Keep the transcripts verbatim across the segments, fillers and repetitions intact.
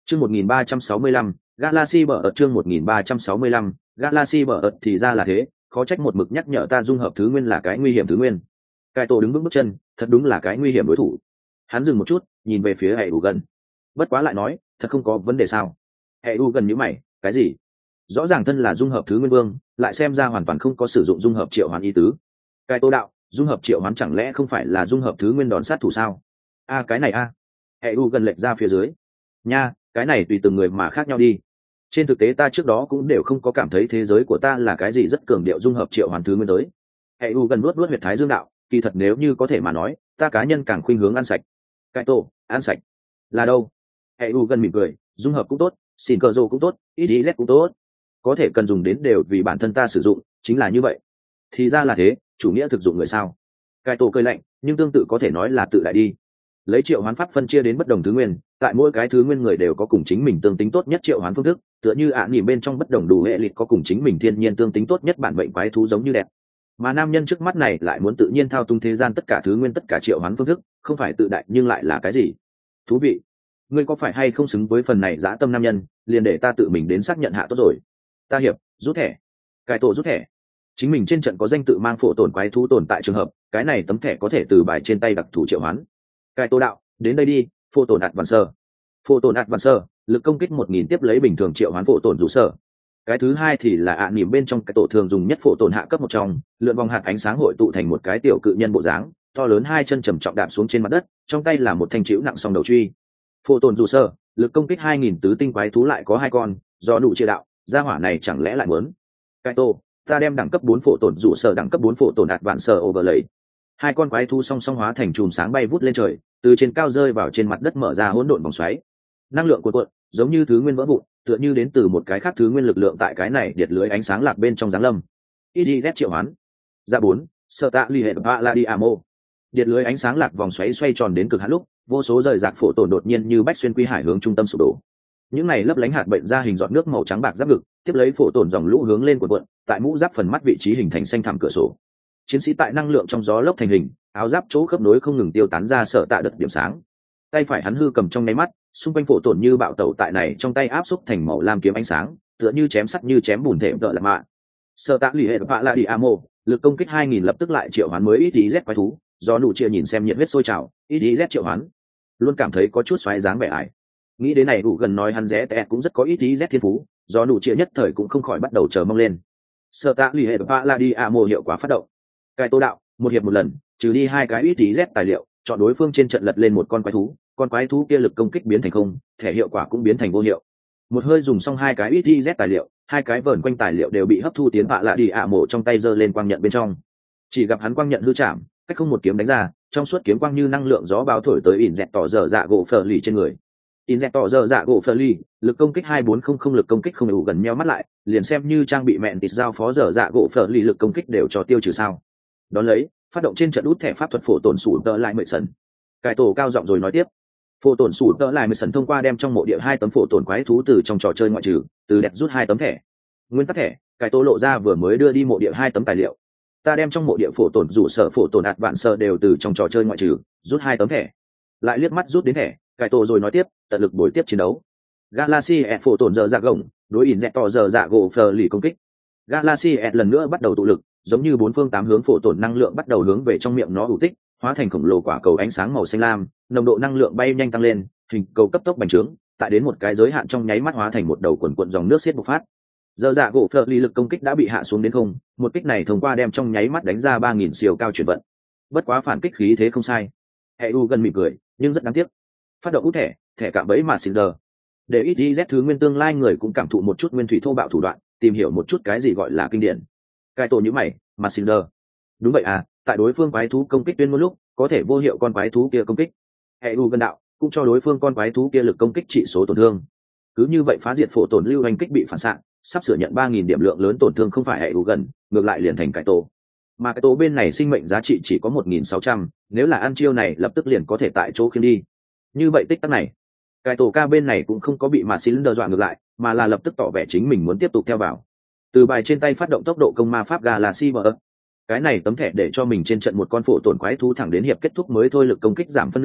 Chương một nghìn ba trăm sáu mươi lăm, Galaxy bờ ợt chương một nghìn ba trăm sáu mươi lăm, Galaxy bờ ợt thì ra là thế, khó trách một mực nhắc nhở ta dung hợp thứ nguyên là cái nguy hiểm thứ nguyên. Cai tổ đứng vững bước chân, thật đúng là cái nguy hiểm đối thủ. Hắn dừng một chút, nhìn về phía Hệ U gần. Bất quá lại nói, thật không có vấn đề sao? Hệ U gần nhíu mày, cái gì? Rõ ràng thân là dung hợp thứ nguyên vương, lại xem ra hoàn toàn không có sử dụng dung hợp triệu hoán ý tứ. Cai tổ đạo, dung hợp triệu hoán chẳng lẽ không phải là dung hợp thứ nguyên đòn sát thủ sao? A cái này a. Hệ U gần lệch ra phía dưới. Nha, cái này tùy từng người mà khác nhau đi. Trên thực tế ta trước đó cũng đều không có cảm thấy thế giới của ta là cái gì rất cường điệu dung hợp triệu hoàn thứ nguyên tới. Hệ U gần nuốt nuốt huyệt thái dương đạo, kỳ thật nếu như có thể mà nói, ta cá nhân càng khuynh hướng ăn sạch. Cái tổ, ăn sạch. Là đâu? Hệ U gần mỉm cười, dung hợp cũng tốt, xin cờ rồ cũng tốt, ít z cũng tốt. Có thể cần dùng đến đều vì bản thân ta sử dụng, chính là như vậy. Thì ra là thế, chủ nghĩa thực dụng người sao? Cái tổ cười lạnh, nhưng tương tự có thể nói là tự đại đi. Lấy triệu hoán pháp phân chia đến bất đồng thứ nguyên, tại mỗi cái thứ nguyên người đều có cùng chính mình tương tính tốt nhất triệu hoán phương thức, tựa như ạ à, nhìn bên trong bất đồng đủ hệ lịch có cùng chính mình thiên nhiên tương tính tốt nhất bản mệnh quái thú giống như đẹp. Mà nam nhân trước mắt này lại muốn tự nhiên thao túng thế gian tất cả thứ nguyên tất cả triệu hoán phương thức, không phải tự đại nhưng lại là cái gì? Thú vị. Ngươi có phải hay không xứng với phần này dã tâm nam nhân, liền để ta tự mình đến xác nhận hạ tốt rồi. Ta hiệp, rút thẻ. Cải tổ rút thẻ. Chính mình trên trận có danh tự mang phổ tổn quái thú tồn tại trường hợp, cái này tấm thẻ có thể từ bài trên tay đặc thù triệu hoán. Cải tổ đạo, đến đây đi, phổ tổn ạt vạn sơ. Phổ tổn ạt vạn sơ, lực công kích một nghìn tiếp lấy bình thường triệu hoán phổ tổn rủ sở. Cái thứ hai thì là ạ à, nỉm bên trong cái tổ thường dùng nhất phổ tổn hạ cấp một trong, lượn vòng hạt ánh sáng hội tụ thành một cái tiểu cự nhân bộ dáng, to lớn hai chân trầm trọng đạp xuống trên mặt đất, trong tay là một thanh chịu nặng song đầu truy. Phổ tổn rủ sở, lực công kích hai nghìn tứ tinh quái thú lại có hai con, do đủ chia đạo, gia hỏa này chẳng lẽ lại muốn? Cái tổ, ta đem đẳng cấp bốn phổ tổn rủ sở đẳng cấp bốn phổ tổn ạt vạn sơ overlay. Hai con quái thú song song hóa thành chùm sáng bay vút lên trời, từ trên cao rơi vào trên mặt đất mở ra hỗn độn vòng xoáy. Năng lượng cuộn cuộn, giống như thứ nguyên vỡ vụn, tựa như đến từ một cái khác thứ nguyên lực lượng tại cái này điệt lưới ánh sáng lạc bên trong giáng lâm. Idiz triệu hoán. Ra bốn, sở tạ ly hệ Paladiamo. Điệt lưới ánh sáng lạc vòng xoáy xoay tròn đến cực hạn lúc, vô số rời rạc phổ tổn đột nhiên như bách xuyên quy hải hướng trung tâm sụp đổ. Những này lấp lánh hạt bệnh ra hình giọt nước màu trắng bạc giáp ngực, tiếp lấy phổ tổn dòng lũ hướng lên cuộn cuộn, tại mũ giáp phần mắt vị trí hình thành xanh thẳm cửa sổ. Chiến sĩ tại năng lượng trong gió lốc thành hình, áo giáp chỗ khớp nối không ngừng tiêu tán ra sở tạ đợt điểm sáng. Tay phải hắn hư cầm trong nháy mắt, xung quanh phổ tổn như bạo tẩu tại này trong tay áp xúc thành màu lam kiếm ánh sáng, tựa như chém sắt như chém bùn thể tợ là mạ. Sở tạ lì hệ vạ la đi amo, lực công kích hai nghìn lập tức lại triệu hoán mới ít z quái thú, do nụ chia nhìn xem nhiệt huyết sôi trào, ít z triệu hoán, luôn cảm thấy có chút xoáy dáng vẻ ải. Nghĩ đến này đủ gần nói hắn rẽ tẹt cũng rất có ít z thiên phú, do nụ chia nhất thời cũng không khỏi bắt đầu chờ mong lên. Sở tạ lì hệ vạ la đi amo hiệu quả phát động. Cái tô đạo, một hiệp một lần, trừ đi hai cái ít z tài liệu, chọn đối phương trên trận lật lên một con quái thú, con quái thú kia lực công kích biến thành không, thẻ hiệu quả cũng biến thành vô hiệu. Một hơi dùng xong hai cái ít z tài liệu, hai cái vờn quanh tài liệu đều bị hấp thu tiến vạ lạ đi ạ mổ trong tay giơ lên quang nhận bên trong. Chỉ gặp hắn quang nhận hư chạm, cách không một kiếm đánh ra, trong suốt kiếm quang như năng lượng gió báo thổi tới ỉn dẹt tỏ dở dạ gỗ phở lì trên người. In dẹt tỏ dở dạ gỗ phở lì, lực công kích hai bốn không không lực công kích không đủ gần nheo mắt lại, liền xem như trang bị mẹn tịt giao phó dở dạ gỗ phở lì lực công kích đều cho tiêu trừ sao. Đón lấy, phát động trên trận út thẻ pháp thuật phổ tổn sủ tợ lại mười sần. Cải tổ cao giọng rồi nói tiếp, phổ tổn sủ tợ lại mười sần thông qua đem trong mộ địa hai tấm phổ tổn quái thú từ trong trò chơi ngoại trừ, từ đẹp rút hai tấm thẻ. Nguyên tắc thẻ, cải tổ lộ ra vừa mới đưa đi mộ địa hai tấm tài liệu. Ta đem trong mộ địa phổ tổn rủ sở phổ tổn ạt vạn sơ đều từ trong trò chơi ngoại trừ, rút hai tấm thẻ. Lại liếc mắt rút đến thẻ, cải tổ rồi nói tiếp, tận lực bồi tiếp chiến đấu. Galaxy et phổ tổn giờ dạ gồng, đối ỉn dẹt tỏ giờ dạ gỗ phờ lì công kích. Galaxy et lần nữa bắt đầu tụ lực, giống như bốn phương tám hướng phổ tổn năng lượng bắt đầu hướng về trong miệng nó ủ tích, hóa thành khổng lồ quả cầu ánh sáng màu xanh lam, nồng độ năng lượng bay nhanh tăng lên, hình cầu cấp tốc bành trướng, tại đến một cái giới hạn trong nháy mắt hóa thành một đầu quần quần dòng nước xiết bộc phát. Giờ dạ gỗ phở ly lực công kích đã bị hạ xuống đến không, một kích này thông qua đem trong nháy mắt đánh ra ba nghìn siêu cao chuyển vận. Bất quá phản kích khí thế không sai. Hệ U gần mỉm cười, nhưng rất đáng tiếc. Phát động út thẻ, thẻ cạm bẫy mà xin đờ. Để ít đi z thứ nguyên tương lai người cũng cảm thụ một chút nguyên thủy thô bạo thủ đoạn, tìm hiểu một chút cái gì gọi là kinh điển. Cai tổ như mày, mà xin đờ. Đúng vậy à, tại đối phương quái thú công kích tuyên một lúc, có thể vô hiệu con quái thú kia công kích. Hệ U gần đạo, cũng cho đối phương con quái thú kia lực công kích trị số tổn thương. Cứ như vậy phá diệt phổ tổn lưu hành kích bị phản xạ, sắp sửa nhận ba nghìn điểm lượng lớn tổn thương không phải hệ đủ gần, ngược lại liền thành cải tổ. Mà cái tổ bên này sinh mệnh giá trị chỉ có một nghìn sáu trăm, nếu là ăn chiêu này lập tức liền có thể tại chỗ khiêng đi. Như vậy tích tắc này, cải tổ ca bên này cũng không có bị mà Cylinder dọa ngược lại, mà là lập tức tỏ vẻ chính mình muốn tiếp tục theo vào. Từ bài trên tay phát động tốc độ công ma pháp Galaxy bờ. Cái này tấm thẻ để cho mình trên trận một con phổ tổn quái thú thẳng đến hiệp kết thúc mới thôi lực công kích giảm phân nửa,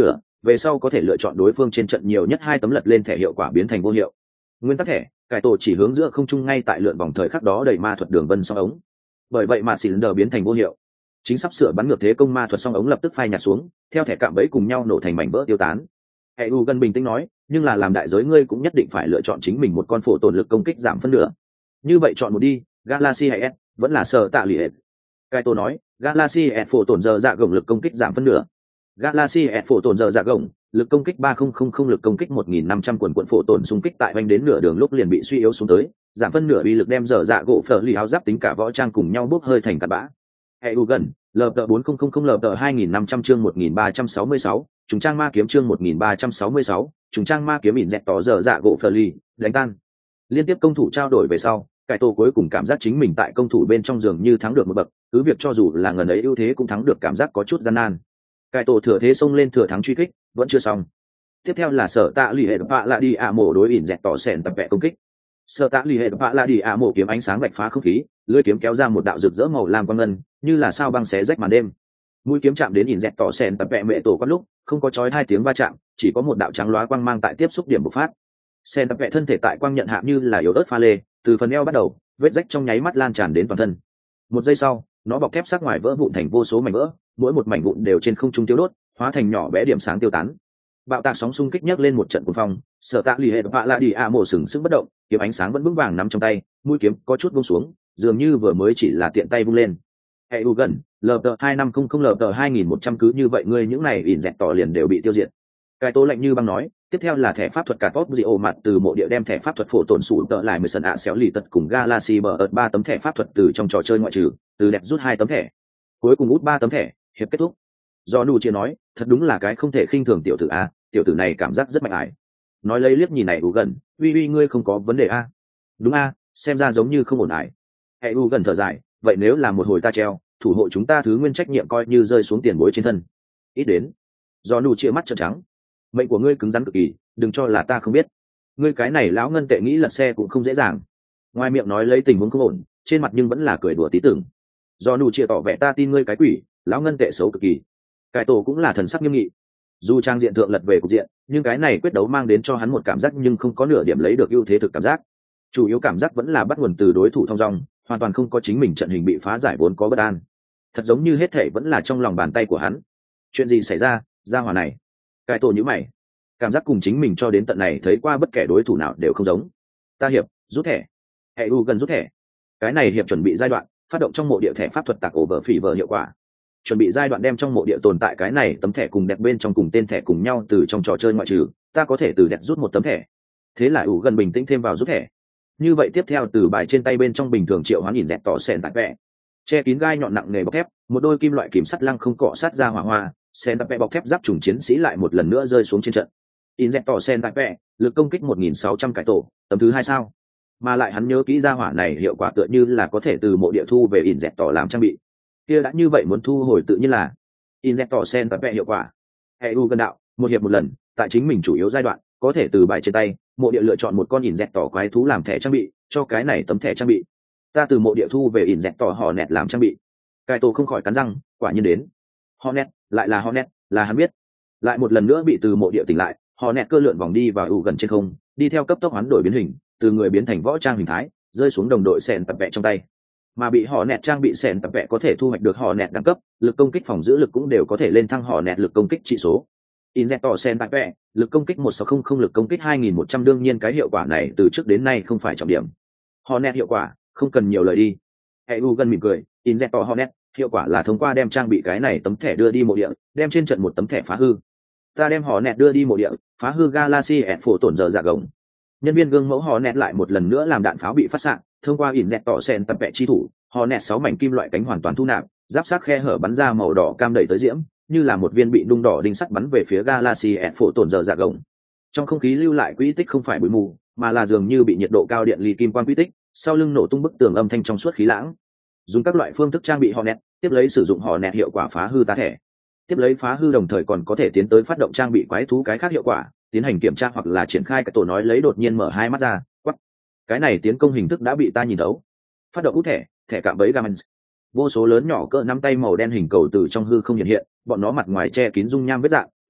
về sau có thể lựa chọn đối phương trên trận nhiều nhất hai tấm lật lên thẻ hiệu quả biến thành vô hiệu. Nguyên tắc thẻ, cải tổ chỉ hướng giữa không trung ngay tại lượn vòng thời khắc đó đẩy ma thuật đường vân song ống, bởi vậy mà cylinder biến thành vô hiệu. Chính sắp sửa bắn ngược thế công ma thuật song ống lập tức phai nhạt xuống, theo thẻ cạm bẫy cùng nhau nổ thành mảnh vỡ tiêu tán. hệ u gần bình tĩnh nói, nhưng là làm đại giới ngươi cũng nhất định phải lựa chọn chính mình một con phổ tổn lực công kích giảm phân nửa. Như vậy chọn một đi, Galaxy hay S, vẫn là sở tạ lì hết. Cai Tô nói, Galaxy S phổ tổn giờ dạ gồng lực công kích giảm phân nửa. Galaxy S phổ tổn giờ dạ gồng, lực công kích ba nghìn lực công kích một nghìn năm trăm quần quận phổ tổn xung kích tại vành đến nửa đường lúc liền bị suy yếu xuống tới, giảm phân nửa uy lực đem giờ dạ gỗ phở lì áo giáp tính cả võ trang cùng nhau bốc hơi thành cát bã. hệ u gần, lờ tờ bốn nghìn lờ tờ hai nghìn năm trăm chương một nghìn ba trăm sáu mươi sáu, trùng trang ma kiếm chương một nghìn ba trăm sáu mươi sáu, trùng trang ma kiếm ỉn dẹt tỏ giờ dạ gỗ phở lì, đánh tan. Liên tiếp công thủ trao đổi về sau, cải tổ cuối cùng cảm giác chính mình tại công thủ bên trong giường như thắng được một bậc, cứ việc cho dù là ngần ấy ưu thế cũng thắng được cảm giác có chút gian nan. Cải tổ thừa thế xông lên thừa thắng truy kích, vẫn chưa xong. Tiếp theo là sở tạ lì hệ bạ lạ đi ạ mổ đối ỉn dẹt tỏ sẹn tập vẽ công kích. Sở tạ lì hệ bạ lạ đi ạ mổ kiếm ánh sáng vạch phá không khí, lưỡi kiếm kéo ra một đạo rực rỡ màu lam quang ngân, như là sao băng xé rách màn đêm. Mũi kiếm chạm đến ỉn dẹt tỏ sẹn tập vẽ mẹ tổ quát lúc, không có chói hai tiếng va chạm, chỉ có một đạo trắng lóa quang mang tại tiếp xúc điểm bộc phát. Sen tập vẽ thân thể tại quang nhận hạ như là yếu ớt pha lê, từ phần eo bắt đầu, vết rách trong nháy mắt lan tràn đến toàn thân. Một giây sau, nó bọc thép sắc ngoài vỡ vụn thành vô số mảnh vỡ, mỗi một mảnh vụn đều trên không trung tiêu đốt, hóa thành nhỏ bé điểm sáng tiêu tán. Bạo tạc sóng xung kích nhấc lên một trận cuồng phong, sở tạ lì hệ bạ lạ đi a mổ sừng sững bất động, kiếm ánh sáng vẫn vững vàng nắm trong tay, mũi kiếm có chút buông xuống, dường như vừa mới chỉ là tiện tay vung lên. hệ u gần, lờ tờ hai năm không không lờ tờ hai nghìn một trăm cứ như vậy ngươi những này ỉn dẹt tỏ liền đều bị tiêu diệt. Cái tố lạnh như băng nói, tiếp theo là thẻ pháp thuật cả tốt dị ổ mặt từ mộ địa đem thẻ pháp thuật phổ tổn sủ tợ lại mười sân ạ xéo lì tật cùng Galaxy bờ ợt ba tấm thẻ pháp thuật từ trong trò chơi ngoại trừ, từ đẹp rút hai tấm thẻ, cuối cùng út ba tấm thẻ, hiệp kết thúc. Do nụ chia nói, thật đúng là cái không thể khinh thường tiểu tử a, tiểu tử này cảm giác rất mạnh ải. Nói lấy liếc nhìn này u gần, uy uy ngươi không có vấn đề a? Đúng a, xem ra giống như không ổn ải. Hệ u gần thở dài, vậy nếu là một hồi ta treo, thủ hộ chúng ta thứ nguyên trách nhiệm coi như rơi xuống tiền bối trên thân. Ít đến. Do nụ chia mắt trợn trắng. Mệnh của ngươi cứng rắn cực kỳ, đừng cho là ta không biết. Ngươi cái này lão ngân tệ nghĩ lật xe cũng không dễ dàng. Ngoài miệng nói lấy tình huống không ổn, trên mặt nhưng vẫn là cười đùa tí tưởng. Do nụ chia tỏ vẻ ta tin ngươi cái quỷ, lão ngân tệ xấu cực kỳ. Cải tổ cũng là thần sắc nghiêm nghị. Dù trang diện thượng lật về cục diện, nhưng cái này quyết đấu mang đến cho hắn một cảm giác nhưng không có nửa điểm lấy được ưu thế thực cảm giác. Chủ yếu cảm giác vẫn là bắt nguồn từ đối thủ thong dong, hoàn toàn không có chính mình trận hình bị phá giải vốn có bất an. Thật giống như hết thể vẫn là trong lòng bàn tay của hắn. Chuyện gì xảy ra, gia hỏa này? Cải tổ như mày, cảm giác cùng chính mình cho đến tận này thấy qua bất kể đối thủ nào đều không giống. Ta hiệp, rút thẻ. Hệ u gần rút thẻ. Cái này hiệp chuẩn bị giai đoạn, phát động trong mộ địa thẻ pháp thuật tạc ổ vở phỉ vở hiệu quả. Chuẩn bị giai đoạn đem trong mộ địa tồn tại cái này tấm thẻ cùng đẹp bên trong cùng tên thẻ cùng nhau từ trong trò chơi ngoại trừ, ta có thể từ đẹp rút một tấm thẻ. Thế là u gần bình tĩnh thêm vào rút thẻ. Như vậy tiếp theo từ bài trên tay bên trong bình thường triệu hoán nhìn dẹt tỏ sẹn tại vẽ, che kín gai nhọn nặng nề bọc thép, một đôi kim loại kìm sắt lăng không cọ sát ra hỏa hoa, sen tập vẽ bọc thép giáp trùng chiến sĩ lại một lần nữa rơi xuống trên trận. In dẹt tỏ sen tại vẽ, lực công kích một nghìn sáu trăm cải tổ, tấm thứ hai sao? Mà lại hắn nhớ kỹ ra hỏa này hiệu quả tựa như là có thể từ mộ địa thu về in dẹt tỏ làm trang bị. Kia đã như vậy muốn thu hồi tự nhiên là in dẹt tỏ sen tại vẽ hiệu quả. Hệ u gần đạo, một hiệp một lần, tại chính mình chủ yếu giai đoạn, có thể từ bài trên tay, mộ địa lựa chọn một con in dẹt tỏ quái thú làm thẻ trang bị, cho cái này tấm thẻ trang bị. Ta từ mộ địa thu về in dẹt tỏ họ nẹt làm trang bị. Cải tổ không khỏi cắn răng, quả nhiên đến. Hornet, lại là Hornet, là hắn biết. Lại một lần nữa bị từ mộ địa tỉnh lại, Hornet cơ lượn vòng đi vào ủ gần trên không, đi theo cấp tốc hoán đổi biến hình, từ người biến thành võ trang hình thái, rơi xuống đồng đội sèn tập vẽ trong tay. Mà bị Hornet trang bị sèn tập vẽ có thể thu hoạch được Hornet đẳng cấp, lực công kích phòng giữ lực cũng đều có thể lên thăng Hornet lực công kích trị số. Injector sèn tập vẽ, lực công kích một sáu không không lực công kích hai nghìn một trăm đương nhiên cái hiệu quả này từ trước đến nay không phải trọng điểm. Hornet hiệu quả, không cần nhiều lời đi. Hệ u gần mỉm cười, Injector Hornet hiệu quả là thông qua đem trang bị cái này tấm thẻ đưa đi mộ địa, đem trên trận một tấm thẻ phá hư. Ta đem họ nẹt đưa đi mộ địa, phá hư Galaxy S phổ tổn giờ dạ gồng. Nhân viên gương mẫu họ nẹt lại một lần nữa làm đạn pháo bị phát xạ, thông qua ỉn dẹt tỏ sen tập vẽ chi thủ, họ nẹt sáu mảnh kim loại cánh hoàn toàn thu nạp, giáp sát khe hở bắn ra màu đỏ cam đẩy tới diễm, như là một viên bị nung đỏ đinh sắt bắn về phía Galaxy S phổ tổn giờ dạ gồng. Trong không khí lưu lại quỹ tích không phải bụi mù, mà là dường như bị nhiệt độ cao điện ly kim quang quỹ tích, sau lưng nổ tung bức tường âm thanh trong suốt khí lãng. Dùng các loại phương thức trang bị họ nẹt, tiếp lấy sử dụng họ nẹt hiệu quả phá hư tá thẻ, tiếp lấy phá hư đồng thời còn có thể tiến tới phát động trang bị quái thú cái khác hiệu quả, tiến hành kiểm tra hoặc là triển khai cái tổ nói lấy đột nhiên mở hai mắt ra, quắc, cái này tiến công hình thức đã bị ta nhìn thấu. Phát động út thẻ, thẻ cạm bẫy Gamens, vô số lớn nhỏ cỡ nắm tay màu đen hình cầu từ trong hư không hiện hiện, bọn nó mặt ngoài che kín dung nham vết dạng,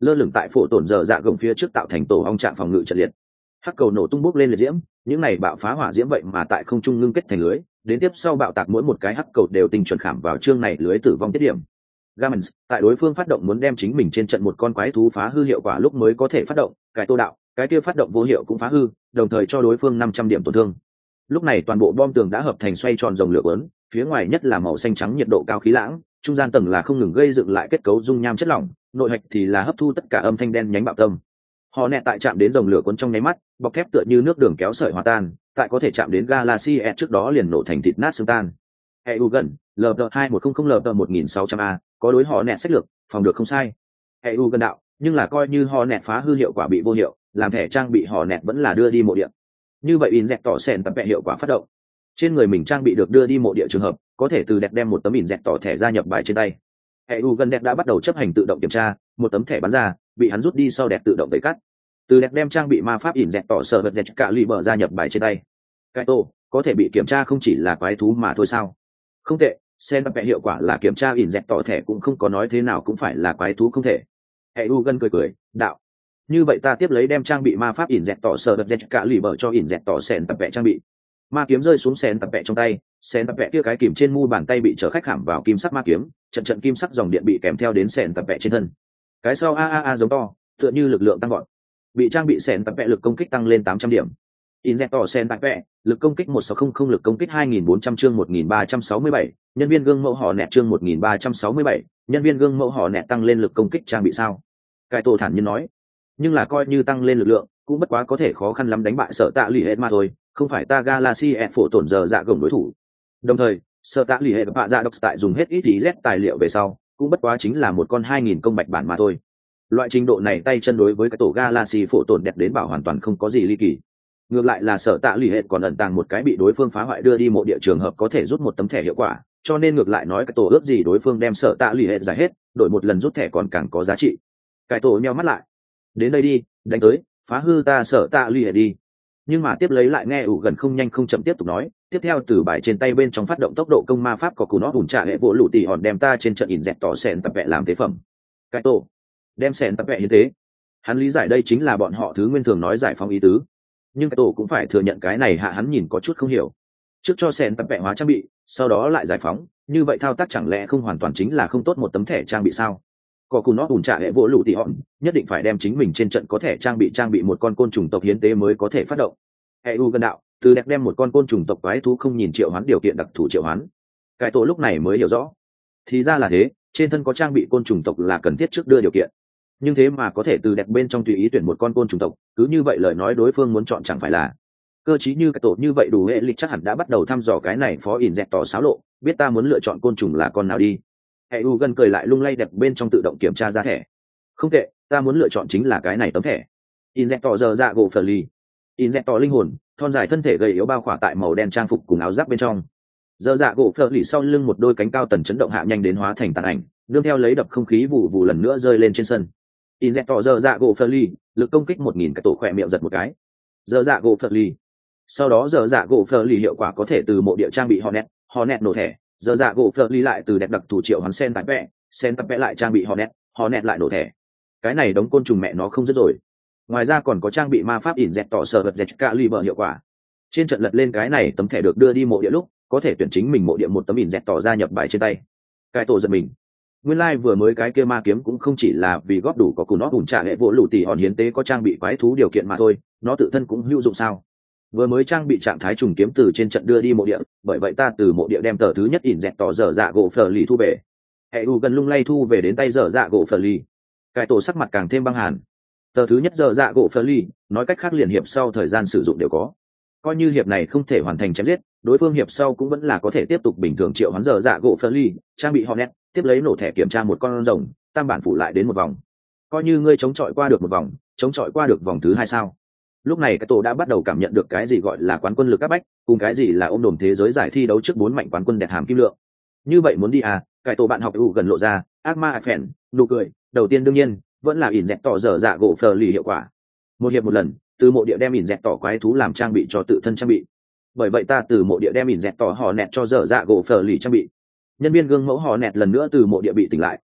lơ lửng tại phổ tổn dở dạ gồng phía trước tạo thành tổ ong trạng phòng ngự trận liệt. Hắc cầu nổ tung bốc lên liệt diễm, những này bạo phá hỏa diễm vậy mà tại không trung ngưng kết thành lưới, đến tiếp sau bạo tạc mỗi một cái hắc cầu đều tinh chuẩn khảm vào chương này lưới tử vong tiết điểm. Gamens tại đối phương phát động muốn đem chính mình trên trận một con quái thú phá hư hiệu quả lúc mới có thể phát động, cái Tô đạo, cái kia phát động vô hiệu cũng phá hư, đồng thời cho đối phương năm trăm điểm tổn thương. Lúc này toàn bộ bom tường đã hợp thành xoay tròn rồng lửa lớn, phía ngoài nhất là màu xanh trắng nhiệt độ cao khí lãng, trung gian tầng là không ngừng gây dựng lại kết cấu dung nham chất lỏng, nội hạch thì là hấp thu tất cả âm thanh đen nhánh bạo tâm. Họ nẹt tại chạm đến rồng lửa cuốn trong nháy mắt, bọc thép tựa như nước đường kéo sợi hòa tan, tại có thể chạm đến Galaxy E trước đó liền nổ thành thịt nát xương tan. e u gần, lờ vê hai một không không lờ vê một nghìn sáu trăm a, có đối họ nẹt sách lược, phòng được không sai. e u gần đạo, nhưng là coi như họ nẹt phá hư hiệu quả bị vô hiệu, làm thẻ trang bị họ nẹt vẫn là đưa đi mộ địa. Như vậy in dẹt tỏ sẹn tập vẽ hiệu quả phát động. Trên người mình trang bị được đưa đi mộ địa trường hợp, có thể từ đẹp đem một tấm in dẹt tỏ thẻ gia nhập bài trên tay. e u gần đẹp đã bắt đầu chấp hành tự động kiểm tra, một tấm thẻ bắn ra, bị hắn rút đi sau đẹp tự động tẩy cắt. Từ đẹp đem trang bị ma pháp in dẹt tỏ sở vật dẹt cả lì bờ gia nhập bài trên tay. Cái tô có thể bị kiểm tra không chỉ là quái thú mà thôi sao? Không tệ, sen vẽ hiệu quả là kiểm tra in dẹt tỏ thẻ cũng không có nói thế nào cũng phải là quái thú không thể. e u gần cười cười, đạo. Như vậy ta tiếp lấy đem trang bị ma pháp in dẹt tỏ sở vật dẹt cả lì bờ cho in dẹt tỏ sen tập vẽ trang bị. Ma kiếm rơi xuống sen tập vẽ trong tay, sen tập vẽ kia cái kìm trên mu bàn tay bị trở khách khảm vào kim sắc ma kiếm, trận trận kim sắc dòng điện bị kèm theo đến sen tập vẽ trên thân. Cái sau a a a giống to, tựa như lực lượng tăng vọt. Bị trang bị sen tập vẽ lực công kích tăng lên tám trăm điểm. Injector sen tập vẽ, lực công kích một sáu không không, lực công kích hai nghìn bốn trăm chương một nghìn ba trăm sáu mươi bảy, nhân viên gương mẫu họ nẹt chương một nghìn ba trăm sáu mươi bảy, nhân viên gương mẫu họ nẹt tăng lên lực công kích trang bị sao? Cái tổ thản nhiên nói, nhưng là coi như tăng lên lực lượng, cũng bất quá có thể khó khăn lắm đánh bại Sở Tạ Lì Hết mà thôi, không phải ta Galaxy E phổ tổn giờ dạ gồng đối thủ. Đồng thời, Sở Tạ Lì Hết và dạ độc tại dùng hết ít ý Z tài liệu về sau, cũng bất quá chính là một con hai nghìn công bạch bản mà thôi. Loại trình độ này tay chân đối với cái tổ Galaxy phổ tổn đẹp đến bảo hoàn toàn không có gì ly kỳ. Ngược lại là Sở Tạ Lì Hết còn ẩn tàng một cái bị đối phương phá hoại đưa đi mộ địa trường hợp có thể rút một tấm thẻ hiệu quả, cho nên ngược lại nói cái tổ ước gì đối phương đem Sở Tạ Lì Hết giải hết, đổi một lần rút thẻ còn càng có giá trị. Cái tổ nheo mắt lại, đến đây đi, đánh tới, phá hư ta Sở Tạ Lì Hết đi. Nhưng mà tiếp lấy lại nghe ủ gần không nhanh không chậm tiếp tục nói, tiếp theo từ bài trên tay bên trong phát động tốc độ công ma pháp có cú nó ủn trả hệ bộ lũ tỷ hòn đem ta trên trận in dẹt tỏ sẹn tập vẽ làm tế phẩm. Cái tổ đem sẹn tập vẽ như thế, hắn lý giải đây chính là bọn họ thứ nguyên thường nói giải phóng ý tứ, nhưng cái tổ cũng phải thừa nhận cái này hạ hắn nhìn có chút không hiểu. Trước cho sẹn tập vẽ hóa trang bị, sau đó lại giải phóng, như vậy thao tác chẳng lẽ không hoàn toàn chính là không tốt một tấm thẻ trang bị sao? Có cù nó ủn trả hệ bộ lũ tỷ hòn nhất định phải đem chính mình trên trận có thể trang bị trang bị một con côn trùng tộc hiến tế mới có thể phát động. e u gần đạo, từ đẹp đem một con côn trùng tộc quái thú không nhìn triệu hoán điều kiện đặc thù triệu hoán. Cái tổ lúc này mới hiểu rõ, thì ra là thế, trên thân có trang bị côn trùng tộc là cần thiết trước đưa điều kiện, nhưng thế mà có thể từ đẹp bên trong tùy ý tuyển một con côn trùng tộc, cứ như vậy lời nói đối phương muốn chọn chẳng phải là cơ chí như cái tổ như vậy đủ hệ lịch chắc hẳn đã bắt đầu thăm dò cái này phó ỉn dẹt tỏ xáo lộ, biết ta muốn lựa chọn côn trùng là con nào đi. e u gần cười lại lung lay đẹp bên trong tự động kiểm tra ra thẻ. Không tệ, ta muốn lựa chọn chính là cái này tấm thẻ. ỉn dẹt tỏ giờ dạ gỗ phờ ly. ỉn dẹt tỏ linh hồn, thon dài thân thể gầy yếu bao khỏa tại màu đen trang phục cùng áo giáp bên trong. Giờ dạ gỗ phờ ly sau lưng một đôi cánh cao tần chấn động hạ nhanh đến hóa thành tàn ảnh, đương theo lấy đập không khí vụ vụ lần nữa rơi lên trên sân. ỉn dẹt tỏ giờ dạ gỗ phờ ly, lực công kích một nghìn cái tổ khỏe miệng giật một cái. Giờ dạ gỗ phờ ly. Sau đó giờ dạ gỗ phờ ly hiệu quả có thể từ mộ địa trang bị Hornet, Hornet nổ thẻ. Giờ dạ gỗ phờ ly lại từ đẹp đặc thủ triệu hoán sen tạp vẽ, sen tạp vẽ lại trang bị Hornet, Hornet lại nổ thẻ. Cái này đống côn trùng mẹ nó không dứt rồi. Ngoài ra còn có trang bị ma pháp ỉn dẹt tỏ sở vật dẹt cả lì bờ hiệu quả. Trên trận lật lên cái này tấm thẻ được đưa đi mộ địa lúc có thể tuyển chính mình mộ địa một tấm ỉn dẹt tỏ gia nhập bài trên tay. Cái tổ giật mình, nguyên lai like vừa mới cái kia ma kiếm cũng không chỉ là vì góp đủ có cù nó ủn trả hệ vỗ lũ tỷ hòn hiến tế có trang bị quái thú điều kiện mà thôi, nó tự thân cũng hữu dụng sao? Vừa mới trang bị trạng thái trùng kiếm từ trên trận đưa đi mộ địa, bởi vậy ta từ mộ địa đem tờ thứ nhất ỉn dẹt tỏ dở dạ gỗ phờ lì thu về. Hệ u gần lung lay thu về đến tay dở dạ gỗ phờ lì. Cái tổ sắc mặt càng thêm băng hàn. Tờ thứ nhất dở dạ gỗ phờ lì, nói cách khác liền hiệp sau thời gian sử dụng đều có. Coi như hiệp này không thể hoàn thành chém giết, đối phương hiệp sau cũng vẫn là có thể tiếp tục bình thường triệu hoán dở dạ gỗ phờ lì, trang bị Hornet, tiếp lấy nổ thẻ kiểm tra một con rồng, tam bản phủ lại đến một vòng. Coi như ngươi chống chọi qua được một vòng, chống chọi qua được vòng thứ hai sao? Lúc này cái tổ đã bắt đầu cảm nhận được cái gì gọi là quán quân lực áp bách, cùng cái gì là ôm đồm thế giới giải thi đấu trước bốn mạnh quán quân đẹp hàm kim lượng. Như vậy muốn đi à? Cái tổ bạn học u gần lộ ra ác ma phèn nụ cười. Đầu tiên đương nhiên vẫn là ỉn dẹt tỏ dở dạ gỗ phờ lì hiệu quả. Một hiệp một lần, từ mộ địa đem ỉn dẹt tỏ quái thú làm trang bị cho tự thân trang bị. Bởi vậy ta từ mộ địa đem ỉn dẹt tỏ họ nẹt cho dở dạ gỗ phờ lì trang bị. Nhân viên gương mẫu họ nẹt lần nữa từ mộ địa bị tỉnh lại,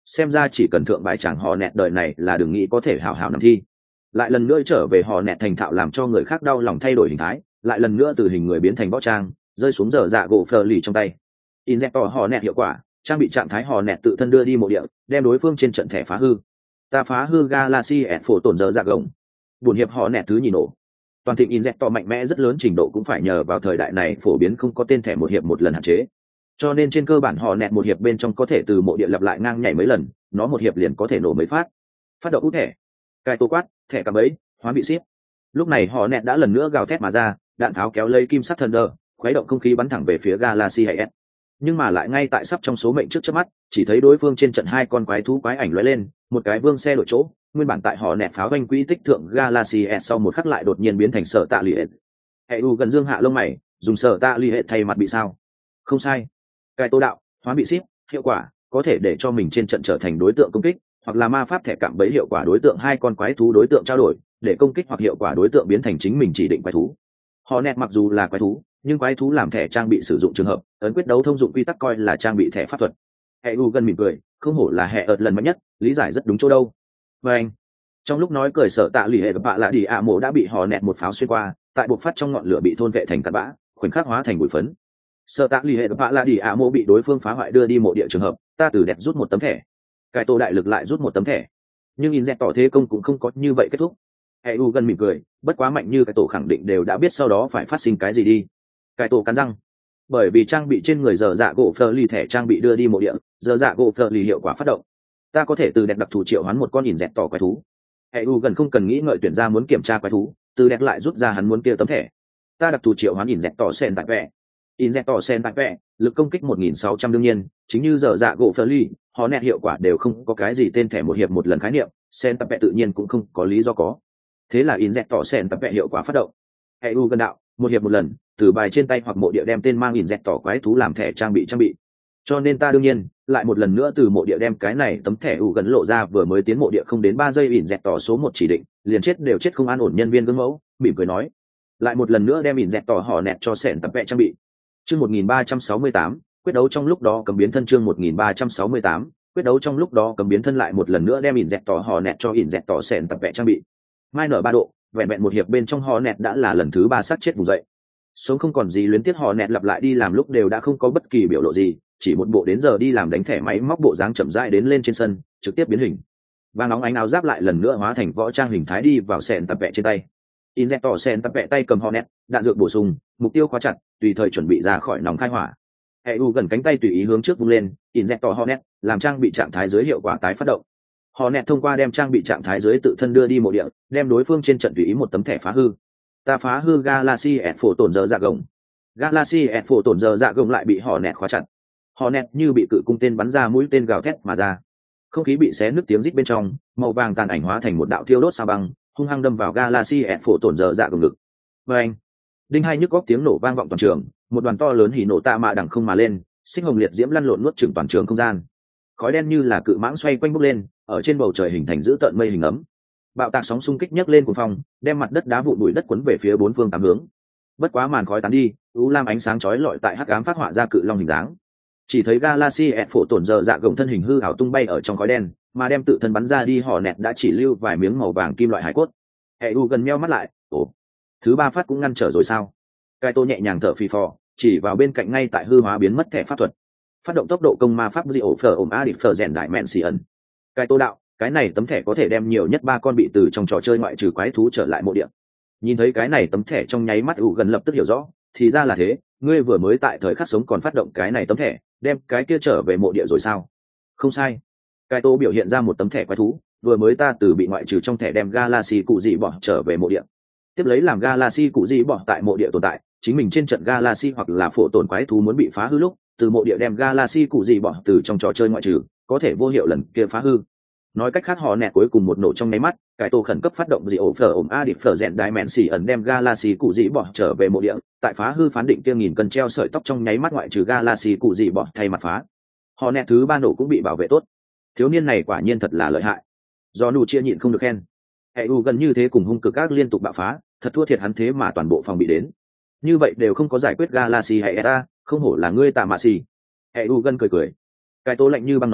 xem ra chỉ cần thượng bài chẳng họ nẹt đời này là đừng nghĩ có thể hào hào nằm thi. Lại lần nữa trở về họ nẹt thành thạo làm cho người khác đau lòng thay đổi hình thái, lại lần nữa từ hình người biến thành võ trang, rơi xuống giờ dạ gỗ phờ lì trong tay. Injector họ nẹt hiệu quả, trang bị trạng thái họ nẹt tự thân đưa đi mộ địa, đem đối phương trên trận thẻ phá hư. Ta phá hư Galaxy S phổ tổn giờ dạ gồng. Buồn hiệp họ nẹt thứ nhì nổ. Toàn thịnh Injector mạnh mẽ rất lớn trình độ cũng phải nhờ vào thời đại này phổ biến không có tên thẻ một hiệp một lần hạn chế. Cho nên trên cơ bản họ nẹt một hiệp bên trong có thể từ mộ địa lặp lại ngang nhảy mấy lần, nó một hiệp liền có thể nổ mấy phát. Phát động út thẻ, cài tô quát, thẻ cắm bẫy, hóa bị ship. Lúc này họ nẹt đã lần nữa gào thét mà ra, đạn pháo kéo lấy kim sắc thunder, khuấy động không khí bắn thẳng về phía Galaxy hay S. Nhưng mà lại ngay tại sắp trong số mệnh trước chớp mắt, chỉ thấy đối phương trên trận hai con quái thú quái ảnh lóe lên, một cái vương xe đổi chỗ, nguyên bản tại họ nẹt pháo doanh quỹ tích thượng Galaxy S sau một khắc lại đột nhiên biến thành sở tạ lì hệ. Hệ u gần dương hạ lông mày, dùng sở tạ lì hệ thay mặt bị sao? Không sai. Cái tô đạo, hóa bị ship, hiệu quả có thể để cho mình trên trận trở thành đối tượng công kích, hoặc là ma pháp thẻ cạm bẫy hiệu quả đối tượng hai con quái thú đối tượng trao đổi, để công kích hoặc hiệu quả đối tượng biến thành chính mình chỉ định quái thú. Họ nẹt mặc dù là quái thú, nhưng quái thú làm thẻ trang bị sử dụng trường hợp, ấn quyết đấu thông dụng quy tắc coi là trang bị thẻ pháp thuật. Hệ u gần mỉm cười, không hổ là hệ ợt lần mạnh nhất, lý giải rất đúng chỗ đâu. Và anh, trong lúc nói cười sợ tạ lì hệ bạ lạ đi ạ mộ đã bị họ nẹt một pháo xuyên qua, tại buộc phát trong ngọn lửa bị thôn vệ thành cát bã, khoảnh khắc hóa thành bụi phấn. Sợ tạ lì hệ bạ lạ đi ạ mộ bị đối phương phá hoại đưa đi mộ địa trường hợp, ta từ đẹp rút một tấm thẻ, cái tô đại lực lại rút một tấm thẻ, nhưng in dẹt tỏ thế công cũng không có như vậy kết thúc. Hệ u gần mỉm cười, bất quá mạnh như cái tổ khẳng định đều đã biết sau đó phải phát sinh cái gì đi. Cái tổ cắn răng, bởi vì trang bị trên người giờ dạ gỗ phơ ly thẻ trang bị đưa đi mộ địa, giờ dạ gỗ phơ ly hiệu quả phát động, ta có thể từ đẹp đặc thù triệu hoán một con in dẹt tỏ quái thú. Hệ u gần không cần nghĩ ngợi tuyển ra muốn kiểm tra quái thú, từ đẹp lại rút ra hắn muốn kia tấm thẻ, ta đặc thù triệu hoán in dẹt tỏ sen tại vẽ. In dẹt tỏ sen tại vẽ, lực công kích một nghìn sáu trăm đương nhiên, chính như giờ dạ gỗ phơ ly, họ nẹt hiệu quả đều không có cái gì tên thẻ một hiệp một lần khái niệm, sen tập vẽ tự nhiên cũng không có lý do có. Thế là in dẹt tỏ sen tập vẽ hiệu quả phát động. Hệ u gần đạo, một hiệp một lần, từ bài trên tay hoặc mộ địa đem tên mang in dẹt tỏ quái thú làm thẻ trang bị trang bị. Cho nên ta đương nhiên lại một lần nữa từ mộ địa đem cái này tấm thẻ u gần lộ ra, vừa mới tiến mộ địa không đến ba giây in dẹt tỏ số một chỉ định, liền chết đều chết không an ổn nhân viên gương mẫu, mỉm cười nói, lại một lần nữa đem in dẹt tỏ họ nẹt cho sẻn tập vẽ trang bị. Chương một nghìn ba trăm sáu mươi tám, quyết đấu trong lúc đó cầm biến thân. Chương một nghìn ba trăm sáu mươi tám, quyết đấu trong lúc đó cầm biến thân, lại một lần nữa đem in dẹt tỏ họ nẹt cho in dẹt tỏ sẻn tập vẽ trang bị. Mai nở ba độ, vẹn vẹn một hiệp bên trong họ nẹt đã là lần thứ ba sát chết vùng dậy. Sống không còn gì luyến tiếc họ nẹt lặp lại đi làm lúc đều đã không có bất kỳ biểu lộ gì, chỉ một bộ đến giờ đi làm đánh thẻ máy móc bộ dáng chậm rãi đến lên trên sân, trực tiếp biến hình. Vàng óng ánh áo giáp lại lần nữa hóa thành võ trang hình thái đi vào sẹn tập vẽ trên tay. Injector sen tập vẽ tay cầm họ nẹt, đạn dược bổ sung, mục tiêu khóa chặt, tùy thời chuẩn bị ra khỏi nòng khai hỏa. Hệ u gần cánh tay tùy ý hướng trước vung lên, Injector họ nẹt làm trang bị trạng thái dưới hiệu quả tái phát động. Họ nẹt thông qua đem trang bị trạng thái dưới tự thân đưa đi mộ địa, đem đối phương trên trận tùy ý một tấm thẻ phá hư. Ta phá hư Galaxy S phổ tổn giờ dạ gồng. Galaxy S phổ tổn giờ dạ gồng lại bị họ nẹt khóa chặt. Họ nẹt như bị cự cung tên bắn ra mũi tên gào thét mà ra. Không khí bị xé nứt tiếng rít bên trong, màu vàng tàn ảnh hóa thành một đạo thiêu đốt sao băng, hung hăng đâm vào Galaxy S phổ tổn giờ dạ gồng ngực. Và anh, đinh hai nhức góc tiếng nổ vang vọng toàn trường, một đoàn to lớn hỉ nổ tạ mạ đằng không mà lên, sinh hồng liệt diễm lăn lộn nuốt chửng toàn trường không gian. Khói đen như là cự mãng xoay quanh bốc lên, ở trên bầu trời hình thành dữ tợn mây hình ấm. Bạo tạc sóng xung kích nhấc lên cuồng phong, đem mặt đất đá vụn bụi đất cuốn về phía bốn phương tám hướng. Bất quá màn khói tán đi, u lam ánh sáng chói lọi tại hắc ám phát họa ra cự long hình dáng. Chỉ thấy Galaxy S phổ tổn giờ dạ gồng thân hình hư ảo tung bay ở trong khói đen, mà đem tự thân bắn ra đi họ nẹt đã chỉ lưu vài miếng màu vàng kim loại hải cốt. Hệ u gần meo mắt lại, ồ, thứ ba phát cũng ngăn trở rồi sao? Cái tô nhẹ nhàng thở phì phò, chỉ vào bên cạnh ngay tại hư hóa biến mất thẻ pháp thuật, phát động tốc độ công ma pháp di ổ phở ôm a địch phở rèn đại mẹn xì ẩn. Cái tô đạo, cái này tấm thẻ có thể đem nhiều nhất ba con bị từ trong trò chơi ngoại trừ quái thú trở lại mộ địa. Nhìn thấy cái này tấm thẻ trong nháy mắt u gần lập tức hiểu rõ, thì ra là thế, ngươi vừa mới tại thời khắc sống còn phát động cái này tấm thẻ, đem cái kia trở về mộ địa rồi sao? Không sai. Cái tô biểu hiện ra một tấm thẻ quái thú, vừa mới ta từ bị ngoại trừ trong thẻ đem Galaxy cụ dị bỏ trở về mộ địa, tiếp lấy làm Galaxy cụ dị bỏ tại mộ địa tồn tại, chính mình trên trận Galaxy hoặc là phổ tổn quái thú muốn bị phá hư lúc, từ mộ địa đem Galaxy cụ dị bỏ từ trong trò chơi ngoại trừ, có thể vô hiệu lần kia phá hư. Nói cách khác họ nẹt cuối cùng một nổ trong nháy mắt, cái tô khẩn cấp phát động dị ổ phở ổm a địch phở rèn đại mẹn xỉ ẩn đem Galaxy cụ dị bỏ trở về mộ địa, tại phá hư phán định kia nghìn cân treo sợi tóc trong nháy mắt ngoại trừ Galaxy cụ dị bỏ thay mặt phá. Họ nẹt thứ ba nổ cũng bị bảo vệ tốt. Thiếu niên này quả nhiên thật là lợi hại. Do nụ chia nhịn không được khen. Hệ u gần như thế cùng hung cực ác liên tục bạo phá, thật thua thiệt hắn thế mà toàn bộ phòng bị đến. Như vậy đều không có giải quyết Galaxy hay eta, không hổ là ngươi tà mạ xì. Hệ u gần cười cười. Cái tô lạnh như băng nói,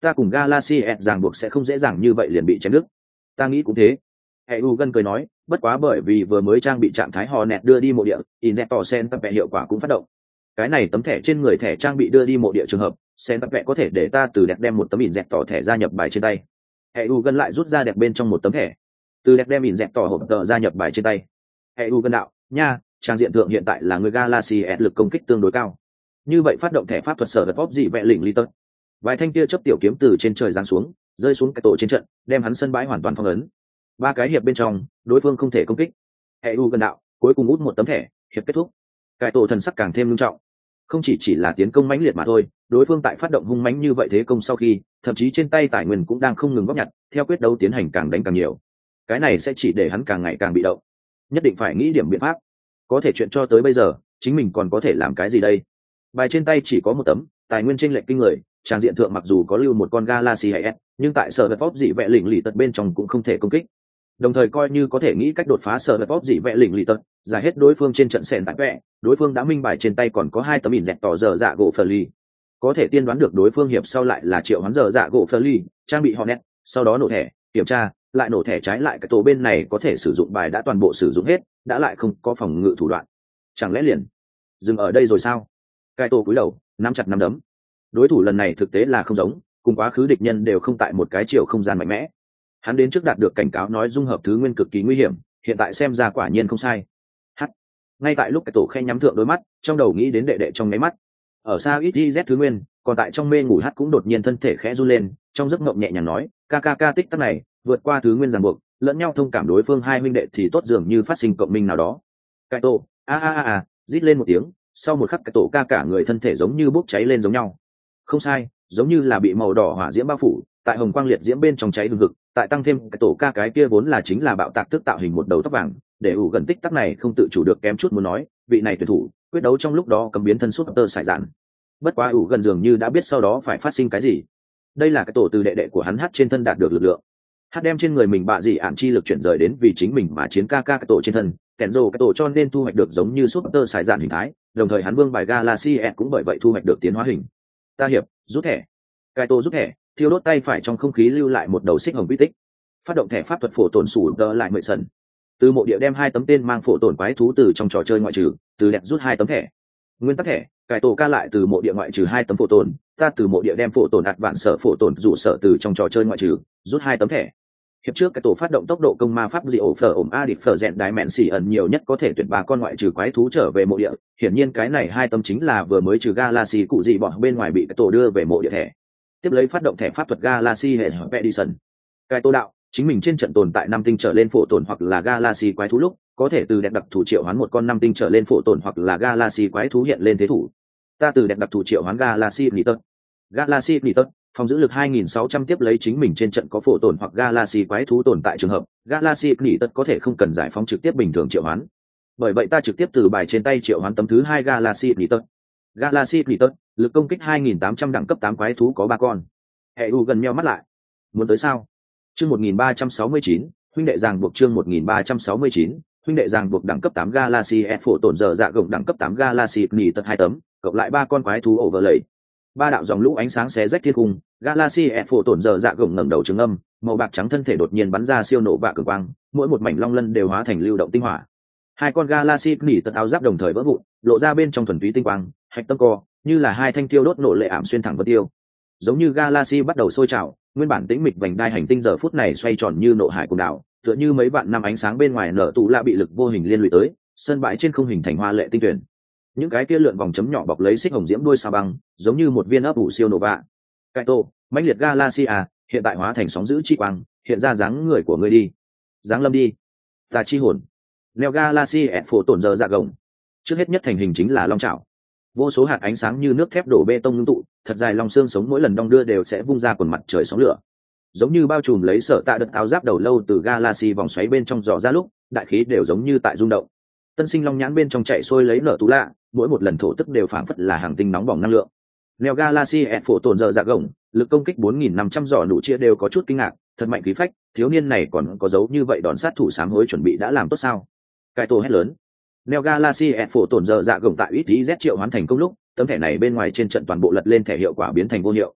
ta cùng Galaxy S ràng buộc sẽ không dễ dàng như vậy liền bị chém đứt. Ta nghĩ cũng thế. Hệ U gần cười nói, bất quá bởi vì vừa mới trang bị trạng thái Hornet đưa đi mộ địa, Injector Sen tập vẽ hiệu quả cũng phát động. Cái này tấm thẻ trên người thẻ trang bị đưa đi mộ địa trường hợp, Sen tập vẽ có thể để ta từ đẹp đem một tấm Injector thẻ gia nhập bài trên tay. Hệ U gần lại rút ra đẹp bên trong một tấm thẻ, từ đẹp đem Injector hộp tờ gia nhập bài trên tay. Hệ U gần đạo, nha, trang diện thượng hiện tại là người Galaxy S lực công kích tương đối cao. Như vậy phát động thẻ pháp thuật sở vật pop dị vẽ lỉnh ly tật. Vài thanh kia chấp tiểu kiếm từ trên trời giáng xuống, rơi xuống cái tổ trên trận, đem hắn sân bãi hoàn toàn phong ấn. Ba cái hiệp bên trong, đối phương không thể công kích. Hệ U gần đạo, cuối cùng út một tấm thẻ, hiệp kết thúc. Cái tổ thần sắc càng thêm nghiêm trọng. Không chỉ chỉ là tiến công mãnh liệt mà thôi, đối phương tại phát động hung mãnh như vậy thế công sau khi, thậm chí trên tay tài nguyên cũng đang không ngừng góp nhặt, theo quyết đấu tiến hành càng đánh càng nhiều. Cái này sẽ chỉ để hắn càng ngày càng bị động. Nhất định phải nghĩ điểm biện pháp. Có thể chuyện cho tới bây giờ, chính mình còn có thể làm cái gì đây? Bài trên tay chỉ có một tấm, tài nguyên chênh lệch kinh người, trang diện thượng mặc dù có lưu một con Galaxy hay S, nhưng tại sở vật pop dị vẽ lỉnh lì tật bên trong cũng không thể công kích. Đồng thời coi như có thể nghĩ cách đột phá sở vật pop dị vẽ lỉnh lì tật, giải hết đối phương trên trận sèn tại vẽ, đối phương đã minh bài trên tay còn có hai tấm ỉn dẹt tỏ giờ dạ gỗ phờ ly. Có thể tiên đoán được đối phương hiệp sau lại là triệu hoán giờ dạ gỗ phờ ly, trang bị Hornet, sau đó nổ thẻ, kiểm tra, lại nổ thẻ trái lại cái tổ bên này có thể sử dụng bài đã toàn bộ sử dụng hết, đã lại không có phòng ngự thủ đoạn. Chẳng lẽ liền dừng ở đây rồi sao? Cái tổ cúi đầu, nắm chặt nắm đấm. Đối thủ lần này thực tế là không giống, cùng quá khứ địch nhân đều không tại một cái chiều không gian mạnh mẽ. Hắn đến trước đạt được cảnh cáo nói dung hợp thứ nguyên cực kỳ nguy hiểm, hiện tại xem ra quả nhiên không sai. Hắt. Ngay tại lúc cái tổ khen nhắm thượng đôi mắt, trong đầu nghĩ đến đệ đệ trong mấy mắt. Ở xa ít z thứ nguyên, còn tại trong mê ngủ hát cũng đột nhiên thân thể khẽ run lên, trong giấc mộng nhẹ nhàng nói, ca ca ca tích tắc này, vượt qua thứ nguyên ràng buộc, lẫn nhau thông cảm đối phương hai huynh đệ thì tốt dường như phát sinh cộng minh nào đó. Cái tổ, a a a a, rít lên một tiếng, sau một khắc cái tổ ca cả người thân thể giống như bốc cháy lên giống nhau. Không sai, giống như là bị màu đỏ hỏa diễm bao phủ, tại hồng quang liệt diễm bên trong cháy hừng hực, tại tăng thêm cái tổ ca cái kia vốn là chính là bạo tạc tức tạo hình một đầu tóc vàng, để ủ gần tích tắc này không tự chủ được kém chút muốn nói, vị này tuyển thủ, quyết đấu trong lúc đó cầm biến thân suốt tơ sải dạn. Bất quá ủ gần dường như đã biết sau đó phải phát sinh cái gì. Đây là cái tổ từ đệ đệ của hắn hát trên thân đạt được lực lượng. Hát đem trên người mình bạ dị ản chi lực chuyển rời đến vì chính mình mà chiến ca ca cái tổ trên thân, kèn rồ cái tổ cho nên thu hoạch được giống như suốt tơ sải dạn hình thái, đồng thời hắn vương bài Galaxy S cũng bởi vậy thu hoạch được tiến hóa hình. Ta hiệp, rút thẻ. Cái tổ rút thẻ, thiêu đốt tay phải trong không khí lưu lại một đầu xích hồng quy tích. Phát động thẻ pháp thuật phổ tổn sủ đỡ lại mười sần. Từ mộ địa đem hai tấm tên mang phổ tổn quái thú từ trong trò chơi ngoại trừ, từ đẹp rút hai tấm thẻ. Nguyên tắc thẻ, cải tổ ca lại từ mộ địa ngoại trừ hai tấm phổ tổn, ta từ mộ địa đem phổ tổn ạt vạn sở phổ tổn dụ sở từ trong trò chơi ngoại trừ, rút hai tấm thẻ. Hiệp trước cái tổ phát động tốc độ công ma pháp dị ổ phở ổm a địch phở dẹn đái mẹn xỉ ẩn nhiều nhất có thể tuyển ba con ngoại trừ quái thú trở về mộ địa, hiển nhiên cái này hai tấm chính là vừa mới trừ Galaxy cụ gì bọn bên ngoài bị cái tổ đưa về mộ địa thẻ. Tiếp lấy phát động thẻ pháp thuật Galaxy hệ hợp Edison. Cái tổ đạo, chính mình trên trận tồn tại năm tinh trở lên phổ tổn hoặc là Galaxy quái thú lúc, có thể từ đẹp đặc thủ triệu hoán một con năm tinh trở lên phổ tổn hoặc là Galaxy quái thú hiện lên thế thủ. Ta từ đẹp đặc thủ triệu hoán Galaxy Nitus. Galaxy Nitus, phòng giữ lực hai nghìn sáu trăm tiếp lấy chính mình trên trận có phổ tổn hoặc Galaxy quái thú tồn tại trường hợp, Galaxy Nitus có thể không cần giải phóng trực tiếp bình thường triệu hoán. Bởi vậy ta trực tiếp từ bài trên tay triệu hoán tấm thứ hai Galaxy Nitus. Galaxy Nitus, lực công kích hai nghìn tám trăm đẳng cấp tám quái thú có ba con. Hệ U gần meo mắt lại. Muốn tới sao? Chương một nghìn ba trăm sáu mươi chín, huynh đệ ràng buộc chương một nghìn ba trăm sáu mươi chín, huynh đệ ràng buộc đẳng cấp tám Galaxy S phổ tổn giờ dạ gồng đẳng cấp tám Galaxy Nitus hai tấm, cộng lại ba con quái thú overlay. Ba đạo dòng lũ ánh sáng xé rách thiên cung, Galaxy S phổ tổn giờ dạ gồng ngẩng đầu trừng âm, màu bạc trắng thân thể đột nhiên bắn ra siêu nổ bạc cường quang, mỗi một mảnh long lân đều hóa thành lưu động tinh hỏa. Hai con Galaxy Nitus áo giáp đồng thời vỡ vụn, lộ ra bên trong thuần túy tinh quang, hạch tâm co, như là hai thanh tiêu đốt nổ lệ ảm xuyên thẳng vân tiêu. Giống như Galaxy bắt đầu sôi trào, nguyên bản tĩnh mịch vành đai hành tinh giờ phút này xoay tròn như nộ hải cùng đảo, tựa như mấy vạn năm ánh sáng bên ngoài nở tụ lạ bị lực vô hình liên lụy tới, sân bãi trên không hình thành hoa lệ tinh tuyển. Những cái kia lượn vòng chấm nhỏ bọc lấy xích hồng diễm đuôi sao băng, giống như một viên ấp ủ siêu nổ bạ. Cái tổ, mãnh liệt Galaxy à, hiện tại hóa thành sóng dữ chi quang, hiện ra dáng người của ngươi đi. Dáng lâm đi. Ta chi hồn. Neo Galaxy S phổ tổn giờ dạ gồng. Trước hết nhất thành hình chính là long trảo. Vô số hạt ánh sáng như nước thép đổ bê tông ngưng tụ, thật dài lòng xương sống mỗi lần đong đưa đều sẽ vung ra quần mặt trời sóng lửa. Giống như bao trùm lấy sở tạ đợt áo giáp đầu lâu từ Galaxy vòng xoáy bên trong dò ra lúc, đại khí đều giống như tại rung động. Tân sinh long nhãn bên trong chạy xuôi lấy nở tú lạ, mỗi một lần thổ tức đều phảng phất là hàng tinh nóng bỏng năng lượng. Neo Galaxy S phổ tổn giờ dạ gồng, lực công kích bốn nghìn năm trăm giỏ nụ chia đều có chút kinh ngạc, thật mạnh khí phách, thiếu niên này còn có dấu như vậy đòn sát thủ sám hối chuẩn bị đã làm tốt sao? Cái tổ hét lớn. Neo Galaxy S phổ tổn giờ dạ gồng tại ít z triệu hoán thành công lúc, tấm thẻ này bên ngoài trên trận toàn bộ lật lên thẻ hiệu quả biến thành vô hiệu.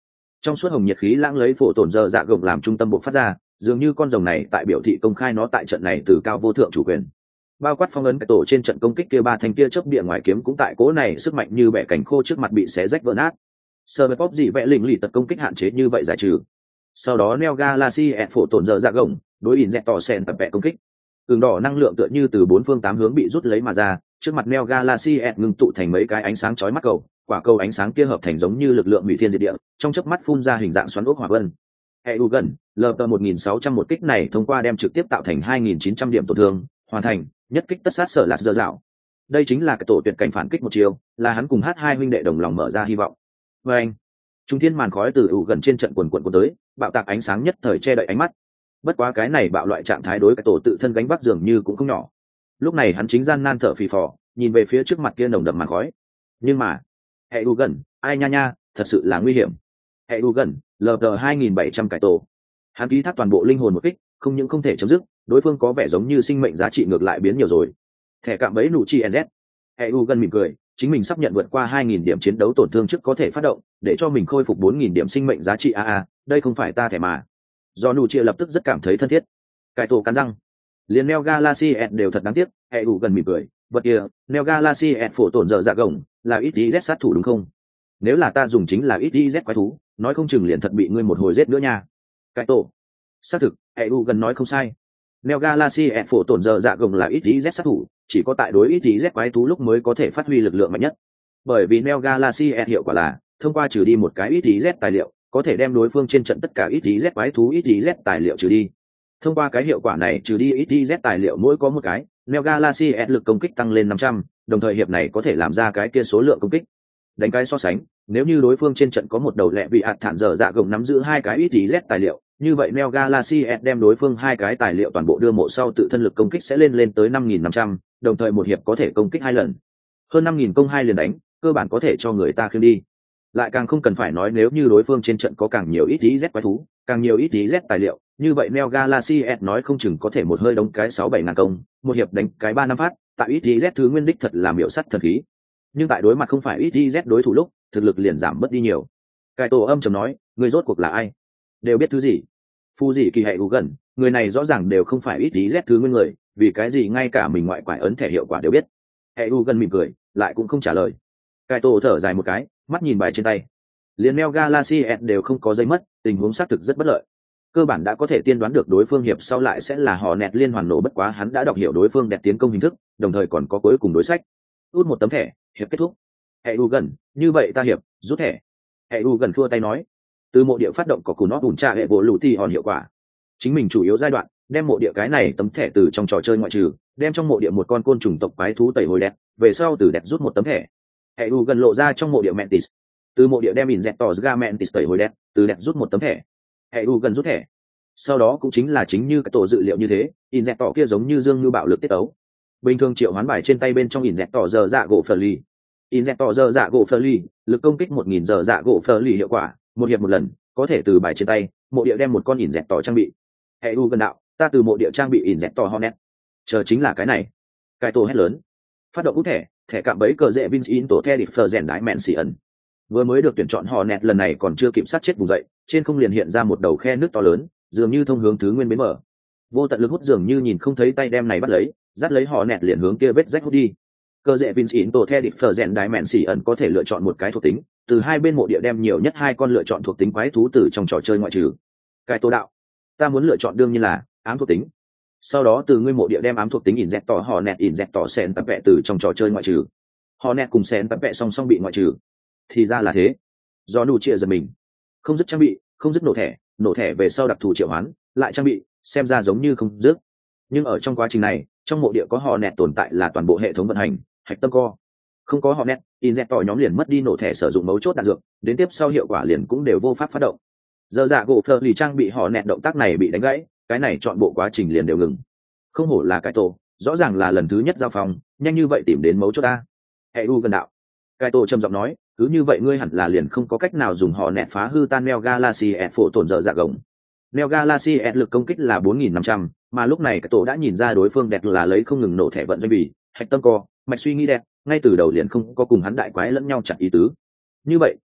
Trong suốt hồng nhiệt khí lãng lấy phổ tổn giờ dạ gồng làm trung tâm bộ phát ra, dường như con rồng này tại biểu thị công khai nó tại trận này từ cao vô thượng chủ quyền. Bao quát phong ấn cái tổ trên trận công kích kia ba thanh kia chớp địa ngoài kiếm cũng tại cố này sức mạnh như bẻ cánh khô trước mặt bị xé rách vỡ nát. Sơ pop dị vẽ lình lì tật công kích hạn chế như vậy giải trừ. Sau đó Neo Galaxy ẹt phổ tổn giờ dạ gồng đối in dẹt tỏ sen tập vẽ công kích. Tường đỏ năng lượng tựa như từ bốn phương tám hướng bị rút lấy mà ra, trước mặt Neo Galaxy ẹt ngưng tụ thành mấy cái ánh sáng chói mắt cầu, quả cầu ánh sáng kia hợp thành giống như lực lượng hủy thiên diệt địa, trong chớp mắt phun ra hình dạng xoắn ốc hỏa vân. E U gần, lờ tờ một nghìn sáu trăm một kích này thông qua đem trực tiếp tạo thành hai nghìn chín trăm điểm tổn thương, hoàn thành, nhất kích tất sát sở lạt dơ dạo. Đây chính là cái tổ tuyệt cảnh phản kích một chiều, là hắn cùng hát hai huynh đệ đồng lòng mở ra hy vọng. Và anh, trung thiên màn khói từ ủ gần trên trận quần quần cuốn tới, bạo tạc ánh sáng nhất thời che đậy ánh mắt. Bất quá cái này bạo loại trạng thái đối cái tổ tự thân gánh vác dường như cũng không nhỏ. Lúc này hắn chính gian nan thở phì phò, nhìn về phía trước mặt kia nồng đậm màn khói. Nhưng mà, hệ u gần, ai nha nha, thật sự là nguy hiểm. Hệ u gần, lờ tờ hai nghìn bảy trăm cải tổ. Hắn ký thác toàn bộ linh hồn một kích, không những không thể chấm dứt, đối phương có vẻ giống như sinh mệnh giá trị ngược lại biến nhiều rồi. Thẻ cạm bẫy nụ chi en dét. Hệ u gần mỉm cười, chính mình sắp nhận vượt qua hai nghìn điểm chiến đấu tổn thương trước có thể phát động, để cho mình khôi phục bốn nghìn điểm sinh mệnh giá trị a a, đây không phải ta thẻ mà. Do nụ chia lập tức rất cảm thấy thân thiết. Cải tổ cắn răng. Liên Neo Galaxy ẹt đều thật đáng tiếc, hệ u gần mỉm cười, vật kia, Neo Galaxy ẹt phổ tổn giờ dạ gồng, là ít tí z sát thủ đúng không? Nếu là ta dùng chính là ít tí z quái thú, nói không chừng liền thật bị ngươi một hồi giết nữa nha. Cải tổ. Xác thực, hệ u gần nói không sai. Neo Galaxy ẹt phổ tổn giờ dạ gồng là ít tí z sát thủ, chỉ có tại đối ít tí z quái thú lúc mới có thể phát huy lực lượng mạnh nhất. Bởi vì Neo Galaxy ẹt hiệu quả là thông qua trừ đi một cái ít tí z tài liệu, có thể đem đối phương trên trận tất cả ít tí z quái thú ít tí z tài liệu trừ đi. Thông qua cái hiệu quả này trừ đi ít tí z tài liệu mỗi có một cái, Neo Galaxy ẹt lực công kích tăng lên năm trăm, đồng thời hiệp này có thể làm ra cái kia số lượng công kích. Đánh cái so sánh, nếu như đối phương trên trận có một đầu lẹ bị hạt thản giờ dạ gồng nắm giữ hai cái ít tí z tài liệu, như vậy Neo Galaxy ẹt đem đối phương hai cái tài liệu toàn bộ đưa mộ sau tự thân lực công kích sẽ lên lên tới năm nghìn năm trăm, đồng thời một hiệp có thể công kích hai lần. Hơn năm nghìn công hai liền đánh, cơ bản có thể cho người ta khiêng đi. Lại càng không cần phải nói nếu như đối phương trên trận có càng nhiều ít tí z quái thú, càng nhiều ít tí z tài liệu, như vậy Neo Galaxy ẹt nói không chừng có thể một hơi đóng cái sáu bảy ngàn công, một hiệp đánh cái ba năm phát, tại ít tí z thứ nguyên đích thật là miểu sắt thần khí. Nhưng tại đối mặt không phải ít tí z đối thủ lúc, thực lực liền giảm mất đi nhiều. Cải tổ âm trầm nói, người rốt cuộc là ai? Đều biết thứ gì? Phu gì kỳ hệ u gần, người này rõ ràng đều không phải ít tí z thứ nguyên người, vì cái gì ngay cả mình ngoại quải ấn thẻ hiệu quả đều biết. Hệ u gần mỉm cười, lại cũng không trả lời. Cải tổ thở dài một cái, mắt nhìn bài trên tay. Liên Neo Galaxy ẹt đều không có giấy mất, tình huống xác thực rất bất lợi. Cơ bản đã có thể tiên đoán được đối phương hiệp sau lại sẽ là họ nẹt liên hoàn nổ, bất quá hắn đã đọc hiểu đối phương đẹp tiến công hình thức, đồng thời còn có cuối cùng đối sách. Út một tấm thẻ, hiệp kết thúc. Hệ u gần, như vậy ta hiệp, rút thẻ. Hệ u gần thua tay nói. Từ mộ địa phát động có cù nót ủn tra hệ bộ lũ thì hòn hiệu quả. Chính mình chủ yếu giai đoạn, đem mộ địa cái này tấm thẻ từ trong trò chơi ngoại trừ, đem trong mộ địa một con côn trùng tộc quái thú tẩy hồi đẹp, về sau từ đẹp rút một tấm thẻ. Hệ u gần lộ ra trong mộ địa Mantis. Từ mộ địa đem in dẹt tỏ ra Mantis tẩy hồi đẹp, từ đẹp rút một tấm thẻ. Hệ u gần rút thẻ. Sau đó cũng chính là chính như cái tổ dự liệu như thế, in dẹt tỏ kia giống như dương như bạo lực tiết tấu. Bình thường triệu hoán bài trên tay bên trong in dẹt tỏ giờ dạ gỗ phở ly. In dẹt tỏ giờ dạ gỗ phở ly, lực công kích một nghìn giờ dạ gỗ phở ly hiệu quả, một hiệp một lần, có thể từ bài trên tay, mộ địa đem một con in dẹt tỏ trang bị. Hệ u gần đạo, ta từ mộ địa trang bị in dẹt tỏ Hornet. Chờ chính là cái này. Cái tổ hét lớn. Phát động út thẻ, thẻ cạm bẫy cờ rễ Vince in tổ the địch phờ rèn đái mẹn xì ẩn. Vừa mới được tuyển chọn Hornet lần này còn chưa kịp sát chết vùng dậy, trên không liền hiện ra một đầu khe nước to lớn, dường như thông hướng thứ nguyên bến mở. Vô tận lực hút dường như nhìn không thấy tay đem này bắt lấy, dắt lấy Hornet liền hướng kia vết rách hút đi. Cơ rễ Vince in tổ the địch phờ rèn đái mẹn xì ẩn có thể lựa chọn một cái thuộc tính, từ hai bên mộ địa đem nhiều nhất hai con lựa chọn thuộc tính quái thú từ trong trò chơi ngoại trừ. Cái tổ đạo, ta muốn lựa chọn đương nhiên là ám thuộc tính. Sau đó từ ngươi mộ địa đem ám thuộc tính in dẹt tỏ họ nẹt in dẹt tỏ sen tập vẽ từ trong trò chơi ngoại trừ. Họ nẹt cùng sen tập vẽ song song bị ngoại trừ. Thì ra là thế. Do nụ chia giật mình, không dứt trang bị, không dứt nổ thẻ, nổ thẻ về sau đặc thù triệu hoán, lại trang bị, xem ra giống như không dứt. Nhưng ở trong quá trình này, trong mộ địa có họ nẹt tồn tại là toàn bộ hệ thống vận hành, hạch tâm co. Không có họ nẹt, in dẹt tỏ nhóm liền mất đi nổ thẻ sử dụng mấu chốt đạn dược, đến tiếp sau hiệu quả liền cũng đều vô pháp phát động. Giờ dạ gỗ phờ lì trang bị họ nẹt động tác này bị đánh gãy, cái này chọn bộ quá trình liền đều ngừng. Không hổ là cái tổ, rõ ràng là lần thứ nhất giao phòng, nhanh như vậy tìm đến mấu chốt ta. Hệ u gần đạo. Cái tổ trầm giọng nói, cứ như vậy ngươi hẳn là liền không có cách nào dùng họ nẹt phá hư tan Neo Galaxy ẹt phổ tổn giờ dạ gồng. Neo Galaxy ẹt lực công kích là bốn nghìn năm trăm, mà lúc này cái tổ đã nhìn ra đối phương đẹp là lấy không ngừng nổ thẻ vận doanh bì, hạch tâm co, mạch suy nghĩ đẹp, ngay từ đầu liền không có cùng hắn đại quái lẫn nhau chặt ý tứ. Như vậy,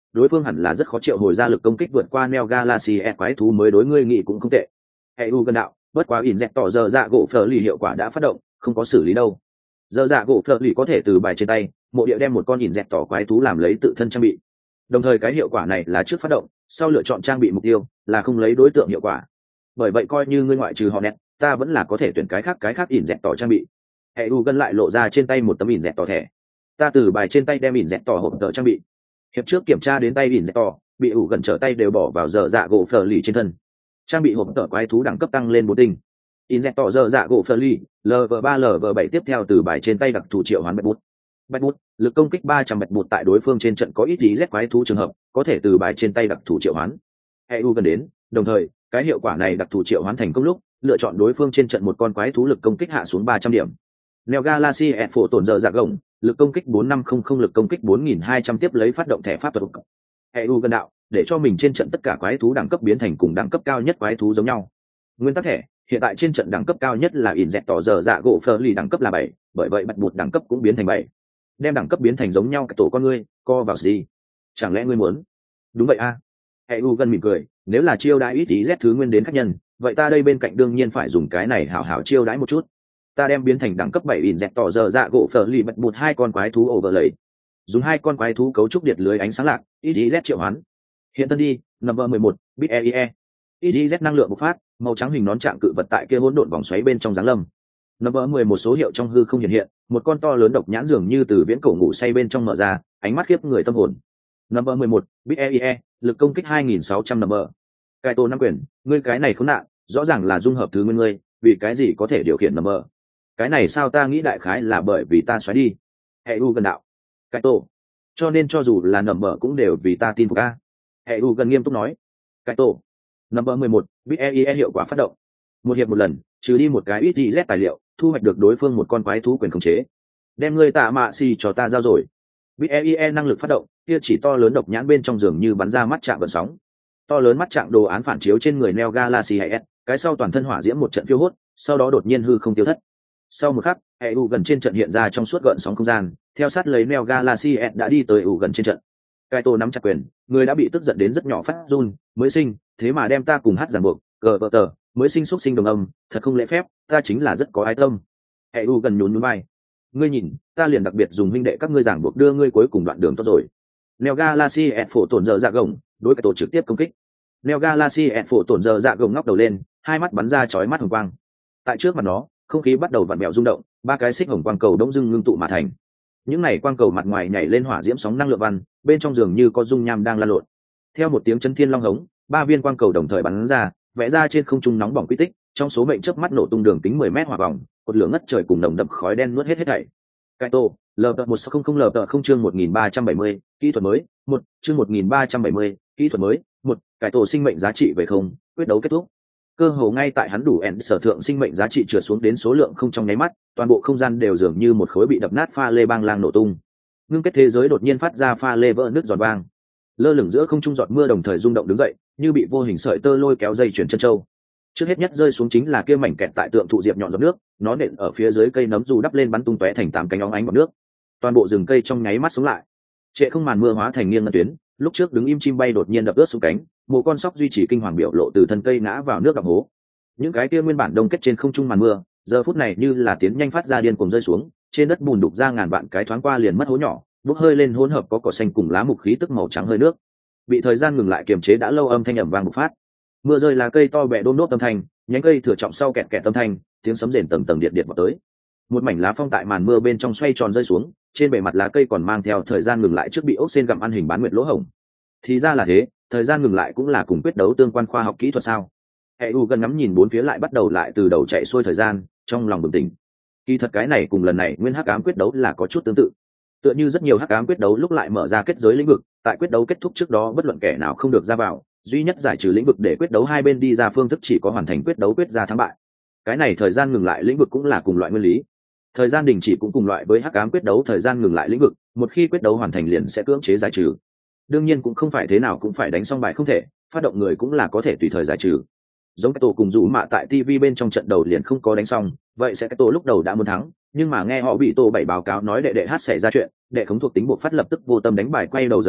đối phương hẳn là rất khó triệu hồi ra lực công kích vượt qua Neo Galaxy S quái thú mới đối ngươi nghĩ cũng không tệ. Hệ u gần đạo, bất quá ỉn dẹt tỏ giờ dạ gỗ phở lì hiệu quả đã phát động, không có xử lý đâu. Giờ dạ gỗ phở lì có thể từ bài trên tay, mộ địa đem một con ỉn dẹt tỏ quái thú làm lấy tự thân trang bị. Đồng thời cái hiệu quả này là trước phát động, sau lựa chọn trang bị mục tiêu, là không lấy đối tượng hiệu quả. Bởi vậy coi như ngươi ngoại trừ họ nét, ta vẫn là có thể tuyển cái khác cái khác ỉn dẹt tỏ trang bị. Hệ u gần lại lộ ra trên tay một tấm ỉn dẹt tỏ thẻ. Ta từ bài trên tay đem ỉn dẹt tỏ hộp tợ trang bị. Hiệp trước kiểm tra đến tay ỉn dẹt tỏ, bị ủ gần trở tay đều bỏ vào giờ dạ gỗ phở lì trên thân. Trang bị hộp tợ quái thú đẳng cấp tăng lên bốn tinh. In dẹt tỏ giờ dạ gỗ phở lì, lv ba lv bảy tiếp theo từ bài trên tay đặc thù triệu hoán bạch bút. Bạch bút, lực công kích ba trăm bạch bút tại đối phương trên trận có ít ý z quái thú trường hợp, có thể từ bài trên tay đặc thù triệu hoán. e u gần đến, đồng thời, cái hiệu quả này đặc thù triệu hoán thành công lúc, lựa chọn đối phương trên trận một con quái thú lực công kích hạ xuống ba trăm điểm. Neo Galaxy S phổ tổn giờ dạ gồng, lực công kích bốn năm không không lực công kích bốn nghìn hai trăm tiếp lấy phát động thẻ pháp thuật. e u gần đạo, để cho mình trên trận tất cả quái thú đẳng cấp biến thành cùng đẳng cấp cao nhất quái thú giống nhau. Nguyên tắc thẻ, hiện tại trên trận đẳng cấp cao nhất là ỉn dẹt tỏ giờ dạ gỗ phơ lì đẳng cấp là bảy, bởi vậy bạch bụt đẳng cấp cũng biến thành bảy. Đem đẳng cấp biến thành giống nhau cái tổ con ngươi, co vào gì? Chẳng lẽ ngươi muốn? Đúng vậy a. À. Hệ u gần mỉm cười, nếu là chiêu đãi ít tí z thứ nguyên đến khách nhân, vậy ta đây bên cạnh đương nhiên phải dùng cái này hảo hảo chiêu đãi một chút. Ta đem biến thành đẳng cấp bảy ỉn dẹt tỏ giờ dạ gỗ phơ lì bạch bụt hai con quái thú overlay. Dùng hai con quái thú cấu trúc điện lưới ánh sáng lạc, ít tí z triệu hoán. Hiện thân đi, number mười một, bit e e. ít tí z năng lượng bộc phát, màu trắng hình nón trạng cự vật tại kia hỗn độn vòng xoáy bên trong giáng lâm. Number mười một số hiệu trong hư không hiện hiện, một con to lớn độc nhãn dường như từ viễn cổ ngủ say bên trong mở ra, ánh mắt khiếp người tâm hồn. Number mười một, bit e e, lực công kích hai nghìn sáu trăm number. Cai tổ năm quyền, ngươi cái này khốn nạn, rõ ràng là dung hợp thứ nguyên ngươi, vì cái gì có thể điều khiển number? Cái này sao ta nghĩ đại khái là bởi vì ta xoáy đi. Hệ u gần đạo. Cai tổ. Cho nên cho dù là number cũng đều vì ta tin phục a. Hệ u gần nghiêm túc nói. Cai tổ. Number mười một, bit e e hiệu quả phát động. Một hiệp một lần, trừ đi một cái ít z tài liệu, thu hoạch được đối phương một con quái thú quyền khống chế. Đem ngươi tạ mạ xì cho ta giao rồi. bit e e năng lực phát động, kia chỉ to lớn độc nhãn bên trong giường như bắn ra mắt trạng vận sóng. To lớn mắt trạng đồ án phản chiếu trên người Neo Galaxy hay S, cái sau toàn thân hỏa diễm một trận phiêu hốt, sau đó đột nhiên hư không tiêu thất. Sau một khắc, e u gần trên trận hiện ra trong suốt gợn sóng không gian, theo sát lấy Neo Galaxy S đã đi tới e u gần trên trận. Kaito nắm chặt quyền, người đã bị tức giận đến rất nhỏ phát run, mới sinh, thế mà đem ta cùng hát giảng buộc, gờ vợ tờ, mới sinh xuất sinh đồng âm, thật không lễ phép, ta chính là rất có ái tâm. e u gần nhún nhún vai. Ngươi nhìn, ta liền đặc biệt dùng huynh đệ các ngươi giảng buộc đưa ngươi cuối cùng đoạn đường tốt rồi. Neo Galaxy S phổ tổn giờ dạ gồng, đối Kaito trực tiếp công kích. Neo Galaxy S phổ tổn giờ dạ gồng ngóc đầu lên, hai mắt bắn ra chói mắt hồng quang. Tại trước mặt nó, không khí bắt đầu vặn vẹo rung động, ba cái xích hồng quang cầu đống dưng ngưng tụ mà thành. Những này quang cầu mặt ngoài nhảy lên hỏa diễm sóng năng lượng văn, bên trong giường như có dung nham đang lan lộn. Theo một tiếng chấn thiên long hống, ba viên quang cầu đồng thời bắn ra, vẽ ra trên không trung nóng bỏng quy tích, trong số mệnh chớp mắt nổ tung đường kính mười mét hỏa vòng, cột lửa ngất trời cùng nồng đậm khói đen nuốt hết hết thảy. Kaito, lờ tờ một không không lờ tờ không chương một nghìn ba trăm bảy mươi, kỹ thuật mới, một chương một nghìn ba trăm bảy mươi, kỹ thuật mới, một Kaito sinh mệnh giá trị về không, quyết đấu kết thúc. Cơ hồ ngay tại hắn đủ ẻn sở thượng sinh mệnh giá trị trượt xuống đến số lượng không trong nháy mắt, toàn bộ không gian đều dường như một khối bị đập nát pha lê bang lang nổ tung. Ngưng kết thế giới đột nhiên phát ra pha lê vỡ nước giọt vang. Lơ lửng giữa không trung giọt mưa đồng thời rung động đứng dậy, như bị vô hình sợi tơ lôi kéo dây chuyển chân châu. Trước hết nhất rơi xuống chính là kia mảnh kẹt tại tượng thụ diệp nhọn giọt nước, nó nện ở phía dưới cây nấm dù đắp lên bắn tung tóe thành tám cánh óng ánh bọt nước. Toàn bộ rừng cây trong nháy mắt sống lại. Trệ không màn mưa hóa thành nghiêng ngân tuyến, lúc trước đứng im chim bay đột nhiên đập ướt xuống cánh, một con sóc duy trì kinh hoàng biểu lộ từ thân cây ngã vào nước đọng hố. Những cái kia nguyên bản đông kết trên không trung màn mưa, giờ phút này như là tiến nhanh phát ra điên cuồng rơi xuống, trên đất bùn đục ra ngàn vạn cái thoáng qua liền mất hố nhỏ, bốc hơi lên hỗn hợp có cỏ xanh cùng lá mục khí tức màu trắng hơi nước. Bị thời gian ngừng lại kiềm chế đã lâu âm thanh ầm vang bộc phát. Mưa rơi lá cây to bẹ đôm nốt âm thanh, nhánh cây thừa trọng sau kẹt kẹt âm thanh, tiếng sấm rền tầng tầng điện điện vào tới. Một mảnh lá phong tại màn mưa bên trong xoay tròn rơi xuống, trên bề mặt lá cây còn mang theo thời gian ngừng lại trước bị ốc sên gặm ăn hình bán nguyệt lỗ hổng. Thì ra là thế, thời gian ngừng lại cũng là cùng quyết đấu tương quan khoa học kỹ thuật sao? Hệ u gần ngắm nhìn bốn phía lại bắt đầu lại từ đầu chạy xuôi thời gian, trong lòng bừng tỉnh. Kỳ thật cái này cùng lần này nguyên hắc ám quyết đấu là có chút tương tự. Tựa như rất nhiều hắc ám quyết đấu lúc lại mở ra kết giới lĩnh vực, tại quyết đấu kết thúc trước đó bất luận kẻ nào không được ra vào, duy nhất giải trừ lĩnh vực để quyết đấu hai bên đi ra phương thức chỉ có hoàn thành quyết đấu quyết ra thắng bại. Cái này thời gian ngừng lại lĩnh vực cũng là cùng loại nguyên lý. Thời gian đình chỉ cũng cùng loại với hắc ám quyết đấu thời gian ngừng lại lĩnh vực, một khi quyết đấu hoàn thành liền sẽ cưỡng chế giải trừ. Đương nhiên cũng không phải thế nào cũng phải đánh xong bài không thể, phát động người cũng là có thể tùy thời giải trừ. Giống cái tổ cùng rủ mạ tại ti vi bên trong trận đầu liền không có đánh xong, vậy sẽ cái tổ lúc đầu đã muốn thắng, nhưng mà nghe họ bị tổ bảy báo cáo nói đệ đệ hát xảy ra chuyện, đệ khống thuộc tính bộ phát lập tức vô tâm đánh bài quay đầu rời đi,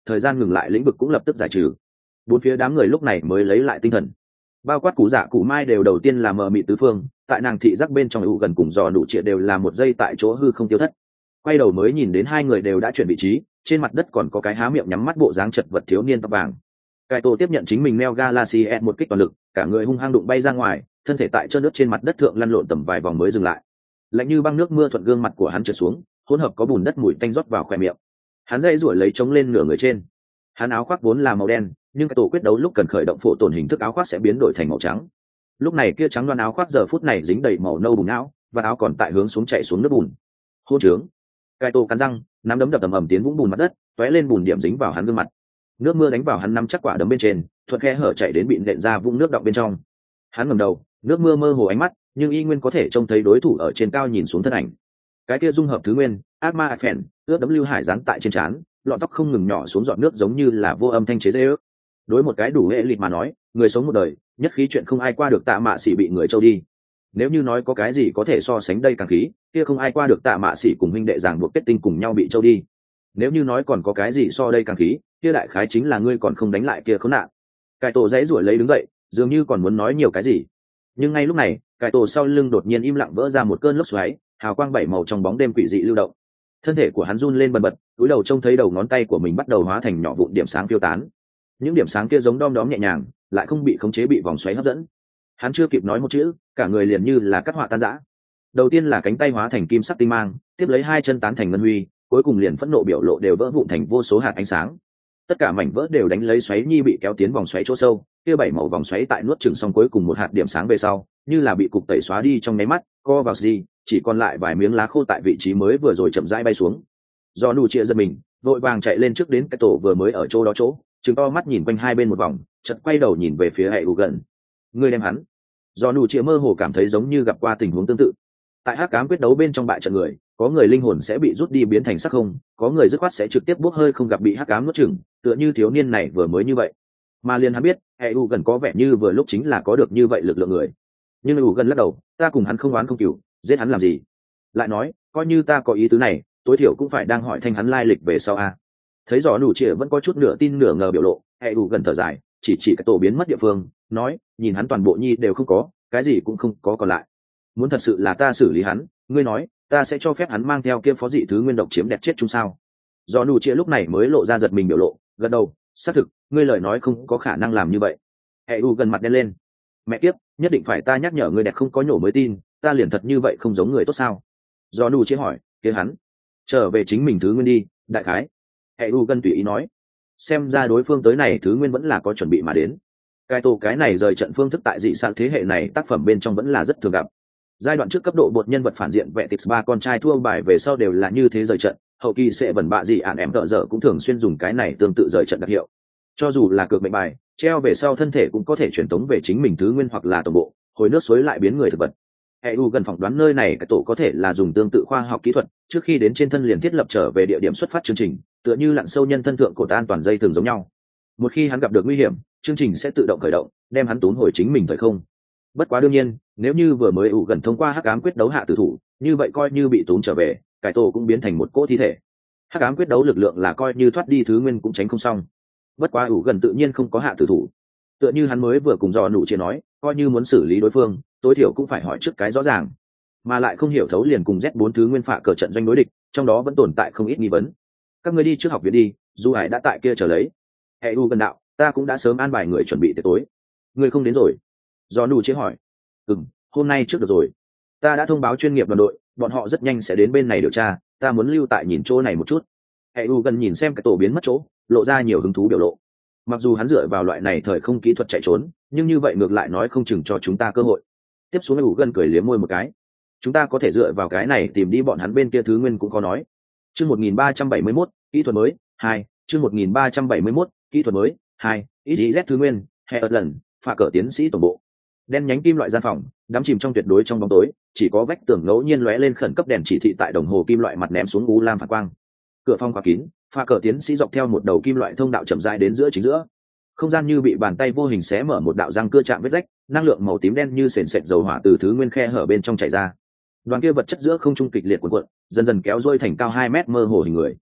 thời gian ngừng lại lĩnh vực cũng lập tức giải trừ. Bốn phía đám người lúc này mới lấy lại tinh thần, bao quát cụ dạ cụ mai đều đầu tiên là mờ mị tứ phương, tại nàng thị giác bên trong ủ gần cùng dò đủ triệt đều là một giây tại chỗ hư không tiêu thất. Quay đầu mới nhìn đến hai người đều đã chuyển vị trí, trên mặt đất còn có cái há miệng nhắm mắt bộ dáng chật vật thiếu niên tóc vàng. Cải tổ tiếp nhận chính mình neo Galaxy S một kích toàn lực, cả người hung hăng đụng bay ra ngoài, thân thể tại trơn nước trên mặt đất thượng lăn lộn tầm vài vòng mới dừng lại. Lạnh như băng nước mưa thuận gương mặt của hắn trượt xuống, hỗn hợp có bùn đất mùi tanh rót vào khóe miệng. Hắn dây rủi lấy chống lên nửa người trên. Hắn áo khoác vốn là màu đen, nhưng cái tổ quyết đấu lúc cần khởi động phổ tổn hình thức áo khoác sẽ biến đổi thành màu trắng. Lúc này kia trắng đoan áo khoác giờ phút này dính đầy màu nâu bùn não, và áo còn tại hướng xuống chạy xuống nước bùn. Hôn trướng. Cái tổ cắn răng, nắm đấm đập tầm ầm tiến vũng bùn mặt đất, tóe lên bùn điểm dính vào hắn gương mặt. Nước mưa đánh vào hắn nắm chắc quả đấm bên trên, thuận khe hở chạy đến bịn đệm ra vũng nước đọng bên trong. Hắn ngẩng đầu, nước mưa mơ hồ ánh mắt, nhưng y nguyên có thể trông thấy đối thủ ở trên cao nhìn xuống thân ảnh. Cái kia dung hợp thứ nguyên, ác ma phèn, ướt đấm lưu hải dán tại trên trán, lọn tóc không ngừng nhỏ xuống giọt nước giống như là vô âm thanh chế dễ ước. Đối một cái đủ hệ lịt mà nói, người sống một đời, nhất khí chuyện không ai qua được Tạ Mạ Sĩ bị người trâu đi. Nếu như nói có cái gì có thể so sánh đây càng khí, kia không ai qua được Tạ Mạ Sĩ cùng huynh đệ giảng buộc kết tinh cùng nhau bị trâu đi. Nếu như nói còn có cái gì so đây càng khí, kia đại khái chính là ngươi còn không đánh lại kia khốn nạn. Cải tổ dãy rủi lấy đứng dậy, dường như còn muốn nói nhiều cái gì. Nhưng ngay lúc này, cải tổ sau lưng đột nhiên im lặng vỡ ra một cơn lốc xoáy, hào quang bảy màu trong bóng đêm quỷ dị lưu động. Thân thể của hắn run lên bần bật, cúi đầu trông thấy đầu ngón tay của mình bắt đầu hóa thành nhỏ vụn điểm sáng phiêu tán. Những điểm sáng kia giống đom đóm nhẹ nhàng, lại không bị khống chế bị vòng xoáy hấp dẫn. Hắn chưa kịp nói một chữ, cả người liền như là cắt họa tan rã. Đầu tiên là cánh tay hóa thành kim sắc tinh mang, tiếp lấy hai chân tán thành ngân huy, cuối cùng liền phẫn nộ biểu lộ đều vỡ vụn thành vô số hạt ánh sáng. Tất cả mảnh vỡ đều đánh lấy xoáy nhi bị kéo tiến vòng xoáy chỗ sâu, kia bảy màu vòng xoáy tại nuốt chửng xong cuối cùng một hạt điểm sáng về sau, như là bị cục tẩy xóa đi trong nháy mắt, co vào gì, chỉ còn lại vài miếng lá khô tại vị trí mới vừa rồi chậm rãi bay xuống. Do nụ chia giật mình, vội vàng chạy lên trước đến cái tổ vừa mới ở chỗ đó chỗ, trừng to mắt nhìn quanh hai bên một vòng, chợt quay đầu nhìn về phía hệ u gần. Người đem hắn. Do nụ chia mơ hồ cảm thấy giống như gặp qua tình huống tương tự. Tại hắc ám quyết đấu bên trong bại trận người, có người linh hồn sẽ bị rút đi biến thành sắc không, có người dứt khoát sẽ trực tiếp bốc hơi không gặp bị hắc ám nuốt chửng, tựa như thiếu niên này vừa mới như vậy. Mà liền hắn biết, hệ u gần có vẻ như vừa lúc chính là có được như vậy lực lượng người. Nhưng hệ u gần lắc đầu, ta cùng hắn không oán không cừu, giết hắn làm gì? Lại nói, coi như ta có ý tứ này, tối thiểu cũng phải đang hỏi thanh hắn lai lịch về sau a. Thấy rõ nụ chia vẫn có chút nửa tin nửa ngờ biểu lộ, hệ u gần thở dài, chỉ chỉ cái tổ biến mất địa phương, nói, nhìn hắn toàn bộ nhi đều không có, cái gì cũng không có còn lại. Muốn thật sự là ta xử lý hắn, ngươi nói, ta sẽ cho phép hắn mang theo kia phó dị thứ nguyên độc chiếm đẹp chết chung sao? Do nụ chia lúc này mới lộ ra giật mình biểu lộ, gật đầu, xác thực, ngươi lời nói không có khả năng làm như vậy. Hệ u gần mặt đen lên, mẹ kiếp, nhất định phải ta nhắc nhở ngươi đẹp không có nhổ mới tin, ta liền thật như vậy không giống người tốt sao? Do nụ chia hỏi, kia hắn trở về chính mình thứ nguyên đi, đại khái. Hệ u gần tùy ý nói, xem ra đối phương tới này thứ nguyên vẫn là có chuẩn bị mà đến. Cái tổ cái này rời trận phương thức tại dị sản thế hệ này tác phẩm bên trong vẫn là rất thường gặp. Giai đoạn trước cấp độ bột nhân vật phản diện vẹt tix ba con trai thua bài về sau đều là như thế rời trận, hậu kỳ sẽ vẩn bạ gì ản em tợ dở cũng thường xuyên dùng cái này tương tự rời trận đặc hiệu. Cho dù là cược mệnh bài, treo về sau thân thể cũng có thể truyền tống về chính mình thứ nguyên hoặc là tổng bộ, hồi nước suối lại biến người thực vật. hệ u gần phỏng đoán nơi này cái tổ có thể là dùng tương tự khoa học kỹ thuật, trước khi đến trên thân liền thiết lập trở về địa điểm xuất phát chương trình, tựa như lặn sâu nhân thân thượng cổ tan toàn dây thường giống nhau. Một khi hắn gặp được nguy hiểm, chương trình sẽ tự động khởi động, đem hắn tốn hồi chính mình thời không. Bất quá đương nhiên, nếu như vừa mới ủ gần thông qua hắc ám quyết đấu hạ tử thủ, như vậy coi như bị tốn trở về, cải tổ cũng biến thành một cỗ thi thể. Hắc ám quyết đấu lực lượng là coi như thoát đi thứ nguyên cũng tránh không xong. Bất quá ủ gần tự nhiên không có hạ tử thủ, tựa như hắn mới vừa cùng dò nụ chia nói, coi như muốn xử lý đối phương, tối thiểu cũng phải hỏi trước cái rõ ràng, mà lại không hiểu thấu liền cùng Z bốn thứ nguyên phạ cờ trận doanh đối địch, trong đó vẫn tồn tại không ít nghi vấn. Các ngươi đi trước học viện đi, Du Hải đã tại kia chờ lấy. Hệ u gần đạo, ta cũng đã sớm an bài người chuẩn bị tiệc tối. Ngươi không đến rồi? Do nụ chia hỏi. Ừm, hôm nay trước được rồi. Ta đã thông báo chuyên nghiệp đoàn đội, bọn họ rất nhanh sẽ đến bên này điều tra, ta muốn lưu tại nhìn chỗ này một chút. Hệ u gần nhìn xem cái tổ biến mất chỗ, lộ ra nhiều hứng thú biểu lộ. Mặc dù hắn dựa vào loại này thời không kỹ thuật chạy trốn, nhưng như vậy ngược lại nói không chừng cho chúng ta cơ hội. Tiếp xuống hệ u gần cười liếm môi một cái. Chúng ta có thể dựa vào cái này tìm đi bọn hắn bên kia thứ nguyên cũng có nói. Chương một nghìn ba trăm bảy mươi mốt, kỹ thuật mới, hai, chương một nghìn ba trăm bảy mươi mốt, kỹ thuật mới, hai, ít Z thứ nguyên, hệ ợt lần, phá cỡ tiến sĩ tổng bộ. Đen nhánh kim loại gian phòng, đắm chìm trong tuyệt đối trong bóng tối, chỉ có vách tường ngẫu nhiên lóe lên khẩn cấp đèn chỉ thị tại đồng hồ kim loại mặt ném xuống u lam phản quang. Cửa phòng khóa kín, phá cỡ tiến sĩ dọc theo một đầu kim loại thông đạo chậm rãi đến giữa chính giữa. Không gian như bị bàn tay vô hình xé mở một đạo răng cưa chạm vết rách, năng lượng màu tím đen như sền sệt dầu hỏa từ thứ nguyên khe hở bên trong chảy ra. Đoàn kia vật chất giữa không trung kịch liệt cuộn cuộn, dần dần kéo dôi thành cao hai mét mơ hồ hình người.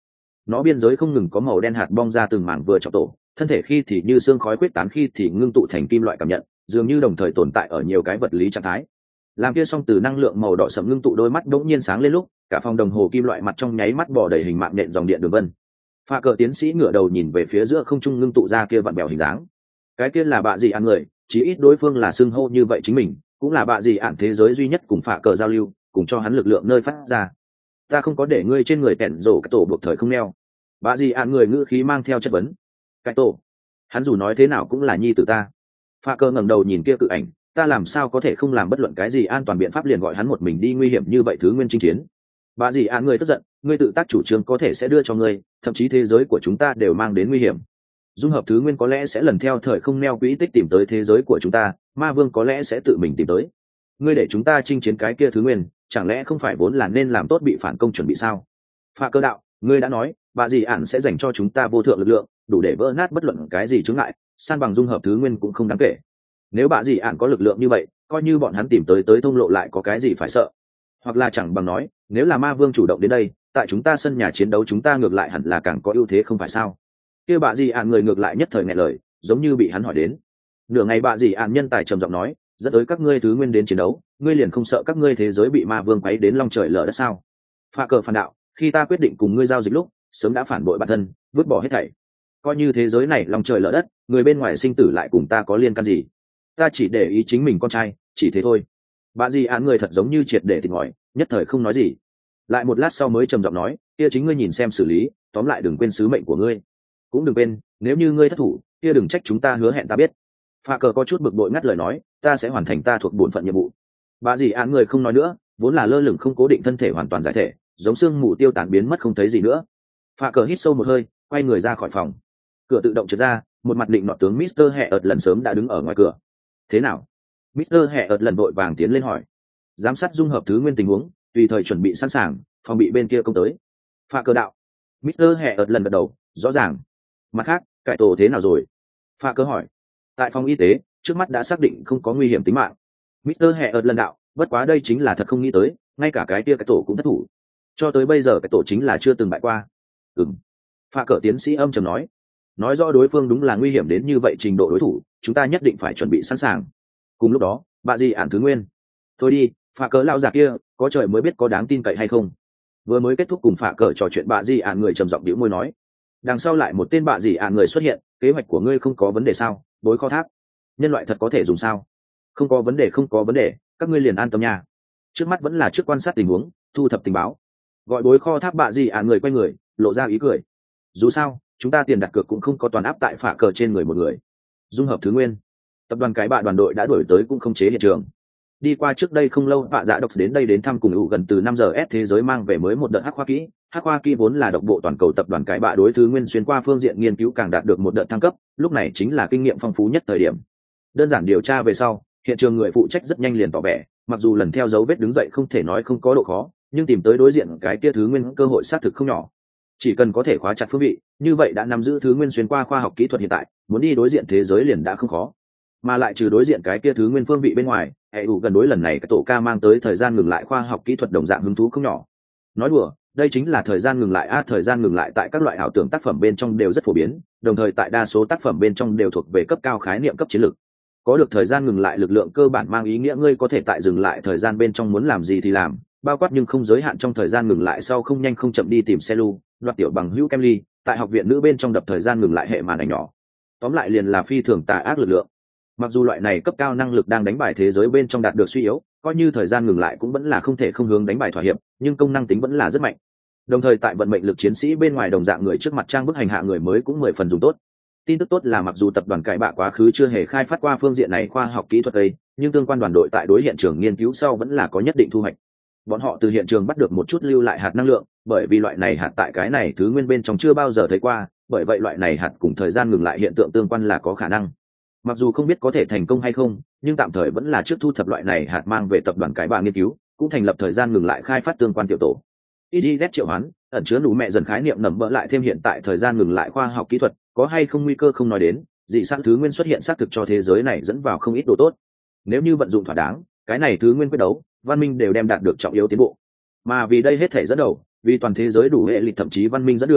nó biên giới không ngừng có màu đen hạt bong ra từng mảng vừa trọng tổ, thân thể khi thì như xương khói quyết tán, khi thì ngưng tụ thành kim loại cảm nhận, dường như đồng thời tồn tại ở nhiều cái vật lý trạng thái. Làm kia song từ năng lượng màu đỏ sẫm ngưng tụ đôi mắt đống nhiên sáng lên lúc, cả phòng đồng hồ kim loại mặt trong nháy mắt bò đầy hình mạng nện dòng điện đường vân. Pha cờ tiến sĩ ngửa đầu nhìn về phía giữa không trung ngưng tụ ra kia vặn bèo hình dáng. Cái kia là bạ gì ăn người, chí ít đối phương là xưng hô như vậy chính mình, cũng là bạ gì ản thế giới duy nhất cùng phạ cờ giao lưu, cùng cho hắn lực lượng nơi phát ra. Ta không có để ngươi trên người tẹn rổ cái tổ buộc thời không neo. Bạ gì ản người ngữ khí mang theo chất vấn. Cái tổ, hắn dù nói thế nào cũng là nhi tử ta. Phạ cờ ngẩng đầu nhìn kia cự ảnh, ta làm sao có thể không làm bất luận cái gì an toàn biện pháp liền gọi hắn một mình đi nguy hiểm như vậy thứ nguyên chinh chiến. Bạ gì ản người tức giận, ngươi tự tác chủ trương có thể sẽ đưa cho ngươi, thậm chí thế giới của chúng ta đều mang đến nguy hiểm. Dung hợp thứ nguyên có lẽ sẽ lần theo thời không neo quỹ tích tìm tới thế giới của chúng ta, ma vương có lẽ sẽ tự mình tìm tới. Ngươi để chúng ta chinh chiến cái kia thứ nguyên, chẳng lẽ không phải vốn là nên làm tốt bị phản công chuẩn bị sao? Phạ cơ đạo, ngươi đã nói bà dì ản sẽ dành cho chúng ta vô thượng lực lượng, đủ để vỡ nát bất luận cái gì chướng ngại, san bằng dung hợp thứ nguyên cũng không đáng kể. Nếu bà dì ản có lực lượng như vậy, coi như bọn hắn tìm tới tới thông lộ lại có cái gì phải sợ? Hoặc là chẳng bằng nói, nếu là ma vương chủ động đến đây, tại chúng ta sân nhà chiến đấu chúng ta ngược lại hẳn là càng có ưu thế không phải sao? Kia bà dì ản người ngược lại nhất thời nghẹn lời, giống như bị hắn hỏi đến. Nửa ngày bà dì ản nhân tài trầm giọng nói, dẫn tới các ngươi thứ nguyên đến chiến đấu, ngươi liền không sợ các ngươi thế giới bị ma vương quấy đến long trời lở đất sao? Phạ cờ phản đạo, khi ta quyết định cùng ngươi giao dịch lúc, sớm đã phản bội bản thân, vứt bỏ hết thảy. Coi như thế giới này long trời lở đất, người bên ngoài sinh tử lại cùng ta có liên can gì? Ta chỉ để ý chính mình con trai, chỉ thế thôi. Bà dì ản người thật giống như triệt để tỉnh ngòi, nhất thời không nói gì. Lại một lát sau mới trầm giọng nói, kia chính ngươi nhìn xem xử lý, tóm lại đừng quên sứ mệnh của ngươi. Cũng đừng quên, nếu như ngươi thất thủ, kia đừng trách chúng ta hứa hẹn ta biết. Phạ cờ có chút bực bội ngắt lời nói, ta sẽ hoàn thành ta thuộc bổn phận nhiệm vụ. Bà dì ản người không nói nữa, vốn là lơ lửng không cố định thân thể hoàn toàn giải thể, giống xương mù tiêu tán biến mất không thấy gì nữa. Phạ cờ hít sâu một hơi, quay người ra khỏi phòng. Cửa tự động trượt ra, một mặt định nọ tướng Mister Hẹ ợt lần sớm đã đứng ở ngoài cửa. Thế nào? Mister Hẹ ợt lần vội vàng tiến lên hỏi. Giám sát dung hợp thứ nguyên tình huống, tùy thời chuẩn bị sẵn sàng, phòng bị bên kia công tới. Phạ cờ đạo. Mister Hẹ ợt lần gật đầu, rõ ràng. Mặt khác, cải tổ thế nào rồi? Phạ cờ hỏi. Tại phòng y tế, trước mắt đã xác định không có nguy hiểm tính mạng. Mister Hẹ ợt lần đạo, bất quá đây chính là thật không nghĩ tới, ngay cả cái kia cái tổ cũng thất thủ. Cho tới bây giờ cái tổ chính là chưa từng bại qua. Ừm. Phạ cờ tiến sĩ âm trầm nói. Nói rõ đối phương đúng là nguy hiểm đến như vậy trình độ đối thủ, chúng ta nhất định phải chuẩn bị sẵn sàng. Cùng lúc đó, bà dì ản thứ nguyên. Thôi đi, phạ cờ lao già kia, có trời mới biết có đáng tin cậy hay không. Vừa mới kết thúc cùng phạ cờ trò chuyện bà dì ản người trầm giọng đĩu môi nói. Đằng sau lại một tên bà dì ản người xuất hiện, kế hoạch của ngươi không có vấn đề sao? Bối kho tháp, nhân loại thật có thể dùng sao? Không có vấn đề, không có vấn đề, các ngươi liền an tâm nha. Trước mắt vẫn là trước quan sát tình huống, thu thập tình báo. Gọi bối kho tháp bà dì ản người quay người, lộ ra ý cười. Dù sao, chúng ta tiền đặt cược cũng không có toàn áp tại phạ cờ trên người một người. Dung hợp thứ nguyên, tập đoàn cái bạ đoàn đội đã đổi tới cũng không chế hiện trường. Đi qua trước đây không lâu, bạ dạ độc đến đây đến thăm cùng ủ gần từ năm giờ S thế giới mang về mới một đợt hắc khoa kỹ. Hắc khoa kỹ vốn là độc bộ toàn cầu tập đoàn cái bạ đối thứ nguyên xuyên qua phương diện nghiên cứu càng đạt được một đợt thăng cấp, lúc này chính là kinh nghiệm phong phú nhất thời điểm. Đơn giản điều tra về sau, hiện trường người phụ trách rất nhanh liền tỏ vẻ, mặc dù lần theo dấu vết đứng dậy không thể nói không có độ khó, nhưng tìm tới đối diện cái kia thứ nguyên cơ hội xác thực không nhỏ. Chỉ cần có thể khóa chặt phương vị, như vậy đã nắm giữ thứ nguyên xuyên qua khoa học kỹ thuật hiện tại, muốn đi đối diện thế giới liền đã không khó. Mà lại trừ đối diện cái kia thứ nguyên phương vị bên ngoài, hệ đủ gần đối lần này cái tổ ca mang tới thời gian ngừng lại khoa học kỹ thuật đồng dạng hứng thú không nhỏ. Nói đùa, đây chính là thời gian ngừng lại a, thời gian ngừng lại tại các loại ảo tưởng tác phẩm bên trong đều rất phổ biến, đồng thời tại đa số tác phẩm bên trong đều thuộc về cấp cao khái niệm cấp chiến lược. Có được thời gian ngừng lại lực lượng cơ bản mang ý nghĩa ngươi có thể tại dừng lại thời gian bên trong muốn làm gì thì làm, bao quát nhưng không giới hạn trong thời gian ngừng lại sau không nhanh không chậm đi tìm xe lu, đoạt tiểu bằng hữu Kemly, tại học viện nữ bên trong đập thời gian ngừng lại hệ màn ảnh nhỏ. Tóm lại liền là phi thường tà ác lực lượng. Mặc dù loại này cấp cao năng lực đang đánh bài thế giới bên trong đạt được suy yếu, coi như thời gian ngừng lại cũng vẫn là không thể không hướng đánh bài thỏa hiệp, nhưng công năng tính vẫn là rất mạnh. Đồng thời tại vận mệnh lực chiến sĩ bên ngoài đồng dạng người trước mặt trang bức hành hạ người mới cũng mười phần dùng tốt. Tin tức tốt là mặc dù tập đoàn cải bạ quá khứ chưa hề khai phát qua phương diện này khoa học kỹ thuật ấy, nhưng tương quan đoàn đội tại đối hiện trường nghiên cứu sau vẫn là có nhất định thu hoạch. Bọn họ từ hiện trường bắt được một chút lưu lại hạt năng lượng, bởi vì loại này hạt tại cái này thứ nguyên bên trong chưa bao giờ thấy qua, bởi vậy loại này hạt cùng thời gian ngừng lại hiện tượng tương quan là có khả năng. Mặc dù không biết có thể thành công hay không, nhưng tạm thời vẫn là trước thu thập loại này hạt mang về tập đoàn cái bạ nghiên cứu, cũng thành lập thời gian ngừng lại khai phát tương quan tiểu tổ. i đê Z triệu hoán, ẩn chứa đủ mẹ dần khái niệm nằm bỡ lại thêm hiện tại thời gian ngừng lại khoa học kỹ thuật, có hay không nguy cơ không nói đến, dị sát thứ nguyên xuất hiện xác thực cho thế giới này dẫn vào không ít đồ tốt. Nếu như vận dụng thỏa đáng, cái này thứ nguyên quyết đấu, văn minh đều đem đạt được trọng yếu tiến bộ. Mà vì đây hết thể dẫn đầu, vì toàn thế giới đủ hệ lịch thậm chí văn minh dẫn đường,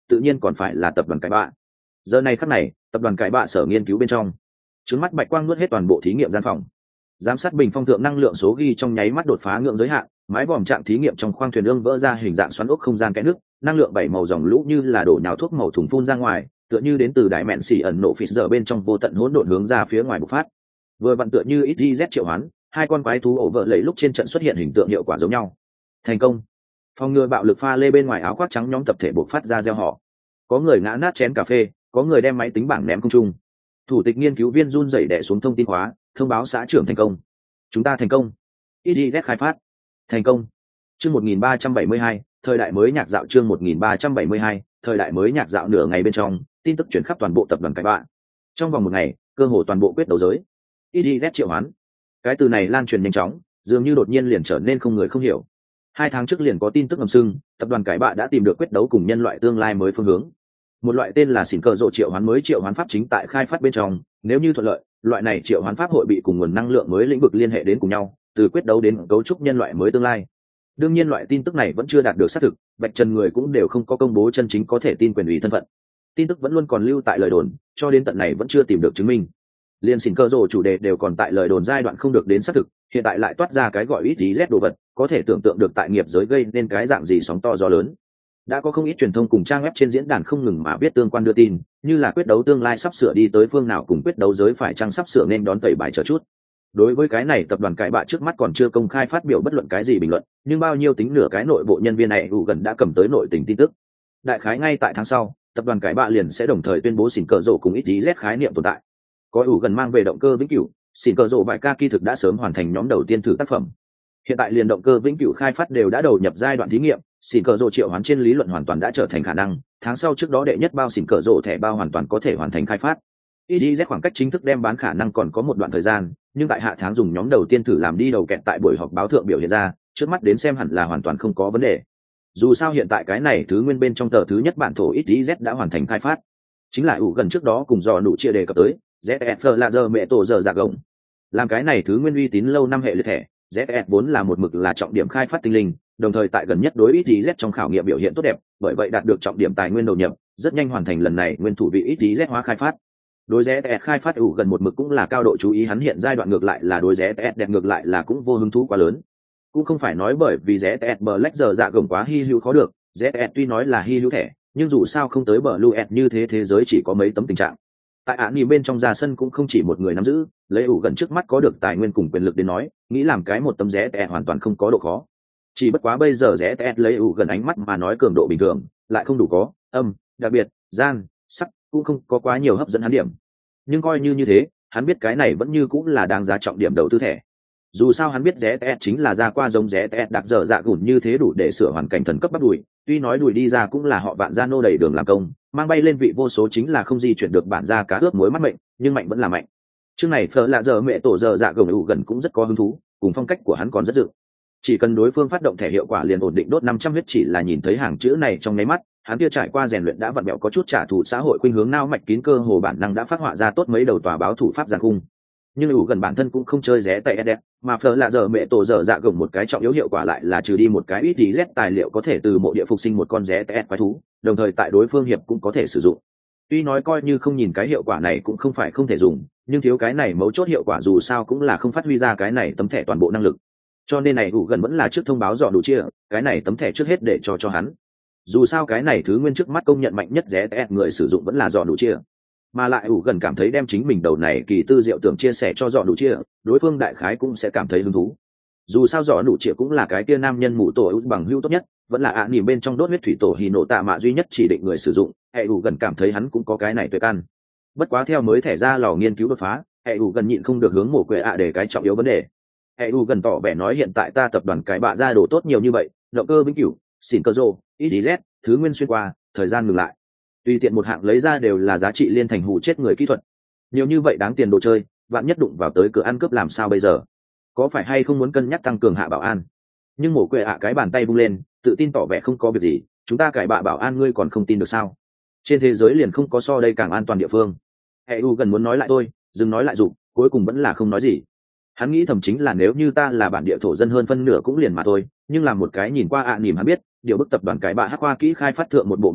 tự nhiên còn phải là tập đoàn cái bạ. Giờ này khắc này, tập đoàn cái bạ sở nghiên cứu bên trong, trứng mắt bạch quang nuốt hết toàn bộ thí nghiệm gian phòng. Giám sát bình phong thượng năng lượng số ghi trong nháy mắt đột phá ngưỡng giới hạn, mái vòm trạng thí nghiệm trong khoang thuyền ương vỡ ra hình dạng xoắn ốc không gian kẽ nước, năng lượng bảy màu dòng lũ như là đổ nhào thuốc màu thùng phun ra ngoài, tựa như đến từ đại mện xỉ ẩn nộ phít giờ bên trong vô tận hỗn độn hướng ra phía ngoài bộc phát. Vừa vặn tựa như ích z triệu hoán, hai con quái thú ổ vợ lấy lúc trên trận xuất hiện hình tượng hiệu quả giống nhau. Thành công. Phòng ngừa bạo lực pha lê bên ngoài áo khoác trắng nhóm tập thể bộc phát ra gieo họ. Có người ngã nát chén cà phê, có người đem máy tính bảng ném không trung. Thủ tịch nghiên cứu viên run rẩy đè xuống thông tin khóa, thông báo xã trưởng thành công. Chúng ta thành công. i đê z khai phát thành công. Chương một nghìn ba trăm bảy mươi hai, thời đại mới nhạc dạo. Chương một nghìn ba trăm bảy mươi hai, thời đại mới nhạc dạo. Nửa ngày bên trong, tin tức chuyển khắp toàn bộ tập đoàn cái bạ. Trong vòng một ngày, cơ hồ toàn bộ quyết đấu giới. i đê z triệu hoán. Cái từ này lan truyền nhanh chóng, dường như đột nhiên liền trở nên không người không hiểu. Hai tháng trước liền có tin tức ngầm sưng, tập đoàn cái bạ đã tìm được quyết đấu cùng nhân loại tương lai mới phương hướng. Một loại tên là xỉn cờ rộ triệu hoán mới triệu hoán pháp chính tại khai phát bên trong, nếu như thuận lợi, loại này triệu hoán pháp hội bị cùng nguồn năng lượng mới lĩnh vực liên hệ đến cùng nhau, từ quyết đấu đến cấu trúc nhân loại mới tương lai. Đương nhiên loại tin tức này vẫn chưa đạt được xác thực, bạch trần người cũng đều không có công bố chân chính có thể tin quyền ủy thân phận. Tin tức vẫn luôn còn lưu tại lời đồn, cho đến tận này vẫn chưa tìm được chứng minh. Liên xỉn cờ rộ chủ đề đều còn tại lời đồn giai đoạn không được đến xác thực, hiện tại lại toát ra cái gọi ít tí z đồ vật, có thể tưởng tượng được tại nghiệp giới gây nên cái dạng gì sóng to gió lớn. Đã có không ít truyền thông cùng trang web trên diễn đàn không ngừng mà biết tương quan đưa tin, như là quyết đấu tương lai sắp sửa đi tới phương nào cùng quyết đấu giới phải chăng sắp sửa nên đón tẩy bài chờ chút. Đối với cái này tập đoàn cải bạ trước mắt còn chưa công khai phát biểu bất luận cái gì bình luận, nhưng bao nhiêu tính nửa cái nội bộ nhân viên này đủ gần đã cầm tới nội tình tin tức. Đại khái ngay tại tháng sau, tập đoàn cải bạ liền sẽ đồng thời tuyên bố xỉn cờ rổ cùng ít tí z khái niệm tồn tại. Có ủ gần mang về động cơ vĩnh cửu, xỉn cờ rổ bài ca kỳ thực đã sớm hoàn thành nhóm đầu tiên thử tác phẩm. Hiện tại liền động cơ vĩnh cửu khai phát đều đã đầu nhập giai đoạn thí nghiệm, xỉn cờ rổ triệu hoán trên lý luận hoàn toàn đã trở thành khả năng. Tháng sau trước đó đệ nhất bao xỉn cờ rổ thẻ bao hoàn toàn có thể hoàn thành khai phát. i đê z khoảng cách chính thức đem bán khả năng còn có một đoạn thời gian, nhưng tại hạ tháng dùng nhóm đầu tiên thử làm đi đầu kẹt tại buổi họp báo thượng biểu hiện ra, trước mắt đến xem hẳn là hoàn toàn không có vấn đề. Dù sao hiện tại cái này thứ nguyên bên trong tờ thứ nhất bản thổ i đê z đã hoàn thành khai phát, chính là ủ gần trước đó cùng dò nụ chia đề cập tới zet f là giờ mẹ tổ giờ giả gồng. Làm cái này thứ nguyên uy tín lâu năm hệ liệt thẻ, zet vốn là một mực là trọng điểm khai phát tinh linh, đồng thời tại gần nhất đối i đê z trong khảo nghiệm biểu hiện tốt đẹp, bởi vậy đạt được trọng điểm tài nguyên đầu nhập, rất nhanh hoàn thành lần này nguyên thủ vị i đê z hóa khai phát. Đối zet khai phát ủ gần một mực cũng là cao độ chú ý, hắn hiện giai đoạn ngược lại là đối zet đẹp ngược lại là cũng vô hứng thú quá lớn. Cũng không phải nói bởi vì zet Black giờ dạ gồng quá hi hữu khó được, zet tuy nói là hi hữu thẻ, nhưng dù sao không tới Blue như thế, thế giới chỉ có mấy tấm tình trạng. Tại án nhìn bên trong ra sân cũng không chỉ một người nắm giữ, lấy ủ gần trước mắt có được tài nguyên cùng quyền lực đến nói, nghĩ làm cái một tấm zet hoàn toàn không có độ khó. Chỉ bất quá bây giờ zet lấy ủ gần ánh mắt mà nói cường độ bình thường, lại không đủ có âm, đặc biệt gian sắc, cũng không có quá nhiều hấp dẫn hắn điểm. Nhưng coi như như thế, hắn biết cái này vẫn như cũng là đáng giá trọng điểm đầu tư thẻ. Dù sao hắn biết zet chính là ra qua giống zet đặc dở dạ gùn như thế đủ để sửa hoàn cảnh thần cấp bắt đùi, tuy nói đùi đi ra cũng là họ vạn gia nô đầy đường làm công, mang bay lên vị vô số chính là không di chuyển được bản ra cá ướp muối mắt mệnh, nhưng mạnh vẫn là mạnh. Chương này phở là giờ mẹ tổ giờ dạ gồng ủ gần cũng rất có hứng thú, cùng phong cách của hắn còn rất dự. Chỉ cần đối phương phát động thẻ hiệu quả liền ổn định đốt năm trăm huyết, chỉ là nhìn thấy hàng chữ này trong nháy mắt, hắn kia trải qua rèn luyện đã vặn bẹo có chút trả thù xã hội khuynh hướng nao mạch kín cơ hồ bản năng đã phát họa ra tốt mấy đầu tòa báo thủ pháp giàn khung. Nhưng ủ gần bản thân cũng không chơi ré tay đẹp, mà phở là giờ mẹ tổ giờ dạ gồng một cái trọng yếu hiệu quả lại là trừ đi một cái ít tí z tài liệu có thể từ mộ địa phục sinh một con ré tay quái thú, đồng thời tại đối phương hiệp cũng có thể sử dụng. Tuy nói coi như không nhìn cái hiệu quả này cũng không phải không thể dùng, nhưng thiếu cái này mấu chốt hiệu quả dù sao cũng là không phát huy ra cái này tấm thẻ toàn bộ năng lực. Cho nên này ủ gần vẫn là trước thông báo dọn đủ chia, cái này tấm thẻ trước hết để cho cho hắn. Dù sao cái này thứ nguyên trước mắt công nhận mạnh nhất ré tay người sử dụng vẫn là dọn đủ chia. Mà lại ủ gần cảm thấy đem chính mình đầu này kỳ tư diệu tưởng chia sẻ cho dọn đủ chia, đối phương đại khái cũng sẽ cảm thấy hứng thú. Dù sao dọn đủ chia cũng là cái kia nam nhân mụ tổ ưu bằng hữu tốt nhất, vẫn là ạ à nỉm bên trong đốt huyết thủy tổ hì nổ tạ mạ duy nhất chỉ định người sử dụng, hệ ủ gần cảm thấy hắn cũng có cái này tuyệt ăn. Bất quá theo mới thẻ ra lò nghiên cứu đột phá, hệ ủ gần nhịn không được hướng mổ quệ ạ để cái trọng yếu vấn đề. Hệ ủ gần tỏ vẻ nói hiện tại ta tập đoàn cái bạ ra đồ tốt nhiều như vậy, động cơ vĩnh cửu, xỉn cơ rô, i đê z, thứ nguyên xuyên qua, thời gian ngừng lại, tùy tiện một hạng lấy ra đều là giá trị liên thành hủ chết người kỹ thuật. Nhiều như vậy đáng tiền đồ chơi, vạn nhất đụng vào tới cửa ăn cướp làm sao bây giờ? Có phải hay không muốn cân nhắc tăng cường hạ bảo an? Nhưng mổ quệ ạ cái bàn tay vung lên, tự tin tỏ vẻ không có việc gì, chúng ta cải bạ bảo an ngươi còn không tin được sao? Trên thế giới liền không có so đây càng an toàn địa phương. Hệ u gần muốn nói lại tôi, dừng nói lại dụ, cuối cùng vẫn là không nói gì. Hắn nghĩ thầm chính là nếu như ta là bản địa thổ dân hơn phân nửa cũng liền mà thôi, nhưng làm một cái nhìn qua ạ à nỉm hắn biết, điều bức tập đoàn cái bạ hắc hoa kỹ khai phát thượng một bộ một bộ,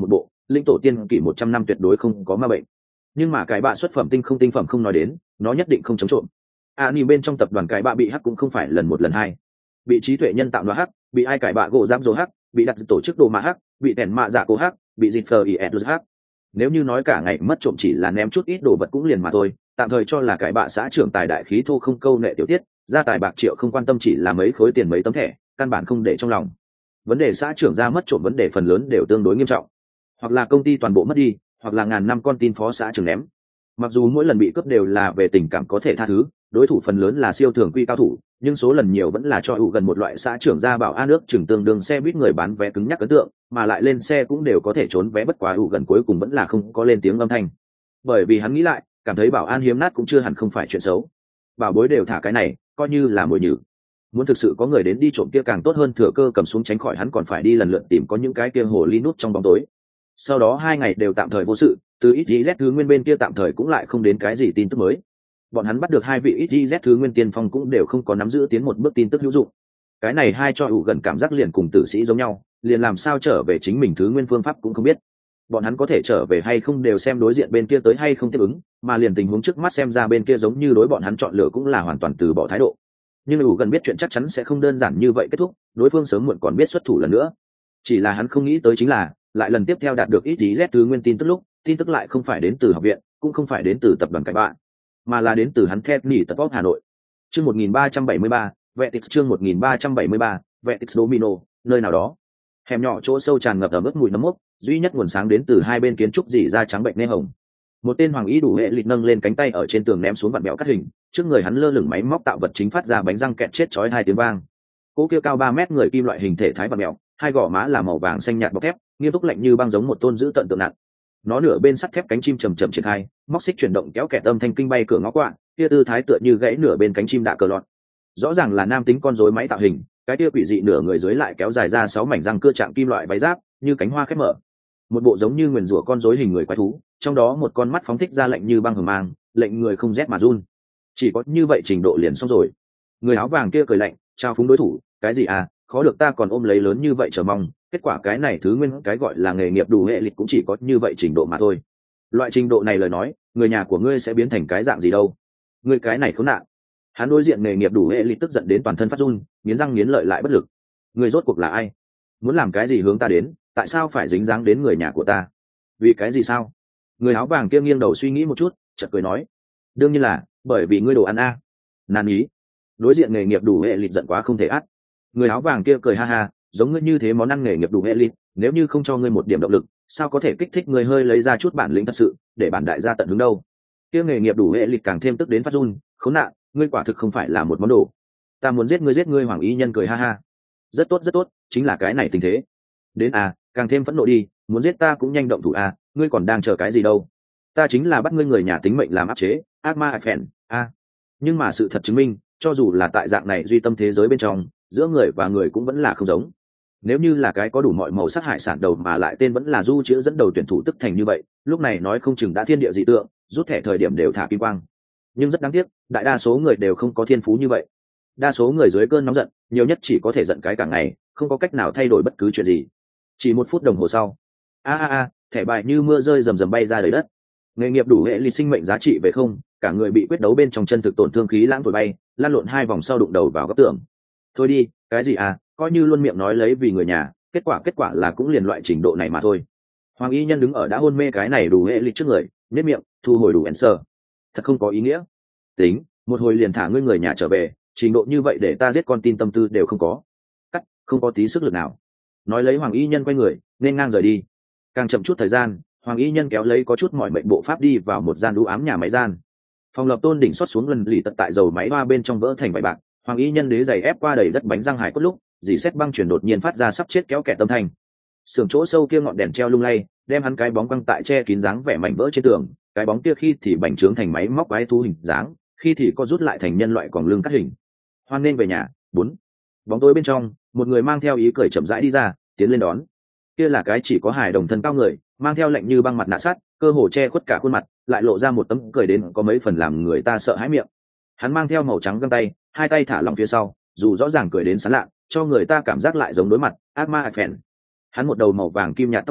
linh tổ tiên kỷ một trăm năm tuyệt đối không có ma bệnh. Nhưng mà cái bạ xuất phẩm tinh không tinh phẩm không nói đến, nó nhất định không chống trộm. À ni bên trong tập đoàn cái bạ bị hắc cũng không phải lần một lần hai. Bị trí tuệ nhân tạo nó hắc, bị ai cải bạ gỗ giáp dỗ hắc, bị đặt tổ chức đồ mạ hắc, bị tèn mạ dạ cố hắc, bị dịp phờ ý ẹt hắc. Nếu như nói cả ngày mất trộm chỉ là ném chút ít đồ vật cũng liền mà thôi, tạm thời cho là cái bạ xã trưởng tài đại khí thô không câu nệ tiểu tiết, ra tài bạc triệu không quan tâm chỉ là mấy khối tiền mấy tấm thẻ, căn bản không để trong lòng. Vấn đề xã trưởng ra mất trộm vấn đề phần lớn đều tương đối nghiêm trọng, hoặc là công ty toàn bộ mất đi, hoặc là ngàn năm con tin phó xã trưởng ném. Mặc dù mỗi lần bị cướp đều là về tình cảm có thể tha thứ, đối thủ phần lớn là siêu thường quy cao thủ, nhưng số lần nhiều vẫn là cho ủ gần một loại xã trưởng ra bảo an nước chừng tương đương xe buýt người bán vé cứng nhắc ấn tượng, mà lại lên xe cũng đều có thể trốn vé, bất quá ủ gần cuối cùng vẫn là không có lên tiếng âm thanh. Bởi vì hắn nghĩ lại, cảm thấy bảo an hiếm nát cũng chưa hẳn không phải chuyện xấu. Bảo bối đều thả cái này, coi như là mồi nhử. Muốn thực sự có người đến đi trộm kia càng tốt hơn, thừa cơ cầm xuống tránh khỏi hắn còn phải đi lần lượt tìm có những cái kia hồ ly nút trong bóng tối. Sau đó hai ngày đều tạm thời vô sự, từ ít z thứ nguyên bên kia tạm thời cũng lại không đến cái gì tin tức mới. Bọn hắn bắt được hai vị ít z thứ nguyên tiên phong cũng đều không có nắm giữ tiến một bước tin tức hữu dụng. Cái này hai cho ủ gần cảm giác liền cùng tử sĩ giống nhau, liền làm sao trở về chính mình thứ nguyên phương pháp cũng không biết. Bọn hắn có thể trở về hay không đều xem đối diện bên kia tới hay không tiếp ứng, mà liền tình huống trước mắt xem ra bên kia giống như đối bọn hắn chọn lựa cũng là hoàn toàn từ bỏ thái độ. Nhưng ủ gần biết chuyện chắc chắn sẽ không đơn giản như vậy kết thúc, đối phương sớm muộn còn biết xuất thủ lần nữa. Chỉ là hắn không nghĩ tới chính là lại lần tiếp theo đạt được ít z thứ nguyên tin tức lúc, tin tức lại không phải đến từ học viện, cũng không phải đến từ tập đoàn cái bạn, mà là đến từ hắn thép nỉ tập óc Hà Nội. Chương một nghìn ba trăm bảy mươi ba, Vetix chương một nghìn ba trăm bảy mươi ba, Vetix Domino, nơi nào đó. Hẻm nhỏ chỗ sâu tràn ngập ẩm ướt mùi nấm mốc, duy nhất nguồn sáng đến từ hai bên kiến trúc rỉ ra trắng bệnh nê hồng. Một tên hoàng y đủ hệ lịch nâng lên cánh tay ở trên tường ném xuống vặn bẹo cắt hình, trước người hắn lơ lửng máy móc tạo vật chính phát ra bánh răng kẹt chết chói hai tiếng vang. Cô kia cao ba mét người kim loại hình thể thái vặn bẹo, hai gò má là màu vàng xanh nhạt bọc thép, nghiêm túc lạnh như băng giống một tôn giữ tận tượng nặng. Nó nửa bên sắt thép cánh chim chầm chậm triển khai, móc xích chuyển động kéo kẹt âm thanh kinh bay cửa ngõ quạ, kia tư thái tựa như gãy nửa bên cánh chim đạ cờ lọt. Rõ ràng là nam tính con rối máy tạo hình, cái kia quỷ dị nửa người dưới lại kéo dài ra sáu mảnh răng cưa chạm kim loại váy giáp, như cánh hoa khép mở. Một bộ giống như nguyền rủa con rối hình người quái thú, trong đó một con mắt phóng thích ra lạnh như băng hừng mang, lệnh người không rét mà run. Chỉ có như vậy trình độ liền xong rồi. Người áo vàng kia cười lạnh, trao phúng đối thủ, cái gì à, khó được ta còn ôm lấy lớn như vậy chờ mong, kết quả cái này thứ nguyên cái gọi là nghề nghiệp đủ hệ lịch cũng chỉ có như vậy trình độ mà thôi. Loại trình độ này lời nói, người nhà của ngươi sẽ biến thành cái dạng gì đâu? Ngươi cái này khốn nạn. Hắn đối diện nghề nghiệp đủ hệ lịch tức giận đến toàn thân phát run, nghiến răng nghiến lợi lại bất lực. Ngươi rốt cuộc là ai? Muốn làm cái gì hướng ta đến? Tại sao phải dính dáng đến người nhà của ta? Vì cái gì sao? Người áo vàng kia nghiêng đầu suy nghĩ một chút, chợt cười nói, đương nhiên là bởi vì ngươi đồ ăn a. À. Nan ý. Đối diện nghề nghiệp đủ hệ lịch giận quá không thể át. Người áo vàng kia cười ha ha, giống ngươi như thế món ăn nghề nghiệp đủ hệ lịch, nếu như không cho ngươi một điểm động lực, sao có thể kích thích ngươi hơi lấy ra chút bản lĩnh thật sự, để bản đại gia tận hứng đâu? Kia nghề nghiệp đủ hệ lịch càng thêm tức đến phát run, khốn nạn, ngươi quả thực không phải là một món đồ. Ta muốn giết ngươi giết ngươi hoàng y nhân cười ha ha. Rất tốt rất tốt, chính là cái này tình thế. Đến à, càng thêm phẫn nộ đi, muốn giết ta cũng nhanh động thủ à, ngươi còn đang chờ cái gì đâu? Ta chính là bắt ngươi người nhà tính mệnh làm áp chế, ác ma phèn, a. Nhưng mà sự thật chứng minh, cho dù là tại dạng này duy tâm thế giới bên trong, giữa người và người cũng vẫn là không giống. Nếu như là cái có đủ mọi màu sắc hải sản đầu mà lại tên vẫn là du chữ dẫn đầu tuyển thủ tức thành như vậy, lúc này nói không chừng đã thiên địa dị tượng, rút thẻ thời điểm đều thả kim quang. Nhưng rất đáng tiếc, đại đa số người đều không có thiên phú như vậy. Đa số người dưới cơn nóng giận, nhiều nhất chỉ có thể giận cái cả ngày, không có cách nào thay đổi bất cứ chuyện gì. Chỉ một phút đồng hồ sau, a a a, thẻ bài như mưa rơi rầm rầm bay ra đầy đất. Nghề nghiệp đủ hệ lịch sinh mệnh giá trị về không, cả người bị quyết đấu bên trong chân thực tổn thương khí lãng thổi bay, lăn lộn hai vòng sau đụng đầu vào góc tường. Thôi đi, cái gì à, coi như luôn miệng nói lấy vì người nhà, kết quả kết quả là cũng liền loại trình độ này mà thôi. Hoàng y nhân đứng ở đã hôn mê cái này đủ hệ lịch trước người, nhếch miệng, thu hồi đủ answer. Thật không có ý nghĩa. Tính, một hồi liền thả ngươi người nhà trở về, trình độ như vậy để ta giết con tin tâm tư đều không có. Cắt, không có tí sức lực nào. Nói lấy hoàng y nhân quay người, nên ngang rời đi. Càng chậm chút thời gian, hoàng y nhân kéo lấy có chút mỏi mệnh bộ pháp đi vào một gian đũ ám nhà máy gian. Phòng lập tôn đỉnh xuất xuống lần lì tật tại dầu máy hoa bên trong vỡ thành vải bạc, hoàng y nhân đế giày ép qua đầy đất bánh răng hải cốt lúc, dì xét băng chuyển đột nhiên phát ra sắp chết kéo kẹt tâm thanh. Sườn chỗ sâu kia ngọn đèn treo lung lay, đem hắn cái bóng quăng tại che kín dáng vẻ mảnh vỡ trên tường, cái bóng kia khi thì bành trướng thành máy móc quái thú hình dáng, khi thì có rút lại thành nhân loại còn lưng cắt hình. Hoan nên về nhà. Bốn. Bóng tối bên trong, một người mang theo ý cười chậm rãi đi ra, tiến lên đón. Kia là cái chỉ có hài đồng thân cao người, mang theo lạnh như băng mặt nạ sắt, cơ hồ che khuất cả khuôn mặt, lại lộ ra một tấm cười đến có mấy phần làm người ta sợ hãi miệng. Hắn mang theo màu trắng găng tay, hai tay thả lỏng phía sau, dù rõ ràng cười đến sán lạ, cho người ta cảm giác lại giống đối mặt ác ma phèn. Hắn một đầu màu vàng kim nhạt tóc dài,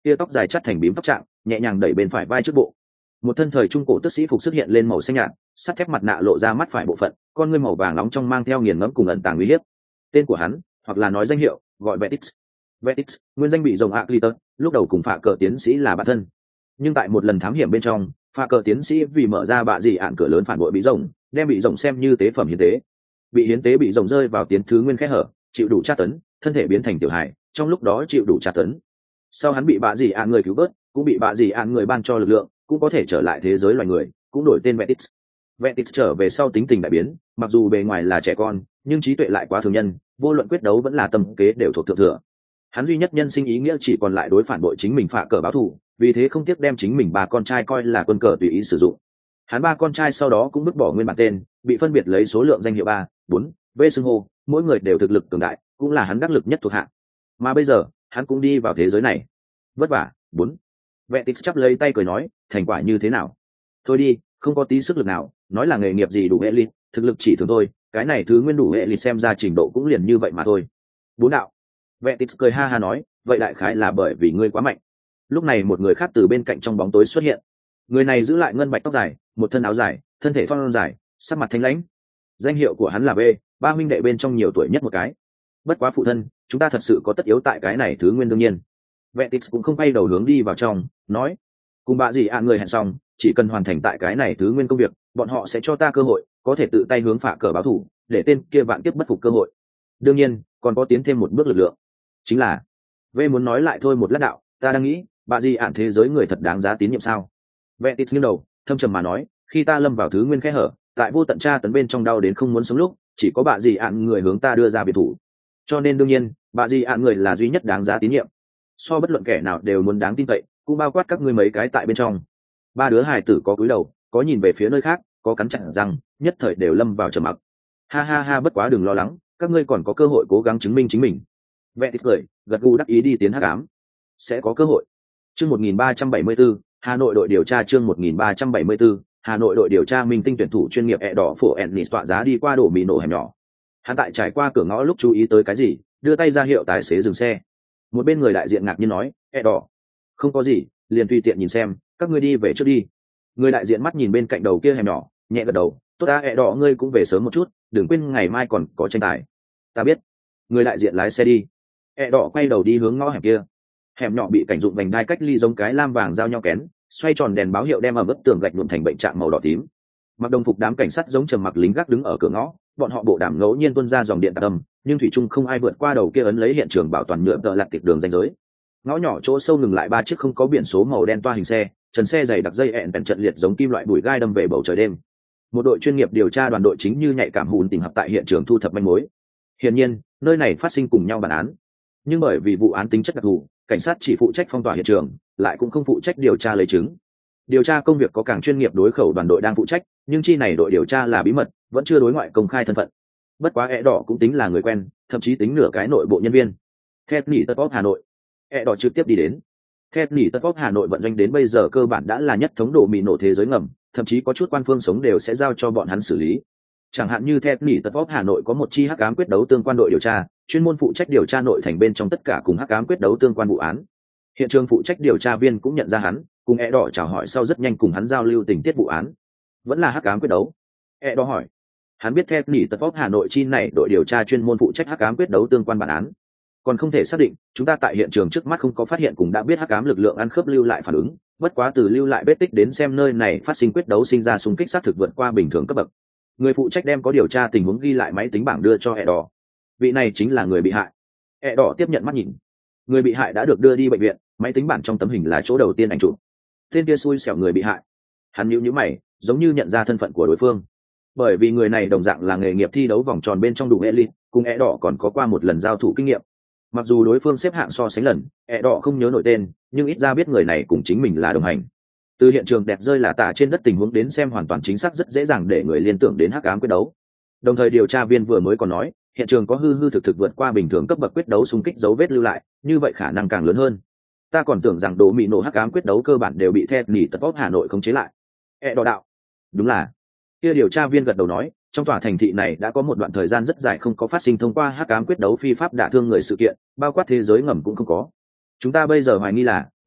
tia tóc dài chắt thành bím tóc trạng, nhẹ nhàng đẩy bên phải vai trước bộ. Một thân thời trung cổ tước sĩ phục xuất hiện lên màu xanh nhạt, sắt thép mặt nạ lộ ra mắt phải bộ phận, con ngươi màu vàng nóng trong mang theo nghiền ngẫm cùng ẩn tàng uy hiếp. Tên của hắn, hoặc là nói danh hiệu, gọi Vetix. Vetix, nguyên danh bị rồng Aclitus, lúc đầu cùng phạ cờ tiến sĩ là bạn thân. Nhưng tại một lần thám hiểm bên trong, phạ cờ tiến sĩ vì mở ra bạ gì ạn cửa lớn phản bội bị rồng, đem bị rồng xem như tế phẩm hiến tế. Bị hiến tế bị rồng rơi vào tiến thứ nguyên khẽ hở, chịu đủ tra tấn, thân thể biến thành tiểu hài, trong lúc đó chịu đủ tra tấn. Sau hắn bị bạ gì ạn người cứu vớt, cũng bị bạ gì ạn người ban cho lực lượng, cũng có thể trở lại thế giới loài người, cũng đổi tên Vetix. Vetix trở về sau tính tình đại biến, mặc dù bề ngoài là trẻ con, nhưng trí tuệ lại quá thường nhân, vô luận quyết đấu vẫn là tâm kế đều thuộc thượng thừa. Hắn duy nhất nhân sinh ý nghĩa chỉ còn lại đối phản bội chính mình phạ cờ báo thù, vì thế không tiếc đem chính mình ba con trai coi là quân cờ tùy ý sử dụng. Hắn ba con trai sau đó cũng vứt bỏ nguyên bản tên, bị phân biệt lấy số lượng danh hiệu ba, bốn, v xưng hô, mỗi người đều thực lực cường đại, cũng là hắn đắc lực nhất thuộc hạ. Mà bây giờ, hắn cũng đi vào thế giới này. Vất vả, bốn. Vetix chắp lấy tay cười nói, thành quả như thế nào? Thôi đi, không có tí sức lực nào, nói là nghề nghiệp gì đủ hệ lịt, thực lực chỉ thường thôi, cái này thứ nguyên đủ hệ lịt xem ra trình độ cũng liền như vậy mà thôi. Bốn đạo. Vetix cười ha ha nói, vậy đại khái là bởi vì ngươi quá mạnh. Lúc này một người khác từ bên cạnh trong bóng tối xuất hiện. Người này giữ lại ngân bạch tóc dài, một thân áo dài, thân thể thon dài, sắc mặt thanh lãnh. Danh hiệu của hắn là B, ba huynh đệ bên trong nhiều tuổi nhất một cái. Bất quá phụ thân, chúng ta thật sự có tất yếu tại cái này thứ nguyên đương nhiên. Vetix cũng không quay đầu hướng đi vào trong, nói, cùng bà gì ạ người hẹn xong, chỉ cần hoàn thành tại cái này thứ nguyên công việc, bọn họ sẽ cho ta cơ hội, có thể tự tay hướng phạ cờ báo thủ, để tên kia vạn kiếp bất phục cơ hội. Đương nhiên, còn có tiến thêm một bước lực lượng. Chính là, V muốn nói lại thôi một lát đạo, ta đang nghĩ, bà gì ạn thế giới người thật đáng giá tín nhiệm sao? Vetix nghiêng đầu, thâm trầm mà nói, khi ta lâm vào thứ nguyên khe hở, tại vô tận tra tấn bên trong đau đến không muốn sống lúc, chỉ có bà gì ạn người hướng ta đưa ra biệt thủ. Cho nên đương nhiên, bà gì ạn người là duy nhất đáng giá tín nhiệm. So bất luận kẻ nào đều muốn đáng tin cậy, cũng bao quát các ngươi mấy cái tại bên trong. Ba đứa hài tử có cúi đầu, có nhìn về phía nơi khác, có cắn chặt răng, nhất thời đều lâm vào trầm mặc. Ha ha ha, bất quá đừng lo lắng, các ngươi còn có cơ hội cố gắng chứng minh chính mình. Vetix cười, gật gù đắc ý đi tiến hắc ám. Sẽ có cơ hội. Chương một nghìn ba trăm bảy mươi tư, Hà Nội đội điều tra chương một nghìn ba trăm bảy mươi tư, Hà Nội đội điều tra minh tinh tuyển thủ chuyên nghiệp ẹ đỏ phổ Ennis tọa giá đi qua đổ mì nổ hẻm nhỏ. Hắn tại trải qua cửa ngõ lúc chú ý tới cái gì, đưa tay ra hiệu tài xế dừng xe. Một bên người đại diện ngạc nhiên nói, ẹ đỏ, không có gì, liền tùy tiện nhìn xem, các ngươi đi về trước đi. Người đại diện mắt nhìn bên cạnh đầu kia hẻm nhỏ, nhẹ gật đầu, tốt đã, ẹ đỏ ngươi cũng về sớm một chút, đừng quên ngày mai còn có tranh tài. Ta biết. Người đại diện lái xe đi. ẹ đỏ quay đầu đi hướng ngõ hẻm kia. Hẻm nhỏ bị cảnh dụng vành đai cách ly giống cái lam vàng giao nhau kén, xoay tròn đèn báo hiệu đem ở bức tường gạch nhuộm thành bệnh trạng màu đỏ tím. Mặc đồng phục đám cảnh sát giống trầm mặc lính gác đứng ở cửa ngõ, bọn họ bộ đàm ngẫu nhiên tuôn ra dòng điện tạc âm, nhưng thủy chung không ai vượt qua đầu kia ấn lấy hiện trường bảo toàn nhựa tợ lặt tiệp đường ranh giới. Ngõ nhỏ chỗ sâu ngừng lại ba chiếc không có biển số màu đen toa hình xe, trần xe dày đặc dây ẹn bèn trận liệt giống kim loại bụi gai đâm về bầu trời đêm. Một đội chuyên nghiệp điều tra đoàn đội chính như nhạy cảm hùn tìm hợp tại hiện trường thu thập manh mối. Hiển nhiên, nơi này phát sinh cùng nhau bản án, nhưng bởi vì vụ án tính chất đặc thù, cảnh sát chỉ phụ trách phong tỏa hiện trường, lại cũng không phụ trách điều tra lấy chứng. Điều tra công việc có càng chuyên nghiệp đối khẩu đoàn đội đang phụ trách, nhưng chi này đội điều tra là bí mật, vẫn chưa đối ngoại công khai thân phận. Bất quá ẹ đỏ cũng tính là người quen, thậm chí tính nửa cái nội bộ nhân viên. Theo nỉ tất Pop Hà Nội, ẹ đỏ trực tiếp đi đến. Theo nỉ tất Pop Hà Nội vận doanh đến bây giờ cơ bản đã là nhất thống độ mì nổ thế giới ngầm, thậm chí có chút quan phương sống đều sẽ giao cho bọn hắn xử lý. Chẳng hạn như theo nỉ tất Pop Hà Nội có một chi hắc ám quyết đấu tương quan đội điều tra, chuyên môn phụ trách điều tra nội thành bên trong tất cả cùng hắc ám quyết đấu tương quan vụ án. Hiện trường phụ trách điều tra viên cũng nhận ra hắn, cùng ẹ đỏ chào hỏi sau rất nhanh cùng hắn giao lưu tình tiết vụ án. Vẫn là hắc ám quyết đấu. ẹ đỏ hỏi. Hắn biết theo nỉ tật Pop Hà Nội chi này đội điều tra chuyên môn phụ trách hắc ám quyết đấu tương quan bản án. Còn không thể xác định, chúng ta tại hiện trường trước mắt không có phát hiện cùng đã biết hắc ám lực lượng ăn khớp lưu lại phản ứng, bất quá từ lưu lại vết tích đến xem nơi này phát sinh quyết đấu sinh ra xung kích xác thực vượt qua bình thường cấp bậc. Người phụ trách đem có điều tra tình huống ghi lại máy tính bảng đưa cho ẹ đỏ. Vị này chính là người bị hại. ẹ đỏ tiếp nhận mắt nhìn. Người bị hại đã được đưa đi bệnh viện, máy tính bảng trong tấm hình là chỗ đầu tiên ảnh chụp. Tên kia xui xẻo người bị hại. Hắn nhíu nhíu mày, giống như nhận ra thân phận của đối phương. Bởi vì người này đồng dạng là nghề nghiệp thi đấu vòng tròn bên trong đủ elite, cùng ẹ đỏ còn có qua một lần giao thủ kinh nghiệm. Mặc dù đối phương xếp hạng so sánh lần, ẹ đỏ không nhớ nổi tên, nhưng ít ra biết người này cùng chính mình là đồng hành. Từ hiện trường đẹp rơi là tả trên đất tình huống đến xem hoàn toàn chính xác rất dễ dàng để người liên tưởng đến hắc ám quyết đấu. Đồng thời điều tra viên vừa mới còn nói, hiện trường có hư hư thực thực vượt qua bình thường cấp bậc quyết đấu xung kích dấu vết lưu lại, như vậy khả năng càng lớn hơn. Ta còn tưởng rằng đồ mị nổ hắc ám quyết đấu cơ bản đều bị theo nỉ tật Pop Hà Nội khống chế lại. ẹ đỏ đạo. Đúng là. Kia điều tra viên gật đầu nói, trong tòa thành thị này đã có một đoạn thời gian rất dài không có phát sinh thông qua hắc ám quyết đấu phi pháp đả thương người sự kiện, bao quát thế giới ngầm cũng không có. Chúng ta bây giờ hoài nghi là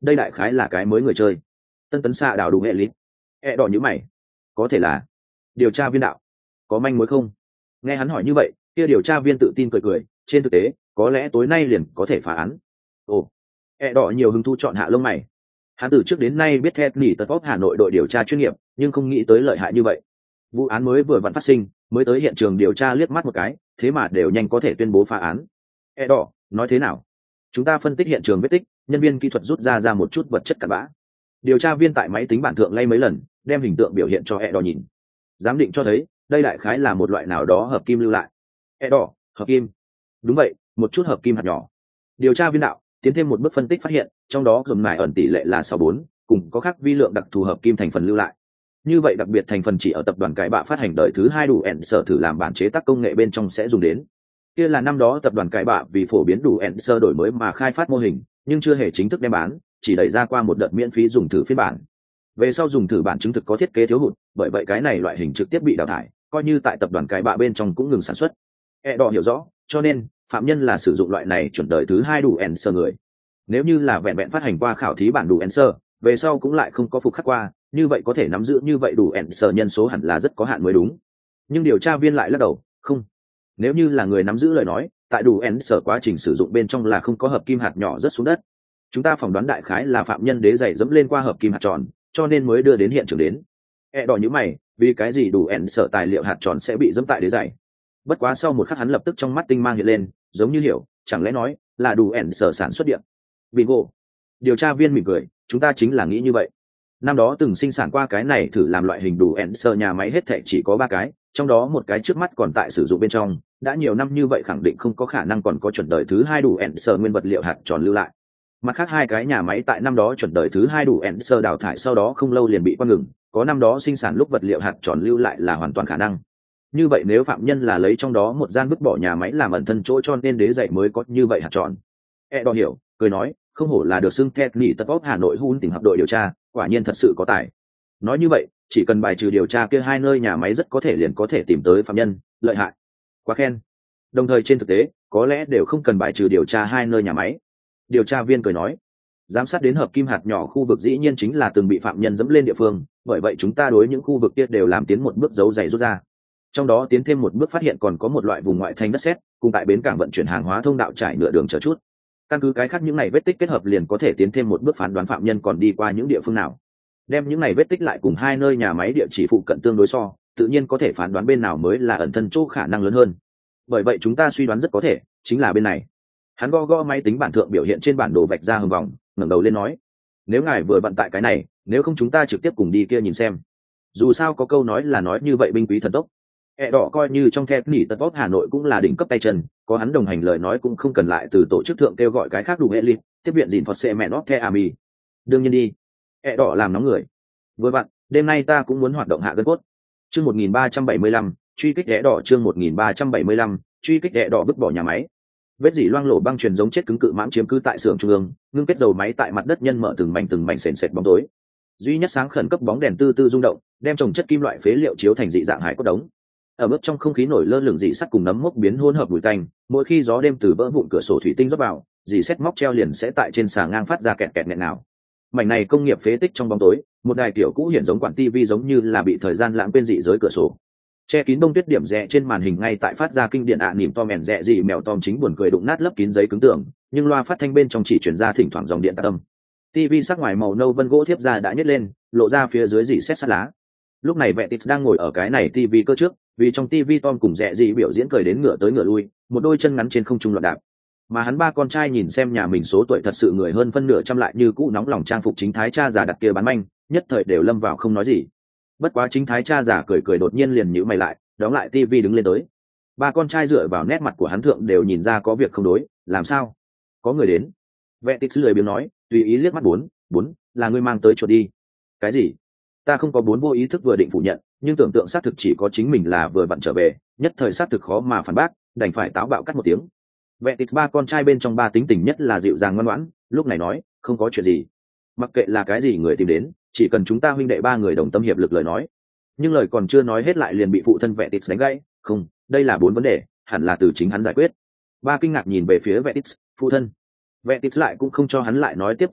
đây đại khái là cái mới người chơi. Tân tấn xạ đảo đủ hệ lý. E đỏ như mày. Có thể là điều tra viên đạo. Có manh mối không? Nghe hắn hỏi như vậy, kia điều tra viên tự tin cười cười, trên thực tế có lẽ tối nay liền có thể phá án. Ồ. E đỏ nhiều hứng thú chọn hạ lông mày. Hắn từ trước đến nay biết thét nỉ tật bóp Hà Nội đội điều tra chuyên nghiệp, nhưng không nghĩ tới lợi hại như vậy. Vụ án mới vừa vặn phát sinh, mới tới hiện trường điều tra liếc mắt một cái, thế mà đều nhanh có thể tuyên bố phá án. E đỏ, nói thế nào? Chúng ta phân tích hiện trường vết tích, nhân viên kỹ thuật rút ra ra một chút vật chất cặn bã. Điều tra viên tại máy tính bản thượng lay mấy lần, đem hình tượng biểu hiện cho E đỏ nhìn. Giám định cho thấy, đây đại khái là một loại nào đó hợp kim lưu lại. E đỏ, hợp kim? Đúng vậy, một chút hợp kim hạt nhỏ. Điều tra viên đạo tiến thêm một bước phân tích phát hiện, trong đó dùng mài ẩn tỷ lệ là sáu bốn, cùng có khác vi lượng đặc thù hợp kim thành phần lưu lại. Như vậy đặc biệt thành phần chỉ ở tập đoàn cải bạ phát hành đời thứ hai đủ ẻn sở thử làm bản chế tác công nghệ bên trong sẽ dùng đến. Kia là năm đó tập đoàn cải bạ vì phổ biến đủ ẻn sơ đổi mới mà khai phát mô hình, nhưng chưa hề chính thức đem bán, chỉ đẩy ra qua một đợt miễn phí dùng thử phiên bản. Về sau dùng thử bản chứng thực có thiết kế thiếu hụt, bởi vậy cái này loại hình trực tiếp bị đào thải, coi như tại tập đoàn cải bạ bên trong cũng ngừng sản xuất. E đỏ hiểu rõ, cho nên phạm nhân là sử dụng loại này chuẩn đời thứ hai đủ ẻn sơ người. Nếu như là vẹn vẹn phát hành qua khảo thí bản đủ ẻn sơ, về sau cũng lại không có phục khắc qua, như vậy có thể nắm giữ như vậy đủ ẻn sơ nhân số hẳn là rất có hạn mới đúng. Nhưng điều tra viên lại lắc đầu, không. Nếu như là người nắm giữ lời nói, tại đủ ẻn sơ quá trình sử dụng bên trong là không có hợp kim hạt nhỏ rớt xuống đất. Chúng ta phỏng đoán đại khái là phạm nhân đế giày dẫm lên qua hợp kim hạt tròn, cho nên mới đưa đến hiện trường đến. E đỏ như mày, vì cái gì đủ ẻn sơ tài liệu hạt tròn sẽ bị dẫm tại đế giày? Bất quá sau một khắc hắn lập tức trong mắt tinh mang hiện lên, giống như hiểu, chẳng lẽ nói là đủ ẻn sơ sản xuất điện. Bingo. Điều tra viên mỉm cười, chúng ta chính là nghĩ như vậy. Năm đó từng sinh sản qua cái này thử làm loại hình đủ ẻn sơ nhà máy hết thệ chỉ có ba cái, trong đó một cái trước mắt còn tại sử dụng bên trong, đã nhiều năm như vậy khẳng định không có khả năng còn có chuẩn đời thứ hai đủ ẻn sơ nguyên vật liệu hạt tròn lưu lại. Mặt khác hai cái nhà máy tại năm đó chuẩn đời thứ hai đủ ẻn sơ đào thải sau đó không lâu liền bị quan ngừng, có năm đó sinh sản lúc vật liệu hạt tròn lưu lại là hoàn toàn khả năng. Như vậy nếu phạm nhân là lấy trong đó một gian vứt bỏ nhà máy làm ẩn thân chỗ cho nên đế dạy mới có như vậy hạt tròn. E đỏ hiểu, cười nói, không hổ là được xưng thét nỉ tật bóp Hà Nội hun tỉnh hợp đội điều tra, quả nhiên thật sự có tài. Nói như vậy, chỉ cần bài trừ điều tra kia hai nơi nhà máy rất có thể liền có thể tìm tới phạm nhân, lợi hại. Quá khen. Đồng thời trên thực tế, có lẽ đều không cần bài trừ điều tra hai nơi nhà máy. Điều tra viên cười nói, giám sát đến hợp kim hạt nhỏ khu vực dĩ nhiên chính là từng bị phạm nhân dẫm lên địa phương, bởi vậy chúng ta đối những khu vực kia đều làm tiến một bước dấu dày rút ra. Trong đó tiến thêm một bước phát hiện còn có một loại vùng ngoại thành đất sét, cùng tại bến cảng vận chuyển hàng hóa thông đạo trải nhựa đường chờ chút. Căn cứ cái khác những này vết tích kết hợp liền có thể tiến thêm một bước phán đoán phạm nhân còn đi qua những địa phương nào. Đem những này vết tích lại cùng hai nơi nhà máy địa chỉ phụ cận tương đối so, tự nhiên có thể phán đoán bên nào mới là ẩn thân chỗ khả năng lớn hơn. Bởi vậy chúng ta suy đoán rất có thể chính là bên này. Hắn go go máy tính bản thượng biểu hiện trên bản đồ vạch ra hầm vòng, ngẩng đầu lên nói, nếu ngài vừa bận tại cái này, nếu không chúng ta trực tiếp cùng đi kia nhìn xem. Dù sao có câu nói là nói như vậy binh quý thần tốc. E đỏ coi như trong thép nỉ tật bóp Hà Nội cũng là đỉnh cấp tay chân, có hắn đồng hành lời nói cũng không cần lại từ tổ chức thượng kêu gọi cái khác đủ elite, tiếp viện gìn phật xe mẹ nót the ami. Đương nhiên đi. E đỏ làm nóng người. Vừa vặn, đêm nay ta cũng muốn hoạt động hạ gân cốt. Chương một nghìn ba trăm bảy mươi lăm, truy kích E đỏ chương một nghìn ba trăm bảy mươi lăm, truy kích E đỏ vứt bỏ nhà máy. Vết dỉ loang lổ băng truyền giống chết cứng cự mãng chiếm cứ tại xưởng trung ương, ngưng kết dầu máy tại mặt đất nhân mở từng mảnh từng mảnh sền sệt bóng tối. Duy nhất sáng khẩn cấp bóng đèn tư tư rung động, đem trồng chất kim loại phế liệu chiếu thành dị dạng hải cốt đống. Ở mức trong không khí nổi lơ lửng dị sắt cùng nấm mốc biến hỗn hợp bụi tanh, mỗi khi gió đêm từ vỡ vụn cửa sổ thủy tinh rót vào, dị xét móc treo liền sẽ tại trên xà ngang phát ra kẹt kẹt nghẹn nào. Mảnh này công nghiệp phế tích trong bóng tối, một đài kiểu cũ hiện giống quản tivi giống như là bị thời gian lãng quên dị giới cửa sổ. Che kín bông tuyết điểm rẽ trên màn hình ngay tại phát ra kinh điện ạ à, nỉm to mèn rẽ dị mèo tom chính buồn cười đụng nát lấp kín giấy cứng tường, nhưng loa phát thanh bên trong chỉ truyền ra thỉnh thoảng dòng điện tạc âm. Tivi sắc ngoài màu nâu vân gỗ thiếp ra đã nhét lên, lộ ra phía dưới dị xét sắt lá. Lúc này Vệ Tịch đang ngồi ở cái này tivi cơ trước, vì trong tivi Tom cùng rẽ dị biểu diễn cười đến ngửa tới ngửa lui, một đôi chân ngắn trên không trung loạn đạp. Mà hắn ba con trai nhìn xem nhà mình số tuổi thật sự người hơn phân nửa trăm lại như cũ nóng lòng trang phục chính thái cha già đặt kia bán manh, nhất thời đều lâm vào không nói gì. Bất quá chính thái cha già cười cười đột nhiên liền nhíu mày lại, đóng lại tivi đứng lên tới. Ba con trai dựa vào nét mặt của hắn thượng đều nhìn ra có việc không đối, làm sao? Có người đến. Vệ Tịch lười biếng nói, tùy ý liếc mắt bốn, bốn, là ngươi mang tới chuột đi. Cái gì? Ta không có bốn vô ý thức vừa định phủ nhận, nhưng tưởng tượng xác thực chỉ có chính mình là vừa vặn trở về, nhất thời xác thực khó mà phản bác, đành phải táo bạo cắt một tiếng. Vệ Tịch ba con trai bên trong ba tính tình nhất là dịu dàng ngoan ngoãn, lúc này nói, không có chuyện gì. Mặc kệ là cái gì người tìm đến, chỉ cần chúng ta huynh đệ ba người đồng tâm hiệp lực lời nói. Nhưng lời còn chưa nói hết lại liền bị phụ thân Vệ Tịch đánh gãy, không, đây là bốn vấn đề, hẳn là từ chính hắn giải quyết. Ba kinh ngạc nhìn về phía Vệ Tịch, phụ thân. Vệ Tịch lại cũng không cho hắn lại nói tiếp cơ hội,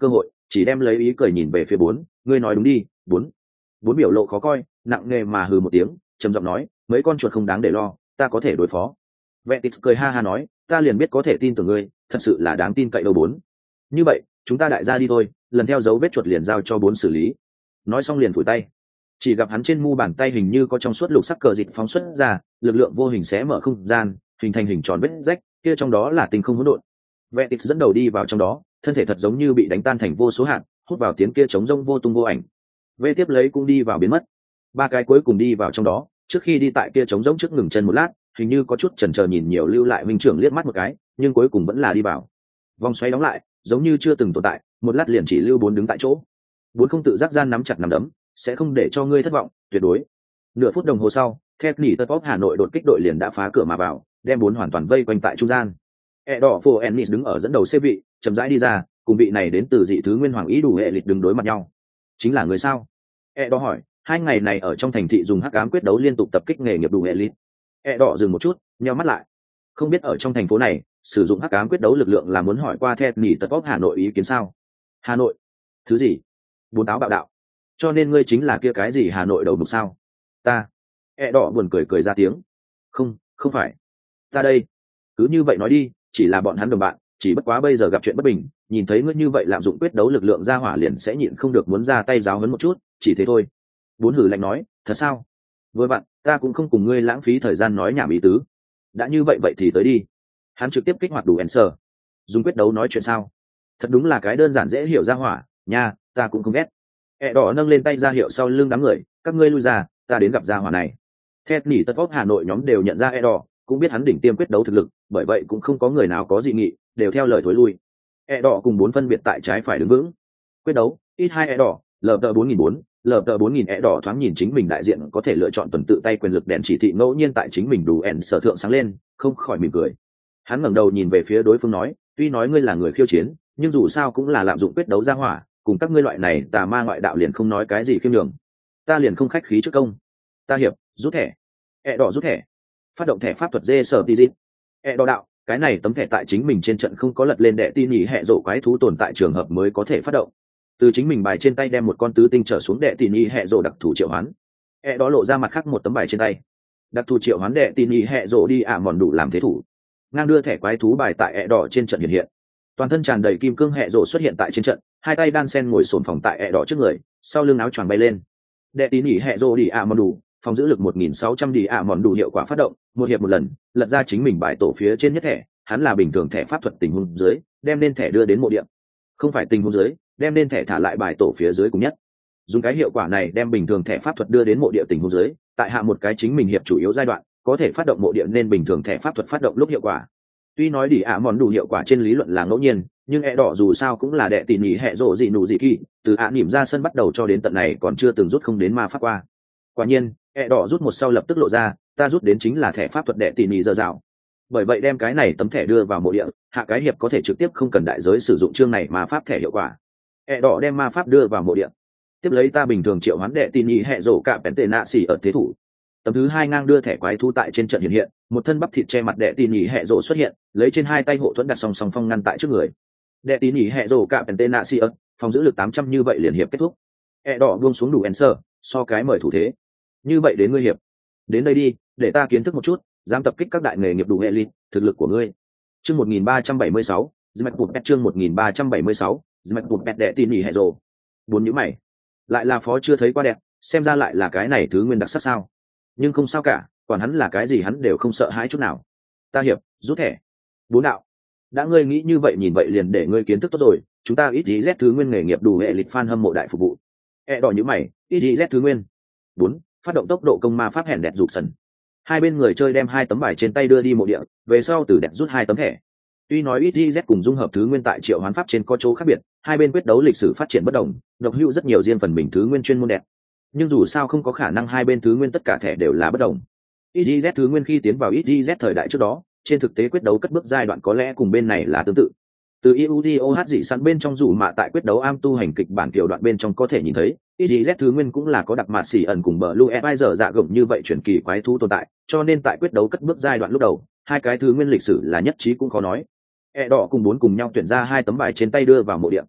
chỉ đem lấy ý cười nhìn về phía bốn. Ngươi nói đúng đi. Bốn. Bốn biểu lộ khó coi, nặng nề mà hừ một tiếng, trầm giọng nói, mấy con chuột không đáng để lo, ta có thể đối phó. Vetix cười ha ha nói, ta liền biết có thể tin tưởng ngươi, thật sự là đáng tin cậy đâu bốn. Như vậy, chúng ta đại gia đi thôi, lần theo dấu vết chuột liền giao cho bốn xử lý. Nói xong liền phủi tay. Chỉ gặp hắn trên mu bàn tay hình như có trong suốt lục sắc cờ dịch phóng xuất ra, lực lượng vô hình sẽ mở không gian, hình thành hình tròn vết rách, kia trong đó là tinh không hỗn độn. Vetix dẫn đầu đi vào trong đó, thân thể thật giống như bị đánh tan thành vô số hạt, hút vào tiếng kia trống rông vô tung vô ảnh. Vê tiếp lấy cũng đi vào biến mất. Ba cái cuối cùng đi vào trong đó, trước khi đi tại kia trống rỗng trước ngừng chân một lát, hình như có chút chần chờ nhìn nhiều lưu lại minh trưởng liếc mắt một cái, nhưng cuối cùng vẫn là đi vào. Vòng xoay đóng lại, giống như chưa từng tồn tại, một lát liền chỉ lưu bốn đứng tại chỗ. Bốn không tự giác gian nắm chặt nắm đấm, sẽ không để cho ngươi thất vọng, tuyệt đối. Nửa phút đồng hồ sau, theo nỉ tật pop Hà Nội đột kích đội liền đã phá cửa mà vào, đem bốn hoàn toàn vây quanh tại trung gian. E đỏ phổ Ennis đứng ở dẫn đầu xếp vị, chậm rãi đi ra, cùng vị này đến từ dị thứ nguyên hoàng ý đủ hệ lịch đứng đối mặt nhau. Chính là người sao? E đỏ hỏi. Hai ngày này ở trong thành thị dùng hắc ám quyết đấu liên tục tập kích nghề nghiệp đủ hệ lịch. E đỏ dừng một chút, nheo mắt lại. Không biết ở trong thành phố này sử dụng hắc ám quyết đấu lực lượng là muốn hỏi qua theo nỉ tật pop Hà Nội ý kiến sao? Hà Nội? Thứ gì? Bốn táo bạo đạo. Cho nên ngươi chính là kia cái gì Hà Nội đầu mục sao? Ta. E đỏ buồn cười cười ra tiếng. Không, không phải. Ta đây. Cứ như vậy nói đi, chỉ là bọn hắn đồng bạn, chỉ bất quá bây giờ gặp chuyện bất bình, nhìn thấy ngươi như vậy lạm dụng quyết đấu lực lượng ra hỏa liền sẽ nhịn không được muốn ra tay giáo huấn một chút, chỉ thế thôi. Bốn hử lạnh nói, thật sao? Với bạn, ta cũng không cùng ngươi lãng phí thời gian nói nhảm ý tứ. Đã như vậy vậy thì tới đi. Hắn trực tiếp kích hoạt đủ answer. Dùng quyết đấu nói chuyện sao? Thật đúng là cái đơn giản dễ hiểu ra hỏa, nha, ta cũng không ghét. E đỏ nâng lên tay ra hiệu sau lưng đám người, các ngươi lui ra, ta đến gặp ra hỏa này. Thét nỉ tất Hà Nội nhóm đều nhận ra E đỏ, cũng biết hắn đỉnh tiêm quyết đấu thực lực, bởi vậy cũng không có người nào có dị nghị, đều theo lời thối lui. E đỏ cùng bốn phân biệt tại trái phải đứng vững. Quyết đấu, ít hai E đỏ, lờ tờ bốn nghìn bốn, lờ tờ bốn nghìn E đỏ thoáng nhìn chính mình đại diện có thể lựa chọn tuần tự tay quyền lực đèn chỉ thị ngẫu nhiên tại chính mình đủ ẻn sở thượng sáng lên, không khỏi mỉm cười. Hắn ngẩng đầu nhìn về phía đối phương nói, tuy nói ngươi là người khiêu chiến, nhưng dù sao cũng là lạm dụng quyết đấu ra hỏa, cùng các ngươi loại này tà ma ngoại đạo liền không nói cái gì khiêm nhường. Ta liền không khách khí trước công. Ta hiệp, rút thẻ. E đỏ rút thẻ. Phát động thẻ pháp thuật dê sở tì dịp. E đỏ đạo, cái này tấm thẻ tại chính mình trên trận không có lật lên đệ tin nhỉ hệ rộ quái thú tồn tại trường hợp mới có thể phát động. Từ chính mình bài trên tay đem một con tứ tinh trở xuống đệ tin nhỉ hệ rộ đặc thù triệu hoán. E đó lộ ra mặt khác một tấm bài trên tay. Đặc thù triệu hoán đệ tin nhỉ hệ rộ đi ả mòn đủ làm thế thủ. Ngang đưa thẻ quái thú bài tại E đỏ trên trận hiện hiện. Toàn thân tràn đầy kim cương hệ rộ xuất hiện tại trên trận, hai tay đan sen ngồi xổm phòng tại E đỏ trước người, sau lưng áo choàng bay lên. Đệ tín nhỉ hệ rộ đi ả mòn đủ, phòng giữ lực một nghìn sáu trăm đi ả mòn đủ hiệu quả phát động, một hiệp một lần, lật ra chính mình bài tổ phía trên nhất thẻ, hắn là bình thường thẻ pháp thuật tình huống dưới, đem lên thẻ đưa đến mộ địa. Không phải tình huống dưới, đem lên thẻ thả lại bài tổ phía dưới cùng nhất. Dùng cái hiệu quả này đem bình thường thẻ pháp thuật đưa đến mộ địa tình huống dưới, tại hạ một cái chính mình hiệp chủ yếu giai đoạn, có thể phát động mộ địa nên bình thường thẻ pháp thuật phát động lúc hiệu quả. Tuy nói đi ả mòn đủ hiệu quả trên lý luận là ngẫu nhiên, nhưng E đỏ dù sao cũng là đệ tỉ nhỉ hệ rộ gì nụ gì kỳ, từ ả nỉm ra sân bắt đầu cho đến tận này còn chưa từng rút không đến ma pháp qua. Quả nhiên, E đỏ rút một sau lập tức lộ ra, ta rút đến chính là thẻ pháp thuật đệ tỉ nhỉ dở dạo. Bởi vậy đem cái này tấm thẻ đưa vào mộ địa, hạ cái hiệp có thể trực tiếp không cần đại giới sử dụng chương này ma pháp thẻ hiệu quả. E đỏ đem ma pháp đưa vào mộ địa. Tiếp lấy ta bình thường triệu hoán đệ tỉ nhỉ hệ rộ cả bén tệ nạ xỉ ở thế thủ. Tấm thứ hai ngang đưa thẻ quái thú tại trên trận hiện hiện, một thân bắp thịt che mặt đệ tỉ nhỉ hệ rộ xuất hiện, lấy trên hai tay hộ thuẫn đặt song song phong ngăn tại trước người. Đệ tỉ nhỉ hệ rộ cả bén tệ nạ xỉ ở, phòng giữ lực tám trăm như vậy liền hiệp kết thúc. E đỏ buông xuống đủ answer, so cái mời thủ thế. Như vậy đến ngươi hiệp. Đến đây đi, để ta kiến thức một chút, dám tập kích các đại nghề nghiệp đủ hệ elite, thực lực của ngươi. Chương một nghìn ba trăm bảy mươi sáu, Zmet Bụt Pet chương một nghìn ba trăm bảy mươi sáu, Zmet Bụt Pet đệ tỉ nhỉ hệ rộ. Bốn nhíu mày. Lại là phó chưa thấy qua đẹp, xem ra lại là cái này thứ nguyên đặc sắc sao? Nhưng không sao cả, còn hắn là cái gì hắn đều không sợ hãi chút nào. Ta hiệp, rút thẻ. Bốn đạo. Đã ngươi nghĩ như vậy nhìn vậy liền để ngươi kiến thức tốt rồi, chúng ta ít z thứ nguyên nghề nghiệp đủ hệ lịch fan hâm mộ đại phục vụ. E đỏ như mày, ít z thứ nguyên. Bốn, phát động tốc độ công ma pháp hèn đẹp rụt sần. Hai bên người chơi đem hai tấm bài trên tay đưa đi mộ địa, về sau từ đẹp rút hai tấm thẻ. Tuy nói ít z cùng dung hợp thứ nguyên tại triệu hoán pháp trên có chỗ khác biệt, hai bên quyết đấu lịch sử phát triển bất đồng, độc hữu rất nhiều riêng phần mình thứ nguyên chuyên môn đẹp. Nhưng dù sao không có khả năng hai bên thứ nguyên tất cả thẻ đều là bất đồng. i đê dét thứ nguyên khi tiến vào i đê dét thời đại trước đó, trên thực tế quyết đấu cất bước giai đoạn có lẽ cùng bên này là tương tự. Từ i u đê ô hát dị sẵn bên trong dù mà tại quyết đấu am tu hành kịch bản kiểu đoạn bên trong có thể nhìn thấy, i đê dét thứ nguyên cũng là có đặc mạt xỉ ẩn cùng bờ Blue Advisor dạ gồng như vậy chuyển kỳ quái thú tồn tại, cho nên tại quyết đấu cất bước giai đoạn lúc đầu, hai cái thứ nguyên lịch sử là nhất trí cũng khó nói. E đỏ cùng bốn cùng nhau tuyển ra hai tấm bài trên tay đưa vào mộ địa.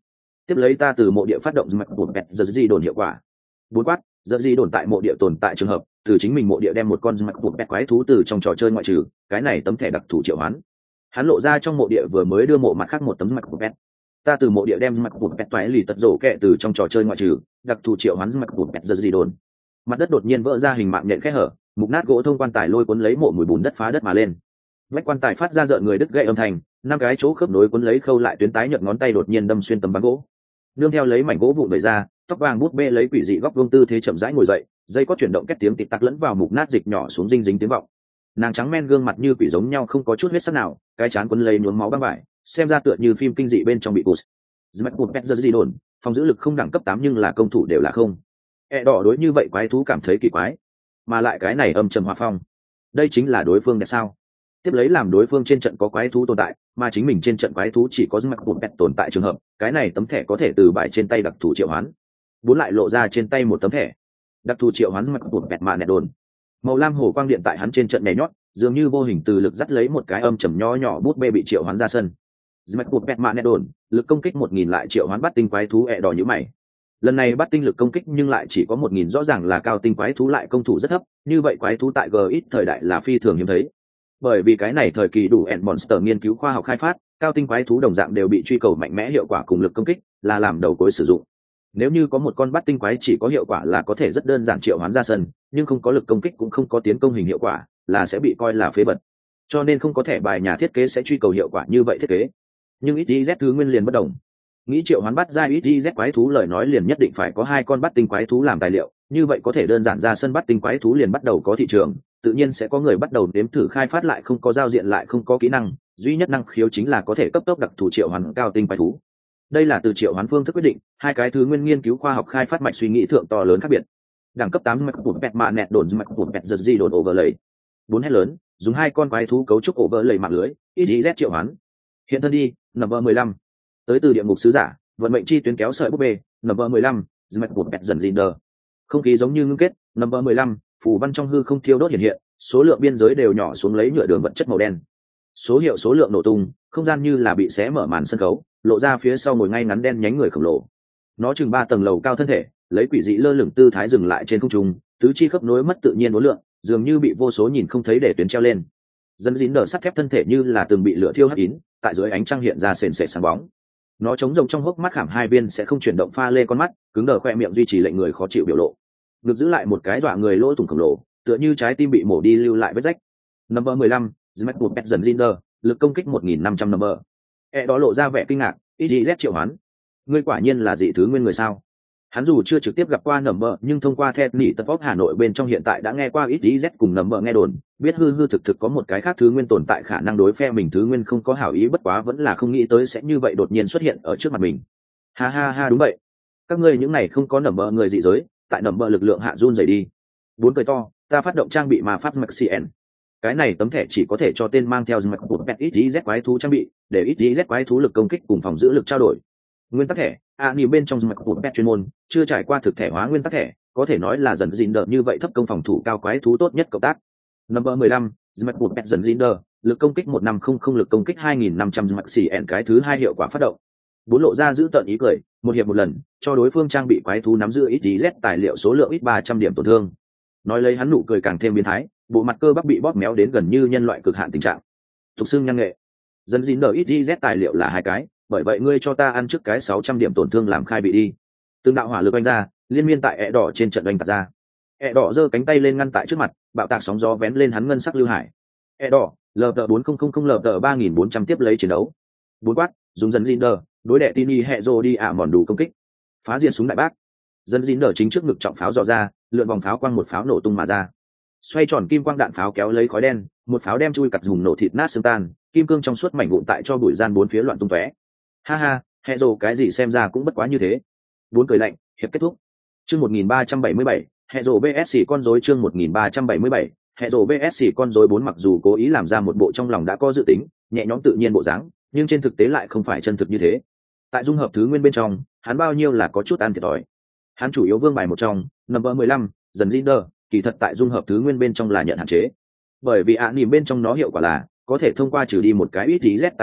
tiếp lấy ta từ mộ địa phát động mạch của pet giật di đồn hiệu quả. Bốn quát, giật di đồn tại mộ địa tồn tại trường hợp từ chính mình mộ địa đem một con mạch của pet quái thú từ trong trò chơi ngoại trừ, cái này tấm thẻ đặc thù triệu hoán. Hắn lộ ra trong mộ địa vừa mới đưa mộ mặt khác một tấm mạch của pet. Ta từ mộ địa đem mạch của pet toái lì tật rổ kẹ từ trong trò chơi ngoại trừ, đặc thù triệu hoán mạch của pet giật di đồn. Mặt đất đột nhiên vỡ ra hình mạng nhện kẽ hở, mục nát gỗ thông quan tài lôi cuốn lấy mộ mùi bùn đất phá đất mà lên. Vách quan tài phát ra rợn người đứt gãy âm thanh, năm cái chỗ khớp nối cuốn lấy khâu lại tuyến tái nhợt ngón tay đột nhiên đâm xuyên tấm ván gỗ. Nương theo lấy mảnh gỗ vụn vẩy ra, tóc vàng bút bê lấy quỷ dị góc vuông tư thế chậm rãi ngồi dậy, dây có chuyển động két tiếng tịt tắc lẫn vào mục nát dịch nhỏ xuống dinh dính tiếng vọng. Nàng trắng men gương mặt như quỷ giống nhau không có chút huyết sắc nào, cái trán quấn lấy nhuốm máu băng vải, xem ra tựa như phim kinh dị bên trong bị cụt. Dמת một pet giật gì đồn, phòng giữ lực không đẳng cấp tám nhưng là công thủ đều là không. E đỏ đối như vậy quái thú cảm thấy kỳ quái, mà lại cái này âm trầm hòa phong. Đây chính là đối phương đẹp sao? Tiếp lấy làm đối phương trên trận có quái thú tồn tại, mà chính mình trên trận quái thú chỉ có dמת một pet tồn tại trường hợp, cái này tấm thẻ có thể từ bài trên tay đặc thù triệu hoán. Bốn lại lộ ra trên tay một tấm thẻ, đặc thù triệu hoán dmet một pet mạ nẹt đồn. Màu lam hồ quang điện tại hắn trên trận nhảy nhót, dường như vô hình từ lực dắt lấy một cái âm trầm nho nhỏ bút bê bị triệu hoán ra sân. Dmet một pet mạ nẹt đồn, lực công kích một nghìn lại triệu hoán bắt tinh quái thú ẹ đỏ như mày. Lần này bắt tinh lực công kích nhưng lại chỉ có một nghìn, rõ ràng là cao tinh quái thú lại công thủ rất thấp, như vậy quái thú tại giê ít thời đại là phi thường hiếm thấy. Bởi vì cái này thời kỳ đủ ẻn monster nghiên cứu khoa học khai phát, cao tinh quái thú đồng dạng đều bị truy cầu mạnh mẽ hiệu quả cùng lực công kích, là làm đầu cối sử dụng. Nếu như có một con bắt tinh quái chỉ có hiệu quả là có thể rất đơn giản triệu hoán ra sân, nhưng không có lực công kích cũng không có tiến công hình hiệu quả, là sẽ bị coi là phế bật. Cho nên không có thẻ bài nhà thiết kế sẽ truy cầu hiệu quả như vậy thiết kế. Nhưng ích tê zét thứ nguyên liền bất đồng. Nghĩ triệu hoán bắt ra ích tê zét quái thú lời nói liền nhất định phải có hai con bắt tinh quái thú làm tài liệu, như vậy có thể đơn giản ra sân bắt tinh quái thú liền bắt đầu có thị trường, tự nhiên sẽ có người bắt đầu nếm thử khai phát lại không có giao diện lại không có kỹ năng, duy nhất năng khiếu chính là có thể cấp tốc đặc thù triệu hoán cao tinh quái thú. Đây là từ triệu hoán phương thức quyết định, hai cái thứ nguyên nghiên cứu khoa học khai phát mạch suy nghĩ thượng to lớn khác biệt. Đẳng cấp tám mạch của pet mạ nẹt đồn mạch của pet giật di đồn overlay. Bốn hét lớn, dùng hai con quái thú cấu trúc overlay mạng lưới, ích tê zét triệu hoán. Hiện thân đi, number mười lăm. Tới từ địa ngục sứ giả, vận mệnh chi tuyến kéo sợi búp bê, number mười lăm, mạch của pet dần Zinder. Không khí giống như ngưng kết, number mười lăm, phù văn trong hư không thiêu đốt hiện hiện, số lượng biên giới đều nhỏ xuống lấy nhựa đường vật chất màu đen. Số hiệu số lượng nổ tung, không gian như là bị xé mở màn sân khấu, lộ ra phía sau ngồi ngay ngắn đen nhánh người khổng lồ. Nó chừng ba tầng lầu cao thân thể, lấy quỷ dị lơ lửng tư thái dừng lại trên không trung, tứ chi khớp nối mất tự nhiên uốn lượn, dường như bị vô số nhìn không thấy để tuyến treo lên. Dần dín đờ sắt thép thân thể như là từng bị lửa thiêu hắt kín, tại dưới ánh trăng hiện ra sền sệt sáng bóng. Nó trống rồng trong hốc mắt khảm hai viên sẽ không chuyển động pha lê con mắt, cứng đờ khoe miệng duy trì lệnh người khó chịu biểu lộ. Ngực giữ lại một cái dọa người lỗ thủng khổng lồ, tựa như trái tim bị mổ đi lưu lại vết rách. Number mười lăm, Zmet một pet dần Zinder, lực công kích một nghìn năm trăm number. E đó lộ ra vẻ kinh ngạc, ích tê zét triệu hoán. Ngươi quả nhiên là dị thứ nguyên người sao? Hắn dù chưa trực tiếp gặp qua number, nhưng thông qua thét nỉ tật vóc Hà Nội bên trong hiện tại đã nghe qua ích tê zét cùng number nghe đồn, biết hư hư thực thực có một cái khác thứ nguyên tồn tại khả năng đối phe mình thứ nguyên không có hảo ý, bất quá vẫn là không nghĩ tới sẽ như vậy đột nhiên xuất hiện ở trước mặt mình. Ha ha ha, đúng vậy. Các ngươi những này không có number người dị giới, tại number lực lượng hạ run rẩy đi. Bốn cười to, ta phát động trang bị mà phát Maxien. Cái này tấm thẻ chỉ có thể cho tên mang theo mạch của pet ích tê zét quái thú trang bị, để ích tê zét quái thú lực công kích cùng phòng giữ lực trao đổi. Nguyên tắc thẻ, a ni bên trong mạch của pet chuyên môn, chưa trải qua thực thể hóa nguyên tắc thẻ, có thể nói là dần dịn đợt như vậy thấp công phòng thủ cao quái thú tốt nhất cộng tác. Number mười lăm, mạch của pet dần dịn đợt, lực công kích một năm không không lực công kích hai nghìn năm trăm Maxien cái thứ hai hiệu quả phát động. Bốn lộ ra giữ tận ý cười, một hiệp một lần, cho đối phương trang bị quái thú nắm giữ ích tê zét tài liệu số lượng ít ba trăm điểm tổn thương. Nói lấy hắn nụ cười càng thêm biến thái, bộ mặt cơ bắp bị bóp méo đến gần như nhân loại cực hạn tình trạng. Tục xương nhăn nghệ. Dần dín đờ ít tê zét tài liệu là hai cái, bởi vậy ngươi cho ta ăn trước cái sáu trăm điểm tổn thương làm khai bị đi. Từng đạo hỏa lực oanh ra, liên miên tại ẹ đỏ trên trận oanh tạc ra. ẹ đỏ giơ cánh tay lên ngăn tại trước mặt, bạo tạc sóng gió vén lên hắn ngân sắc lưu hải. ẹ đỏ, lờ tờ bốn không không không lờ tờ ba nghìn bốn trăm tiếp lấy chiến đấu. Bốn quát, dùng dần dín đờ, đối đệ tini hệ rô đi ả mòn đủ công kích. Phá diệt súng đại bác. Dần dín đờ chính trước ngực trọng pháo dò ra, lượn vòng pháo quang một pháo nổ tung mà ra. Xoay tròn kim quang đạn pháo kéo lấy khói đen, một pháo đem chui cặt dùng nổ thịt nát xương tan, kim cương trong suốt mảnh vụn tại cho bụi gian bốn phía loạn tung tóe. Ha ha, hệ rồ cái gì xem ra cũng bất quá như thế. Bốn cười lạnh, hiệp kết thúc. Chương một nghìn ba trăm bảy mươi bảy, hệ rồ vs xỉ con rối chương một nghìn ba trăm bảy mươi bảy, hệ rồ vs xỉ con rối bốn mặc dù cố ý làm ra một bộ trong lòng đã có dự tính, nhẹ nhõm tự nhiên bộ dáng, nhưng trên thực tế lại không phải chân thực như thế. Tại dung hợp thứ nguyên bên trong, hắn bao nhiêu là có chút ăn thiệt thòi. Hắn chủ yếu vương bài một trong, number mười lăm, dần Zinder, kỳ thật tại dung hợp thứ nguyên bên trong là nhận hạn chế, bởi vì ạ nỉm bên trong nó hiệu quả là có thể thông qua trừ đi một cái ít tê zét tài liệu,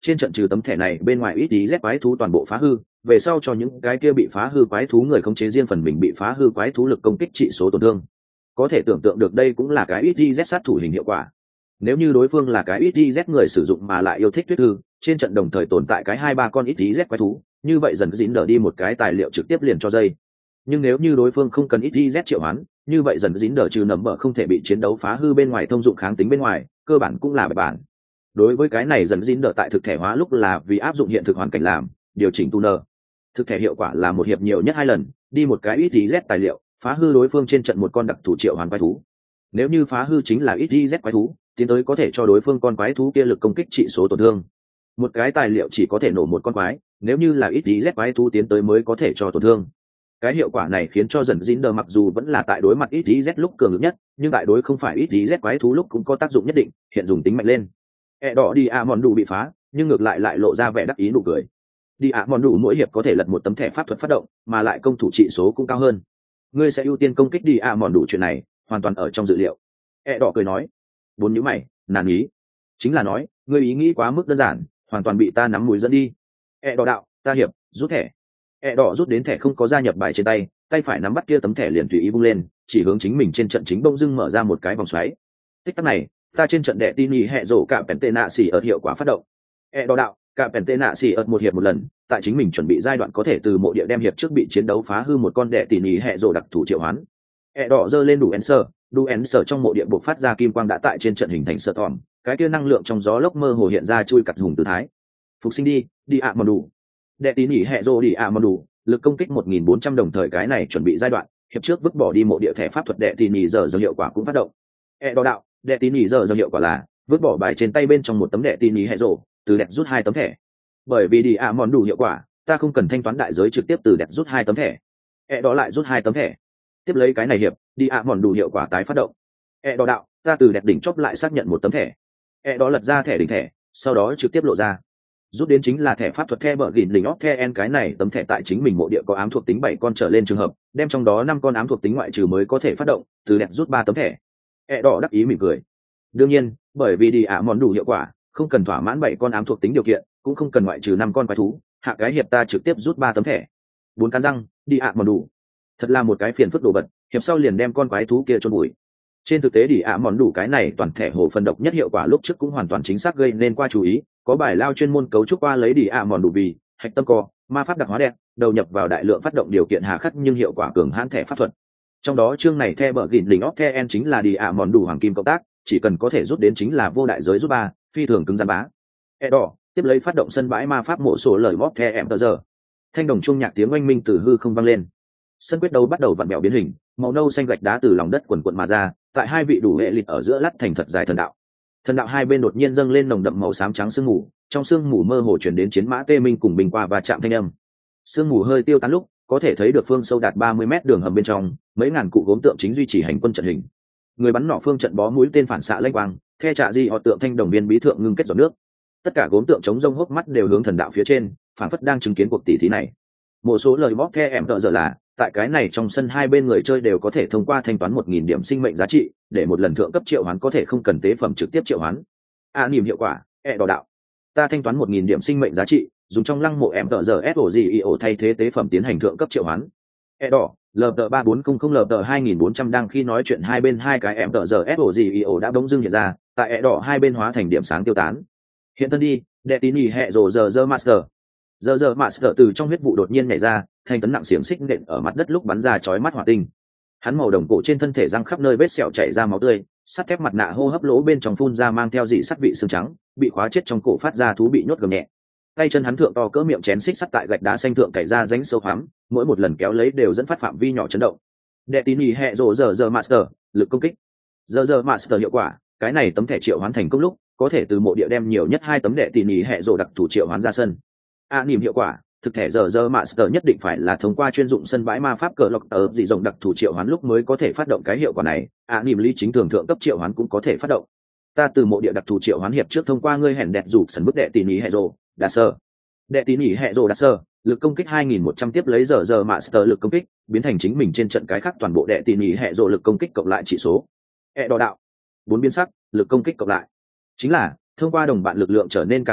trên trận trừ tấm thẻ này bên ngoài ít tí z quái thú toàn bộ phá hư, về sau cho những cái kia bị phá hư quái thú người khống chế riêng phần mình bị phá hư quái thú lực công kích trị số tổn thương. Có thể tưởng tượng được đây cũng là cái ít tí z sát thủ hình hiệu quả. Nếu như đối phương là cái ít tí z người sử dụng mà lại yêu thích tuyết thư, trên trận đồng thời tồn tại cái hai ba con ít tí z quái thú, như vậy dần dín đỡ đi một cái tài liệu trực tiếp liền cho dây. Nhưng nếu như đối phương không cần ít tí z triệu hoán, như vậy dần dín đỡ trừ nấm bở không thể bị chiến đấu phá hư bên ngoài thông dụng kháng tính bên ngoài, cơ bản cũng là bài bản. Đối với cái này dần dín đỡ tại thực thể hóa lúc là vì áp dụng hiện thực hoàn cảnh làm điều chỉnh tuner. Thực thể hiệu quả là một hiệp nhiều nhất hai lần, đi một cái ít tí z tài liệu, phá hư đối phương trên trận một con đặc thủ triệu hoàn quái thú. Nếu như phá hư chính là ít tí z quái thú, tiến tới có thể cho đối phương con quái thú kia lực công kích trị số tổn thương. Một cái tài liệu chỉ có thể nổ một con quái, nếu như là ít tí z quái thú tiến tới mới có thể cho tổn thương. Cái hiệu quả này khiến cho dần dín đờ mặc dù vẫn là tại đối mặt ít tí z lúc cường lực nhất, nhưng tại đối không phải ít tí z quái thú lúc cũng có tác dụng nhất định, hiện dùng tính mạnh lên. E đỏ đi a mòn đủ bị phá, nhưng ngược lại lại lộ ra vẻ đắc ý nụ cười. Đi a mòn đủ mỗi hiệp có thể lật một tấm thẻ pháp thuật phát động, mà lại công thủ trị số cũng cao hơn. Ngươi sẽ ưu tiên công kích đi a mòn đủ, chuyện này hoàn toàn ở trong dự liệu. E đỏ cười nói. Bốn nhíu mày, nản ý. Chính là nói, ngươi ý nghĩ quá mức đơn giản, hoàn toàn bị ta nắm mũi dẫn đi. E đỏ đạo, ta hiệp, rút thẻ. E đỏ rút đến thẻ không có gia nhập bài trên tay, tay phải nắm bắt kia tấm thẻ liền tùy ý vung lên, chỉ hướng chính mình trên trận chính bỗng dưng mở ra một cái vòng xoáy. Tích tắc này, ta trên trận đệ tin nhì hệ rổ cả pèn tệ nạ xỉ ở hiệu quả phát động. E đỏ đạo, cả pèn tệ nạ xỉ ở một hiệp một lần, tại chính mình chuẩn bị giai đoạn có thể từ mộ địa đem hiệp trước bị chiến đấu phá hư một con đệ tỉ nhì hệ rổ đặc thủ triệu hoán. E đỏ giơ lên đủ ensor, đủ ensor trong mộ địa buộc phát ra kim quang đã tại trên trận hình thành sơ tòm, cái kia năng lượng trong gió lốc mơ hồ hiện ra chui cặt hùng tư thái. Phục sinh đi, đi ạ mòn đủ. Đệ tín nhỉ hệ rô đi ạ mòn đủ, lực công kích một nghìn bốn trăm đồng thời cái này chuẩn bị giai đoạn, hiệp trước vứt bỏ đi mộ địa thẻ pháp thuật đệ tín nhỉ giờ giờ hiệu quả cũng phát động. E đỏ đạo, đệ tín nhỉ giờ giờ hiệu quả là vứt bỏ bài trên tay bên trong một tấm đệ tín nhỉ hệ rô, từ đẹp rút hai tấm thẻ. Bởi vì đi ạ mòn đủ hiệu quả, ta không cần thanh toán đại giới trực tiếp từ đẹp rút hai tấm thẻ. E đỏ lại rút hai tấm thẻ. Tiếp lấy cái này hiệp, đi ạ mòn đủ hiệu quả tái phát động. E đỏ đạo, ta từ đẹp đỉnh chóp lại xác nhận một tấm thẻ. E đỏ lật ra thẻ đỉnh thẻ, sau đó trực tiếp lộ ra. Rút đến chính là thẻ pháp thuật the bờ gìn đỉnh óc the en, cái này tấm thẻ tại chính mình mộ địa có ám thuộc tính bảy con trở lên trường hợp, đem trong đó năm con ám thuộc tính ngoại trừ mới có thể phát động, từ đẹp rút ba tấm thẻ. E đỏ đắc ý mỉm cười. Đương nhiên, bởi vì đi ạ mòn đủ hiệu quả, không cần thỏa mãn bảy con ám thuộc tính điều kiện, cũng không cần ngoại trừ năm con quái thú, hạ cái hiệp ta trực tiếp rút ba tấm thẻ. Bốn cán răng, đi ạ mòn đủ. Thật là một cái phiền phức đồ vật, hiệp sau liền đem con quái thú kia chôn bụi. Trên thực tế đi ạ mòn đủ cái này toàn thể hồ phân độc nhất hiệu quả lúc trước cũng hoàn toàn chính xác gây nên qua chú ý, có bài lao chuyên môn cấu trúc qua lấy đi ạ mòn đủ vì hạch tâm co ma pháp đặc hóa đẹp đầu nhập vào đại lượng phát động điều kiện hà khắc nhưng hiệu quả cường hãn thẻ pháp thuật. Trong đó chương này the bờ gìn đỉnh óc the en chính là đi ạ mòn đủ hoàng kim cộng tác, chỉ cần có thể rút đến chính là vô đại giới rút ba, phi thường cứng rắn bá. E đỏ tiếp lấy phát động sân bãi ma pháp mộ số lời bóp the em tờ giờ. Thanh đồng trung nhạc tiếng oanh minh từ hư không vang lên. Sân quyết đấu bắt đầu vặn vẹo biến hình, màu nâu xanh gạch đá từ lòng đất quần quận mà ra, tại hai vị đủ hệ lịch ở giữa lắt thành thật dài thần đạo. Thần đạo hai bên đột nhiên dâng lên nồng đậm màu xám trắng sương mù, trong sương mù mơ hồ chuyển đến chiến mã tê minh cùng bình qua và chạm thanh âm. Sương mù hơi tiêu tán lúc, có thể thấy được phương sâu đạt ba mươi mét đường hầm bên trong, mấy ngàn cụ gốm tượng chính duy trì hành quân trận hình. Người bắn nỏ phương trận bó mũi tên phản xạ lênh quang, the trả di họ tượng thanh đồng viên bí thượng ngưng kết giọt nước. Tất cả gốm tượng chống rông hốc mắt đều hướng thần đạo phía trên, phản phất đang chứng kiến cuộc tỷ thí này. Một số lời bóp the em tợ giờ là tại cái này trong sân hai bên người chơi đều có thể thông qua thanh toán một nghìn điểm sinh mệnh giá trị để một lần thượng cấp triệu hoán có thể không cần tế phẩm trực tiếp triệu hoán. A niềm hiệu quả, e đỏ đạo. Ta thanh toán một nghìn điểm sinh mệnh giá trị, dùng trong lăng mộ em tợ giờ s ổ gì i ổ thay thế tế phẩm tiến hành thượng cấp triệu hoán. E đỏ, lờ tờ ba bốn không không lờ tờ hai nghìn bốn trăm đang khi nói chuyện hai bên hai cái em tợ giờ s ổ gì i ổ đã bỗng dưng hiện ra, tại e đỏ hai bên hóa thành điểm sáng tiêu tán. Hiện thân đi, đệ tín nhì hệ rồ giờ giờ master. Giờ giờ master từ trong huyết vụ đột nhiên nhảy ra, thanh tấn nặng xiềng xích nện ở mặt đất lúc bắn ra chói mắt hỏa tinh. Hắn màu đồng cổ trên thân thể răng khắp nơi vết sẹo chảy ra máu tươi, sắt thép mặt nạ hô hấp lỗ bên trong phun ra mang theo dị sắt vị xương trắng, bị khóa chết trong cổ phát ra thú bị nhốt gầm nhẹ. Tay chân hắn thượng to cỡ miệng chén xích sắt tại gạch đá xanh thượng cày ra rãnh sâu hoắm, mỗi một lần kéo lấy đều dẫn phát phạm vi nhỏ chấn động. Đệ tín nhì hệ rồ giờ giờ master, lực công kích. Giờ giờ master hiệu quả, cái này tấm thẻ triệu hoán thành công lúc, có thể từ mộ địa đem nhiều nhất hai tấm đệ tín nhì hệ rồ đặc thủ triệu hoán ra sân. A niềm hiệu quả, thực thể giờ giờ master nhất định phải là thông qua chuyên dụng sân bãi ma pháp cờ lọc ở dị rộng đặc thủ triệu hoán lúc mới có thể phát động cái hiệu quả này. A niềm lý chính thường thượng cấp triệu hoán cũng có thể phát động. Ta từ mộ địa đặc thủ triệu hoán hiệp trước thông qua ngươi hẹn đẹp rủ sân bức đệ tín nhì hệ rồ đa sơ. Đệ tín nhì hệ rồ đa sơ, lực công kích hai nghìn một trăm tiếp lấy giờ giờ master lực công kích biến thành chính mình trên trận cái khác toàn bộ đệ tín nhì hệ rồ lực công kích cộng lại chỉ số. E đỏ đạo, bốn biến sắc, lực công kích cộng lại chính là thông qua đồng bạn lực lượng trở nên càng cường đại,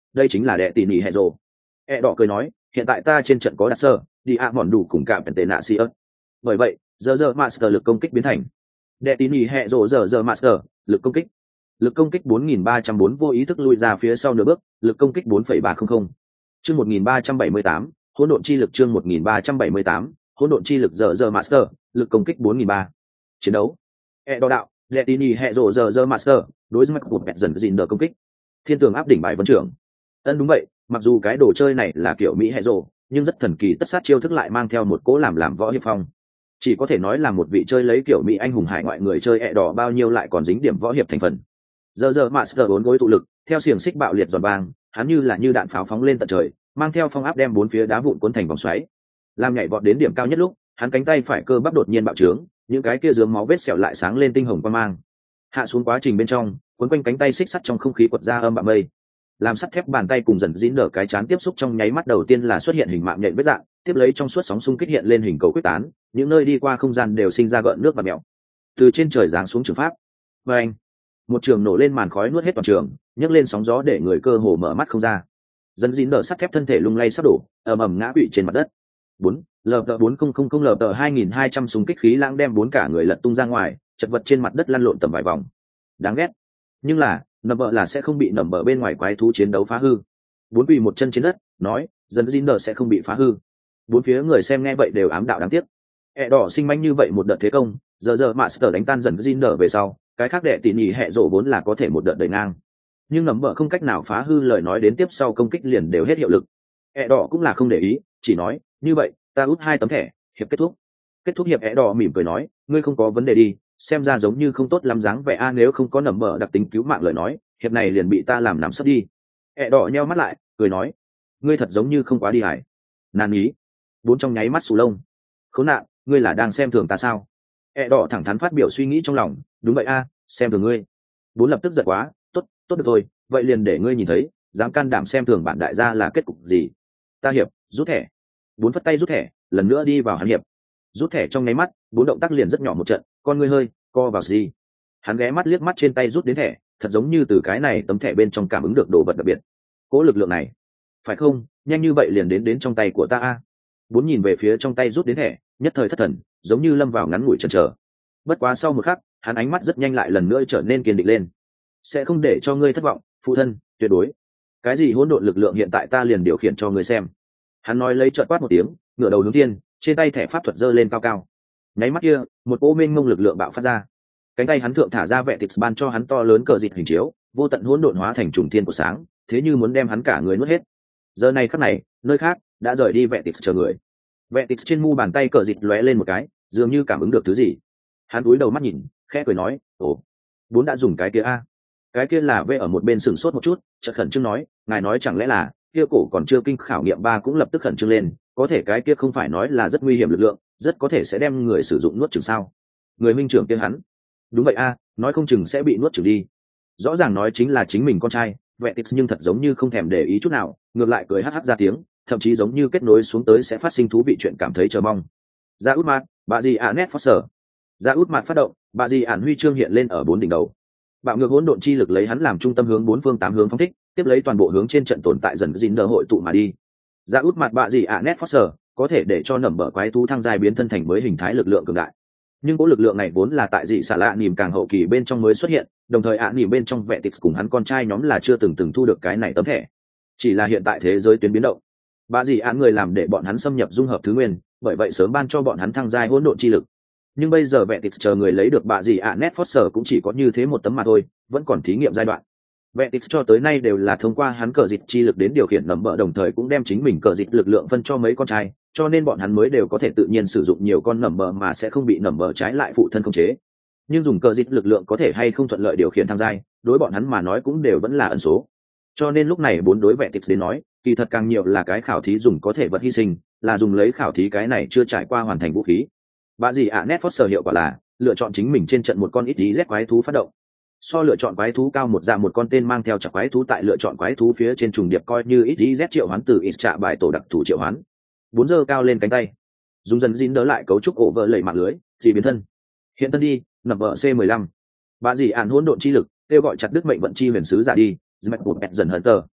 đây chính là đệ tỷ nỉ hệ rồ. E đỏ cười nói, hiện tại ta trên trận có đặt sơ đi ạ mòn đủ cùng cả tệ nạ si ớt, bởi vậy giờ giờ master lực công kích biến thành đệ tỷ nỉ hệ rồ giờ giờ master lực công kích, lực công kích bốn nghìn ba trăm bốn vô ý thức lui ra phía sau nửa bước, lực công kích bốn phẩy ba không không. Chương một nghìn ba trăm bảy mươi tám, hỗn độn chi lực. Chương một nghìn ba trăm bảy mươi tám, hỗn độn chi lực giờ giờ master, lực công kích bốn nghìn ba. Chiến đấu. E đo đạo, Letini hệ rồ giờ giờ master, đối với một mẹ dần dịn đỡ công kích. Thiên tường áp đỉnh bài vấn trưởng. Ân đúng vậy, mặc dù cái đồ chơi này là kiểu Mỹ hệ rồ, nhưng rất thần kỳ, tất sát chiêu thức lại mang theo một cố làm làm võ hiệp phong. Chỉ có thể nói là một vị chơi lấy kiểu Mỹ anh hùng hải ngoại người chơi E đỏ bao nhiêu lại còn dính điểm võ hiệp thành phần. Giờ giờ master bốn gối tụ lực, theo xiềng xích bạo liệt giòn vang, hắn như là như đạn pháo phóng lên tận trời, mang theo phong áp đem bốn phía đá vụn cuốn thành vòng xoáy. Làm nhảy vọt đến điểm cao nhất lúc, hắn cánh tay phải cơ bắp đột nhiên bạo trướng, những cái kia dướng máu vết sẹo lại sáng lên tinh hồng quang mang. Hạ xuống quá trình bên trong, cuốn quanh cánh tay xích sắt trong không khí quật ra âm bạo mây. Làm sắt thép bàn tay cùng dần dính nở cái chán tiếp xúc trong nháy mắt đầu tiên là xuất hiện hình mạng nhện vết dạng, tiếp lấy trong suốt sóng xung kích hiện lên hình cầu quyết tán, những nơi đi qua không gian đều sinh ra gợn nước và mèo. Từ trên trời giáng xuống trường pháp. Và anh, một trường nổ lên màn khói nuốt hết toàn trường, nhấc lên sóng gió để người cơ hồ mở mắt không ra. Dần dính nở sắt thép thân thể lung lay sắp đổ, ầm ầm ngã quỵ trên mặt đất. Bốn, lờ bốn không không không lờ hai nghìn hai trăm súng kích khí lãng đem bốn cả người lật tung ra ngoài, chật vật trên mặt đất lăn lộn tầm vài vòng. Đáng ghét. Nhưng là, nằm bờ là sẽ không bị nằm bờ bên ngoài quái thú chiến đấu phá hư. Bốn quỳ một chân trên đất, nói, dần dính nở sẽ không bị phá hư. Bốn phía người xem nghe vậy đều ám đạo đáng tiếc. E đỏ sinh manh như vậy một đợt thế công, giờ giờ master đánh tan dần dính nở về sau, cái khác đệ tỉ nhỉ hệ rộ vốn là có thể một đợt đẩy ngang. Nhưng nằm bờ không cách nào phá hư, lời nói đến tiếp sau công kích liền đều hết hiệu lực. E đỏ cũng là không để ý, chỉ nói, như vậy, ta út hai tấm thẻ, hiệp kết thúc. Kết thúc hiệp. E đỏ mỉm cười nói, ngươi không có vấn đề đi, xem ra giống như không tốt lắm dáng vẻ a, nếu không có nằm bờ đặc tính cứu mạng lời nói, hiệp này liền bị ta làm nằm sấp đi. E đỏ nheo mắt lại, cười nói, ngươi thật giống như không quá đi hải. Nàn ý. Bốn trong nháy mắt sù lông. Khốn nạn, ngươi là đang xem thường ta sao? E đỏ thẳng thắn phát biểu suy nghĩ trong lòng, đúng vậy a, xem thường ngươi. Bốn lập tức giật quá, tốt, tốt được thôi, vậy liền để ngươi nhìn thấy, dám can đảm xem thường bản đại gia là kết cục gì. Ta hiệp, rút thẻ. Bốn phất tay rút thẻ, lần nữa đi vào hắn hiệp. Rút thẻ trong nháy mắt, bốn động tác liền rất nhỏ một trận, con ngươi hơi co vào gì. Hắn ghé mắt liếc mắt trên tay rút đến thẻ, thật giống như từ cái này tấm thẻ bên trong cảm ứng được đồ vật đặc biệt. Cố lực lượng này, phải không, nhanh như vậy liền đến đến trong tay của ta a. Bốn nhìn về phía trong tay rút đến thẻ, nhất thời thất thần, giống như lâm vào ngắn ngủi chần chờ. Bất quá sau một khắc, hắn ánh mắt rất nhanh lại lần nữa trở nên kiên định lên. Sẽ không để cho ngươi thất vọng, phụ thân, tuyệt đối. Cái gì hỗn độn lực lượng hiện tại ta liền điều khiển cho ngươi xem. Hắn nói lấy chợt quát một tiếng, ngửa đầu hướng thiên, trên tay thẻ pháp thuật giơ lên cao cao. Nháy mắt kia, một cỗ mênh mông lực lượng bạo phát ra. Cánh tay hắn thượng thả ra vệ tịch ban cho hắn to lớn cờ dịt hình chiếu, vô tận hỗn độn hóa thành trùng thiên của sáng, thế như muốn đem hắn cả người nuốt hết. Giờ này khắc này, nơi khác đã rời đi vệ tịch chờ người. Vệ tịch trên mu bàn tay cờ dịt lóe lên một cái, dường như cảm ứng được thứ gì. Hắn cúi đầu mắt nhìn, khẽ cười nói, ồ, bốn đã dùng cái kia a. Cái kia là vê ở một bên sửng sốt một chút, chợt khẩn trương nói, ngài nói chẳng lẽ là kia cổ còn chưa kinh khảo nghiệm ba cũng lập tức khẩn trương lên, có thể cái kia không phải nói là rất nguy hiểm lực lượng, rất có thể sẽ đem người sử dụng nuốt chửng sao? Người minh trưởng kia hắn, đúng vậy a, nói không chừng sẽ bị nuốt chửng đi. Rõ ràng nói chính là chính mình con trai, vệ tịch nhưng thật giống như không thèm để ý chút nào, ngược lại cười hắc hắc ra tiếng, thậm chí giống như kết nối xuống tới sẽ phát sinh thú vị chuyện cảm thấy chờ mong. Ra út mát, bà gì ạ nét Foster. Ra út mát phát động, bà gì ản huy chương hiện lên ở bốn đỉnh đầu. Bạo ngược hỗn độn chi lực lấy hắn làm trung tâm hướng bốn phương tám hướng phóng thích, tiếp lấy toàn bộ hướng trên trận tồn tại dần dính nở hội tụ mà đi. Ra út mặt bạ gì ạ nét Foster có thể để cho nẩm bờ quái thú thăng giai biến thân thành mới hình thái lực lượng cường đại. Nhưng cỗ lực lượng này vốn là tại dị xạ lạ nỉm càng hậu kỳ bên trong mới xuất hiện, đồng thời ạ nỉm bên trong vệ tịch cùng hắn con trai nhóm là chưa từng từng thu được cái này tấm thẻ. Chỉ là hiện tại thế giới tuyến biến động, bạ gì ạ người làm để bọn hắn xâm nhập dung hợp thứ nguyên, bởi vậy sớm ban cho bọn hắn thăng giai hỗn độn chi lực. Nhưng bây giờ vệ tịch chờ người lấy được bạ gì ạ nét Foster cũng chỉ có như thế một tấm mà thôi, vẫn còn thí nghiệm giai đoạn. Vệ tịch cho tới nay đều là thông qua hắn cờ dịch chi lực đến điều khiển nẩm bờ, đồng thời cũng đem chính mình cờ dịch lực lượng phân cho mấy con trai, cho nên bọn hắn mới đều có thể tự nhiên sử dụng nhiều con nẩm bờ mà sẽ không bị nẩm bờ trái lại phụ thân khống chế. Nhưng dùng cờ dịch lực lượng có thể hay không thuận lợi điều khiển thăng giai, đối bọn hắn mà nói cũng đều vẫn là ẩn số. Cho nên lúc này bốn đối vệ tịch đến nói, kỳ thật càng nhiều là cái khảo thí dùng có thể vật hy sinh, là dùng lấy khảo thí cái này chưa trải qua hoàn thành vũ khí. Bạ gì ạ nét Foster hiệu quả là lựa chọn chính mình trên trận một con ít tí z quái thú phát động. So lựa chọn quái thú cao một dạ một con tên mang theo chặt quái thú tại lựa chọn quái thú phía trên trùng điệp coi như ít tí z triệu hoán từ ít trạ bài tổ đặc thủ triệu hoán. Bốn giờ cao lên cánh tay, dùng dần dín đỡ lại cấu trúc ổ vỡ lầy mạng lưới, chỉ biến thân. Hiện thân đi, nằm vợ C mười lăm. Bạ gì ản hỗn độn chi lực, kêu gọi chặt đứt mệnh vận chi huyền sứ giả đi, dần một bẹt dần hận tờ.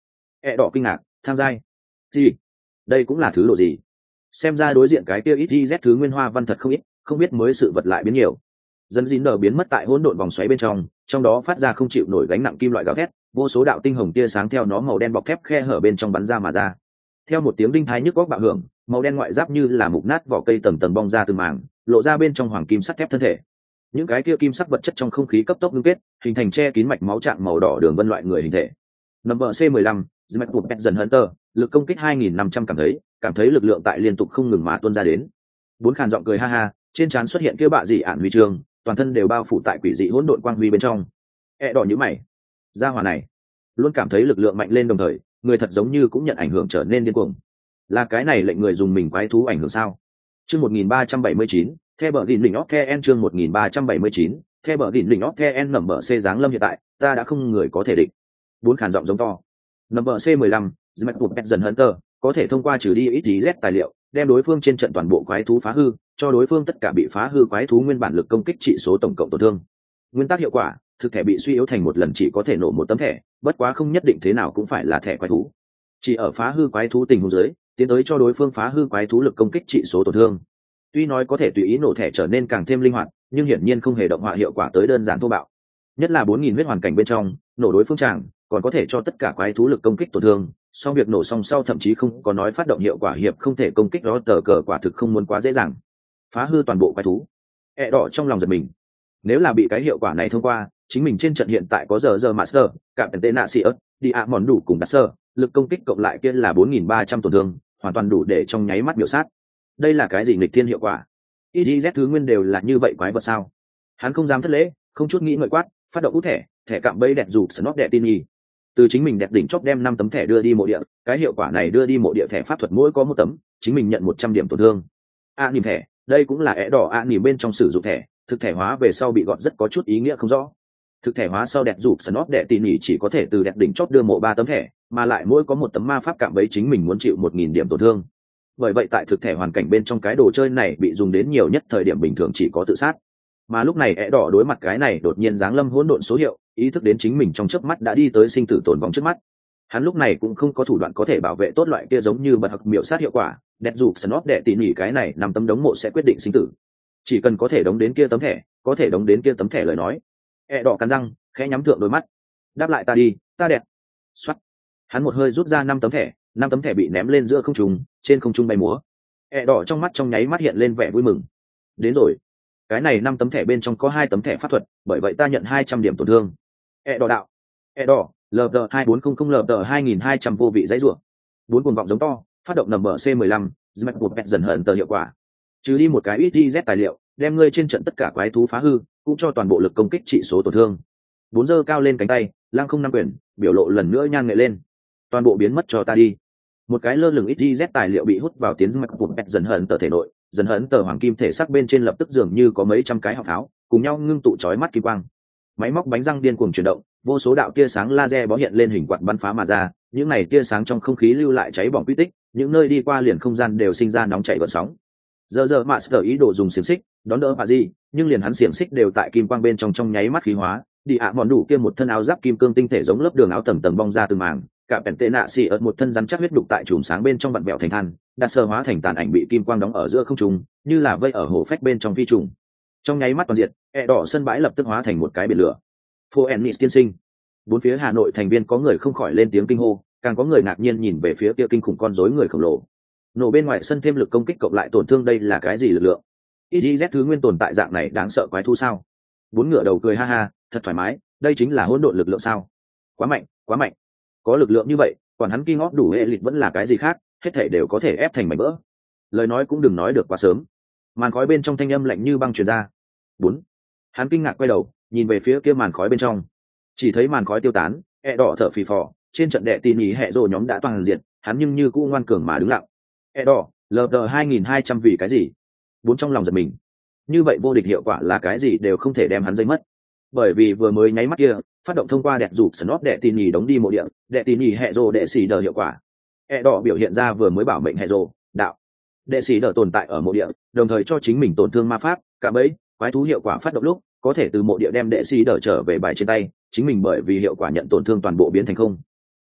E đỏ kinh ngạc, tham giai. Gì? Đây cũng là thứ đồ gì? Xem ra đối diện cái kia ít z thứ nguyên hoa văn thật không ít, không biết mới sự vật lại biến nhiều. Dần dĩ nở biến mất tại hỗn độn vòng xoáy bên trong, trong đó phát ra không chịu nổi gánh nặng kim loại gào thét, vô số đạo tinh hồng tia sáng theo nó màu đen bọc thép khe hở bên trong bắn ra mà ra. Theo một tiếng đinh thái nhức góc bạo hưởng, màu đen ngoại giáp như là mục nát vỏ cây tầng tầng bong ra từng mảng, lộ ra bên trong hoàng kim sắt thép thân thể. Những cái kia kim sắc vật chất trong không khí cấp tốc ngưng kết, hình thành che kín mạch máu trạng màu đỏ đường vân loại người hình thể. Number C mười lăm, Zmec dần Hunter, lực công kích hai nghìn năm trăm cảm thấy, cảm thấy lực lượng tại liên tục không ngừng mà tuôn ra đến. Bốn khàn giọng cười ha ha, trên trán xuất hiện kia bạ dị ản huy chương, toàn thân đều bao phủ tại quỷ dị hỗn độn quang huy bên trong. E đỏ như mày, gia hỏa này luôn cảm thấy lực lượng mạnh lên, đồng thời người thật giống như cũng nhận ảnh hưởng trở nên điên cuồng. Là cái này lệnh người dùng mình quái thú ảnh hưởng sao? Chương một nghìn ba trăm bảy mươi chín, theo bờ đỉnh đỉnh Otten chương một nghìn ba trăm bảy mươi chín, theo bờ đỉnh đỉnh Otten nằm bờ C dáng lâm hiện tại, ta đã không người có thể địch. Bốn khàn giọng giống to. Number C mười lăm, Zmec dần Hunter, có thể thông qua trừ đi ít z tài liệu, đem đối phương trên trận toàn bộ quái thú phá hư, cho đối phương tất cả bị phá hư quái thú nguyên bản lực công kích trị số tổng cộng tổn thương. Nguyên tắc hiệu quả, thực thể bị suy yếu thành một lần chỉ có thể nổ một tấm thẻ, bất quá không nhất định thế nào cũng phải là thẻ quái thú. Chỉ ở phá hư quái thú tình huống dưới, tiến tới cho đối phương phá hư quái thú lực công kích trị số tổn thương. Tuy nói có thể tùy ý nổ thẻ trở nên càng thêm linh hoạt, nhưng hiển nhiên không hề động họa hiệu quả tới đơn giản thô bạo. Nhất là bốn nghìn huyết hoàn cảnh bên trong, nổ đối phương tràng, còn có thể cho tất cả quái thú lực công kích tổn thương, sau việc nổ xong sau thậm chí không có nói phát động hiệu quả hiệp không thể công kích đó, tờ cờ quả thực không muốn quá dễ dàng phá hư toàn bộ quái thú. E đỏ trong lòng giật mình, nếu là bị cái hiệu quả này thông qua, chính mình trên trận hiện tại có giờ giờ master, cả tệ nạ sĩ ớt đi ạ mòn đủ cùng đặt sơ, lực công kích cộng lại kia là bốn nghìn ba trăm tổn thương, hoàn toàn đủ để trong nháy mắt biểu sát. Đây là cái gì nghịch thiên hiệu quả? i giê thứ nguyên đều là như vậy quái vật sao? Hắn không dám thất lễ, không chút nghĩ ngợi quát, phát động út thẻ, thẻ cạm bẫy đẹp dù snot đẹp tin nhì. Từ chính mình đẹp đỉnh chóp đem năm tấm thẻ đưa đi mộ địa, cái hiệu quả này đưa đi mộ địa thẻ pháp thuật mỗi có một tấm, chính mình nhận một trăm điểm tổn thương. A nhìn thẻ, đây cũng là é đỏ a nhìn bên trong sử dụng thẻ, thực thể hóa về sau bị gọt rất có chút ý nghĩa không rõ. Thực thể hóa sau đẹp dù snot đẹp tin nhì chỉ có thể từ đẹp đỉnh chóp đưa mộ ba tấm thẻ, mà lại mỗi có một tấm ma pháp cạm bẫy chính mình muốn chịu một nghìn điểm tổn thương. Bởi vậy tại thực thể hoàn cảnh bên trong cái đồ chơi này bị dùng đến nhiều nhất thời điểm bình thường chỉ có tự sát. Mà lúc này é đỏ đối mặt cái này đột nhiên giáng lâm hỗn độn số hiệu, ý thức đến chính mình trong chớp mắt đã đi tới sinh tử tồn vong trước mắt. Hắn lúc này cũng không có thủ đoạn có thể bảo vệ tốt loại kia giống như bật học miểu sát hiệu quả, đẹp dù snot đệ tỉ nhỉ cái này nằm tấm đống mộ sẽ quyết định sinh tử. Chỉ cần có thể đóng đến kia tấm thẻ, có thể đóng đến kia tấm thẻ lời nói. É đỏ cắn răng, khẽ nhắm thượng đôi mắt. Đáp lại ta đi, ta đẹp. Xoát. Hắn một hơi rút ra năm tấm thẻ, năm tấm thẻ bị ném lên giữa không trung, trên không trung bay múa. É đỏ trong mắt trong nháy mắt hiện lên vẻ vui mừng. Đến rồi. Cái này năm tấm thẻ bên trong có hai tấm thẻ pháp thuật, bởi vậy ta nhận hai trăm điểm tổn thương. E đỏ đạo. E đỏ, lờ đờ hai bốn không không lờ đờ hai nghìn hai trăm vô vị dãy rủa. Bốn cuồng vọng giống to, phát động nằm bờ C mười lăm, Zmet một dần hận tờ hiệu quả. Trừ đi một cái ít Z tài liệu, đem ngươi trên trận tất cả quái thú phá hư, cũng cho toàn bộ lực công kích trị số tổn thương. Bốn giơ cao lên cánh tay, lăng không năm quyền, biểu lộ lần nữa nhan nghệ lên. Toàn bộ biến mất cho ta đi. Một cái lơ lửng ít Z tài liệu bị hút vào tiến Zmet một dần hận tờ thể nội. Dần hấn tờ hoàng kim thể sắc bên trên lập tức dường như có mấy trăm cái học tháo cùng nhau ngưng tụ chói mắt kim quang. Máy móc bánh răng điên cuồng chuyển động, vô số đạo tia sáng laser bó hiện lên hình quạt bắn phá mà ra, những này tia sáng trong không khí lưu lại cháy bỏng quy tích, những nơi đi qua liền không gian đều sinh ra nóng chảy gợn sóng. Giờ giờ Master ý đồ dùng xiềng xích đón đỡ bà gì, nhưng liền hắn xiềng xích đều tại kim quang bên trong trong nháy mắt khí hóa, đi ạ mòn đủ kia một thân áo giáp kim cương tinh thể giống lớp đường áo tầng tầng bong ra từng mảng, cả bèn tệ nạ xì ớt một thân rắn chắc huyết đục tại chùm sáng bên trong vặn vẹo thành than, đặt sơ hóa thành tàn ảnh bị kim quang đóng ở giữa không trung, như là vây ở hồ phách bên trong phi trùng. Trong nháy mắt toàn diện, e đỏ sân bãi lập tức hóa thành một cái biển lửa. Phô Ennis tiên sinh. Bốn phía Hà Nội thành viên có người không khỏi lên tiếng kinh hô, càng có người ngạc nhiên nhìn về phía kia kinh khủng con rối người khổng lồ. Nổ bên ngoài sân thêm lực công kích cộng lại tổn thương, đây là cái gì lực lượng? i giê thứ nguyên tồn tại dạng này đáng sợ quái thú sao? Bốn ngựa đầu cười ha ha, thật thoải mái, đây chính là hỗn độn lực lượng sao? Quá mạnh, quá mạnh. Có lực lượng như vậy, còn hắn kinh ngót đủ hệ lịch vẫn là cái gì khác, hết thể đều có thể ép thành mảnh vỡ. Lời nói cũng đừng nói được quá sớm. Màn khói bên trong thanh âm lạnh như băng truyền ra. Bốn. Hắn kinh ngạc quay đầu, nhìn về phía kia màn khói bên trong. Chỉ thấy màn khói tiêu tán, e đỏ thở phì phò, trên trận đệ tin ý hệ rồ nhóm đã toàn diện, hắn nhưng như cũ ngoan cường mà đứng lặng. E đỏ, lờ đờ hai nghìn hai trăm vì cái gì? Bốn trong lòng giật mình. Như vậy vô địch hiệu quả là cái gì đều không thể đem hắn dây mất. Bởi vì vừa mới nháy mắt kia, phát động thông qua đẹp rụt snot đệ tin nhì đóng đi mộ địa, đệ tin nhì hệ rồ đệ xì đờ hiệu quả. E đỏ biểu hiện ra vừa mới bảo mệnh hệ rồ đạo, đệ xì đờ tồn tại ở mộ địa, đồng thời cho chính mình tổn thương ma pháp cả bấy quái thú hiệu quả phát động lúc có thể từ mộ địa đem đệ xì đờ trở về bài trên tay, chính mình bởi vì hiệu quả nhận tổn thương toàn bộ biến thành không.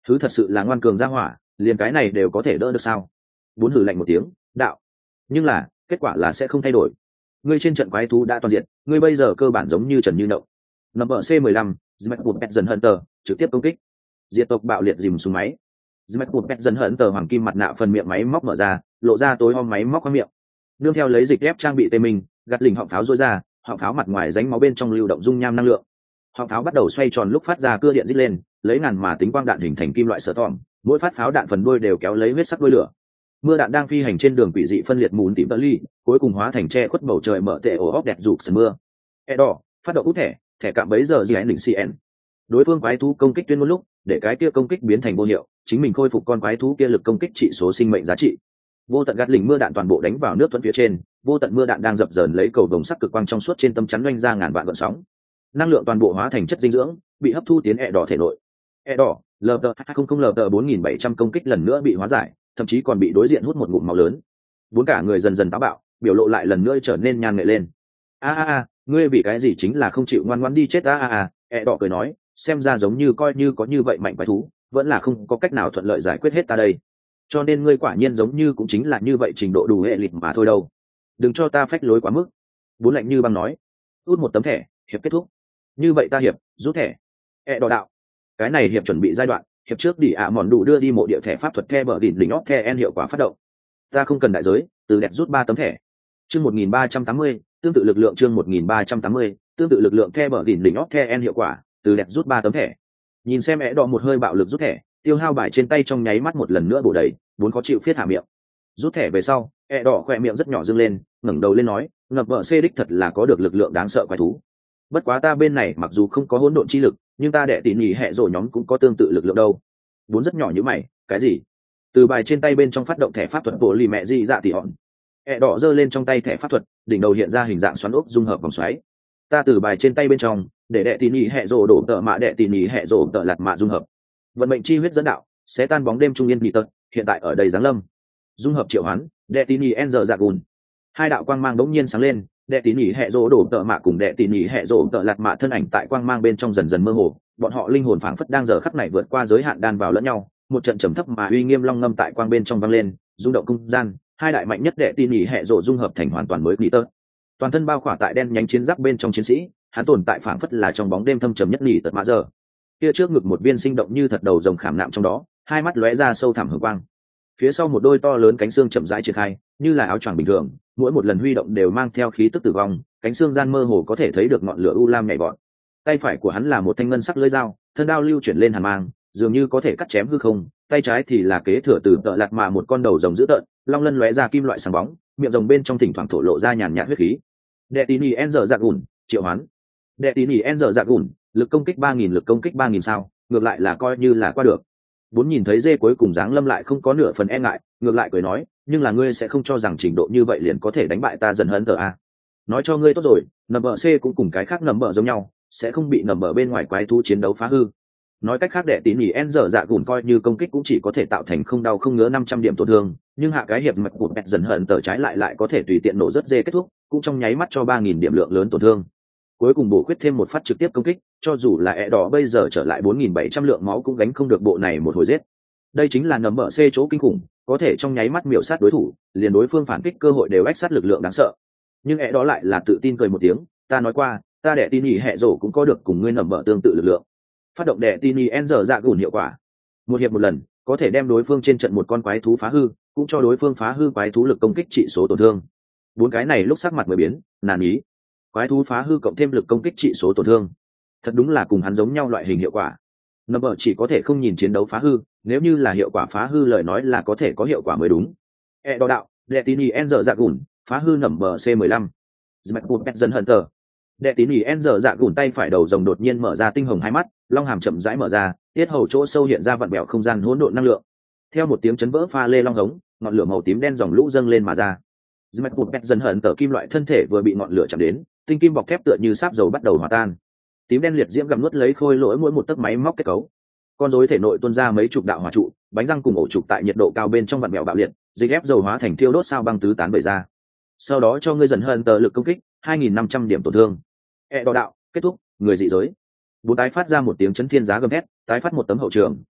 thứ thật sự là ngoan cường ra hỏa, liền cái này đều có thể đỡ được sao? Bốn hử lạnh một tiếng, đạo. Nhưng là kết quả là sẽ không thay đổi. Ngươi trên trận quái thú đã toàn diện, ngươi bây giờ cơ bản giống như trần như nậu. Number C mười lăm, Smackwood Pet dần Hunter, trực tiếp công kích. Diệt tộc bạo liệt dìm xuống máy. Smackwood Pet dần Hunter hoàng kim mặt nạ phần miệng máy móc mở ra, lộ ra tối om máy móc qua miệng. Nương theo lấy dịch ép trang bị tê mình, gạt lình họng pháo rối ra, họng pháo mặt ngoài ránh máu bên trong lưu động dung nham năng lượng. Họng pháo bắt đầu xoay tròn lúc phát ra cưa điện rít lên, lấy ngàn mà tính quang đạn hình thành kim loại sở thỏm, mỗi phát pháo đạn phần đuôi đều kéo lấy huyết sắc đuôi lửa. Mưa đạn đang phi hành trên đường quỷ dị phân liệt mùn tím tơ ly, cuối cùng hóa thành che khuất bầu trời mở tệ ổ óc đẹp rụt sân mưa. E đỏ, phát động út thẻ, thẻ cạm bấy giờ gì ảnh đỉnh cn. Đối phương quái thú công kích tuyên ngôn lúc, để cái kia công kích biến thành vô hiệu, chính mình khôi phục con quái thú kia lực công kích trị số sinh mệnh giá trị. Vô tận gạt lình mưa đạn toàn bộ đánh vào nước thuận phía trên, vô tận mưa đạn đang dập dờn lấy cầu đồng sắc cực quang trong suốt trên tấm chắn doanh ra ngàn vạn gợn sóng. Năng lượng toàn bộ hóa thành chất dinh dưỡng, bị hấp thu tiến e đỏ thể nội. E đỏ, lờ tờ hai không không lờ tờ bốn nghìn bảy trăm công kích lần nữa bị hóa giải, thậm chí còn bị đối diện hút một ngụm máu lớn. Bốn cả người dần dần táo bạo, biểu lộ lại lần nữa trở nên nhan nghệ lên. A a a, ngươi vì cái gì chính là không chịu ngoan ngoãn đi chết a a a, e đỏ cười nói, xem ra giống như coi như có như vậy mạnh quái thú, vẫn là không có cách nào thuận lợi giải quyết hết ta đây. Cho nên ngươi quả nhiên giống như cũng chính là như vậy trình độ đủ hệ lịch mà thôi đâu. Đừng cho ta phách lối quá mức. Bốn lạnh như băng nói. Út một tấm thẻ, hiệp kết thúc. Như vậy ta hiệp, rút thẻ. E đỏ đạo. Cái này hiệp chuẩn bị giai đoạn, hiệp trước đi ạ mòn đủ đưa đi mộ địa thẻ pháp thuật the bờ đỉnh đỉnh óc the en hiệu quả phát động. Ta không cần đại giới, từ đẹp rút ba tấm thẻ. Chương một nghìn ba trăm tám mươi, tương tự lực lượng chương một nghìn ba trăm tám mươi, tương tự lực lượng the bờ đỉnh đỉnh óc the en hiệu quả, từ đẹp rút ba tấm thẻ. Nhìn xem é đỏ một hơi bạo lực rút thẻ, tiêu hao bài trên tay trong nháy mắt một lần nữa bổ đầy, vốn khó chịu phiết hạ miệng. Rút thẻ về sau, é đỏ khỏe miệng rất nhỏ dương lên, ngẩng đầu lên nói, ngập vợ xê đích thật là có được lực lượng đáng sợ quái thú. Bất quá ta bên này mặc dù không có hỗn độn chi lực, nhưng ta đệ tỉ nhỉ hệ rồi nhóm cũng có tương tự lực lượng đâu. Vốn rất nhỏ như mày, cái gì? Từ bài trên tay bên trong phát động thẻ pháp thuật bộ lì mẹ gì dạ tỉ hòn. É đỏ giơ lên trong tay thẻ pháp thuật, đỉnh đầu hiện ra hình dạng xoắn ốc dung hợp vòng xoáy. Ta từ bài trên tay bên trong, để đệ tỉ nhỉ hệ rồ đổ tợ mạ đệ tỉ nhỉ hệ rồ tợ lạt mạ dung hợp. Vận mệnh chi huyết dẫn đạo, sẽ tan bóng đêm trung yên bị tật, hiện tại ở đây giáng lâm. Dung hợp triệu hoán, đệ tỉ nhỉ en giờ dạ gùn. Hai đạo quang mang đống nhiên sáng lên, đệ tỉ nhỉ hệ rồ đổ tợ mạ cùng đệ tỉ nhỉ hệ rồ tợ lạt mạ thân ảnh tại quang mang bên trong dần dần mơ hồ, bọn họ linh hồn phảng phất đang giờ khắc này vượt qua giới hạn đan vào lẫn nhau, một trận trầm thấp mà uy nghiêm long ngâm tại quang bên trong vang lên, rung động không gian, hai đại mạnh nhất đệ tỉ nhỉ hệ rồ dung hợp thành hoàn toàn mới bị tật. Toàn thân bao khỏa tại đen nhánh chiến giáp bên trong chiến sĩ, hắn tồn tại phảng phất là trong bóng đêm thâm trầm nhất nhỉ tật mã giờ. Kia trước ngực một viên sinh động như thật đầu rồng khảm nạm trong đó, hai mắt lóe ra sâu thẳm hường quang. Phía sau một đôi to lớn cánh xương chậm rãi triển khai, như là áo choàng bình thường, mỗi một lần huy động đều mang theo khí tức tử vong, cánh xương gian mơ hồ có thể thấy được ngọn lửa u lam nhảy vọt. Tay phải của hắn là một thanh ngân sắc lưỡi dao, thân đao lưu chuyển lên hàn mang, dường như có thể cắt chém hư không, tay trái thì là kế thừa từ tợ lạt mà một con đầu rồng dữ tợn, long lân lóe ra kim loại sáng bóng, miệng rồng bên trong thỉnh thoảng thổ lộ ra nhàn nhạt huyết khí. Đệ tín ý en giờ dạ gùn, triệu hoán. Đệ tín ý en giờ dạ gùn, lực công kích ba nghìn lực công kích ba nghìn sao, ngược lại là coi như là qua được. Bốn nhìn thấy dê cuối cùng dáng lâm lại không có nửa phần e ngại, ngược lại cười nói, nhưng là ngươi sẽ không cho rằng trình độ như vậy liền có thể đánh bại ta dần hấn tờ a. Nói cho ngươi tốt rồi, nầm bờ C cũng cùng cái khác nầm bờ giống nhau, sẽ không bị nầm bờ bên ngoài quái thú chiến đấu phá hư. Nói cách khác đệ tín ý en giờ dạ gùn coi như công kích cũng chỉ có thể tạo thành không đau không ngứa năm trăm điểm tổn thương, nhưng hạ cái hiệp mạch của bẹt dần hận tờ trái lại lại có thể tùy tiện nổ rất dê kết thúc, cũng trong nháy mắt cho ba nghìn điểm lượng lớn tổn thương. Cuối cùng bổ khuyết thêm một phát trực tiếp công kích, cho dù là ẹ đỏ bây giờ trở lại bốn nghìn bảy trăm lượng máu cũng gánh không được bộ này một hồi giết. Đây chính là nấm bờ C chỗ kinh khủng, có thể trong nháy mắt miểu sát đối thủ, liền đối phương phản kích cơ hội đều ách sát lực lượng đáng sợ. Nhưng ẹ đó lại là tự tin cười một tiếng, ta nói qua, ta đệ tin nhỉ hệ rổ cũng có được cùng ngươi nấm bờ tương tự lực lượng. Phát động đệ tin nhỉ en giờ dạ gùn hiệu quả. Một hiệp một lần, có thể đem đối phương trên trận một con quái thú phá hư, cũng cho đối phương phá hư quái thú lực công kích trị số tổn thương. Bốn cái này lúc sắc mặt mới biến, nản ý. Quái thú phá hư cộng thêm lực công kích trị số tổn thương, thật đúng là cùng hắn giống nhau loại hình hiệu quả. Nấm bờ chỉ có thể không nhìn chiến đấu phá hư, nếu như là hiệu quả phá hư lời nói là có thể có hiệu quả mới đúng. E đo đạo, đệ tín ý en giờ dạ gùn, phá hư nấm bờ C mười lăm. Smackwood Pet dần Hunter. Đệ tín ý en giờ dạ gùn tay phải đầu rồng đột nhiên mở ra tinh hồng hai mắt, long hàm chậm rãi mở ra, tiết hầu chỗ sâu hiện ra vặn bẹo không gian hỗn độn năng lượng. Theo một tiếng chấn vỡ pha lê long hống, ngọn lửa màu tím đen dòng lũ dâng lên mà ra. Smackwood Pet dần Hunter kim loại thân thể vừa bị ngọn lửa chạm đến, tinh kim bọc thép tựa như sáp dầu bắt đầu hòa tan. Tím đen liệt diễm gặm nuốt lấy khôi lỗi mỗi một tấc máy móc kết cấu. Con rối thể nội tuôn ra mấy chục đạo hỏa trụ, bánh răng cùng ổ trục tại nhiệt độ cao bên trong vặn mèo bạo liệt, dịch ép dầu hóa thành thiêu đốt sao băng tứ tán bể ra. Sau đó cho ngươi dần hơn tờ lực công kích hai nghìn năm trăm điểm tổn thương. E đo đạo kết thúc, người dị giới. Bốn tái phát ra một tiếng chấn thiên giá gầm thét, tái phát một tấm hậu trường,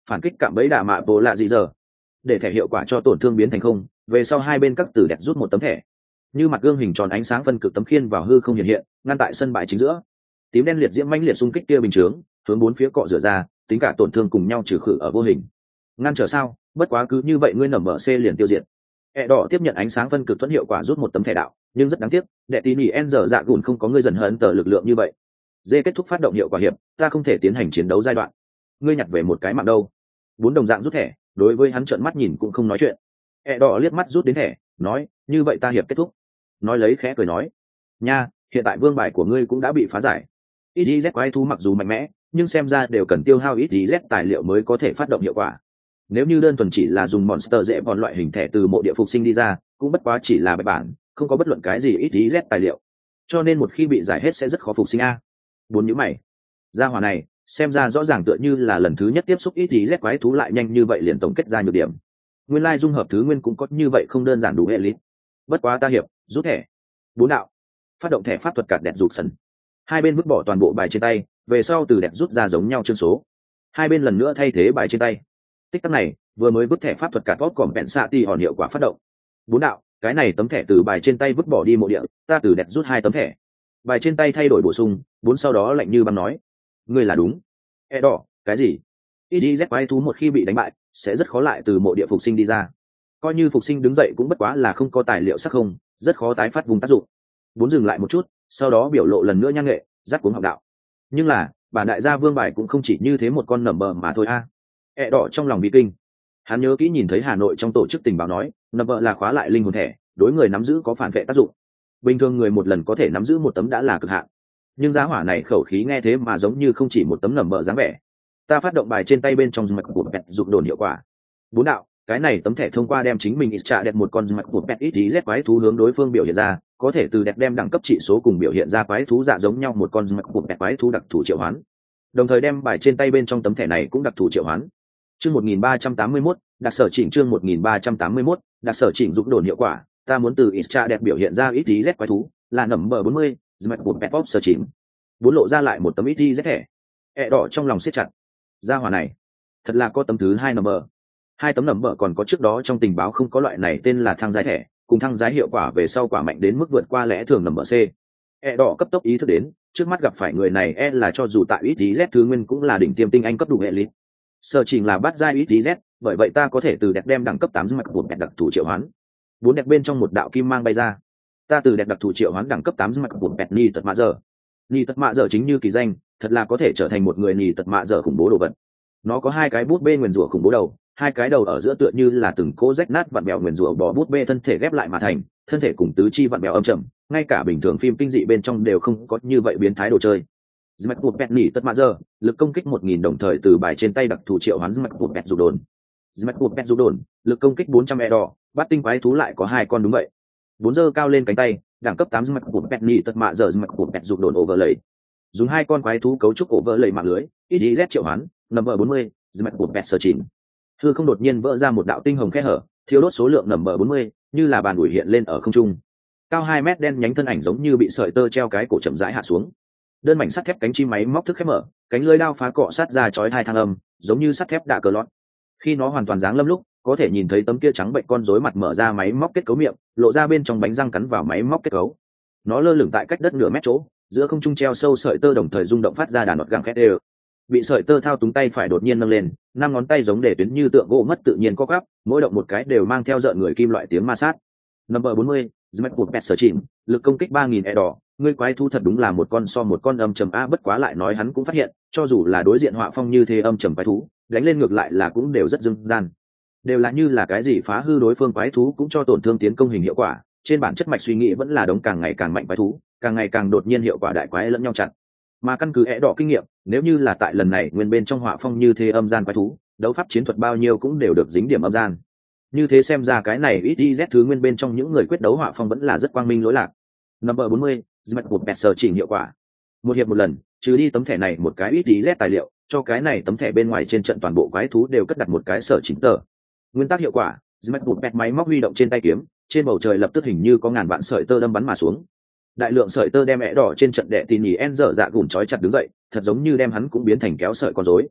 phản kích cạm bẫy đả mạ bố lạ gì giờ, để thẻ hiệu quả cho tổn thương biến thành không. Về sau hai bên các tử đẹp rút một tấm thẻ, như mặt gương hình tròn ánh sáng phân cực tấm khiên vào hư không hiện hiện, ngăn tại sân bãi chính giữa. Tím đen liệt diễm mãnh liệt xung kích kia bình chướng, hướng bốn phía cọ rửa ra, tính cả tổn thương cùng nhau trừ khử ở vô hình. Ngăn trở sao? Bất quá cứ như vậy ngươi nở mở C liền tiêu diệt. E đỏ tiếp nhận ánh sáng phân cực thuẫn hiệu quả rút một tấm thẻ đạo, nhưng rất đáng tiếc, đệ tí nỉ en giờ dạ gùn không có ngươi dần hấn tờ lực lượng như vậy. Dê kết thúc phát động hiệu quả hiệp, ta không thể tiến hành chiến đấu giai đoạn. Ngươi nhặt về một cái mạng đâu? Bốn đồng dạng rút thẻ, đối với hắn trợn mắt nhìn cũng không nói chuyện. E đỏ liếc mắt rút đến thẻ, nói, như vậy ta hiệp kết thúc. Nói lấy khẽ cười nói, nha, hiện tại vương bài của ngươi cũng đã bị phá giải. ít i dét quái thú mặc dù mạnh mẽ, nhưng xem ra đều cần tiêu hao ít i dét tài liệu mới có thể phát động hiệu quả. Nếu như đơn thuần chỉ là dùng monster dễ bọn loại hình thẻ từ mộ địa phục sinh đi ra, cũng bất quá chỉ là bài bản, không có bất luận cái gì ít i dét tài liệu. Cho nên một khi bị giải hết sẽ rất khó phục sinh a. Bốn nhíu mày. Gia hỏa này, xem ra rõ ràng tựa như là lần thứ nhất tiếp xúc ít i dét quái thú lại nhanh như vậy liền tổng kết ra nhược điểm. Nguyên lai dung hợp thứ nguyên cũng có như vậy không đơn giản đủ hệ lý. Bất quá ta hiệp, rút thẻ. Bốn đạo. Phát động thẻ pháp thuật card đẹp rụt sần. Hai bên vứt bỏ toàn bộ bài trên tay, về sau từ đẹp rút ra giống nhau chương số. Hai bên lần nữa thay thế bài trên tay. Tích tắc này, vừa mới vứt thẻ pháp thuật card tốt còn bẹn xạ ti hòn hiệu quả phát động. Bốn đạo, cái này tấm thẻ từ bài trên tay vứt bỏ đi mộ địa, ta từ đẹp rút hai tấm thẻ. Bài trên tay thay đổi bổ sung, bốn sau đó lạnh như băng nói, ngươi là đúng. E đỏ, cái gì? i đê dét quái thú một khi bị đánh bại, sẽ rất khó lại từ mộ địa phục sinh đi ra. Coi như phục sinh đứng dậy cũng bất quá là không có tài liệu sắc không, rất khó tái phát vùng tác dụng. Bốn dừng lại một chút, sau đó biểu lộ lần nữa nhang nghệ, dắt cuống học đạo. Nhưng là, bản đại gia vương bài cũng không chỉ như thế một con nầm bờ mà thôi a. À. E đỏ trong lòng bị kinh. Hắn nhớ kỹ nhìn thấy Hà Nội trong tổ chức tình báo nói, nầm bờ là khóa lại linh hồn thẻ, đối người nắm giữ có phản vệ tác dụng. Bình thường người một lần có thể nắm giữ một tấm đã là cực hạn. Nhưng giá hỏa này khẩu khí nghe thế mà giống như không chỉ một tấm nầm bờ dáng vẻ. Ta phát động bài trên tay bên trong mạch của pet dụng đồn hiệu quả. Bốn đạo, cái này tấm thẻ thông qua đem chính mình ít trả đẹp một con mạch của pet ít tí z quái thú hướng đối phương biểu hiện ra, có thể từ đẹp đem đẳng cấp trị số cùng biểu hiện ra quái thú dạ giống nhau một con mạch của pet quái thú đặc thù triệu hoán. Đồng thời đem bài trên tay bên trong tấm thẻ này cũng đặc thù triệu hoán. Chương một nghìn ba trăm tám mươi mốt, đặc sở chỉnh chương một nghìn ba trăm tám mươi mốt, đặc sở chỉnh dụng đồn hiệu quả, ta muốn từ ít trả đẹp biểu hiện ra ít tí z quái thú, là nấm bờ bốn mươi, mạch của pet pop sở chỉnh. Bốn lộ ra lại một tấm ít tí z thẻ. E đỏ trong lòng siết chặt. Gia hỏa này thật là có tấm thứ hai nằm bờ, hai tấm nằm bờ còn có trước đó trong tình báo không có loại này tên là thăng giá thẻ, cùng thăng giá hiệu quả về sau quả mạnh đến mức vượt qua lẽ thường nằm bờ C. E đỏ cấp tốc ý thức đến trước mắt gặp phải người này e là cho dù tại ít tí z thứ nguyên cũng là đỉnh tiêm tinh anh cấp đủ hệ lít. Sở trình là bắt giai ít tí z, bởi vậy ta có thể từ đẹp đem đẳng cấp tám mạch một đẹp đặc thù triệu hoán. Bốn đẹp bên trong một đạo kim mang bay ra, ta từ đẹp đặc thù triệu hoán đẳng cấp tám mạch một đẹp ni tật mạ giờ. Ni tật mạ giờ chính như kỳ danh, thật là có thể trở thành một người nhì tật mạ dở khủng bố đồ vật. Nó có hai cái bút bê nguyền rủa khủng bố đầu, hai cái đầu ở giữa tựa như là từng cỗ rách nát vặn bèo nguyền rủa bò bút bê thân thể ghép lại mà thành, thân thể cùng tứ chi vặn bèo âm trầm, ngay cả bình thường phim kinh dị bên trong đều không có như vậy biến thái đồ chơi. Smack bút bẹt nhì tật mạ dở, lực công kích một nghìn đồng thời từ bài trên tay đặc thù triệu hoán Smack bút bẹt dù đồn. Smack bút bẹt dù đồn, lực công kích bốn trăm e đỏ, bát tinh quái thú lại có hai con đúng vậy. Bốn giơ cao lên cánh tay, đẳng cấp tám Smack bút bẹt nhì tật mạ dở Smack bút bẹt dù đồn overlay. Dùng hai con quái thú cấu trúc ổ vỡ lầy mạng lưới, ít đi z triệu hoán, nầm bờ bốn mươi, dмет của pet sở chín. Hư không đột nhiên vỡ ra một đạo tinh hồng khe hở, thiếu đốt số lượng nầm bờ bốn mươi, như là bàn ủi hiện lên ở không trung. Cao hai mét đen nhánh thân ảnh giống như bị sợi tơ treo cái cổ chậm rãi hạ xuống. Đơn mảnh sắt thép cánh chim máy móc thức khép mở, cánh lưỡi đao phá cọ sát ra chói hai thang âm, giống như sắt thép đạ cờ lót. Khi nó hoàn toàn giáng lâm lúc, có thể nhìn thấy tấm kia trắng bệnh con rối mặt mở ra máy móc kết cấu miệng, lộ ra bên trong bánh răng cắn vào máy móc kết cấu. Nó lơ lửng tại cách đất nửa mét chỗ, giữa không trung treo sâu sợi tơ đồng thời rung động phát ra đàn nọt găng khét đều. Bị sợi tơ thao túng tay phải đột nhiên nâng lên, năm ngón tay giống để tuyến như tượng gỗ mất tự nhiên co quắp, mỗi động một cái đều mang theo rợn người kim loại tiếng ma sát. Number bốn mươi, Smack của Pet sở chỉnh, lực công kích ba nghìn e đỏ, ngươi quái thú thật đúng là một con so một con âm trầm a, bất quá lại nói hắn cũng phát hiện, cho dù là đối diện họa phong như thế âm trầm quái thú, đánh lên ngược lại là cũng đều rất dưng gian. Đều là như là cái gì phá hư đối phương quái thú cũng cho tổn thương tiến công hình hiệu quả, trên bản chất mạch suy nghĩ vẫn là đống càng ngày càng mạnh quái thú, càng ngày càng đột nhiên hiệu quả đại quái lẫn nhau chặt. Mà căn cứ é đỏ kinh nghiệm, nếu như là tại lần này nguyên bên trong họa phong như thế âm gian quái thú, đấu pháp chiến thuật bao nhiêu cũng đều được dính điểm âm gian. Như thế xem ra cái này ít đi z thứ nguyên bên trong những người quyết đấu họa phong vẫn là rất quang minh lỗi lạc. Number bốn mươi, Smack của Pet sở chỉnh hiệu quả. Một hiệp một lần, trừ đi tấm thẻ này một cái ít đi z tài liệu, cho cái này tấm thẻ bên ngoài trên trận toàn bộ quái thú đều cất đặt một cái sở chỉnh tờ. Nguyên tắc hiệu quả, Smack của Pet máy móc huy động trên tay kiếm, trên bầu trời lập tức hình như có ngàn vạn sợi tơ đâm bắn mà xuống. Đại lượng sợi tơ đem é đỏ trên trận đệ tỉ nhỉ en dở dạ gùn trói chặt đứng dậy, thật giống như đem hắn cũng biến thành kéo sợi con rối.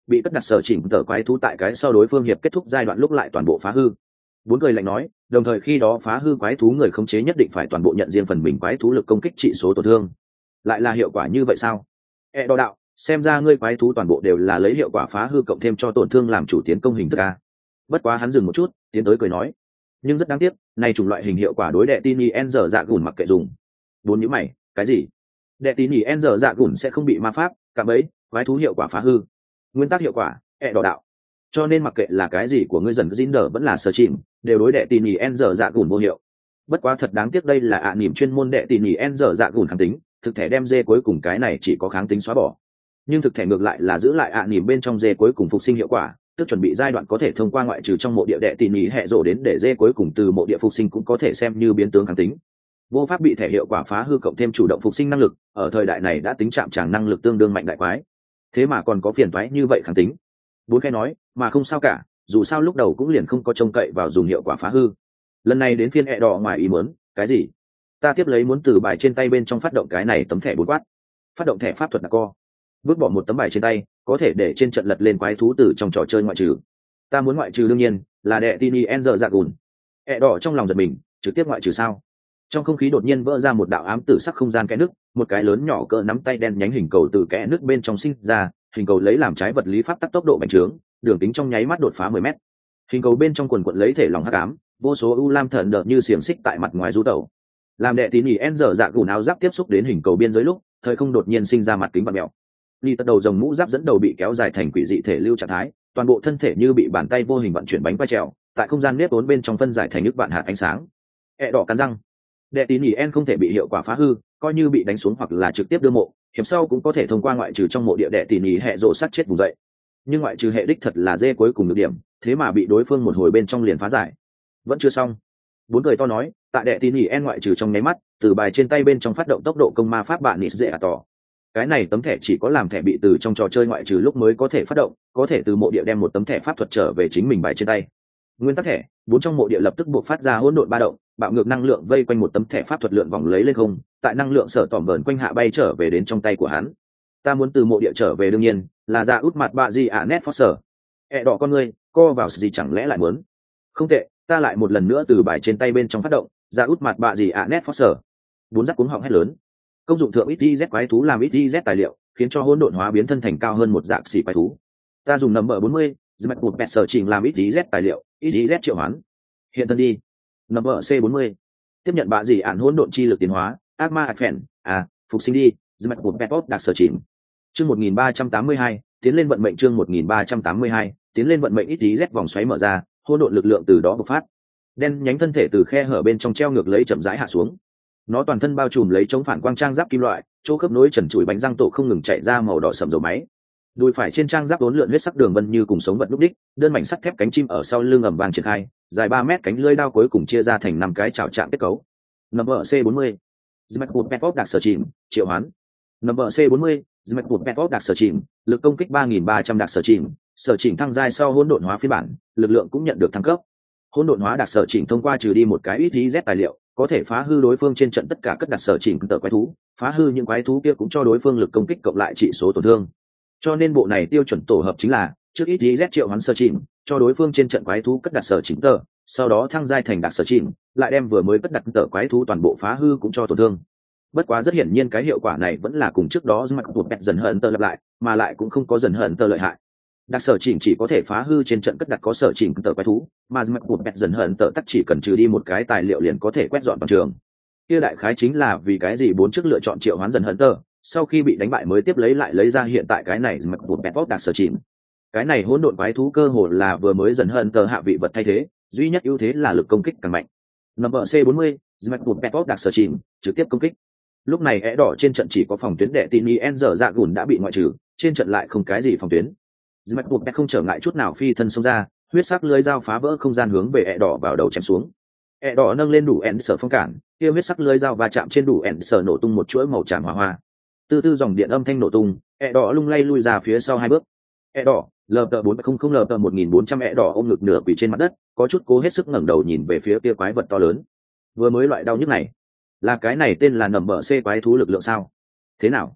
bị cất đặt sở chỉnh tờ quái thú tại cái sau đối phương hiệp kết thúc giai đoạn lúc lại toàn bộ phá hư. Bốn cười lạnh nói, đồng thời khi đó phá hư quái thú người khống chế nhất định phải toàn bộ nhận riêng phần mình quái thú lực công kích trị số tổn thương. Lại là hiệu quả như vậy sao? E đo đạo, xem ra ngươi quái thú toàn bộ đều là lấy hiệu quả phá hư cộng thêm cho tổn thương làm chủ tiến công hình thức a. Bất quá hắn dừng một chút, tiến tới cười nói, nhưng rất đáng tiếc, này chủng loại hình hiệu quả đối đệ tin en giờ dạ gùn mặc kệ dùng. Bốn nhíu mày, cái gì? Đệ tin en giờ dạ gùn sẽ không bị ma pháp, cả bấy, quái thú hiệu quả phá hư. Nguyên tắc hiệu quả, E đỏ đạo. Cho nên mặc kệ là cái gì của ngươi dần dính đờ vẫn là sở chìm, đều đối đệ tin en giờ dạ gùn vô hiệu. Bất quá thật đáng tiếc đây là ạ à niệm chuyên môn đệ tin en giờ dạ gùn kháng tính, thực thể đem dê cuối cùng cái này chỉ có kháng tính xóa bỏ. Nhưng thực thể ngược lại là giữ lại ạ à niệm bên trong dê cuối cùng phục sinh hiệu quả, tức chuẩn bị giai đoạn có thể thông qua ngoại trừ trong mộ địa đệ tỉ nhỉ hệ rộ đến để dê cuối cùng từ mộ địa phục sinh cũng có thể xem như biến tướng kháng tính. Vô pháp bị thể hiệu quả phá hư cộng thêm chủ động phục sinh năng lực, ở thời đại này đã tính chạm tràng năng lực tương đương mạnh đại quái. Thế mà còn có phiền toái như vậy kháng tính. Bốn cái nói, mà không sao cả, dù sao lúc đầu cũng liền không có trông cậy vào dùng hiệu quả phá hư. Lần này đến phiên ẹ đỏ ngoài ý muốn, cái gì? Ta tiếp lấy muốn từ bài trên tay bên trong phát động cái này tấm thẻ bốn quát. Phát động thẻ pháp thuật là co. Vứt bỏ một tấm bài trên tay, có thể để trên trận lật lên quái thú từ trong trò chơi ngoại trừ. Ta muốn ngoại trừ đương nhiên là đệ tini enzer dạ gùn. ẹ đỏ trong lòng giật mình, trực tiếp ngoại trừ sao? Trong không khí đột nhiên vỡ ra một đạo ám tử sắc không gian kẽ nước, một cái lớn nhỏ cỡ nắm tay đen nhánh hình cầu từ kẽ nước bên trong sinh ra, hình cầu lấy làm trái vật lý pháp tắc tốc độ bành trướng, đường kính trong nháy mắt đột phá mười mét. Hình cầu bên trong quần quần lấy thể lòng hắc ám, vô số u lam thần đợt như xiềng xích tại mặt ngoài du tẩu. Làm đệ tini enzer dạ gùn áo giáp tiếp xúc đến hình cầu biên giới lúc, thời không đột nhiên sinh ra mặt kính vặn mèo. Ni tật đầu rồng mũ giáp dẫn đầu bị kéo dài thành quỷ dị thể lưu trạng thái, toàn bộ thân thể như bị bàn tay vô hình vận chuyển bánh quay trèo, tại không gian nếp vốn bên trong phân giải thành nước vạn hạt ánh sáng. E đỏ cắn răng. Đệ tín nhỉ en không thể bị hiệu quả phá hư, coi như bị đánh xuống hoặc là trực tiếp đưa mộ, hiệp sau cũng có thể thông qua ngoại trừ trong mộ địa đệ tín nhỉ hệ rồ sát chết vùng dậy. Nhưng ngoại trừ hệ đích thật là dê cuối cùng được điểm, thế mà bị đối phương một hồi bên trong liền phá giải. Vẫn chưa xong. Bốn người to nói, tại đệ tín nhỉ en ngoại trừ trong nháy mắt, từ bài trên tay bên trong phát động tốc độ công ma pháp bạn nịt dễ à tỏ. Cái này tấm thẻ chỉ có làm thẻ bị từ trong trò chơi ngoại trừ lúc mới có thể phát động, có thể từ mộ địa đem một tấm thẻ pháp thuật trở về chính mình bài trên tay. Nguyên tắc thẻ, bốn trong mộ địa lập tức buộc phát ra hỗn độn ba động, bạo ngược năng lượng vây quanh một tấm thẻ pháp thuật lượn vòng lấy lên không, tại năng lượng sở tỏm vờn quanh hạ bay trở về đến trong tay của hắn. Ta muốn từ mộ địa trở về đương nhiên là ra út mặt bạ gì à net foster. E đỏ con ngươi, co vào gì chẳng lẽ lại muốn? Không tệ, ta lại một lần nữa từ bài trên tay bên trong phát động, ra út mặt bạ gì à net foster. Bốn giác cuống họng hét lớn. Công dụng thượng ít z quái thú làm ít z tài liệu, khiến cho hỗn độn hóa biến thân thành cao hơn một dạng xỉ quái thú. Ta dùng nấm bờ bốn mươi, dмет một pet sở trình làm ít z tài liệu, ít z triệu hoán. Hiện thân đi. Nấm bờ c bốn mươi. Tiếp nhận bạ gì ản hỗn độn chi lực tiến hóa, ác ma phèn, à, phục sinh đi, dмет một pet đặc sở trình. Chương một nghìn ba trăm tám mươi hai, tiến lên vận mệnh chương một nghìn ba trăm tám mươi hai, tiến lên vận mệnh ít z vòng xoáy mở ra, hỗn độn lực lượng từ đó bộc phát. Đen nhánh thân thể từ khe hở bên trong treo ngược lấy chậm rãi hạ xuống. Nó toàn thân bao trùm lấy chống phản quang trang giáp kim loại, chỗ khớp nối trần trụi bánh răng tổ không ngừng chạy ra màu đỏ sầm dầu máy. Đùi phải trên trang giáp uốn lượn huyết sắc đường vân như cùng sống vật lúc đích, đơn mảnh sắt thép cánh chim ở sau lưng ầm vang triển khai, dài ba mét cánh lưỡi đao cuối cùng chia ra thành năm cái chảo trạng kết cấu. Number c bốn mươi. Zmekut Petpop đặc sở chìm, triệu hoán. Number c bốn mươi. Zmekut Petpop đặc sở chìm, lực công kích ba nghìn ba trăm đặc sở chìm, sở chỉnh thăng giai sau hỗn độn hóa phiên bản, lực lượng cũng nhận được thăng cấp. Hỗn độn hóa đặc sở chỉnh thông qua trừ đi một cái ít z tài liệu, có thể phá hư đối phương trên trận tất cả cất đặt sở chỉnh tờ quái thú, phá hư những quái thú kia cũng cho đối phương lực công kích cộng lại trị số tổn thương. Cho nên bộ này tiêu chuẩn tổ hợp chính là trước ít z triệu hoán sở chỉnh, cho đối phương trên trận quái thú cất đặt sở chỉnh tờ, sau đó thăng giai thành đặc sở chỉnh, lại đem vừa mới cất đặt tờ quái thú toàn bộ phá hư cũng cho tổn thương. Bất quá rất hiển nhiên cái hiệu quả này vẫn là cùng trước đó mặc một bẹt dần hận tờ lặp lại, mà lại cũng không có dần hận tờ lợi hại. Đặc sở chỉnh chỉ có thể phá hư trên trận cất đặt có sở chỉnh tờ quái thú, mà mặc một bẹt dần hận tờ tắc chỉ cần trừ đi một cái tài liệu liền có thể quét dọn toàn trường. Kia đại khái chính là vì cái gì bốn trước lựa chọn triệu hoán dần hận tờ, sau khi bị đánh bại mới tiếp lấy lại lấy ra hiện tại cái này mặc một bẹt đặc sở chỉnh. Cái này hỗn độn quái thú cơ hồ là vừa mới dần hận tờ hạ vị vật thay thế, duy nhất ưu thế là lực công kích càng mạnh. Number c bốn mươi, mặc một bẹt đặc sở chỉnh, trực tiếp công kích. Lúc này é đỏ trên trận chỉ có phòng tuyến đệ tin en giờ dạ gùn đã bị ngoại trừ, trên trận lại không cái gì phòng tuyến. Dмет một không trở ngại chút nào phi thân xông ra, huyết sắc lưới dao phá vỡ không gian hướng về ẹ đỏ vào đầu chém xuống. Ẹ đỏ nâng lên đủ ẻn sở phong cản, kia huyết sắc lưới dao va chạm trên đủ ẻn sở nổ tung một chuỗi màu tràm hỏa hoa. Từ từ dòng điện âm thanh nổ tung, ẹ đỏ lung lay lui ra phía sau hai bước. Ẹ đỏ, lờ tờ bốn không không lờ tờ một nghìn bốn trăm ẹ đỏ ôm ngực nửa quỳ trên mặt đất, có chút cố hết sức ngẩng đầu nhìn về phía kia quái vật to lớn. Vừa mới loại đau nhức này, là cái này tên là nằm bờ C quái thú lực lượng sao? Thế nào?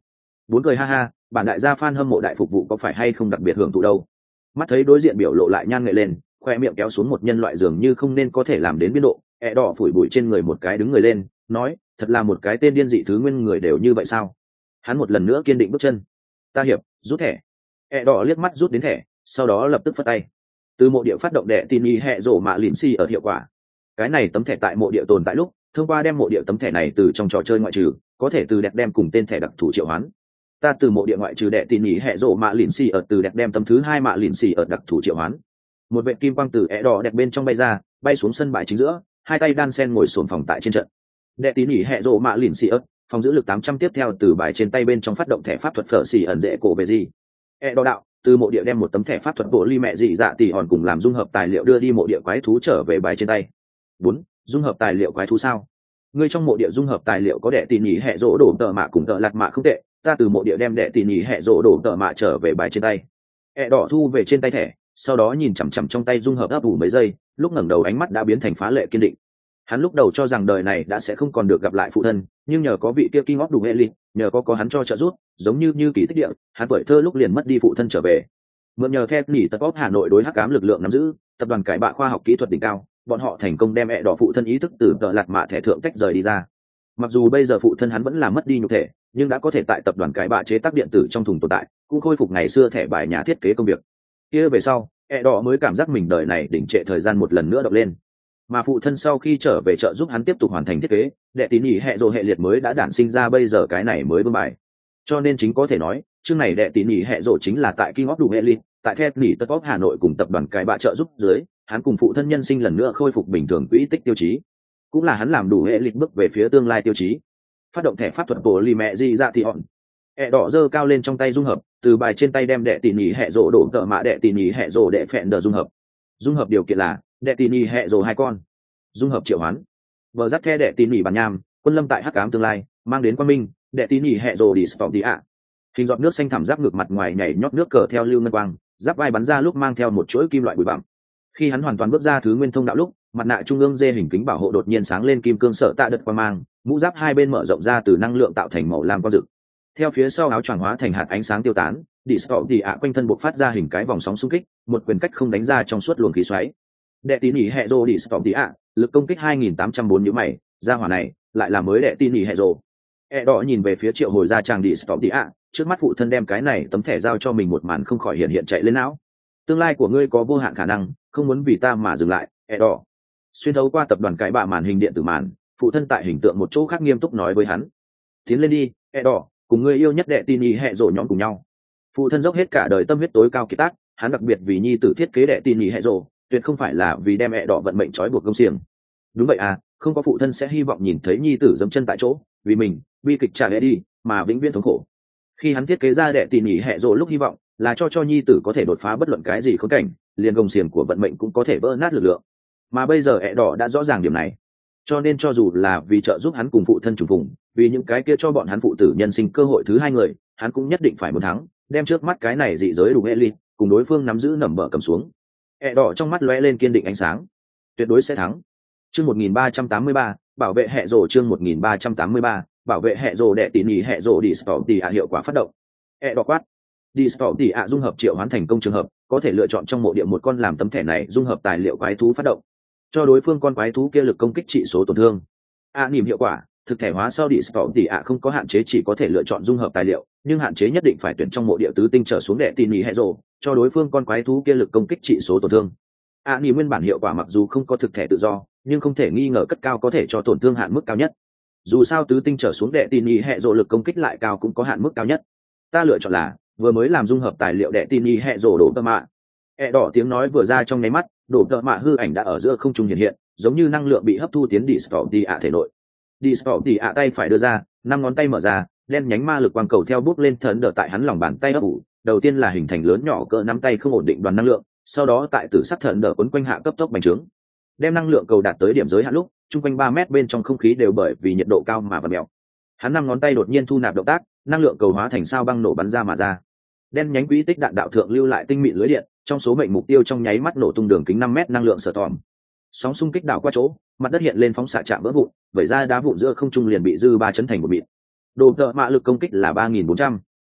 Bốn cười ha ha, bản đại gia fan hâm mộ đại phục vụ có phải hay không đặc biệt hưởng thụ đâu. Mắt thấy đối diện biểu lộ lại nhan nghệ lên, khoe miệng kéo xuống một nhân loại dường như không nên có thể làm đến biên độ, ẹ đỏ phủi bụi trên người một cái đứng người lên, nói, thật là một cái tên điên dị thứ nguyên người đều như vậy sao? Hắn một lần nữa kiên định bước chân. Ta hiệp, rút thẻ. ẹ đỏ liếc mắt rút đến thẻ, sau đó lập tức phất tay. Từ mộ địa phát động đệ tin y hệ rổ mạ lìn xì ở hiệu quả. Cái này tấm thẻ tại mộ địa tồn tại lúc, thông qua đem mộ địa tấm thẻ này từ trong trò chơi ngoại trừ, có thể từ đẹp đem cùng tên thẻ đặc thù triệu hoán. Ta từ mộ địa ngoại trừ đệ tin y hệ rổ mạ lìn xì ở từ đẹp đem tấm thứ hai mạ lìn xì ở đặc thù triệu hoán. Một vệ kim quang từ ẹ đỏ đẹp bên trong bay ra, bay xuống sân bãi chính giữa, hai tay đan sen ngồi sồn phòng tại trên trận. Đệ tín nhỉ hệ rộ mạ lìn xì ớt, phòng giữ lực tám trăm tiếp theo từ bài trên tay bên trong phát động thẻ pháp thuật phở xì ẩn dễ cổ về gì. ẹ đỏ đạo, từ mộ địa đem một tấm thẻ pháp thuật bộ ly mẹ dị dạ tỷ hòn cùng làm dung hợp tài liệu đưa đi mộ địa quái thú trở về bài trên tay. Bốn, dung hợp tài liệu quái thú sao? Ngươi trong mộ địa dung hợp tài liệu có đệ tín nhỉ hệ rộ đổ tợ mạ cùng tợ lạt mạ không tệ, ta từ mộ địa đem đệ tín nhỉ hệ rộ đổ tợ mạ trở về bài trên tay. ẹ đỏ thu về trên tay thẻ, sau đó nhìn chằm chằm trong tay dung hợp ấp ủ mấy giây, lúc ngẩng đầu ánh mắt đã biến thành phá lệ kiên định. Hắn lúc đầu cho rằng đời này đã sẽ không còn được gặp lại phụ thân, nhưng nhờ có vị kia kinh ngóc đủ hệ lịch, nhờ có có hắn cho trợ giúp, giống như như kỳ tích địa, hắn tuổi thơ lúc liền mất đi phụ thân trở về. Mượn nhờ theo nỉ tập óc Hà Nội đối hắc ám lực lượng nắm giữ, tập đoàn cải bạ khoa học kỹ thuật đỉnh cao, bọn họ thành công đem mẹ đỏ phụ thân ý thức từ tợ lạt mạ thẻ thượng tách rời đi ra. Mặc dù bây giờ phụ thân hắn vẫn là mất đi nhục thể, nhưng đã có thể tại tập đoàn cải bạ chế tác điện tử trong thùng tồn tại, cũng khôi phục ngày xưa thẻ bài nhà thiết kế công việc. Kia về sau, ẹ đỏ mới cảm giác mình đời này đỉnh trệ thời gian một lần nữa động lên. Mà phụ thân sau khi trở về trợ giúp hắn tiếp tục hoàn thành thiết kế, đệ tín nhỉ hệ rồ hệ liệt mới đã đản sinh ra bây giờ cái này mới vương bài. Cho nên chính có thể nói, chương này đệ tín nhỉ hệ rồ chính là tại King of đủ hệ liệt, tại Thép nỉ Tất Pop Hà Nội cùng tập đoàn cái bạ trợ giúp dưới, hắn cùng phụ thân nhân sinh lần nữa khôi phục bình thường quỹ tích tiêu chí. Cũng là hắn làm đủ hệ liệt bước về phía tương lai tiêu chí. Phát động thẻ pháp thuật bộ lì mẹ gì dạ thì hòn. ẹ đỏ giơ cao lên trong tay dung hợp, từ bài trên tay đem đệ tín nhỉ hệ rồ đổ tợ mạ đệ tín nhỉ hệ rồ đệ phẹn đờ dung hợp. Dung hợp điều kiện là đệ tín nhỉ hệ rồ hai con. Dung hợp triệu hoán vợ dắt the đệ tín nhỉ bản nham quân lâm tại hắc ám tương lai mang đến quang minh đệ tín nhỉ hệ rồ đi sport đi ạ hình giọt nước xanh thẳm giáp ngược mặt ngoài nhảy nhót nước cờ theo lưu ngân quang giáp vai bắn ra lúc mang theo một chuỗi kim loại bụi bặm. Khi hắn hoàn toàn bước ra thứ nguyên thông đạo lúc, mặt nạ trung ương dê hình kính bảo hộ đột nhiên sáng lên kim cương sợ tạ đợt quang mang, mũ giáp hai bên mở rộng ra từ năng lượng tạo thành màu lam quang rực. Theo phía sau áo choàng hóa thành hạt ánh sáng tiêu tán, đi sport đi ạ quanh thân buộc phát ra hình cái vòng sóng xung kích, một quyền cách không đánh ra trong suốt luồng khí xoáy. Đệ tín nhỉ hệ rồ đi sport đi ạ lực công kích hai nghìn tám trăm bốn nhíu mày, ra hỏa này lại là mới đệ tin nhỉ hệ rồ. E đỏ nhìn về phía triệu hồi ra chàng đi stop đi ạ, trước mắt phụ thân đem cái này tấm thẻ giao cho mình một màn không khỏi hiện hiện chạy lên não. Tương lai của ngươi có vô hạn khả năng, không muốn vì ta mà dừng lại, E đỏ. Xuyên thấu qua tập đoàn cãi bạ màn hình điện tử màn, phụ thân tại hình tượng một chỗ khác nghiêm túc nói với hắn: tiến lên đi, E đỏ, cùng ngươi yêu nhất đệ tin nhỉ hệ rồ nhóm cùng nhau. Phụ thân dốc hết cả đời tâm huyết tối cao kiệt tác, hắn đặc biệt vì nhi tử thiết kế đệ tin nhỉ hệ rồ, tuyệt không phải là vì đem mẹ đỏ vận mệnh trói buộc công xiềng. Đúng vậy à, không có phụ thân sẽ hy vọng nhìn thấy nhi tử dẫm chân tại chỗ, vì mình bi kịch trả lẽ đi mà vĩnh viễn thống khổ. Khi hắn thiết kế ra đệ tỉ nhỉ hệ rồ lúc hy vọng là cho cho nhi tử có thể đột phá bất luận cái gì khốn cảnh, liền gông xiềng của vận mệnh cũng có thể vỡ nát lực lượng. Mà bây giờ ẹ đỏ đã rõ ràng điểm này, cho nên cho dù là vì trợ giúp hắn cùng phụ thân trùng phùng, vì những cái kia cho bọn hắn phụ tử nhân sinh cơ hội thứ hai người, hắn cũng nhất định phải muốn thắng, đem trước mắt cái này dị giới đủ hệ ly cùng đối phương nắm giữ nằm bờ cầm xuống. ẹ đỏ trong mắt lóe lên kiên định ánh sáng, tuyệt đối sẽ thắng. Chương một nghìn ba trăm tám mươi ba, bảo vệ hệ rồ. Chương một nghìn ba trăm tám mươi ba, bảo vệ hệ rồ. Đệ tỉ nhỉ hệ rồ đi sport tỉ ạ hiệu quả phát động. ẹ đỏ quát, đi sport tỉ ạ dung hợp triệu hoán thành công trường hợp, có thể lựa chọn trong mộ địa một con làm tấm thẻ này dung hợp tài liệu quái thú phát động, cho đối phương con quái thú kia lực công kích trị số tổn thương. A à, niềm hiệu quả, thực thể hóa sau đi sport tỉ ạ không có hạn chế, chỉ có thể lựa chọn dung hợp tài liệu, nhưng hạn chế nhất định phải tuyển trong mộ địa tứ tinh trở xuống đệ tỉ nhỉ hệ rồ, cho đối phương con quái thú kia lực công kích trị số tổn thương. A à, niềm nguyên bản hiệu quả mặc dù không có thực thể tự do, nhưng không thể nghi ngờ cất cao có thể cho tổn thương hạn mức cao nhất. Dù sao tứ tinh trở xuống đệ tin nhị hệ rồ lực công kích lại cao cũng có hạn mức cao nhất. Ta lựa chọn là vừa mới làm dung hợp tài liệu đệ tin nhị hệ rồ đổ tơ mạ. E đỏ tiếng nói vừa ra trong nháy mắt, đổ tơ mạ hư ảnh đã ở giữa không trung hiện hiện, giống như năng lượng bị hấp thu tiến đi sport đi ạ thể nội. Đi sport đi ạ tay phải đưa ra, năm ngón tay mở ra, đen nhánh ma lực quang cầu theo bước lên thần đỡ tại hắn lòng bàn tay ấp ủ. Đầu tiên là hình thành lớn nhỏ cỡ nắm tay không ổn định đoàn năng lượng, sau đó tại tử sắc thần đỡ quấn quanh hạ cấp tốc bành trướng. Đem năng lượng cầu đạt tới điểm giới hạn lúc, chung quanh ba mét bên trong không khí đều bởi vì nhiệt độ cao mà vặn mèo. Hắn năm ngón tay đột nhiên thu nạp động tác, năng lượng cầu hóa thành sao băng nổ bắn ra mà ra. Đen nhánh quỹ tích đạn đạo thượng lưu lại tinh mịn lưới điện, trong số mệnh mục tiêu trong nháy mắt nổ tung đường kính năm mét năng lượng sở tòm. Sóng xung kích đảo qua chỗ, mặt đất hiện lên phóng xạ chạm vỡ vụn, vẩy ra đá vụn giữa không trung liền bị dư ba chấn thành một mịn. Đồ tợ mạ lực công kích là ba nghìn bốn trăm.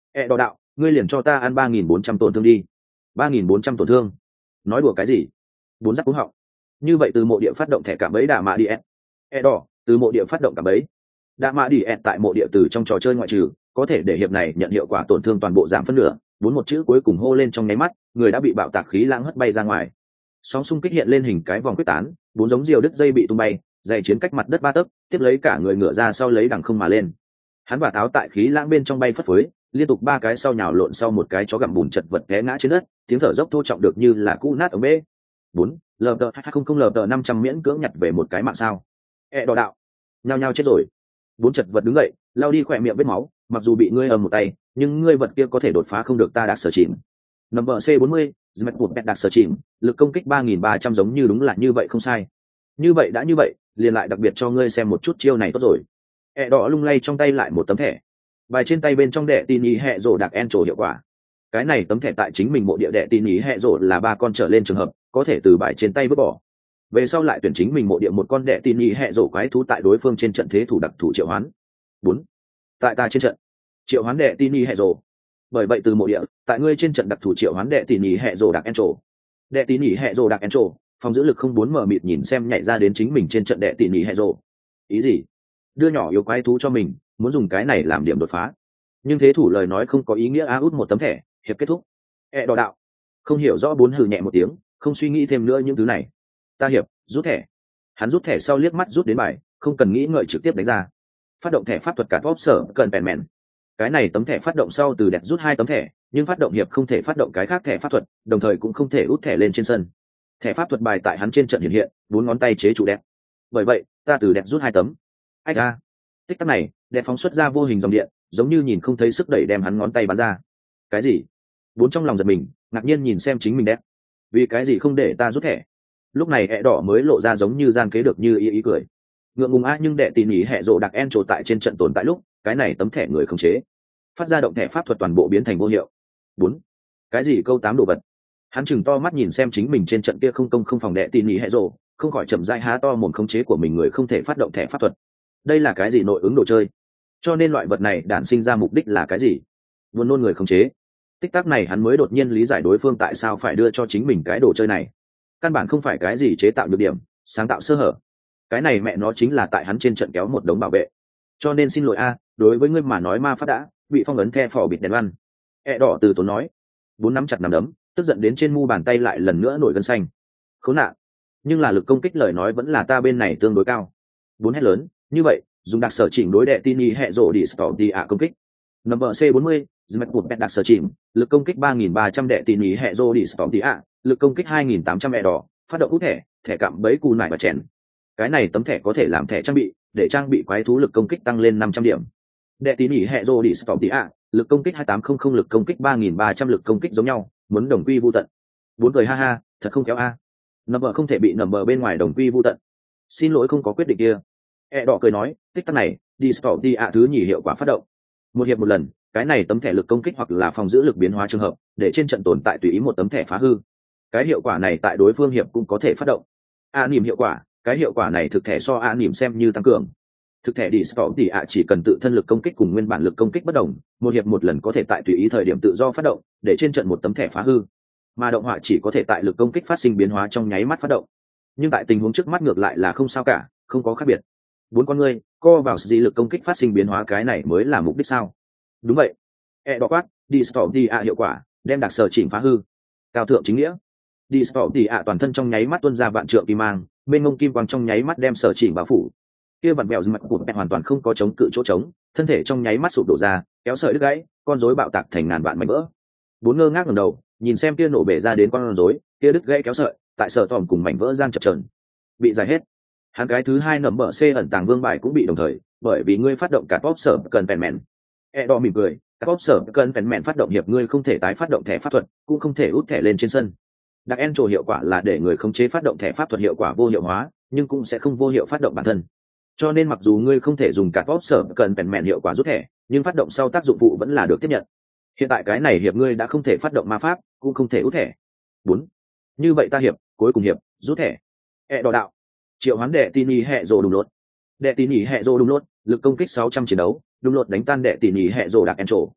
E đỏ đạo, ngươi liền cho ta ăn ba nghìn bốn trăm tổn thương đi. Ba nghìn bốn trăm tổn thương? Nói đùa cái gì? Bốn giáp cúng họng. Như vậy từ mộ địa phát động thẻ cảm bẫy đạ mạ đi ẹt. E đỏ, từ mộ địa phát động cảm bẫy. Đạ mạ đi ẹt tại mộ địa từ trong trò chơi ngoại trừ, có thể để hiệp này nhận hiệu quả tổn thương toàn bộ giảm phân nửa. Bốn một chữ cuối cùng hô lên trong nháy mắt, người đã bị bạo tạc khí lãng hất bay ra ngoài. Sóng xung kích hiện lên hình cái vòng quyết tán, bốn giống diều đứt dây bị tung bay, dày chiến cách mặt đất ba tấc, tiếp lấy cả người ngựa ra sau lấy đằng không mà lên. Hắn và táo tại khí lãng bên trong bay phất phới, liên tục ba cái sau nhào lộn sau một cái chó gặm bùn chật vật té ngã trên đất, tiếng thở dốc thô trọng được như là cũ nát ở bê. Bốn, lờ tờ hai không không lờ tờ năm trăm miễn cưỡng nhặt về một cái mạng sao. E đỏ đạo, nhao nhao chết rồi. Bốn chật vật đứng dậy, lao đi khỏe miệng vết máu, mặc dù bị ngươi ầm một tay, nhưng ngươi vật kia có thể đột phá không được ta đã sở chìm. Number C bốn mươi, Zmet của Pet đặc sở chìm, lực công kích ba nghìn ba trăm giống như đúng là như vậy không sai. Như vậy đã như vậy, liền lại đặc biệt cho ngươi xem một chút chiêu này tốt rồi. E đỏ lung lay trong tay lại một tấm thẻ. Bài trên tay bên trong đệ tin ý hệ rổ đặc en trổ hiệu quả. Cái này tấm thẻ tại chính mình bộ địa đệ tin ý hệ rổ là ba con trở lên trường hợp, có thể từ bài trên tay vứt bỏ. Về sau lại tuyển chính mình bộ địa một con đệ tin ý hệ rổ quái thú tại đối phương trên trận thế thủ đặc thủ triệu hoán. Bốn, tại ta trên trận triệu hoán đệ tin ý hệ rổ. Bởi vậy từ mộ địa, tại ngươi trên trận đặc thủ triệu hoán đệ tin ý hệ rổ đặc en trổ. Đệ tin ý hệ rổ đặc en trổ, phòng giữ lực không bốn mở mịt nhìn xem nhảy ra đến chính mình trên trận đệ tin ý hệ rổ. Ý gì? Đưa nhỏ yếu quái thú cho mình, muốn dùng cái này làm điểm đột phá. Nhưng thế thủ lời nói không có ý nghĩa a út một tấm thẻ, hiệp kết thúc. E đỏ đạo, không hiểu rõ bốn hừ nhẹ một tiếng, không suy nghĩ thêm nữa những thứ này. Ta hiệp, rút thẻ. Hắn rút thẻ sau liếc mắt rút đến bài, không cần nghĩ ngợi trực tiếp đánh ra. Phát động thẻ pháp thuật cả top sở cần bèn mèn. Cái này tấm thẻ phát động sau từ đẹp rút hai tấm thẻ, nhưng phát động hiệp không thể phát động cái khác thẻ pháp thuật, đồng thời cũng không thể út thẻ lên trên sân. Thẻ pháp thuật bài tại hắn trên trận hiện hiện, bốn ngón tay chế trụ đẹp. Bởi vậy, ta từ đẹp rút hai tấm. Ách a. Tích tắc này, đẹp phóng xuất ra vô hình dòng điện, giống như nhìn không thấy sức đẩy đem hắn ngón tay bắn ra. Cái gì? Bốn trong lòng giật mình, ngạc nhiên nhìn xem chính mình đẹp. Vì cái gì không để ta rút thẻ? Lúc này hẹ đỏ mới lộ ra giống như gian kế được như ý ý cười. Ngượng ngùng a nhưng đệ tỉ nhỉ hẹ rộ đặc en trổ tại trên trận tồn tại lúc, cái này tấm thẻ người không chế. Phát ra động thẻ pháp thuật toàn bộ biến thành vô hiệu. Bốn. Cái gì câu tám đồ vật? Hắn chừng to mắt nhìn xem chính mình trên trận kia không công không phòng đệ tỉ nhỉ hẹ rộ, không khỏi chậm rãi há to mồm khống chế của mình người không thể phát động thẻ pháp thuật. Đây là cái gì nội ứng đồ chơi? Cho nên loại vật này đản sinh ra mục đích là cái gì? Buồn nôn người khống chế. Tích tắc này hắn mới đột nhiên lý giải đối phương tại sao phải đưa cho chính mình cái đồ chơi này. Căn bản không phải cái gì chế tạo nhược điểm, sáng tạo sơ hở. Cái này mẹ nó chính là tại hắn trên trận kéo một đống bảo vệ. Cho nên xin lỗi a, đối với ngươi mà nói ma pháp đã bị phong ấn the phò bịt đèn văn. E đỏ từ tốn nói. Bốn nắm chặt nắm đấm, tức giận đến trên mu bàn tay lại lần nữa nổi gân xanh. Khốn nạn. Nhưng là lực công kích lời nói vẫn là ta bên này tương đối cao. Bốn hét lớn, như vậy, dùng đặc sở chỉnh đối đệ tini hệ rộ đi stop đi ạ công kích. Number C bốn mươi, Zmet của Pet đặc sở chỉnh, lực công kích ba nghìn ba trăm đệ tini hệ rộ đi stop đi ạ, lực công kích hai nghìn tám trăm e đỏ, phát động út thẻ, thẻ cạm bẫy cù nải và chèn. Cái này tấm thẻ có thể làm thẻ trang bị, để trang bị quái thú lực công kích tăng lên năm trăm điểm. Đệ tini hệ rộ đi stop đi ạ, lực công kích hai tám không không lực công kích ba nghìn ba trăm lực công kích giống nhau, muốn đồng quy vu tận. Bốn cười ha ha, thật không kéo a. Number không thể bị number bên ngoài đồng quy vu tận. Xin lỗi không có quyết định kia. E đỏ cười nói, tích tắc này, đi stop đi ạ thứ nhì hiệu quả phát động. Một hiệp một lần, cái này tấm thẻ lực công kích hoặc là phòng giữ lực biến hóa trường hợp, để trên trận tồn tại tùy ý một tấm thẻ phá hư. Cái hiệu quả này tại đối phương hiệp cũng có thể phát động. A niệm hiệu quả, cái hiệu quả này thực thẻ so A niệm xem như tăng cường. Thực thẻ đi stop đi ạ chỉ cần tự thân lực công kích cùng nguyên bản lực công kích bất đồng, một hiệp một lần có thể tại tùy ý thời điểm tự do phát động, để trên trận một tấm thẻ phá hư. Mà động họa chỉ có thể tại lực công kích phát sinh biến hóa trong nháy mắt phát động. Nhưng tại tình huống trước mắt ngược lại là không sao cả, không có khác biệt. Bốn con ngươi co vào dị lực công kích phát sinh biến hóa, cái này mới là mục đích sao? Đúng vậy. E đỏ quát, đi stop đi ạ hiệu quả, đem đặc sở chỉnh phá hư. Cao thượng chính nghĩa. Đi stop đi ạ toàn thân trong nháy mắt tuôn ra vạn trượng kim mang, bên ngông kim quang trong nháy mắt đem sở chỉnh bao phủ. Kia vặn bèo mặt của Pet hoàn toàn không có chống cự chỗ trống, thân thể trong nháy mắt sụp đổ ra, kéo sợi đứt gãy, con rối bạo tạc thành ngàn vạn mảnh vỡ. Bốn ngơ ngác ngẩng đầu, nhìn xem kia nổ bể ra đến con rối, kia đứt gãy kéo sợi, tại sở tòm cùng mảnh vỡ gian chập chờn. Bị giải hết. Hắn cái thứ hai nằm bờ C ẩn tàng vương bài cũng bị đồng thời, bởi vì ngươi phát động cả pop sở cần phèn mèn. E đỏ mỉm cười, cả pop sở cần phèn mèn phát động hiệp ngươi không thể tái phát động thẻ pháp thuật, cũng không thể út thẻ lên trên sân. Đặc en trổ hiệu quả là để người khống chế phát động thẻ pháp thuật hiệu quả vô hiệu hóa, nhưng cũng sẽ không vô hiệu phát động bản thân. Cho nên mặc dù ngươi không thể dùng cả pop sở cần phèn mèn hiệu quả rút thẻ, nhưng phát động sau tác dụng phụ vẫn là được tiếp nhận. Hiện tại cái này hiệp ngươi đã không thể phát động ma pháp, cũng không thể út thẻ. Bốn. Như vậy ta hiệp, cuối cùng hiệp, rút thẻ. E đỏ đạo. Triệu hoán đệ tini hệ rồ đùng lột. Đệ tini hệ rồ đùng lột, lực công kích sáu trăm chiến đấu, đùng lột đánh tan đệ tini hệ rồ đặc en trổ.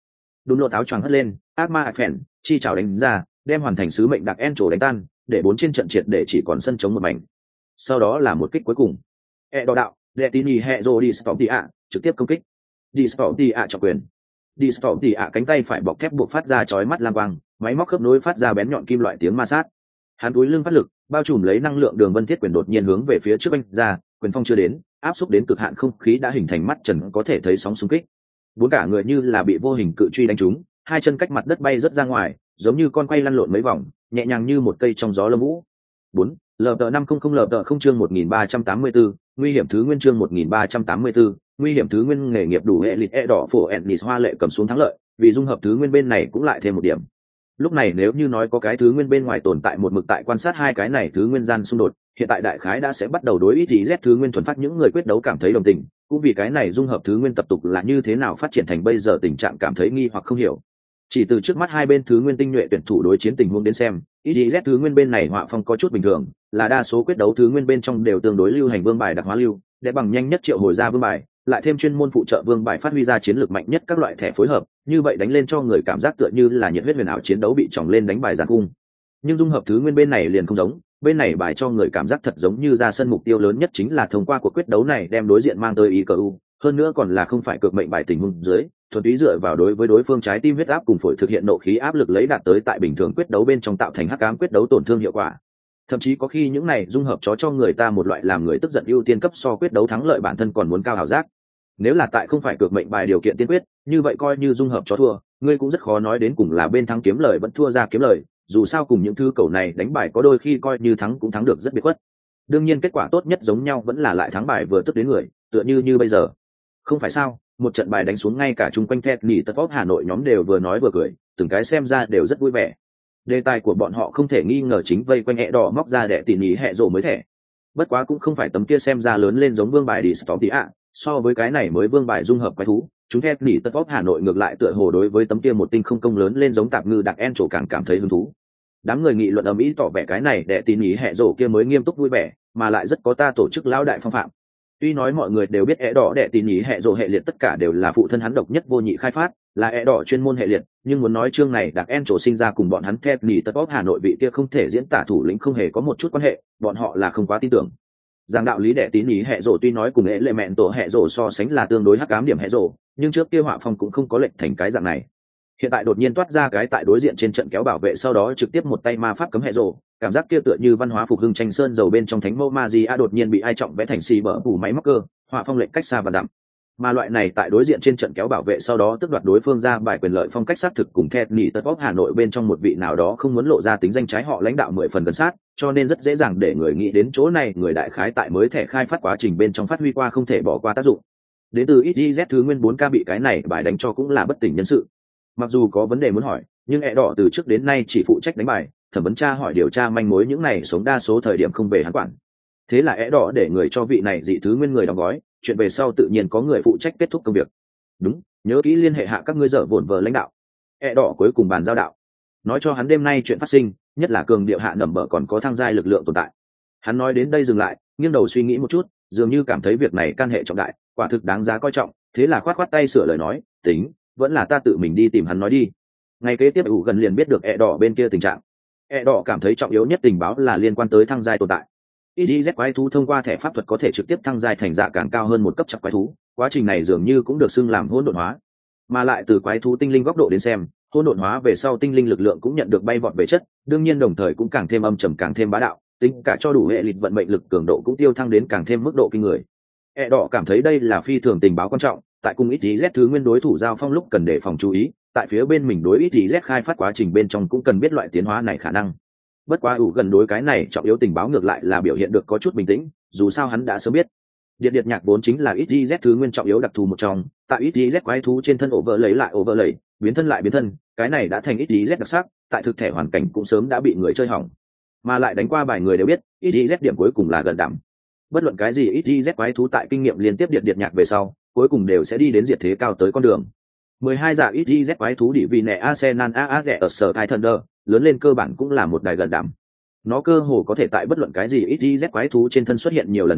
đun lột áo choàng hất lên, ác ma phèn chi chảo đánh ra, đem hoàn thành sứ mệnh đặc en trổ đánh tan, để bốn trên trận triệt để chỉ còn sân chống một mảnh. Sau đó là một kích cuối cùng, e đỏ đạo đệ tín nhì hệ rô đi sport ạ trực tiếp công kích, đi sport ạ trọng quyền, đi sport ạ cánh tay phải bọc thép buộc phát ra chói mắt lam quang, máy móc khớp nối phát ra bén nhọn kim loại tiếng ma sát. Hắn túi lưng phát lực, bao trùm lấy năng lượng đường vân thiết quyền đột nhiên hướng về phía trước anh ra, quyền phong chưa đến, áp xúc đến cực hạn không khí đã hình thành mắt trần có thể thấy sóng xung kích. Bốn cả người như là bị vô hình cự truy đánh trúng, hai chân cách mặt đất bay rất ra ngoài, giống như con quay lăn lộn mấy vòng, nhẹ nhàng như một cây trong gió lâm vũ. Bốn, lờ tờ năm không không lờ tờ không chương một nghìn ba trăm tám mươi bốn, nguy hiểm thứ nguyên chương một nghìn ba trăm tám mươi bốn, nguy hiểm thứ nguyên nghề nghiệp đủ hệ lịch e đỏ phổ ennis hoa lệ cầm xuống thắng lợi, vì dung hợp thứ nguyên bên này cũng lại thêm một điểm. Lúc này nếu như nói có cái thứ nguyên bên ngoài tồn tại một mực tại quan sát hai cái này thứ nguyên gian xung đột, hiện tại đại khái đã sẽ bắt đầu đối ý thì Z thứ nguyên thuần phát những người quyết đấu cảm thấy đồng tình, cũng vì cái này dung hợp thứ nguyên tập tục là như thế nào phát triển thành bây giờ tình trạng cảm thấy nghi hoặc không hiểu. Chỉ từ trước mắt hai bên thứ nguyên tinh nhuệ tuyển thủ đối chiến tình huống đến xem, ý thì Z thứ nguyên bên này họa phong có chút bình thường, là đa số quyết đấu thứ nguyên bên trong đều tương đối lưu hành vương bài đặc hóa lưu, để bằng nhanh nhất triệu hồi ra vương bài, lại thêm chuyên môn phụ trợ vương bài phát huy ra chiến lược mạnh nhất các loại thẻ phối hợp, như vậy đánh lên cho người cảm giác tựa như là nhiệt huyết huyền ảo chiến đấu bị tròng lên đánh bài giàn cung. Nhưng dung hợp thứ nguyên bên này liền không giống, bên này bài cho người cảm giác thật giống như ra sân mục tiêu lớn nhất chính là thông qua cuộc quyết đấu này đem đối diện mang tới ý cờ u, hơn nữa còn là không phải cược mệnh bài tình huống dưới, thuần túy dựa vào đối với đối phương trái tim huyết áp cùng phổi thực hiện nộ khí áp lực lấy đạt tới tại bình thường quyết đấu bên trong tạo thành hắc ám quyết đấu tổn thương hiệu quả. Thậm chí có khi những này dung hợp chó cho người ta một loại làm người tức giận ưu tiên cấp so quyết đấu thắng lợi bản thân còn muốn cao hào giác. Nếu là tại không phải cược mệnh bài điều kiện tiên quyết, như vậy coi như dung hợp chó thua, ngươi cũng rất khó nói đến cùng là bên thắng kiếm lời vẫn thua ra kiếm lời, dù sao cùng những thứ cầu này đánh bài có đôi khi coi như thắng cũng thắng được rất biệt khuất. Đương nhiên kết quả tốt nhất giống nhau vẫn là lại thắng bài vừa tức đến người, tựa như như bây giờ. Không phải sao, một trận bài đánh xuống ngay cả chung quanh thẹt nỉ tật vóp Hà Nội nhóm đều vừa nói vừa cười, từng cái xem ra đều rất vui vẻ. Đề tài của bọn họ không thể nghi ngờ chính vây quanh hẹ đỏ móc ra để tỉ nhỉ hẹ rổ mới thẻ. Bất quá cũng không phải tấm kia xem ra lớn lên giống vương bài đi stop tí ạ, so với cái này mới vương bài dung hợp quái thú, chúng thẹt nỉ tật vóp Hà Nội ngược lại tựa hồ đối với tấm kia một tinh không công lớn lên giống tạp ngư đặc en trổ càng cảm thấy hứng thú. Đám người nghị luận ầm ĩ tỏ vẻ cái này để tỉ nhỉ hẹ rổ kia mới nghiêm túc vui vẻ, mà lại rất có ta tổ chức lão đại phong phạm. Tuy nói mọi người đều biết é đỏ đệ tỉ nhỉ hệ rộ hệ liệt tất cả đều là phụ thân hắn độc nhất vô nhị khai phát, là é đỏ chuyên môn hệ liệt, nhưng muốn nói chương này đặc en trổ sinh ra cùng bọn hắn thép nỉ tất bóp Hà Nội vị kia không thể diễn tả thủ lĩnh không hề có một chút quan hệ, bọn họ là không quá tin tưởng. Giang đạo lý đệ tỉ nhỉ hệ rộ tuy nói cùng ế lệ mẹn tổ hệ rộ so sánh là tương đối hắc ám điểm hệ rộ, nhưng trước kia họa phong cũng không có lệnh thành cái dạng này. Hiện tại đột nhiên toát ra cái tại đối diện trên trận kéo bảo vệ sau đó trực tiếp một tay ma pháp cấm hệ rộ, cảm giác kia tựa như văn hóa phục hưng tranh sơn dầu bên trong thánh mẫu ma di a đột nhiên bị ai trọng vẽ thành xì bở phủ máy móc cơ, họa phong lệnh cách xa và giảm. Mà loại này tại đối diện trên trận kéo bảo vệ sau đó tức đoạt đối phương ra bài quyền lợi phong cách xác thực cùng thẹt nỉ tật bóp Hà Nội bên trong một vị nào đó không muốn lộ ra tính danh trái họ lãnh đạo mười phần gần sát, cho nên rất dễ dàng để người nghĩ đến chỗ này người đại khái tại mới thẻ khai phát quá trình bên trong phát huy qua không thể bỏ qua tác dụng. Đến từ ích gi dét thứ nguyên bốn K bị cái này bài đánh cho cũng là bất tỉnh nhân sự. Mặc dù có vấn đề muốn hỏi, nhưng ẹ đỏ từ trước đến nay chỉ phụ trách đánh bài, thẩm vấn tra hỏi điều tra manh mối những này sống đa số thời điểm không về hắn quản. Thế là ẹ đỏ để người cho vị này dị thứ nguyên người đóng gói, chuyện về sau tự nhiên có người phụ trách kết thúc công việc. Đúng, nhớ kỹ liên hệ hạ các ngươi dở vồn vờ lãnh đạo. ẹ đỏ cuối cùng bàn giao đạo, nói cho hắn đêm nay chuyện phát sinh, nhất là cường điệu hạ nẩm bở còn có thăng giai lực lượng tồn tại. Hắn nói đến đây dừng lại, nghiêng đầu suy nghĩ một chút, dường như cảm thấy việc này can hệ trọng đại, quả thực đáng giá coi trọng, thế là khoát khoát tay sửa lời nói, tính, vẫn là ta tự mình đi tìm hắn nói đi. Ngày kế tiếp ủ gần liền biết được ẹ đỏ bên kia tình trạng. ẹ đỏ cảm thấy trọng yếu nhất tình báo là liên quan tới thăng giai tồn tại. i đê dét quái thú thông qua thẻ pháp thuật có thể trực tiếp thăng giai thành dạ càng cao hơn một cấp chặt quái thú, quá trình này dường như cũng được xưng làm hỗn độn hóa. Mà lại từ quái thú tinh linh góc độ đến xem, hỗn độn hóa về sau tinh linh lực lượng cũng nhận được bay vọt về chất, đương nhiên đồng thời cũng càng thêm âm trầm càng thêm bá đạo, tính cả cho đủ hệ lịch vận mệnh lực cường độ cũng tiêu thăng đến càng thêm mức độ kinh người. ẹ đỏ cảm thấy đây là phi thường tình báo quan trọng, tại cùng i đê dét thứ nguyên đối thủ giao phong lúc cần đề phòng chú ý, tại phía bên mình đối i đê dét khai phát quá trình bên trong cũng cần biết loại tiến hóa này khả năng. Bất quá ủ gần đối cái này trọng yếu tình báo ngược lại là biểu hiện được có chút bình tĩnh, dù sao hắn đã sớm biết điện điệt nhạc vốn chính là i đê dét thứ nguyên trọng yếu đặc thù một trong, tại i đê dét quái thú trên thân ổ vỡ lấy lại ổ vỡ lấy biến thân lại biến thân, cái này đã thành i đê dét đặc sắc, tại thực thể hoàn cảnh cũng sớm đã bị người chơi hỏng, mà lại đánh qua bài người đều biết i đê dét điểm cuối cùng là gần đảm. Bất luận cái gì i đê dét quái thú tại kinh nghiệm liên tiếp điện điệt nhạc về sau cuối cùng đều sẽ đi đến diệt thế cao tới con đường. mười hai giả i đê dét quái thú địa vị nẻ Arsenal a a ghẻ ở sở Thai Thunder, lớn lên cơ bản cũng là một đài gần đảm. Nó cơ hồ có thể tại bất luận cái gì i đê dét quái thú trên thân xuất hiện nhiều lần đến,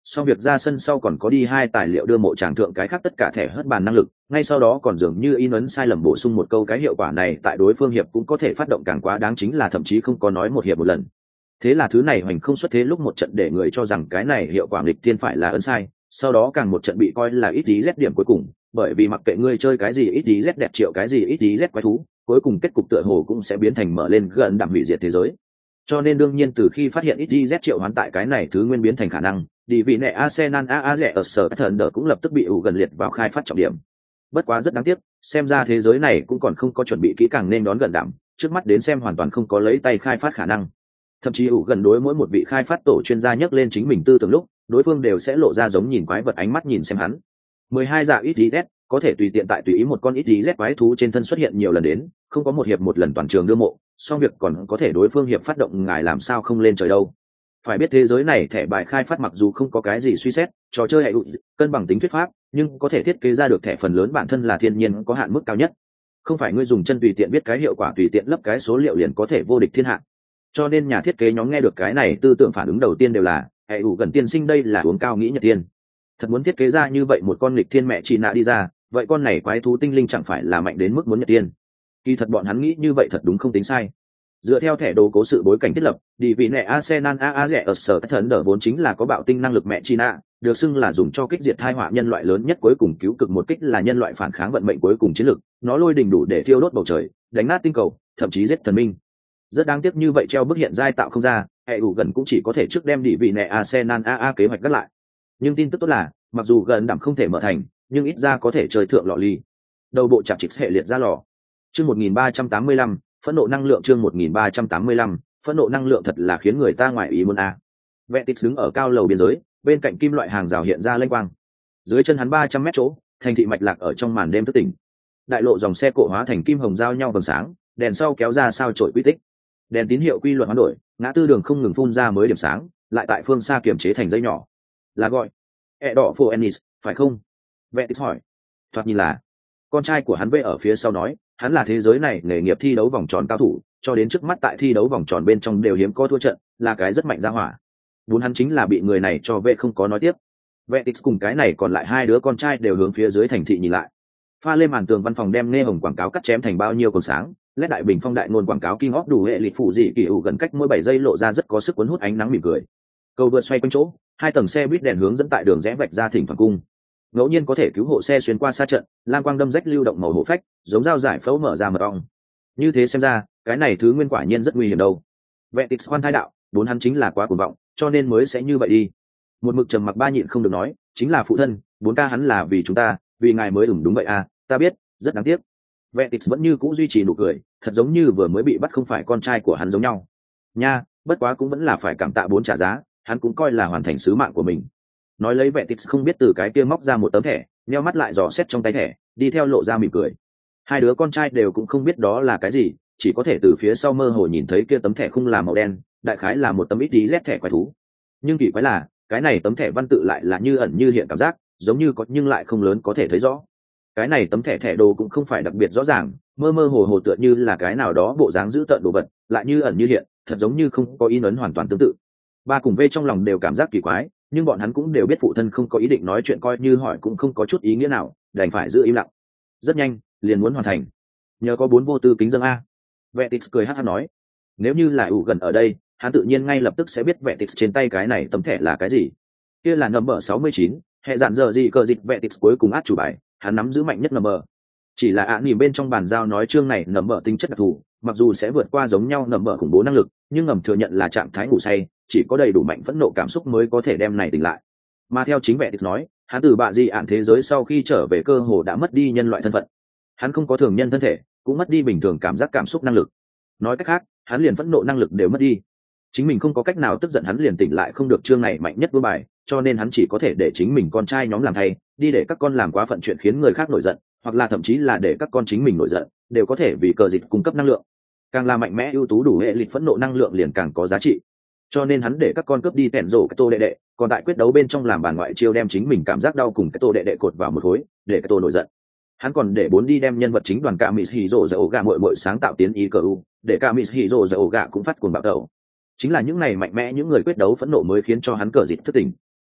Sau việc ra sân sau còn có đi hai tài liệu đưa mộ tràng thượng cái khác tất cả thẻ hất bàn năng lực, ngay sau đó còn dường như in ấn sai lầm bổ sung một câu cái hiệu quả này tại đối phương hiệp cũng có thể phát động càng quá đáng chính là thậm chí không có nói một hiệp một lần. Thế là thứ này hoành không xuất thế lúc một trận để người cho rằng cái này hiệu quả nghịch thiên phải là ấn sai, sau đó càng một trận bị coi là ít tí z điểm cuối cùng, bởi vì mặc kệ ngươi chơi cái gì ít tí z đẹp triệu cái gì ít tí z quái thú, cuối cùng kết cục tựa hồ cũng sẽ biến thành mở lên gần đạm hủy diệt thế giới. Cho nên đương nhiên từ khi phát hiện ít tí z triệu hoán tại cái này thứ nguyên biến thành khả năng, đi vị nệ Arsenal a a rẻ ở sở thần đỡ cũng lập tức bị ủ gần liệt vào khai phát trọng điểm. Bất quá rất đáng tiếc, xem ra thế giới này cũng còn không có chuẩn bị kỹ càng nên đón gần đạm, trước mắt đến xem hoàn toàn không có lấy tay khai phát khả năng. Thậm chí ủ gần đối mỗi một vị khai phát tổ chuyên gia nhắc lên chính mình tư tưởng lúc, đối phương đều sẽ lộ ra giống nhìn quái vật ánh mắt nhìn xem hắn. mười hai dạ ít tí z có thể tùy tiện tại tùy ý một con ít tí z quái thú trên thân xuất hiện nhiều lần đến, không có một hiệp một lần toàn trường đưa mộ, song việc còn có thể đối phương hiệp phát động ngài làm sao không lên trời đâu. Phải biết thế giới này thẻ bài khai phát mặc dù không có cái gì suy xét, trò chơi hệ cân bằng tính thuyết pháp, nhưng có thể thiết kế ra được thẻ phần lớn bản thân là thiên nhiên có hạn mức cao nhất. Không phải ngươi dùng chân tùy tiện biết cái hiệu quả tùy tiện lấp cái số liệu liền có thể vô địch thiên hạ. Cho nên nhà thiết kế nhóm nghe được cái này tư tưởng phản ứng đầu tiên đều là hệ ủ gần tiên sinh đây là uống cao nghĩ nhật tiên. Thật muốn thiết kế ra như vậy một con nghịch thiên mẹ chị nạ đi ra, vậy con này quái thú tinh linh chẳng phải là mạnh đến mức muốn nhật tiên. Kỳ thật bọn hắn nghĩ như vậy thật đúng không tính sai. Dựa theo thẻ đồ cố sự bối cảnh thiết lập, đi vị nệ Arsenal a a rẻ ở sở thần đỡ vốn chính là có bạo tinh năng lực mẹ chi nạ, được xưng là dùng cho kích diệt tai họa nhân loại lớn nhất cuối cùng cứu cực một kích là nhân loại phản kháng vận mệnh cuối cùng chiến lực, nó lôi đình đủ để thiêu đốt bầu trời, đánh nát tinh cầu, thậm chí giết thần minh. Rất đáng tiếc như vậy treo bức hiện giai tạo không ra, hệ ủ gần cũng chỉ có thể trước đem đi vị nệ Arsenal a a kế hoạch gác lại. Nhưng tin tức tốt là, mặc dù gần đảm không thể mở thành, nhưng ít ra có thể chơi thượng lọ ly. Đầu bộ chạm trịch hệ liệt ra lò. Chương một nghìn ba trăm tám mươi lăm phẫn nộ năng lượng chương một nghìn ba trăm tám mươi lăm phẫn nộ năng lượng thật là khiến người ta ngoài ý muốn a. Vetix đứng ở cao lầu biên giới, bên cạnh kim loại hàng rào hiện ra lênh quang. Dưới chân hắn ba trăm mét chỗ, thành thị mạch lạc ở trong màn đêm thức tỉnh. Đại lộ dòng xe cộ hóa thành kim hồng giao nhau vầng sáng, đèn sau kéo ra sao chổi quy tích. Đèn tín hiệu quy luật hoán đổi, ngã tư đường không ngừng phun ra mới điểm sáng, lại tại phương xa kiềm chế thành dây nhỏ. Là gọi e đỏ phô ennis phải không? Vetix hỏi. Thoạt nhìn là con trai của hắn vê ở phía sau nói, hắn là thế giới này nghề nghiệp thi đấu vòng tròn cao thủ, cho đến trước mắt tại thi đấu vòng tròn bên trong đều hiếm có thua trận, là cái rất mạnh ra hỏa. Vốn hắn chính là bị người này cho vệ không có nói tiếp. Vetix cùng cái này còn lại hai đứa con trai đều hướng phía dưới thành thị nhìn lại. Pha lên màn tường văn phòng đem nghe hồng quảng cáo cắt chém thành bao nhiêu còn sáng, led đại bình phong đại ngôn quảng cáo kinh óc đủ hệ lịch phụ dị kỳ ủ gần cách mỗi bảy giây lộ ra rất có sức cuốn hút ánh nắng mỉm cười. Cầu vượt xoay quanh chỗ, hai tầng xe buýt đèn hướng dẫn tại đường rẽ vạch ra thỉnh thoảng cung. Ngẫu nhiên có thể cứu hộ xe xuyên qua xa trận, lam quang đâm rách lưu động màu hổ phách, giống dao giải phẫu mở ra mật ong. Như thế xem ra, cái này thứ nguyên quả nhiên rất nguy hiểm đâu. Vetix khoan thai đạo, bốn hắn chính là quá cuồng vọng, cho nên mới sẽ như vậy đi. Một mực trầm mặc ba nhịn không được nói, chính là phụ thân, bốn ca hắn là vì chúng ta, vì ngài mới ủng đúng vậy à, ta biết, rất đáng tiếc. Vetix vẫn như cũ duy trì nụ cười, thật giống như vừa mới bị bắt không phải con trai của hắn giống nhau. Nha, bất quá cũng vẫn là phải cảm tạ bốn trả giá, hắn cũng coi là hoàn thành sứ mạng của mình. Nói lấy Vetix không biết từ cái kia móc ra một tấm thẻ, nheo mắt lại dò xét trong tay thẻ, đi theo lộ ra mỉm cười. Hai đứa con trai đều cũng không biết đó là cái gì, chỉ có thể từ phía sau mơ hồ nhìn thấy kia tấm thẻ khung là màu đen, đại khái là một tấm ít tí z thẻ quái thú. Nhưng kỳ quái là, cái này tấm thẻ văn tự lại là như ẩn như hiện cảm giác, giống như có nhưng lại không lớn có thể thấy rõ. Cái này tấm thẻ thẻ đồ cũng không phải đặc biệt rõ ràng, mơ mơ hồ hồ tựa như là cái nào đó bộ dáng giữ tợn đồ vật, lại như ẩn như hiện, thật giống như không có in ấn hoàn toàn tương tự. Ba cùng V trong lòng đều cảm giác kỳ quái, nhưng bọn hắn cũng đều biết phụ thân không có ý định nói chuyện, coi như hỏi cũng không có chút ý nghĩa nào, đành phải giữ im lặng. Rất nhanh, liền muốn hoàn thành. Nhờ có bốn vô tư kính dâng a. Vetix cười hắt hắt nói, nếu như là ủ gần ở đây, hắn tự nhiên ngay lập tức sẽ biết Vetix trên tay cái này tấm thẻ là cái gì. Kia là number sáu mươi chín, hệ dạn giờ gì cờ dịch Vetix cuối cùng át chủ bài, hắn nắm giữ mạnh nhất number. Chỉ là ạ nhìn bên trong bàn giao nói chương này number tính chất đặc thù, mặc dù sẽ vượt qua giống nhau number khủng bố năng lực, nhưng ngầm thừa nhận là trạng thái ngủ say, chỉ có đầy đủ mạnh phẫn nộ cảm xúc mới có thể đem này tỉnh lại. Mà theo chính Vetix nói, hắn từ bạ di ạn thế giới sau khi trở về cơ hồ đã mất đi nhân loại thân phận. Hắn không có thường nhân thân thể, cũng mất đi bình thường cảm giác cảm xúc năng lực. Nói cách khác, hắn liền phẫn nộ năng lực đều mất đi. Chính mình không có cách nào tức giận hắn liền tỉnh lại không được chương này mạnh nhất vương bài, cho nên hắn chỉ có thể để chính mình con trai nhóm làm thay, đi để các con làm quá phận chuyện khiến người khác nổi giận, hoặc là thậm chí là để các con chính mình nổi giận, đều có thể vì cờ dịch cung cấp năng lượng. Càng là mạnh mẽ ưu tú đủ hệ lịch phẫn nộ năng lượng liền càng có giá trị. Cho nên hắn để các con cướp đi tẹn rổ cái tô đệ đệ, còn tại quyết đấu bên trong làm bàn ngoại chiêu đem chính mình cảm giác đau cùng cái tô đệ đệ cột vào một khối, để cái tô nổi giận. Hắn còn để bốn đi đem nhân vật chính đoàn cả Miss Hiro Dầu Gà muội muội sáng tạo tiến ý cờ u, để cả Miss Hiro Dầu Gà cũng phát cuồng bạo đầu. Chính là những này mạnh mẽ những người quyết đấu phẫn nộ mới khiến cho hắn cờ dịch thức tỉnh.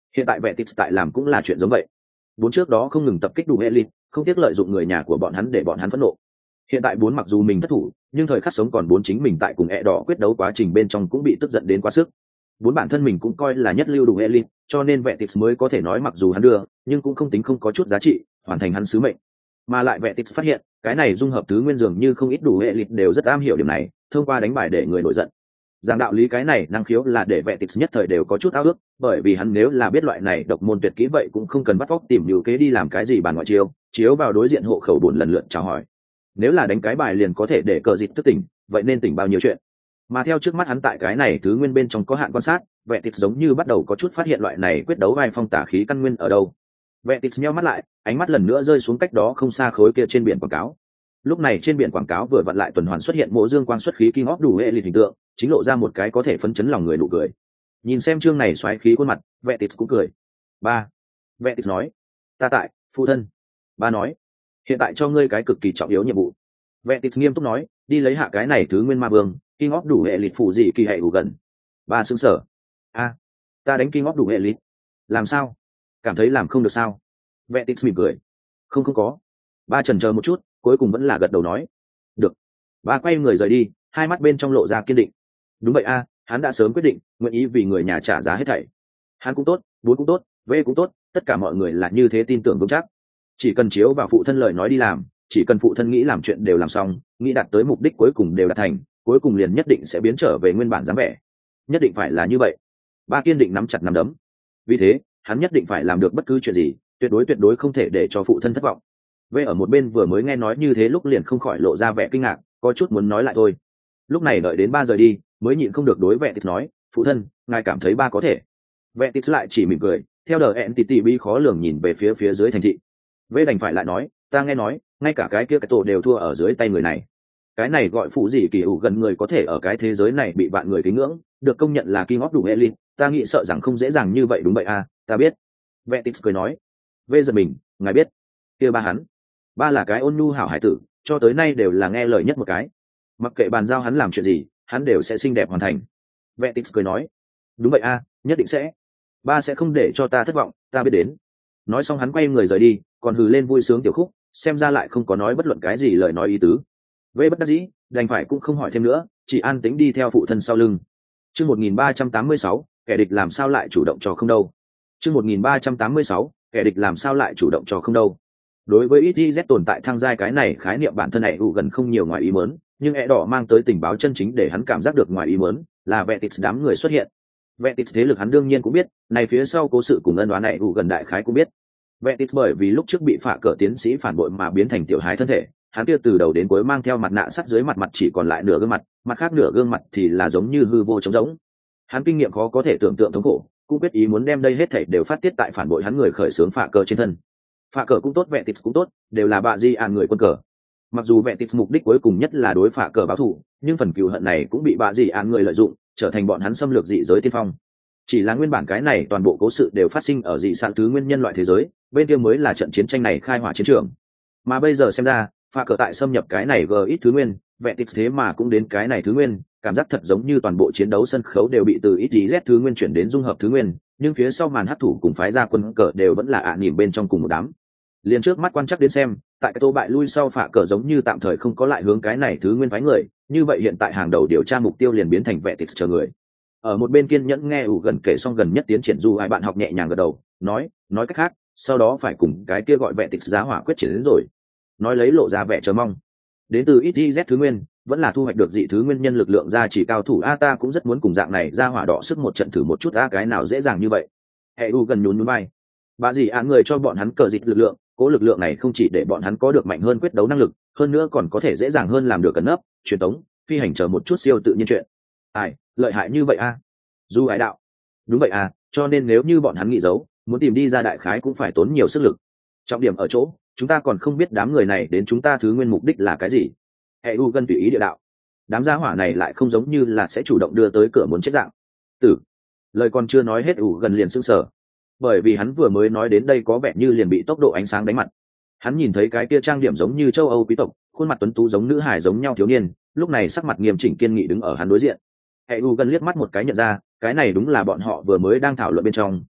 Hiện tại vệ tít tại làm cũng là chuyện giống vậy. Bốn trước đó không ngừng tập kích đủ elite, không tiếc lợi dụng người nhà của bọn hắn để bọn hắn phẫn nộ. Hiện tại bốn mặc dù mình thất thủ, nhưng thời khắc sống còn bốn chính mình tại cùng ẹ đỏ quyết đấu quá trình bên trong cũng bị tức giận đến quá sức. Bốn bản thân mình cũng coi là nhất lưu đủ elite, cho nên vệ tít mới có thể nói mặc dù hắn đưa, nhưng cũng không tính không có chút giá trị, hoàn thành hắn sứ mệnh. Mà lại vệ tít phát hiện, cái này dung hợp thứ nguyên dường như không ít đủ elite đều rất am hiểu điểm này, thông qua đánh bài để người nổi giận. Giảng đạo lý cái này năng khiếu là để vệ tịch nhất thời đều có chút ao ước, bởi vì hắn nếu là biết loại này độc môn tuyệt kỹ vậy cũng không cần bắt vóc tìm nhiều kế đi làm cái gì bàn ngoại chiêu, chiếu vào đối diện hộ khẩu buồn lần lượt chào hỏi. Nếu là đánh cái bài liền có thể để cờ dịp thức tỉnh, vậy nên tỉnh bao nhiêu chuyện. Mà theo trước mắt hắn tại cái này thứ nguyên bên trong có hạn quan sát, vệ tịch giống như bắt đầu có chút phát hiện loại này quyết đấu vai phong tả khí căn nguyên ở đâu. Vệ tịch nheo mắt lại, ánh mắt lần nữa rơi xuống cách đó không xa khối kia trên biển quảng cáo. Lúc này trên biển quảng cáo vừa vặn lại tuần hoàn xuất hiện mộ dương quang xuất khí kinh óc đủ hệ lịch hình tượng, chính lộ ra một cái có thể phấn chấn lòng người nụ cười. Nhìn xem chương này xoáy khí khuôn mặt, vệ tịch cũng cười. Ba, vệ tịch nói, ta tại, phụ thân. Ba nói, hiện tại cho ngươi cái cực kỳ trọng yếu nhiệm vụ. Vệ tịch nghiêm túc nói, đi lấy hạ cái này thứ nguyên ma vương, kinh óc đủ hệ lịch phụ gì kỳ hệ đủ gần. Ba sững sờ. A, ta đánh kinh óc đủ hệ lịch. Làm sao? Cảm thấy làm không được sao? Vệ tịch mỉm cười. Không không có. Ba chần chờ một chút, cuối cùng vẫn là gật đầu nói, được. Ba quay người rời đi, hai mắt bên trong lộ ra kiên định. Đúng vậy a, hắn đã sớm quyết định nguyện ý vì người nhà trả giá hết thảy. Hắn cũng tốt, bốn cũng tốt, v cũng tốt, tất cả mọi người là như thế tin tưởng vững chắc. Chỉ cần chiếu vào phụ thân lời nói đi làm, chỉ cần phụ thân nghĩ làm chuyện đều làm xong, nghĩ đạt tới mục đích cuối cùng đều đạt thành, cuối cùng liền nhất định sẽ biến trở về nguyên bản dáng vẻ. Nhất định phải là như vậy. Ba kiên định nắm chặt nắm đấm. Vì thế hắn nhất định phải làm được bất cứ chuyện gì, tuyệt đối tuyệt đối không thể để cho phụ thân thất vọng. V ở một bên vừa mới nghe nói như thế lúc liền không khỏi lộ ra vẻ kinh ngạc, có chút muốn nói lại thôi. Lúc này đợi đến ba giờ đi, mới nhịn không được đối vệ tịch nói, phụ thân, ngài cảm thấy ba có thể. Vệ tịch lại chỉ mỉm cười, theo đờ ẹn tì tì bi khó lường nhìn về phía phía dưới thành thị. V đành phải lại nói, ta nghe nói, ngay cả cái kia cái tổ đều thua ở dưới tay người này. Cái này gọi phụ gì kỳ ủ gần người có thể ở cái thế giới này bị vạn người kính ngưỡng, được công nhận là king of đủ elite, ta nghĩ sợ rằng không dễ dàng như vậy đúng vậy à, ta biết. Vệ tịch cười nói, V giật mình, ngài biết, kia ba hắn. Ba là cái ôn nhu hảo hải tử, cho tới nay đều là nghe lời nhất một cái. Mặc kệ bàn giao hắn làm chuyện gì, hắn đều sẽ xinh đẹp hoàn thành. Vệ tịch cười nói, đúng vậy a, nhất định sẽ. Ba sẽ không để cho ta thất vọng, ta biết đến. Nói xong hắn quay người rời đi, còn hừ lên vui sướng tiểu khúc, xem ra lại không có nói bất luận cái gì lời nói ý tứ. Vệ bất đắc dĩ, đành phải cũng không hỏi thêm nữa, chỉ an tĩnh đi theo phụ thân sau lưng. Chương một nghìn ba trăm tám mươi sáu, kẻ địch làm sao lại chủ động cho không đâu. Chương một nghìn ba trăm tám mươi sáu, kẻ địch làm sao lại chủ động cho không đâu. Đối với i tê z tồn tại thăng giai cái này khái niệm bản thân này ủ gần không nhiều ngoài ý mớn, nhưng e đỏ mang tới tình báo chân chính để hắn cảm giác được ngoài ý mớn là vệ tịch đám người xuất hiện. Vệ tịch thế lực hắn đương nhiên cũng biết, này phía sau cố sự cùng ân đoán này ủ gần đại khái cũng biết. Vệ tịch bởi vì lúc trước bị phạ cờ tiến sĩ phản bội mà biến thành tiểu hái thân thể, hắn kia từ đầu đến cuối mang theo mặt nạ sắt dưới mặt mặt chỉ còn lại nửa gương mặt, mặt khác nửa gương mặt thì là giống như hư vô trống rỗng. Hắn kinh nghiệm khó có thể tưởng tượng thống khổ, cũng quyết ý muốn đem đây hết thảy đều phát tiết tại phản bội hắn người khởi xướng phạ cờ trên thân. Phạ cờ cũng tốt, vệ tịch cũng tốt, đều là bạ di ạn người quân cờ. Mặc dù vệ tịch mục đích cuối cùng nhất là đối phạ cờ báo thù, nhưng phần cừu hận này cũng bị bạ di ạn người lợi dụng, trở thành bọn hắn xâm lược dị giới tiên phong. Chỉ là nguyên bản cái này toàn bộ cố sự đều phát sinh ở dị sản thứ nguyên nhân loại thế giới, bên kia mới là trận chiến tranh này khai hỏa chiến trường. Mà bây giờ xem ra, phạ cờ tại xâm nhập cái này g ít thứ nguyên, vệ tịch thế mà cũng đến cái này thứ nguyên, cảm giác thật giống như toàn bộ chiến đấu sân khấu đều bị từ ít z thứ nguyên chuyển đến dung hợp thứ nguyên, nhưng phía sau màn hấp thủ cùng phái ra quân cờ đều vẫn là ạ à nỉm bên trong cùng một đám. Liên trước mắt quan chắc đến xem, tại cái tô bại lui sau phạ cờ giống như tạm thời không có lại hướng cái này thứ nguyên phái người, như vậy hiện tại hàng đầu điều tra mục tiêu liền biến thành vệ tịch chờ người. Ở một bên kiên nhẫn nghe ủ gần kể xong gần nhất tiến triển du hai bạn học nhẹ nhàng gật đầu, nói, nói cách khác, sau đó phải cùng cái kia gọi vệ tịch giá hỏa quyết triển đến rồi. Nói lấy lộ ra vẻ chờ mong. Đến từ ít z thứ nguyên, vẫn là thu hoạch được dị thứ nguyên nhân lực lượng ra chỉ cao thủ a, ta cũng rất muốn cùng dạng này ra hỏa đỏ sức một trận thử một chút a, cái nào dễ dàng như vậy. Hệ u gần nhún nhún vai. Bà dì ạ người cho bọn hắn cờ dịch lực lượng, cố lực lượng này không chỉ để bọn hắn có được mạnh hơn quyết đấu năng lực, hơn nữa còn có thể dễ dàng hơn làm được cẩn nấp, truyền tống, phi hành chờ một chút siêu tự nhiên chuyện. Ai, lợi hại như vậy a. Du hải đạo. Đúng vậy à, cho nên nếu như bọn hắn nghĩ giấu, muốn tìm đi ra đại khái cũng phải tốn nhiều sức lực. Trọng điểm ở chỗ, chúng ta còn không biết đám người này đến chúng ta thứ nguyên mục đích là cái gì. Hệ u gần tùy ý địa đạo. Đám gia hỏa này lại không giống như là sẽ chủ động đưa tới cửa muốn chết dạng. Tử. Lời còn chưa nói hết ủ gần liền sững sờ, bởi vì hắn vừa mới nói đến đây có vẻ như liền bị tốc độ ánh sáng đánh mặt. Hắn nhìn thấy cái kia trang điểm giống như châu Âu quý tộc, khuôn mặt tuấn tú giống nữ hài giống nhau thiếu niên, lúc này sắc mặt nghiêm chỉnh kiên nghị đứng ở hắn đối diện. Hệ u gần liếc mắt một cái nhận ra, cái này đúng là bọn họ vừa mới đang thảo luận bên trong,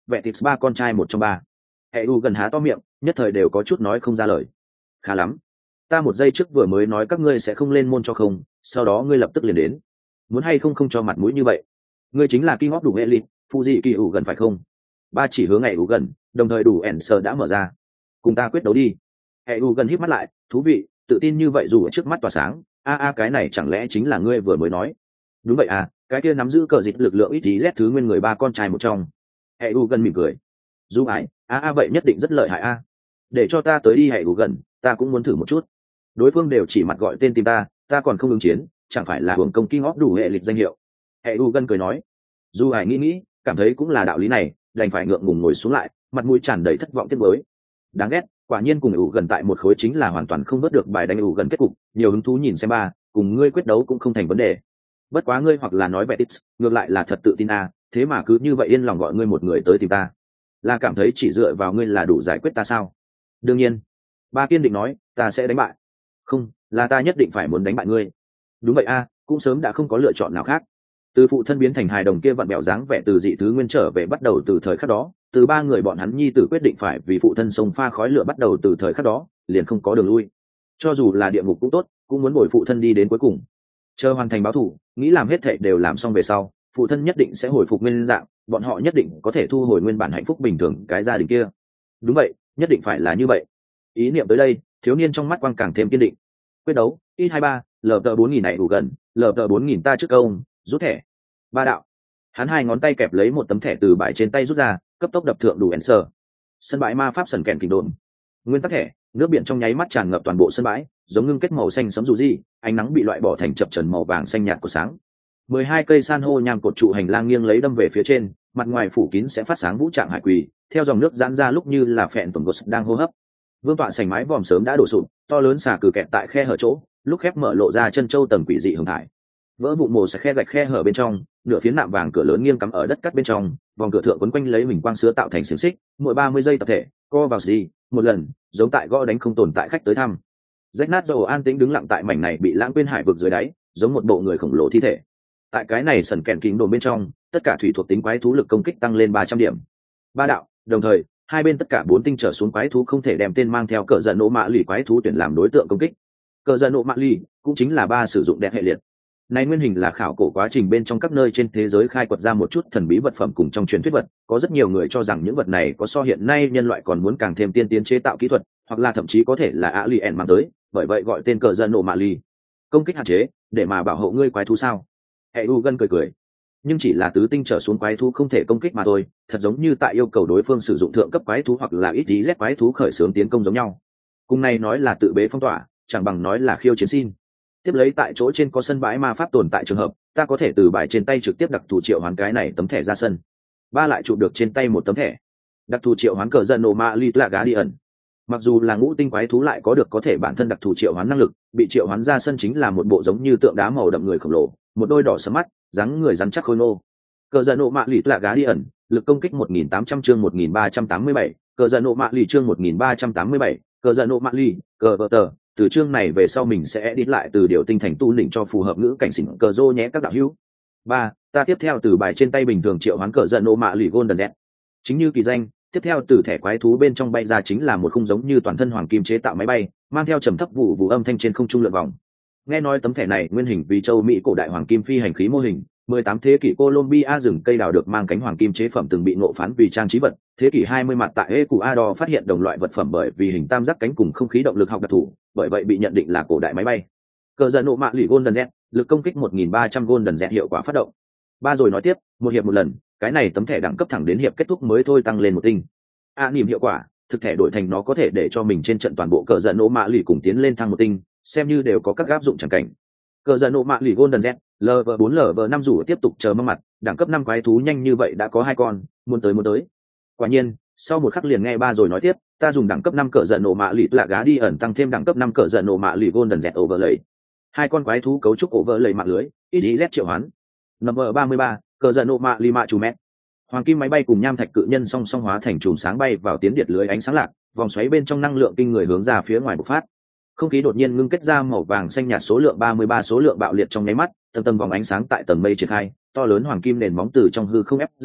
vẹ tix ba con trai một trong ba. Hệ u gần há to miệng, nhất thời đều có chút nói không ra lời. Khá lắm, ta một giây trước vừa mới nói các ngươi sẽ không lên môn cho không, sau đó ngươi lập tức liền đến, muốn hay không không cho mặt mũi như vậy. Ngươi chính là King of đủ elite, phụ dị kỳ ủ gần phải không? Ba chỉ hướng Hệ u gần, đồng thời đủ ẻn sờ đã mở ra, cùng ta quyết đấu đi. Hệ u gần híp mắt lại, thú vị, tự tin như vậy dù ở trước mắt tỏa sáng. A a cái này chẳng lẽ chính là ngươi vừa mới nói? Đúng vậy à, cái kia nắm giữ cờ dịch lực lượng ít tí z thứ nguyên người ba con trai một trong. Hệ u gần mỉm cười, du ái, a a vậy nhất định rất lợi hại a. Để cho ta tới đi. Hệ u gần, ta cũng muốn thử một chút. Đối phương đều chỉ mặt gọi tên tìm ta, ta còn không ứng chiến, chẳng phải là hưởng công King of đủ hệ lịch danh hiệu. Hệ u gần cười nói, du ái nghĩ nghĩ, cảm thấy cũng là đạo lý này, đành phải ngượng ngùng ngồi xuống lại, mặt mũi tràn đầy thất vọng tiếc nuối. Đáng ghét, quả nhiên cùng ủ gần tại một khối chính là hoàn toàn không vớt được bài đánh ủ gần kết cục. Nhiều hứng thú nhìn xem ba, cùng ngươi quyết đấu cũng không thành vấn đề. Bất quá ngươi hoặc là nói vẻ tips, ngược lại là thật tự tin à, thế mà cứ như vậy yên lòng gọi ngươi một người tới tìm ta, là cảm thấy chỉ dựa vào ngươi là đủ giải quyết ta sao? Đương nhiên, ba kiên định nói, ta sẽ đánh bại. Không, là ta nhất định phải muốn đánh bại ngươi. Đúng vậy a, cũng sớm đã không có lựa chọn nào khác. Từ phụ thân biến thành hài đồng kia vặn bẹo dáng vẻ từ dị thứ nguyên trở về bắt đầu từ thời khắc đó, từ ba người bọn hắn nhi tử quyết định phải vì phụ thân sông pha khói lửa bắt đầu từ thời khắc đó, liền không có đường lui. Cho dù là địa ngục cũng tốt, cũng muốn bồi phụ thân đi đến cuối cùng. Chờ hoàn thành báo thù, nghĩ làm hết thảy đều làm xong về sau, phụ thân nhất định sẽ hồi phục nguyên dạng, bọn họ nhất định có thể thu hồi nguyên bản hạnh phúc bình thường cái gia đình kia. Đúng vậy, nhất định phải là như vậy. Ý niệm tới đây, thiếu niên trong mắt quang càng thêm kiên định. Quyết đấu, ít hai ba, lờ tờ bốn nghìn này đủ gần, lờ tờ bốn nghìn ta trước công, rút thẻ. Ba đạo. Hắn hai ngón tay kẹp lấy một tấm thẻ từ bài trên tay rút ra, cấp tốc đập thượng đủ ensor. Sân bãi ma pháp sần kèn kinh đồn. Nguyên tắc thẻ, nước biển trong nháy mắt tràn ngập toàn bộ sân bãi, giống ngưng kết màu xanh sẫm dù gì, ánh nắng bị loại bỏ thành chập trần màu vàng xanh nhạt của sáng. Mười hai cây san hô nham cột trụ hành lang nghiêng lấy đâm về phía trên, mặt ngoài phủ kín sẽ phát sáng vũ trạng hải quỳ, theo dòng nước giãn ra lúc như là phèn tuần gột đang hô hấp. Vương tọa sảnh mái vòm sớm đã đổ sụp, to lớn xà cừ kẹt tại khe hở chỗ, lúc khép mở lộ ra chân châu tầng quỷ dị hưởng thải. Vỡ vụn mồ sẽ khe gạch khe hở bên trong, nửa phiến nạm vàng cửa lớn nghiêng cắm ở đất cắt bên trong, vòng cửa thượng quấn quanh lấy mình quang sữa tạo thành xiềng xích, mỗi ba mươi giây tập thể, co vào gì, một lần, giống tại gõ đánh không tồn tại khách tới thăm. Rách nát dầu an tĩnh đứng lặng tại mảnh này bị lãng quên hải vực dưới đáy, giống một bộ người khổng lồ thi thể. Tại cái này sần kèn kính đồn bên trong, tất cả thủy thuộc tính quái thú lực công kích tăng lên ba trăm điểm. Ba đạo, đồng thời, hai bên tất cả bốn tinh trở xuống quái thú không thể đem tên mang theo cờ giận nộ mạ lì quái thú tuyển làm đối tượng công kích. Cờ giận nộ mạ lì cũng chính là ba sử dụng đẹp hệ liệt. Này nguyên hình là khảo cổ quá trình bên trong các nơi trên thế giới khai quật ra một chút thần bí vật phẩm cùng trong truyền thuyết vật, có rất nhiều người cho rằng những vật này có so hiện nay nhân loại còn muốn càng thêm tiên tiến chế tạo kỹ thuật, hoặc là thậm chí có thể là alien mang tới, bởi vậy gọi tên cờ giận nộ mạ lì. Công kích hạn chế, để mà bảo hộ ngươi quái thú sao? Hệ u gân cười cười, nhưng chỉ là tứ tinh trở xuống quái thú không thể công kích mà thôi, thật giống như tại yêu cầu đối phương sử dụng thượng cấp quái thú hoặc là ít tí z quái thú khởi xướng tiến công giống nhau. Cùng này nói là tự bế phong tỏa, chẳng bằng nói là khiêu chiến xin. Tiếp lấy tại chỗ trên có sân bãi ma pháp tồn tại trường hợp, ta có thể từ bài trên tay trực tiếp đặc thù triệu hoán cái này tấm thẻ ra sân. Ba lại chụp được trên tay một tấm thẻ, đặc thù triệu hoán cờ giận nổ ma li là gá đi ẩn. Mặc dù là ngũ tinh quái thú lại có được có thể bản thân đặc thù triệu hoán năng lực, bị triệu hoán ra sân chính là một bộ giống như tượng đá màu đậm người khổng lồ, một đôi đỏ sẫm mắt, dáng người rắn chắc khôi nô. Cờ giận nộ mạ lì là gá đi ẩn, lực công kích một nghìn tám trăm chương một nghìn ba trăm tám mươi bảy, cờ giận nộ mạ lì chương một nghìn ba trăm tám mươi bảy, cờ giận nộ mạ lì, cờ vợ tờ. Từ chương này về sau mình sẽ edit lại từ điều tinh thành tu lĩnh cho phù hợp ngữ cảnh xỉn cờ rô nhé các đạo hữu. Ba, ta tiếp theo từ bài trên tay bình thường triệu hoán cờ giận nộ mạ lì golden z. Chính như kỳ danh, tiếp theo từ thẻ quái thú bên trong bay ra chính là một khung giống như toàn thân hoàng kim chế tạo máy bay, mang theo trầm thấp vụ vụ âm thanh trên không trung lượn vòng. Nghe nói tấm thẻ này nguyên hình vì châu Mỹ cổ đại hoàng kim phi hành khí mô hình, mười tám thế kỷ Colombia rừng cây đào được mang cánh hoàng kim chế phẩm từng bị ngộ phán vì trang trí vật, thế kỷ hai mươi mặt tại Ecuador phát hiện đồng loại vật phẩm bởi vì hình tam giác cánh cùng không khí động lực học đặc thù, bởi vậy bị nhận định là cổ đại máy bay. Cờ giận nộ mạ lì Golden Z, lực công kích một nghìn ba trăm Golden Z hiệu quả phát động. Ba rồi nói tiếp, một hiệp một lần, cái này tấm thẻ đẳng cấp thẳng đến hiệp kết thúc mới thôi tăng lên một tinh. A niệm hiệu quả, thực thẻ đổi thành nó có thể để cho mình trên trận toàn bộ cờ giận nộ mạ lì cùng tiến lên thăng một tinh, xem như đều có các áp dụng chẳng cảnh. Cờ giận nộ mạ lì Golden Z, lv bốn lv năm rủ tiếp tục chờ mong mặt, đẳng cấp năm quái thú nhanh như vậy đã có hai con, muốn tới muốn tới. Quả nhiên, sau một khắc liền nghe ba rồi nói tiếp, ta dùng đẳng cấp năm cờ giận nộ mạ lì là gá đi ẩn tăng thêm đẳng cấp năm cờ giận nộ mạ lì Golden Z overlay. Hai con quái thú cấu trúc overlay mạng lưới, ít z triệu hoán. Number ba mươi ba, cờ giận nộ mạ lì mạ chủ mẹ. Hoàng kim máy bay cùng nham thạch cự nhân song song hóa thành chùm sáng bay vào tiến điện lưới ánh sáng lạc, vòng xoáy bên trong năng lượng kinh người hướng ra phía ngoài bộc phát. Không khí đột nhiên ngưng kết ra màu vàng xanh nhạt số lượng ba mươi ba số lượng bạo liệt trong nháy mắt, tầng tầng vòng ánh sáng tại tầng mây triển khai, to lớn hoàng kim nền móng từ trong hư không ép ra,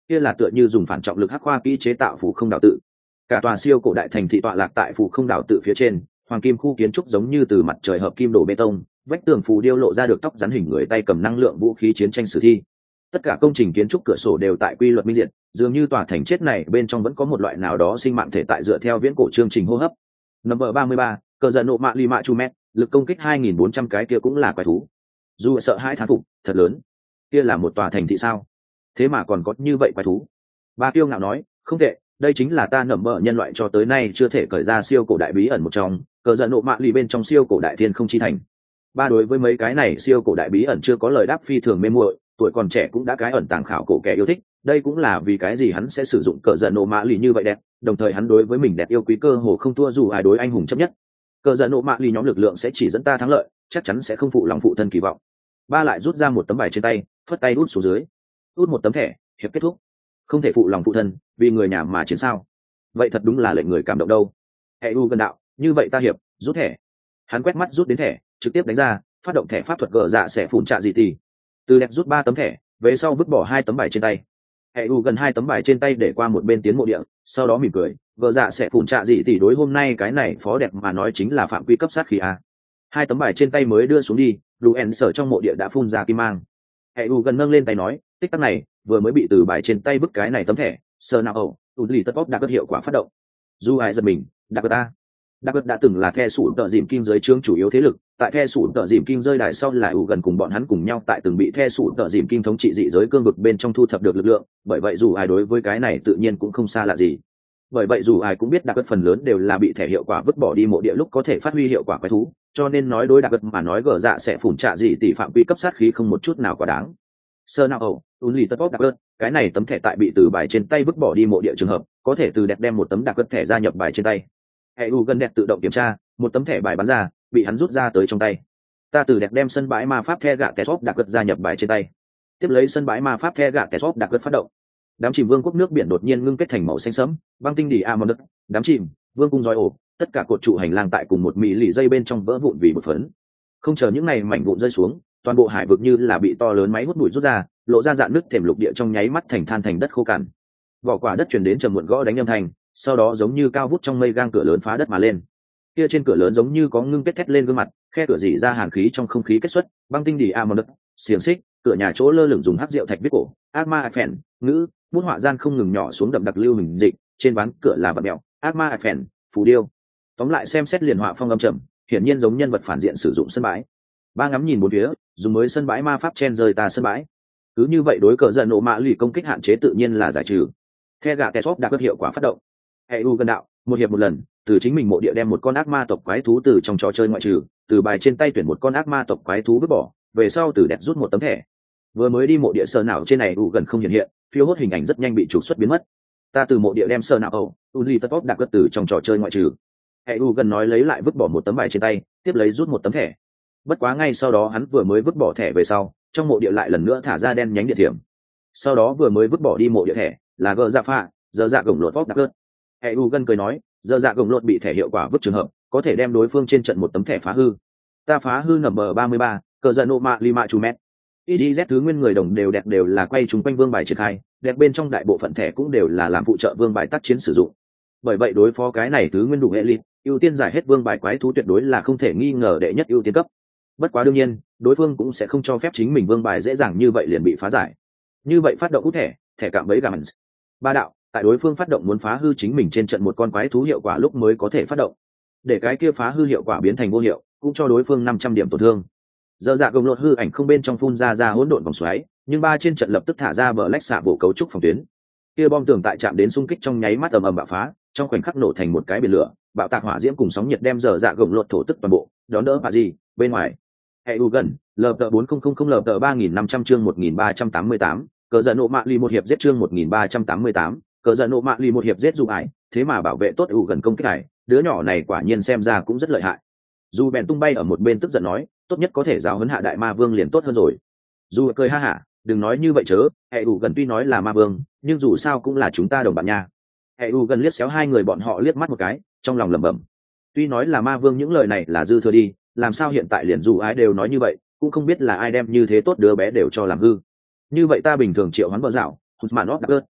kia là tựa như dùng phản trọng lực hắc khoa kỹ chế tạo phủ không đạo tự. Cả tòa siêu cổ đại thành thị tọa lạc tại phủ không đạo tự phía trên, hoàng kim khu kiến trúc giống như từ mặt trời hợp kim đổ bê tông, vách tường phù điêu lộ ra được tóc rắn hình người tay cầm năng lượng vũ khí chiến tranh sử thi. Tất cả công trình kiến trúc cửa sổ đều tại quy luật minh diệt, dường như tòa thành chết này bên trong vẫn có một loại nào đó sinh mạng thể tại dựa theo viễn cổ chương trình hô hấp. Number ba mươi ba, cờ giận nộ mạ ly mạ chu mét, lực công kích hai nghìn bốn trăm cái kia cũng là quái thú. Dù sợ hãi thán phục, thật lớn. Kia là một tòa thành thị sao? Thế mà còn có như vậy quái thú. Ba Tiêu ngạo nói, không tệ, đây chính là ta nẩm bờ nhân loại cho tới nay chưa thể khởi ra siêu cổ đại bí ẩn một trong, cờ giận nộ mạ ly bên trong siêu cổ đại thiên không chi thành. Ba đối với mấy cái này siêu cổ đại bí ẩn chưa có lời đáp phi thường mê muội, tuổi còn trẻ cũng đã cái ẩn tàng khảo cổ kẻ yêu thích, đây cũng là vì cái gì hắn sẽ sử dụng cờ giận nộ mạ lì như vậy đẹp, đồng thời hắn đối với mình đẹp yêu quý cơ hồ không thua dù ai đối anh hùng chấp nhất. Cờ giận nộ mạ lì nhóm lực lượng sẽ chỉ dẫn ta thắng lợi, chắc chắn sẽ không phụ lòng phụ thân kỳ vọng. Ba lại rút ra một tấm bài trên tay, phất tay đút xuống dưới, đút một tấm thẻ, hiệp kết thúc. Không thể phụ lòng phụ thân, vì người nhà mà chiến sao? Vậy thật đúng là lệnh người cảm động đâu. Hệ u gần đạo, như vậy ta hiệp, rút thẻ. Hắn quét mắt rút đến thẻ, trực tiếp đánh ra, phát động thẻ pháp thuật gờ dạ sẽ phủn trạ gì tì. Từ đẹp rút ba tấm thẻ, về sau vứt bỏ hai tấm bài trên tay. Hệ u gần hai tấm bài trên tay để qua một bên tiến mộ địa, sau đó mỉm cười, gờ dạ sẽ phủn trạ gì tì đối hôm nay cái này phó đẹp mà nói chính là phạm quy cấp sát khí a. Hai tấm bài trên tay mới đưa xuống đi, Luen sở trong mộ địa đã phun ra kim mang. Hệ u gần nâng lên tay nói, tích tắc này vừa mới bị từ bài trên tay bức cái này tấm thẻ, sơ nào ẩu, tụt lì tất bóp đã có hiệu quả phát động. Du ai giật mình, đặc biệt ta. Đặc biệt đã từng là the sủ tợ dìm kinh giới trướng chủ yếu thế lực, tại the sủ tợ dìm kinh rơi đài sau lại ủ gần cùng bọn hắn cùng nhau tại từng bị the sủ tợ dìm kinh thống trị dị giới cương vực bên trong thu thập được lực lượng, bởi vậy dù ai đối với cái này tự nhiên cũng không xa lạ gì. Bởi vậy dù ai cũng biết đặc biệt phần lớn đều là bị thẻ hiệu quả vứt bỏ đi mộ địa lúc có thể phát huy hiệu quả quái thú, cho nên nói đối đặc biệt mà nói gở dạ sẽ phủn trạ gì tỷ phạm quy cấp sát khí không một chút nào quá đáng. Sơ nào ẩu, ún lì tất bóp đặc biệt, cái này tấm thẻ tại bị từ bài trên tay vứt bỏ đi mộ địa trường hợp, có thể từ đẹp đem một tấm đặc biệt thẻ gia nhập bài trên tay. Hệ u gần đẹp tự động kiểm tra, một tấm thẻ bài bắn ra, bị hắn rút ra tới trong tay. Ta từ đẹp đem sân bãi ma pháp the gạ tẹt đặc biệt gia nhập bài trên tay. Tiếp lấy sân bãi ma pháp the gạ tẹt đặc biệt phát động. Đám chìm vương quốc nước biển đột nhiên ngưng kết thành màu xanh sẫm, băng tinh đi amon đất, đám chìm, vương cung roi ổ, tất cả cột trụ hành lang tại cùng một mỹ lì dây bên trong vỡ vụn vì một phấn. Không chờ những này mảnh vụn rơi xuống, toàn bộ hải vực như là bị to lớn máy hút bụi rút ra, lộ ra dạn nước thềm lục địa trong nháy mắt thành than thành đất khô cằn. Vỏ quả đất truyền đến trầm muộn gõ đánh âm thanh, sau đó giống như cao vút trong mây gang cửa lớn phá đất mà lên. Kia trên cửa lớn giống như có ngưng kết thét lên gương mặt, khe cửa dỉ ra hàn khí trong không khí kết xuất, băng tinh đi amon đất, xiềng xích, cửa nhà chỗ lơ lửng dùng hắc rượu thạch viết cổ, ác ma phèn, ngữ, bút họa gian không ngừng nhỏ xuống đậm đặc lưu hình dịch, trên ván cửa là vật mèo, ác ma phèn, phù điêu. Tóm lại xem xét liền họa phong âm trầm, hiển nhiên giống nhân vật phản diện sử dụng sân bãi. Ba ngắm nhìn bốn phía, dùng mới sân bãi ma pháp chen rơi ta sân bãi. Cứ như vậy đối cờ giận nộ mạ lì công kích hạn chế tự nhiên là giải trừ. The gạ tẹt đã có hiệu quả phát động. Hệ u gần đạo, một hiệp một lần, từ chính mình mộ địa đem một con ác ma tộc quái thú từ trong trò chơi ngoại trừ, từ bài trên tay tuyển một con ác ma tộc quái thú vứt bỏ, về sau từ đẹp rút một tấm thẻ. Vừa mới đi mộ địa sờ nào trên này u gần không hiện hiện, phiêu hốt hình ảnh rất nhanh bị trục xuất biến mất. Ta từ mộ địa đem sờ nào ẩu, Uli Totop đặc từ trong trò chơi ngoại trừ. Hệ u gần nói lấy lại vứt bỏ một tấm bài trên tay, tiếp lấy rút một tấm thẻ. Bất quá ngay sau đó hắn vừa mới vứt bỏ thẻ về sau, trong mộ địa lại lần nữa thả ra đen nhánh địa thiểm. Sau đó vừa mới vứt bỏ đi mộ địa thẻ, là gờ dạ pha, giờ dạ gồng lột vóc đặc hơn. Hệ u gần cười nói, giờ dạ gồng lột bị thẻ hiệu quả vứt trường hợp, có thể đem đối phương trên trận một tấm thẻ phá hư. Ta phá hư nằm bờ ba mươi ba, cờ giận nộ mạ lima chu mét. i đê Z thứ nguyên người đồng đều đẹp đều là quay chúng quanh vương bài triển khai, đẹp bên trong đại bộ phận thẻ cũng đều là làm phụ trợ vương bài tác chiến sử dụng. Bởi vậy đối phó cái này thứ nguyên đủ hệ lịt, ưu tiên giải hết vương bài quái thú tuyệt đối là không thể nghi ngờ đệ nhất ưu tiên cấp. Bất quá đương nhiên, đối phương cũng sẽ không cho phép chính mình vương bài dễ dàng như vậy liền bị phá giải. Như vậy phát động út thẻ, thẻ cạm bẫy gầm. Ba đạo, tại đối phương phát động muốn phá hư chính mình trên trận một con quái thú hiệu quả lúc mới có thể phát động. Để cái kia phá hư hiệu quả biến thành vô hiệu, cũng cho đối phương năm trăm điểm tổn thương. Giờ dạ gồng lột hư ảnh không bên trong phun ra ra hỗn độn vòng xoáy, nhưng ba trên trận lập tức thả ra bờ lách xạ bộ cấu trúc phòng tuyến. Kia bom tường tại chạm đến xung kích trong nháy mắt ầm ầm bạo phá, trong khoảnh khắc nổ thành một cái biển lửa, bạo tạc hỏa diễm cùng sóng nhiệt đem giờ dạ gồng lột thổ tức toàn bộ, đón đỡ bà gì, bên ngoài. Hệ u gần, lờ tờ bốn không không không lờ tờ ba nghìn năm trăm chương một nghìn ba trăm tám mươi tám, cờ giận nộ mạ lì một hiệp giết chương một nghìn ba trăm tám mươi tám, cờ giận nộ mạ lì một hiệp giết dù ải, thế mà bảo vệ tốt u gần công kích ải, đứa nhỏ này quả nhiên xem ra cũng rất lợi hại. Dù bèn tung bay ở một bên tức giận nói, tốt nhất có thể giáo huấn hạ đại ma vương liền tốt hơn rồi. Dù cười ha hả, đừng nói như vậy chớ, hệ u gần tuy nói là ma vương, nhưng dù sao cũng là chúng ta đồng bạn nha. Hệ u gần liếc xéo hai người bọn họ liếc mắt một cái, trong lòng lẩm bẩm. Tuy nói là ma vương những lời này là dư thừa đi, làm sao hiện tại liền dù ai đều nói như vậy, cũng không biết là ai đem như thế tốt đứa bé đều cho làm hư. Như vậy ta bình thường triệu hoán bờ dạo, hụt mạn óp đặc ớt,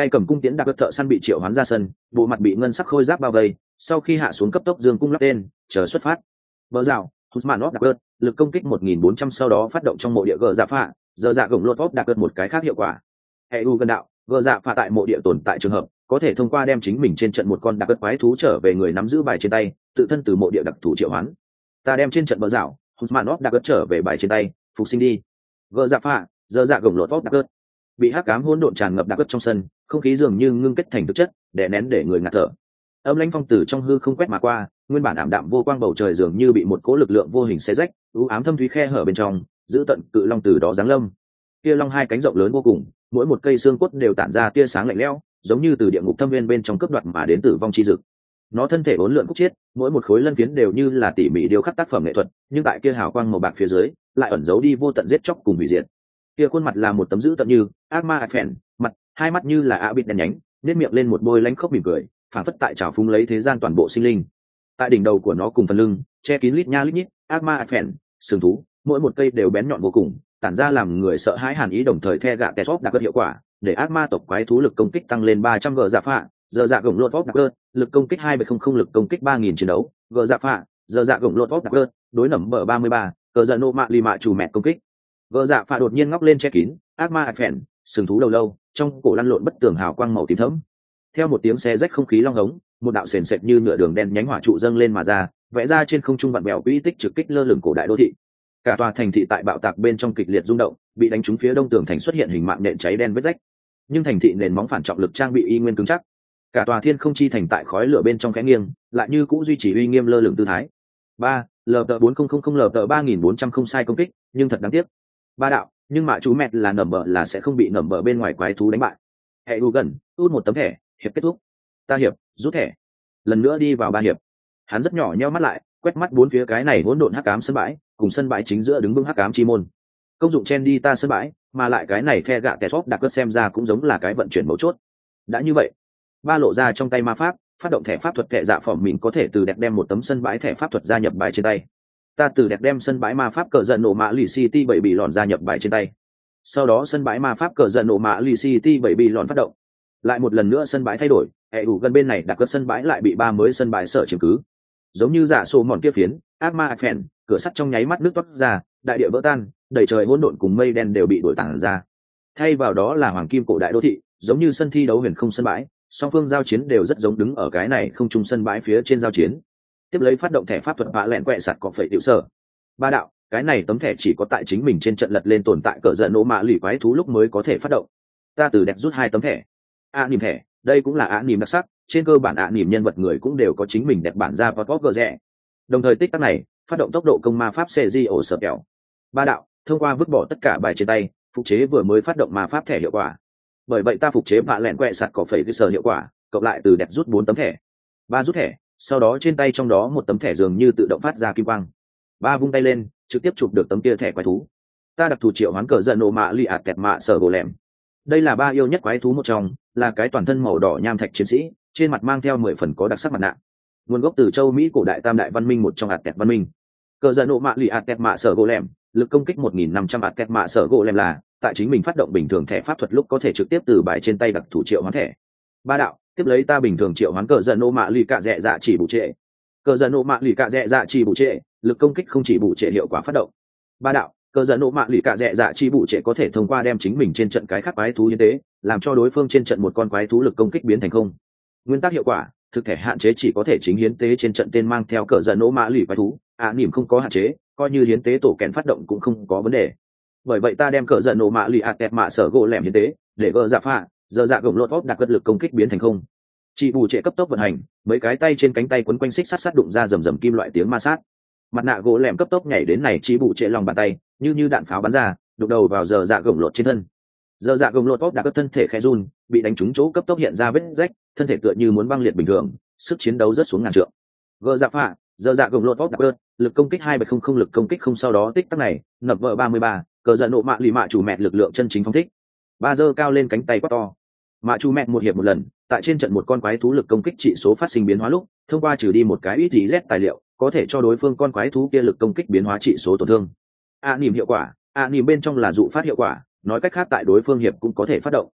tay cầm cung tiễn đặc cất thợ săn bị triệu hoán ra sân, bộ mặt bị ngân sắc khôi giáp bao vây, sau khi hạ xuống cấp tốc dương cung lắp tên chờ xuất phát. Bờ rào hút màn óp đặc cất lực công kích một nghìn bốn trăm sau đó phát động trong mộ địa gờ dạ phạ, giờ dạ gồng lột óp đặc cất một cái khác hiệu quả. hệ u gần đạo gờ dạ phạ tại mộ địa tồn tại trường hợp có thể thông qua đem chính mình trên trận một con đặc cất quái thú trở về người nắm giữ bài trên tay, tự thân từ mộ địa đặc thù triệu hoán. Ta đem trên trận bờ rào hút màn óp đặc cất trở về bài trên tay, phục sinh đi. Gờ dạ phạ, giờ dạ gồng lột óp đặc cất bị hắc ám hỗn độn tràn ngập đặc cất trong sân, không khí dường như ngưng kết thành thực chất, đè nén để người ngạt thở. Âm lãnh phong từ trong hư không quét mà qua, nguyên bản ảm đạm vô quang bầu trời dường như bị một cỗ lực lượng vô hình xé rách, u ám thâm thúy khe hở bên trong, giữ tận cự long từ đó giáng lâm. Kia long hai cánh rộng lớn vô cùng, mỗi một cây xương cốt đều tản ra tia sáng lạnh lẽo, giống như từ địa ngục thâm viên bên trong cướp đoạt mà đến tử vong chi dực. Nó thân thể uốn lượn khúc chiết, mỗi một khối lân phiến đều như là tỉ mỉ điêu khắc tác phẩm nghệ thuật, nhưng tại kia hào quang màu bạc phía dưới, lại ẩn giấu đi vô tận giết chóc cùng hủy diệt. Kia khuôn mặt là một tấm dữ tận như ác ma phèn, mặt hai mắt như là ạ bịt đen nhánh, nét miệng lên một bôi lánh khóc mỉm cười, phản phất tại trào phúng lấy thế gian toàn bộ sinh linh. Tại đỉnh đầu của nó cùng phần lưng che kín lít nha lít nhít ác ma phèn sừng thú, mỗi một cây đều bén nhọn vô cùng, tản ra làm người sợ hãi hàn ý, đồng thời the gạ tè sóp đặc cất hiệu quả để ác ma tộc quái thú lực công kích tăng lên ba trăm gờ dạ phạ, giờ dạ gồng lột vóp đặc cất lực công kích hai bảy không không lực công kích ba nghìn chiến đấu gờ dạ phạ, giờ dạ gồng lột vóp đặc cất đối nẩm bờ ba mươi ba cờ dạ nộ mạ lì mạ chủ mẹ công kích. Gờ dạ phạ đột nhiên ngóc lên che kín ác ma phèn sừng thú đầu lâu, trong cổ lăn lộn bất tường hào quang màu tím thẫm. Theo một tiếng xe rách không khí long hống, một đạo sền sệt như nửa đường đen nhánh hỏa trụ dâng lên mà ra, vẽ ra trên không trung vặn bèo quỹ tích trực kích lơ lửng cổ đại đô thị. Cả tòa thành thị tại bạo tạc bên trong kịch liệt rung động, bị đánh trúng phía đông tường thành xuất hiện hình mạng nện cháy đen vết rách. Nhưng thành thị nền móng phản trọng lực trang bị y nguyên cứng chắc. Cả tòa thiên không chi thành tại khói lửa bên trong khẽ nghiêng, lại như cũ duy trì uy nghiêm lơ lửng tư thái. ba lờ tờ bốn không không không lờ tờ ba nghìn bốn trăm không sai công kích, nhưng thật đáng tiếc. Ba đạo, nhưng mà chú mẹ là nẩm bờ là sẽ không bị nẩm bờ bên ngoài quái thú đánh bại. Hệ u gần út một tấm thẻ, hiệp kết thúc. Ta hiệp rút thẻ, lần nữa đi vào ba hiệp. Hắn rất nhỏ nheo mắt lại, quét mắt bốn phía cái này hỗn độn hắc ám sân bãi, cùng sân bãi chính giữa đứng vững hắc ám chi môn. Công dụng chen đi ta sân bãi, mà lại cái này the gạ kẻ shop đặc cất xem ra cũng giống là cái vận chuyển mấu chốt. Đã như vậy, ba lộ ra trong tay ma pháp, phát động thẻ pháp thuật thẻ dạ phỏng mình có thể từ đẹp đem một tấm sân bãi thẻ pháp thuật gia nhập bài trên tay. Ta từ đẹp đem sân bãi ma pháp cờ giận nổ mạ lì city bảy bị lòn gia nhập bài trên tay. Sau đó sân bãi ma pháp cờ giận nổ mạ lì city bảy bị lòn phát động. Lại một lần nữa sân bãi thay đổi, hệ đủ gần bên này đặc cất sân bãi lại bị ba mới sân bãi sở chiếm cứ. Giống như giả sổ mòn kia phiến ác ma phèn, cửa sắt trong nháy mắt nước toát ra, đại địa vỡ tan, đầy trời hỗn độn cùng mây đen đều bị đuổi tản ra. Thay vào đó là hoàng kim cổ đại đô thị, giống như sân thi đấu huyền không sân bãi, song phương giao chiến đều rất giống đứng ở cái này không trung sân bãi phía trên giao chiến. Tiếp lấy phát động thẻ pháp thuật vạ lẹn quẹ sạt có phẩy tiểu sở. Ba đạo, cái này tấm thẻ chỉ có tại chính mình trên trận lật lên tồn tại cỡ giận nổ mạ lì quái thú lúc mới có thể phát động. Ta từ đẹp rút hai tấm thẻ. A nìm thẻ, đây cũng là A nìm đặc sắc, trên cơ bản A nìm nhân vật người cũng đều có chính mình đẹp bản ra và top gờ rẻ. Đồng thời tích tắc này, phát động tốc độ công ma pháp cg ổ sở kẹo. Ba đạo, thông qua vứt bỏ tất cả bài trên tay, phục chế vừa mới phát động ma pháp thẻ hiệu quả. Bởi vậy ta phục chế vạ lẹn quẹ sạt có phẩy cái sở hiệu quả, cộng lại từ đẹp rút bốn tấm thẻ. Ba rút thẻ, sau đó trên tay trong đó một tấm thẻ dường như tự động phát ra kim quang. Ba vung tay lên, trực tiếp chụp được tấm kia thẻ quái thú. Ta đặc thù triệu hoán cờ giận nổ mạ li ạt kẹt mạ sở gỗ lẻm. Đây là ba yêu nhất quái thú một trong, là cái toàn thân màu đỏ nham thạch chiến sĩ, trên mặt mang theo mười phần có đặc sắc mặt nạ. Nguồn gốc từ châu Mỹ cổ đại tam đại văn minh một trong ạt kẹt văn minh. Cờ giận nổ mạ li ạt kẹt mạ sở gỗ lẻm, lực công kích một nghìn năm trăm ạt kẹt mạ sở gỗ lẻm là tại chính mình phát động bình thường thẻ pháp thuật lúc có thể trực tiếp từ bài trên tay đặc thủ triệu hoán thẻ. Ba đạo, tiếp lấy ta bình thường triệu hoán cờ giận nổ mạ li cạ dẹ dạ chỉ bù trệ. Cờ giận nổ mạ li cạ dẹ dạ chỉ bù trệ, lực công kích không chỉ bù trệ hiệu quả phát động. Ba đạo, cờ giận nổ mạ lì cạ dẹ dạ chi bù trệ có thể thông qua đem chính mình trên trận cái khác quái thú như thế, làm cho đối phương trên trận một con quái thú lực công kích biến thành không. Nguyên tắc hiệu quả, thực thể hạn chế chỉ có thể chính hiến tế trên trận tên mang theo cờ giận nổ mạ lì quái thú, ạ nỉm không có hạn chế, coi như hiến tế tổ kèn phát động cũng không có vấn đề. Bởi vậy ta đem cờ giận nổ mạ lì ạ kẹt mạ sở gỗ lẻm hiến tế, để gỡ dạ phạ, giờ dạ gồng lột tóp đặc cất lực công kích biến thành không. Chị bù trệ cấp tốc vận hành, mấy cái tay trên cánh tay quấn quanh xích sát sát đụng ra rầm rầm kim loại tiếng ma sát. Mặt nạ gỗ lẻm cấp tốc nhảy đến này chị bù trệ lòng bàn tay, như như đạn pháo bắn ra, đục đầu vào giờ dạ gồng lột trên thân. Giờ dạ gồng lột tóp đặc cất thân thể khẽ run, bị đánh trúng chỗ cấp tốc hiện ra vết rách, thân thể tựa như muốn băng liệt bình thường, sức chiến đấu rất xuống ngàn trượng. Gỡ dạ phạ, giờ dạ gồng lột tóp đặc cất, lực công kích hai bảy không không lực công kích không sau đó tích tắc này, nập vợ ba mươi ba, cờ giận nộ mạ lì mạ chủ mẹ lực lượng chân chính phóng thích. Ba giơ cao lên cánh tay quá to. Mạ chủ mẹ một hiệp một lần, tại trên trận một con quái thú lực công kích trị số phát sinh biến hóa lúc, thông qua trừ đi một cái ít gì z tài liệu, có thể cho đối phương con quái thú kia lực công kích biến hóa trị số tổn thương. A nỉm hiệu quả, A nỉm bên trong là dụ phát hiệu quả, nói cách khác tại đối phương hiệp cũng có thể phát động.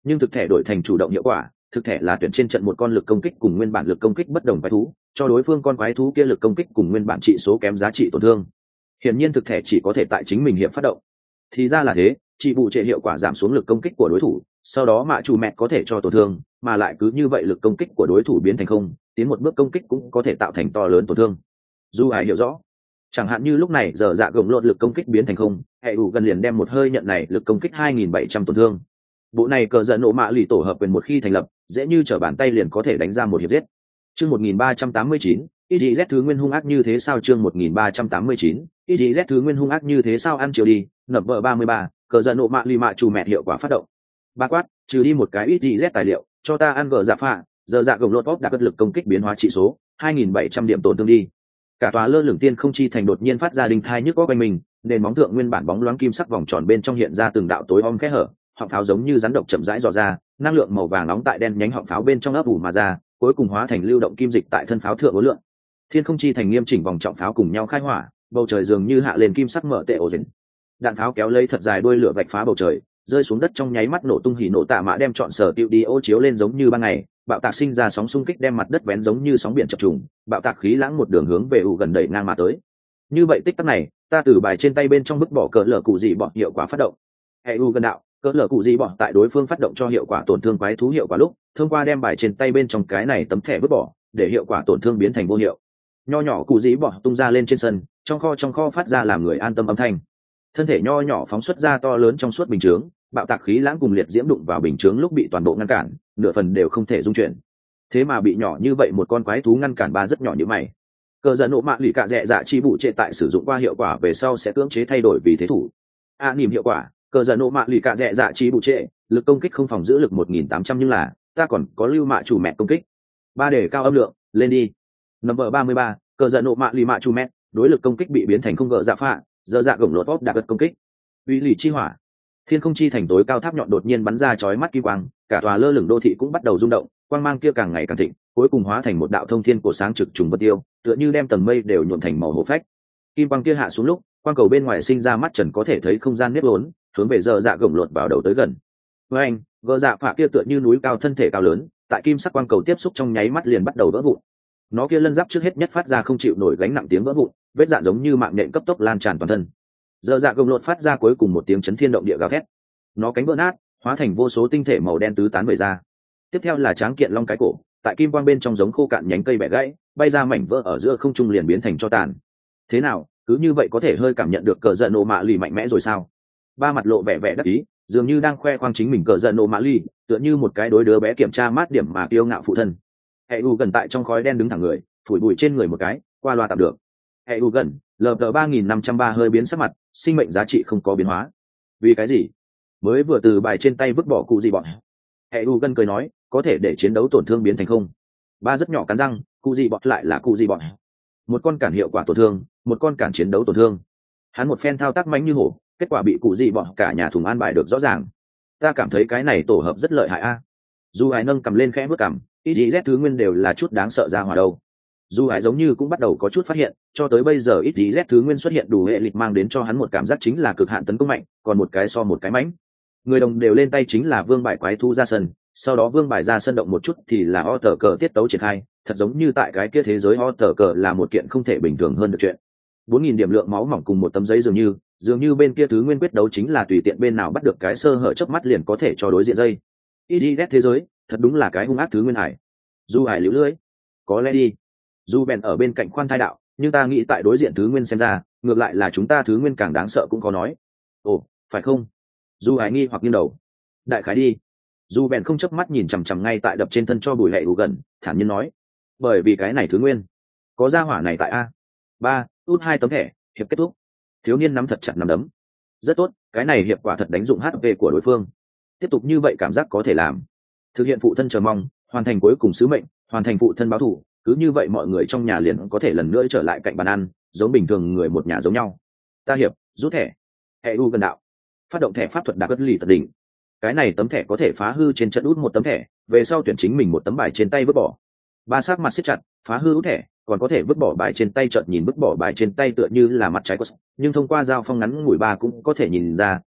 nhưng thực thể đổi thành chủ động hiệu quả, thực thể là tuyển trên trận một con lực công kích cùng nguyên bản lực công kích bất đồng quái thú, cho đối phương con quái thú kia lực công kích cùng nguyên bản trị số kém giá trị tổn thương. Hiển nhiên thực thể chỉ có thể tại chính mình hiệp phát động. Thì ra là thế, chỉ bù trệ hiệu quả giảm xuống lực công kích của đối thủ, sau đó mạ chủ mẹ có thể cho tổn thương, mà lại cứ như vậy lực công kích của đối thủ biến thành không, tiến một bước công kích cũng có thể tạo thành to lớn tổn thương. Dù ai hiểu rõ, chẳng hạn như lúc này giờ dạ gồng lột lực công kích biến thành không, hệ ủ gần liền đem một hơi nhận này lực công kích hai nghìn bảy trăm tổn thương. Bộ này cờ giận nộ mạ lì tổ hợp quyền một khi thành lập, dễ như trở bàn tay liền có thể đánh ra một hiệp giết. Chương một nghìn ba trăm tám mươi chín, i đê z thứ nguyên hung ác như thế sao? Chương một nghìn ba trăm tám mươi chín, i đê z thứ nguyên hung ác như thế sao? Ăn chiều đi, nập vợ ba mươi ba, cờ giận nộ mạ lì mạ chủ mẹ hiệu quả phát động. Ba quát, trừ đi một cái i đê z tài liệu, cho ta ăn gờ dạ phạ, giờ dạ gồng lột bóp đạt lực công kích biến hóa trị số hai nghìn bảy trăm điểm tổn thương đi. Cả tòa lơ lửng tiên không chi thành đột nhiên phát ra đinh thai nhức óc quanh mình, nền móng thượng nguyên bản bóng loáng kim sắc vòng tròn bên trong hiện ra từng đạo tối om kẽ hở, họng pháo giống như rắn độc chậm rãi dò ra, năng lượng màu vàng nóng tại đen nhánh họng pháo bên trong ấp ủ mà ra, cuối cùng hóa thành lưu động kim dịch tại thân pháo thượng uốn lượn. Thiên không chi thành nghiêm chỉnh vòng trọng pháo cùng nhau khai hỏa, bầu trời dường như hạ lên kim sắc mở tệ ổ dính. Đạn pháo kéo lấy thật dài đuôi lửa vạch phá bầu trời, rơi xuống đất trong nháy mắt nổ tung hỉ nổ tạ mã đem trọn sở tiêu đi ô chiếu lên giống như ban ngày, bạo tạc sinh ra sóng xung kích đem mặt đất vén giống như sóng biển chập trùng, bạo tạc khí lãng một đường hướng về ủ gần đẩy ngang mà tới. Như vậy tích tắc này, ta từ bài trên tay bên trong bức bỏ cỡ lở cụ gì bọn hiệu quả phát động. Hệ u gần đạo, cỡ lở cụ gì bỏ tại đối phương phát động cho hiệu quả tổn thương quái thú hiệu quả lúc, thông qua đem bài trên tay bên trong cái này tấm thẻ vứt bỏ, để hiệu quả tổn thương biến thành vô hiệu. Nho nhỏ cụ dĩ bỏ tung ra lên trên sân, trong kho trong kho phát ra làm người an tâm âm thanh. Thân thể nho nhỏ phóng xuất ra to lớn trong suốt bình chướng, bạo tạc khí lãng cùng liệt diễm đụng vào bình chướng lúc bị toàn bộ ngăn cản, nửa phần đều không thể dung chuyển. Thế mà bị nhỏ như vậy một con quái thú ngăn cản ba rất nhỏ như mày. Cờ giận nộ mạ lì cả dẹ dạ chi bụ trệ tại sử dụng qua hiệu quả về sau sẽ cưỡng chế thay đổi vì thế thủ. A niềm hiệu quả, cờ giận nộ mạ lì cả dẹ dạ chi bụ trệ, lực công kích không phòng giữ lực một nghìn tám trăm nhưng là ta còn có lưu mạ chủ mẹ công kích. Ba để cao âm lượng, lên đi. Number ba mươi ba, cờ giận nộ mạ lì mạ chủ mẹ, đối lực công kích bị biến thành không gỡ dạ phạ, giờ dạ gồng lột bóp đạt công kích. Uy lì chi hỏa. Thiên không chi thành tối cao tháp nhọn đột nhiên bắn ra chói mắt kim quang, cả tòa lơ lửng đô thị cũng bắt đầu rung động, quang mang kia càng ngày càng thịnh, cuối cùng hóa thành một đạo thông thiên cổ sáng trực trùng bất tiêu, tựa như đem tầng mây đều nhuộm thành màu hổ phách. Kim quang kia hạ xuống lúc, quang cầu bên ngoài sinh ra mắt trần có thể thấy không gian nếp vốn, hướng về giờ dạ gồng lột vào đầu tới gần. Với anh, gờ dạ phạ kia tựa như núi cao thân thể cao lớn, tại kim sắc quang cầu tiếp xúc trong nháy mắt liền bắt đầu vỡ vụn. Nó kia lân giáp trước hết nhất phát ra không chịu nổi gánh nặng tiếng vỡ vụn, vết dạn giống như mạng nhện cấp tốc lan tràn toàn thân. Giờ dạ gồng lột phát ra cuối cùng một tiếng chấn thiên động địa gào thét. Nó cánh vỡ nát, hóa thành vô số tinh thể màu đen tứ tán về ra. Tiếp theo là tráng kiện long cái cổ, tại kim quang bên trong giống khô cạn nhánh cây bẻ gãy, bay ra mảnh vỡ ở giữa không trung liền biến thành cho tàn. Thế nào, cứ như vậy có thể hơi cảm nhận được cờ giận nộ mạ lì mạnh mẽ rồi sao? Ba mặt lộ vẻ vẻ đắc ý, dường như đang khoe khoang chính mình cờ giận nộ mạ lì, tựa như một cái đối đứa bé kiểm tra mát điểm mà kiêu ngạo phụ thân. Hệ u gần tại trong khói đen đứng thẳng người, phủi bụi trên người một cái, qua loa tạm được. Hệ u gần, lờ tờ ba nghìn năm trăm ba hơi biến sắc mặt, sinh mệnh giá trị không có biến hóa. Vì cái gì? Mới vừa từ bài trên tay vứt bỏ cụ gì bọn. Hệ u gần cười nói, có thể để chiến đấu tổn thương biến thành không. Ba rất nhỏ cắn răng, cụ gì bọn lại là cụ gì bọn. Một con cản hiệu quả tổn thương, một con cản chiến đấu tổn thương. Hắn một phen thao tác mãnh như hổ, kết quả bị cụ gì bọn cả nhà thùng an bài được rõ ràng. Ta cảm thấy cái này tổ hợp rất lợi hại a. Dù Hải nâng cầm lên khẽ bước cằm, i đê z thứ nguyên đều là chút đáng sợ ra hòa đâu. Dù Hải giống như cũng bắt đầu có chút phát hiện, cho tới bây giờ i đê z thứ nguyên xuất hiện đủ hệ lịch mang đến cho hắn một cảm giác chính là cực hạn tấn công mạnh, còn một cái so một cái mãnh. Người đồng đều lên tay chính là vương bài quái thu ra sân, sau đó vương bài ra sân động một chút thì là o tờ cờ tiết tấu triển khai, thật giống như tại cái kia thế giới o tờ cờ là một kiện không thể bình thường hơn được chuyện. Bốn nghìn điểm lượng máu mỏng cùng một tấm giấy dường như, dường như bên kia thứ nguyên quyết đấu chính là tùy tiện bên nào bắt được cái sơ hở chớp mắt liền có thể cho đối diện dây. i đê z thế giới, thật đúng là cái hung ác thứ nguyên hải. Du Hải liễu lưỡi, có lẽ đi. Du bèn ở bên cạnh khoan thai đạo, nhưng ta nghĩ tại đối diện thứ nguyên xem ra, ngược lại là chúng ta thứ nguyên càng đáng sợ cũng có nói. Ồ, phải không? Du Hải nghi hoặc nghiêng đầu. Đại khái đi. Du bèn không chớp mắt nhìn chằm chằm ngay tại đập trên thân cho bùi lệ ủ gần, thản nhiên nói, bởi vì cái này thứ nguyên, có gia hỏa này tại a. Ba, út hai tấm thẻ, hiệp kết thúc. Thiếu niên nắm thật chặt nắm đấm. Rất tốt, cái này hiệp quả thật đánh dụng hát pê của đối phương. Tiếp tục như vậy cảm giác có thể làm. Thực hiện phụ thân chờ mong, hoàn thành cuối cùng sứ mệnh, hoàn thành phụ thân báo thù, cứ như vậy mọi người trong nhà liền có thể lần nữa trở lại cạnh bàn ăn, giống bình thường người một nhà giống nhau. Ta hiệp, rút thẻ. Hệ u gần đạo. Phát động thẻ pháp thuật đạt bất lì tận đỉnh. Cái này tấm thẻ có thể phá hư trên trận út một tấm thẻ, về sau tuyển chính mình một tấm bài trên tay vứt bỏ. Ba sát mặt siết chặt, phá hư út thẻ, còn có thể vứt bỏ bài trên tay, chợt nhìn vứt bỏ bài trên tay tựa như là mặt trái của, nhưng thông qua giao phong ngắn ngủi ba cũng có thể nhìn ra,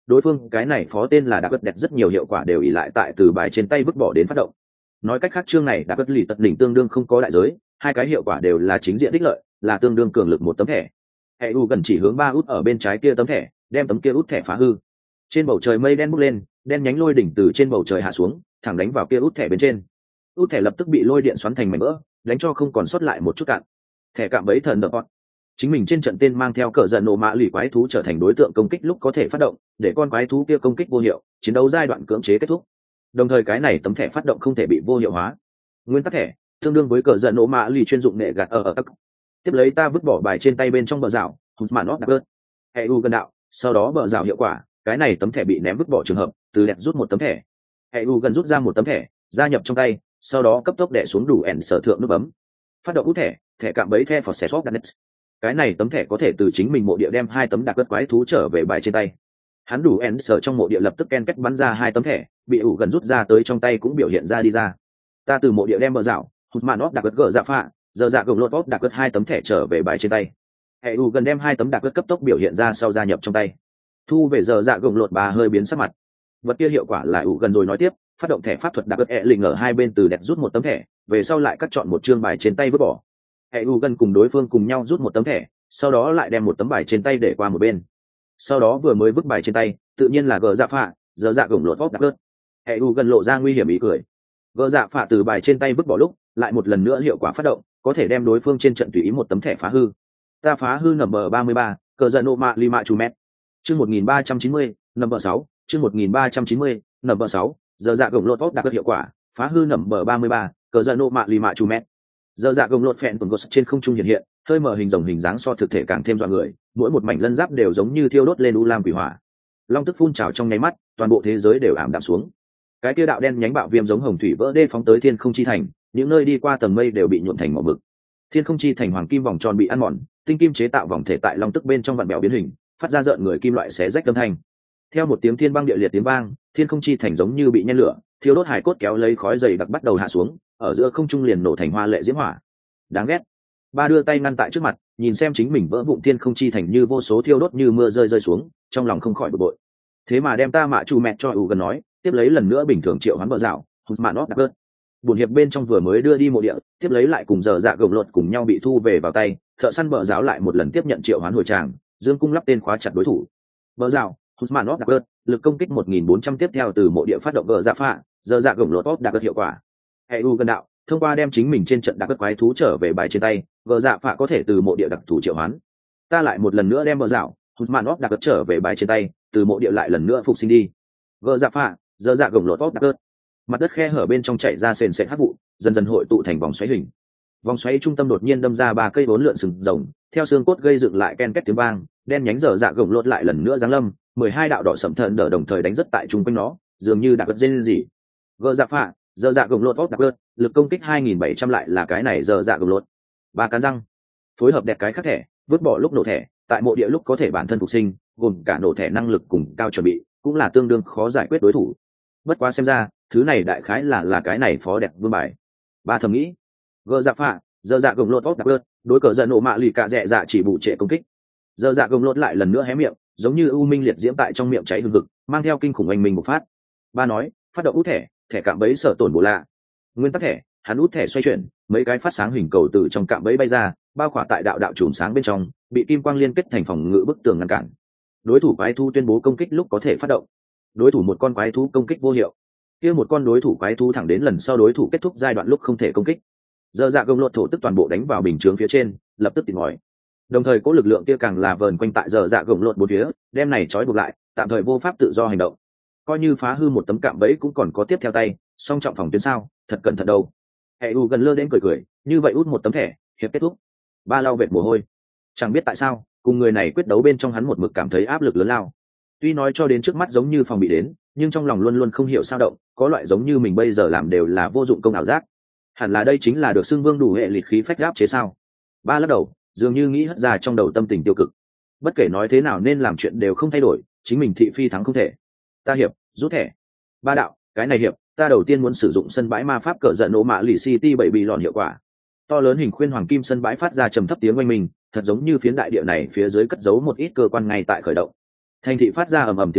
đối phương cái này phó tên là đặc bất đẹp rất nhiều hiệu quả đều ỉ lại tại từ bài trên tay vứt bỏ đến phát động. Nói cách khác chương này đặc bất lì tật đỉnh tương đương không có đại giới, hai cái hiệu quả đều là chính diện đích lợi, là tương đương cường lực một tấm thẻ. Hệ u gần chỉ hướng ba út ở bên trái kia tấm thẻ, đem tấm kia út thẻ phá hư. Trên bầu trời mây đen bốc lên, đen nhánh lôi đỉnh từ trên bầu trời hạ xuống, thẳng đánh vào kia út thẻ bên trên. Út thẻ lập tức bị lôi điện xoắn thành mảnh vỡ, đánh cho không còn sót lại một chút cạn. Thẻ cạm bẫy thần đợt. Chính mình trên trận tên mang theo cờ giận nổ mã lì quái thú trở thành đối tượng công kích lúc có thể phát động, để con quái thú kia công kích vô hiệu, chiến đấu giai đoạn cưỡng chế kết thúc. Đồng thời cái này tấm thẻ phát động không thể bị vô hiệu hóa. Nguyên tắc thẻ tương đương với cờ giận nổ mã lì chuyên dụng nệ gạt ở ở tắc. Tiếp lấy ta vứt bỏ bài trên tay bên trong bờ rào, hụt mạn nót đặc ớt. Hệ u gần đạo, sau đó bờ rào hiệu quả, cái này tấm thẻ bị ném vứt bỏ trường hợp, từ đẹp rút một tấm thẻ. Hệ u gần rút ra một tấm thẻ, gia nhập trong tay, sau đó cấp tốc đè xuống đủ ẻn sở thượng nút bấm. Phát động út thẻ, thẻ cạm bẫy the for set of danet. Cái này tấm thẻ có thể từ chính mình mộ địa đem hai tấm đặc ớt quái thú trở về bài trên tay. Hắn đủ ẻn sở trong mộ địa lập tức ken kết bắn ra hai tấm thẻ, bị ủ gần rút ra tới trong tay cũng biểu hiện ra đi ra. Ta từ mộ địa đem bờ rào, hụt mạn nót đặc ớt gỡ dạ phạ, giờ dạ gồng lột ốp đặc ớt hai tấm thẻ trở về bài trên tay. Hệ u gần đem hai tấm đặc ớt cấp tốc biểu hiện ra sau gia nhập trong tay, thu về giờ dạ gồng lột bà hơi biến sắc mặt. Vật kia hiệu quả là ủ gần rồi nói tiếp, phát động thẻ pháp thuật đặc ớt e lình ở hai bên từ đẹp rút một tấm thẻ, về sau lại cắt chọn một chương bài trên tay vứt bỏ. Hệ u gần cùng đối phương cùng nhau rút một tấm thẻ, sau đó lại đem một tấm bài trên tay để qua một bên. Sau đó vừa mới vứt bài trên tay, tự nhiên là gờ dạ phạ, giờ dạ gồng lột ốp đặc ớt. Hệ u gần lộ ra nguy hiểm ý cười. Gờ dạ phạ từ bài trên tay vứt bỏ lúc, lại một lần nữa hiệu quả phát động, có thể đem đối phương trên trận tùy ý một tấm thẻ phá hư. Ta phá hư number ba mươi ba, cờ giận nộ mạ lima chu mét. Chương một nghìn ba trăm chín mươi, number sáu, chương một nghìn ba trăm chín mươi, number sáu, giờ dạ gồng lột tốt đạt được hiệu quả, phá hư number ba mươi ba, cờ giận nộ mạ lima chu mét. Giờ dạ gồng lột phèn tuần ghost trên không trung hiện hiện, hơi mở hình rồng hình dáng so thực thể càng thêm dọa người, mỗi một mảnh lân giáp đều giống như thiêu đốt lên u lam quỷ hỏa. Long tức phun trào trong nháy mắt, toàn bộ thế giới đều ảm đạm xuống. Cái kia đạo đen nhánh bạo viêm giống hồng thủy vỡ đê phóng tới thiên không chi thành, những nơi đi qua tầng mây đều bị nhuộm thành màu mực. Thiên không chi thành hoàng kim vòng tròn bị ăn mòn, tinh kim chế tạo vòng thể tại long tức bên trong vạn bèo biến hình, phát ra rợn người kim loại xé rách âm thanh. Theo một tiếng thiên băng địa liệt tiếng vang, thiên không chi thành giống như bị nhen lửa, thiêu đốt hải cốt kéo lấy khói dày đặc bắt đầu hạ xuống, ở giữa không trung liền nổ thành hoa lệ diễm hỏa. Đáng ghét. Ba đưa tay ngăn tại trước mặt, nhìn xem chính mình vỡ vụn thiên không chi thành như vô số thiêu đốt như mưa rơi rơi xuống, trong lòng không khỏi bực bội. Thế mà đem ta mạ chu mẹ cho ủ gần nói, tiếp lấy lần nữa bình thường triệu hoán bờ rào, hụt mạ nót đặc ớt. Buồn hiệp bên trong vừa mới đưa đi mộ địa, tiếp lấy lại cùng giờ dạ gồng lột cùng nhau bị thu về vào tay, thợ săn bờ giáo lại một lần tiếp nhận triệu hoán hồi tràng, dương cung lắp tên khóa chặt đối thủ. Bờ rào, hụt mạ nót đặc ớt, lực công kích một nghìn bốn trăm tiếp theo từ mộ địa phát động gờ dạ phạ, giờ dạ gồng lột tốt đặc ớt hiệu quả. Hệ u gần đạo, thông qua đem chính mình trên trận đặc ớt quái thú trở về bài trên tay, gờ dạ phạ có thể từ mộ địa đặc thù triệu hoán. Ta lại một lần nữa đem bờ rào, hụt mạ nót đặc ớt trở về bài trên tay, từ mộ địa lại lần nữa phục sinh đi. Gờ dạ phạ, giờ dạ gồng lột tốt đặc ớt. Mặt đất khe hở bên trong chảy ra sền sệt hắc vụ, dần dần hội tụ thành vòng xoáy hình. Vòng xoáy trung tâm đột nhiên đâm ra ba cây bốn lượn sừng rồng, theo xương cốt gây dựng lại ken két tiếng vang, đen nhánh dở dạ gồng lột lại lần nữa giáng lâm, mười hai đạo đỏ sẫm thần đỡ đồng thời đánh rất tại trung quanh nó, dường như đặc vật dên gì. Gờ dạ phạ, dở dạ gồng lột tốt đặc vật, lực công kích hai nghìn bảy trăm lại là cái này dở dạ gồng lột. Ba cán răng, phối hợp đẹp cái khắc thẻ, vứt bỏ lúc nổ thẻ, tại mộ địa lúc có thể bản thân phục sinh, gồm cả nổ thẻ năng lực cùng cao chuẩn bị, cũng là tương đương khó giải quyết đối thủ. Bất quá xem ra, thứ này đại khái là là cái này phó đẹp vương bài. Ba thầm nghĩ, gờ dạ phạ, giờ dạ gồng lột tốt đặc ớt, đối cờ giận nổ mạ lì cả dẹ dạ chỉ bù trệ công kích. Giờ dạ gồng lột lại lần nữa hé miệng, giống như u minh liệt diễm tại trong miệng cháy hừng hực, mang theo kinh khủng oanh minh một phát. Ba nói, phát động út thẻ, thẻ cạm bẫy sở tổn bổ lạ. Nguyên tắc thẻ, hắn út thẻ xoay chuyển, mấy cái phát sáng hình cầu từ trong cạm bẫy bay ra, bao khỏa tại đạo đạo chùm sáng bên trong, bị kim quang liên kết thành phòng ngự bức tường ngăn cản. Đối thủ quái thú tuyên bố công kích lúc có thể phát động. Đối thủ một con quái thú công kích vô hiệu, kia một con đối thủ quái thú thẳng đến lần sau đối thủ kết thúc giai đoạn lúc không thể công kích. Giờ dạ gồng lột thổ tức toàn bộ đánh vào bình chướng phía trên, lập tức tìm ngòi. Đồng thời cố lực lượng kia càng là vờn quanh tại giờ dạ gồng lột bốn phía, đem này trói buộc lại, tạm thời vô pháp tự do hành động. Coi như phá hư một tấm cạm bẫy cũng còn có tiếp theo tay, song trọng phòng tuyến sao, thật cẩn thận đâu. Hệ u gần lơ đến cười cười, như vậy út một tấm thẻ, hiệp kết thúc. Ba lau vệt mồ hôi, chẳng biết tại sao, cùng người này quyết đấu bên trong hắn một mực cảm thấy áp lực lớn lao. Tuy nói cho đến trước mắt giống như phòng bị đến, nhưng trong lòng luôn luôn không hiểu sao động, có loại giống như mình bây giờ làm đều là vô dụng công ảo giác. Hẳn là đây chính là được xưng vương đủ hệ liệt khí phách áp chế sao. Ba lắc đầu, dường như nghĩ hất ra trong đầu tâm tình tiêu cực. Bất kể nói thế nào nên làm chuyện đều không thay đổi, chính mình thị phi thắng không thể. Ta hiệp, rút thẻ. Ba đạo, cái này hiệp, ta đầu tiên muốn sử dụng sân bãi ma pháp cờ giận nổ mạ lì city bảy bị lòn hiệu quả. To lớn hình khuyên hoàng kim sân bãi phát ra trầm thấp tiếng oanh minh, thật giống như phiến đại địa này phía dưới cất giấu một ít cơ quan ngay tại khởi động. Thành thị phát ra ầm ầm tiếng vang,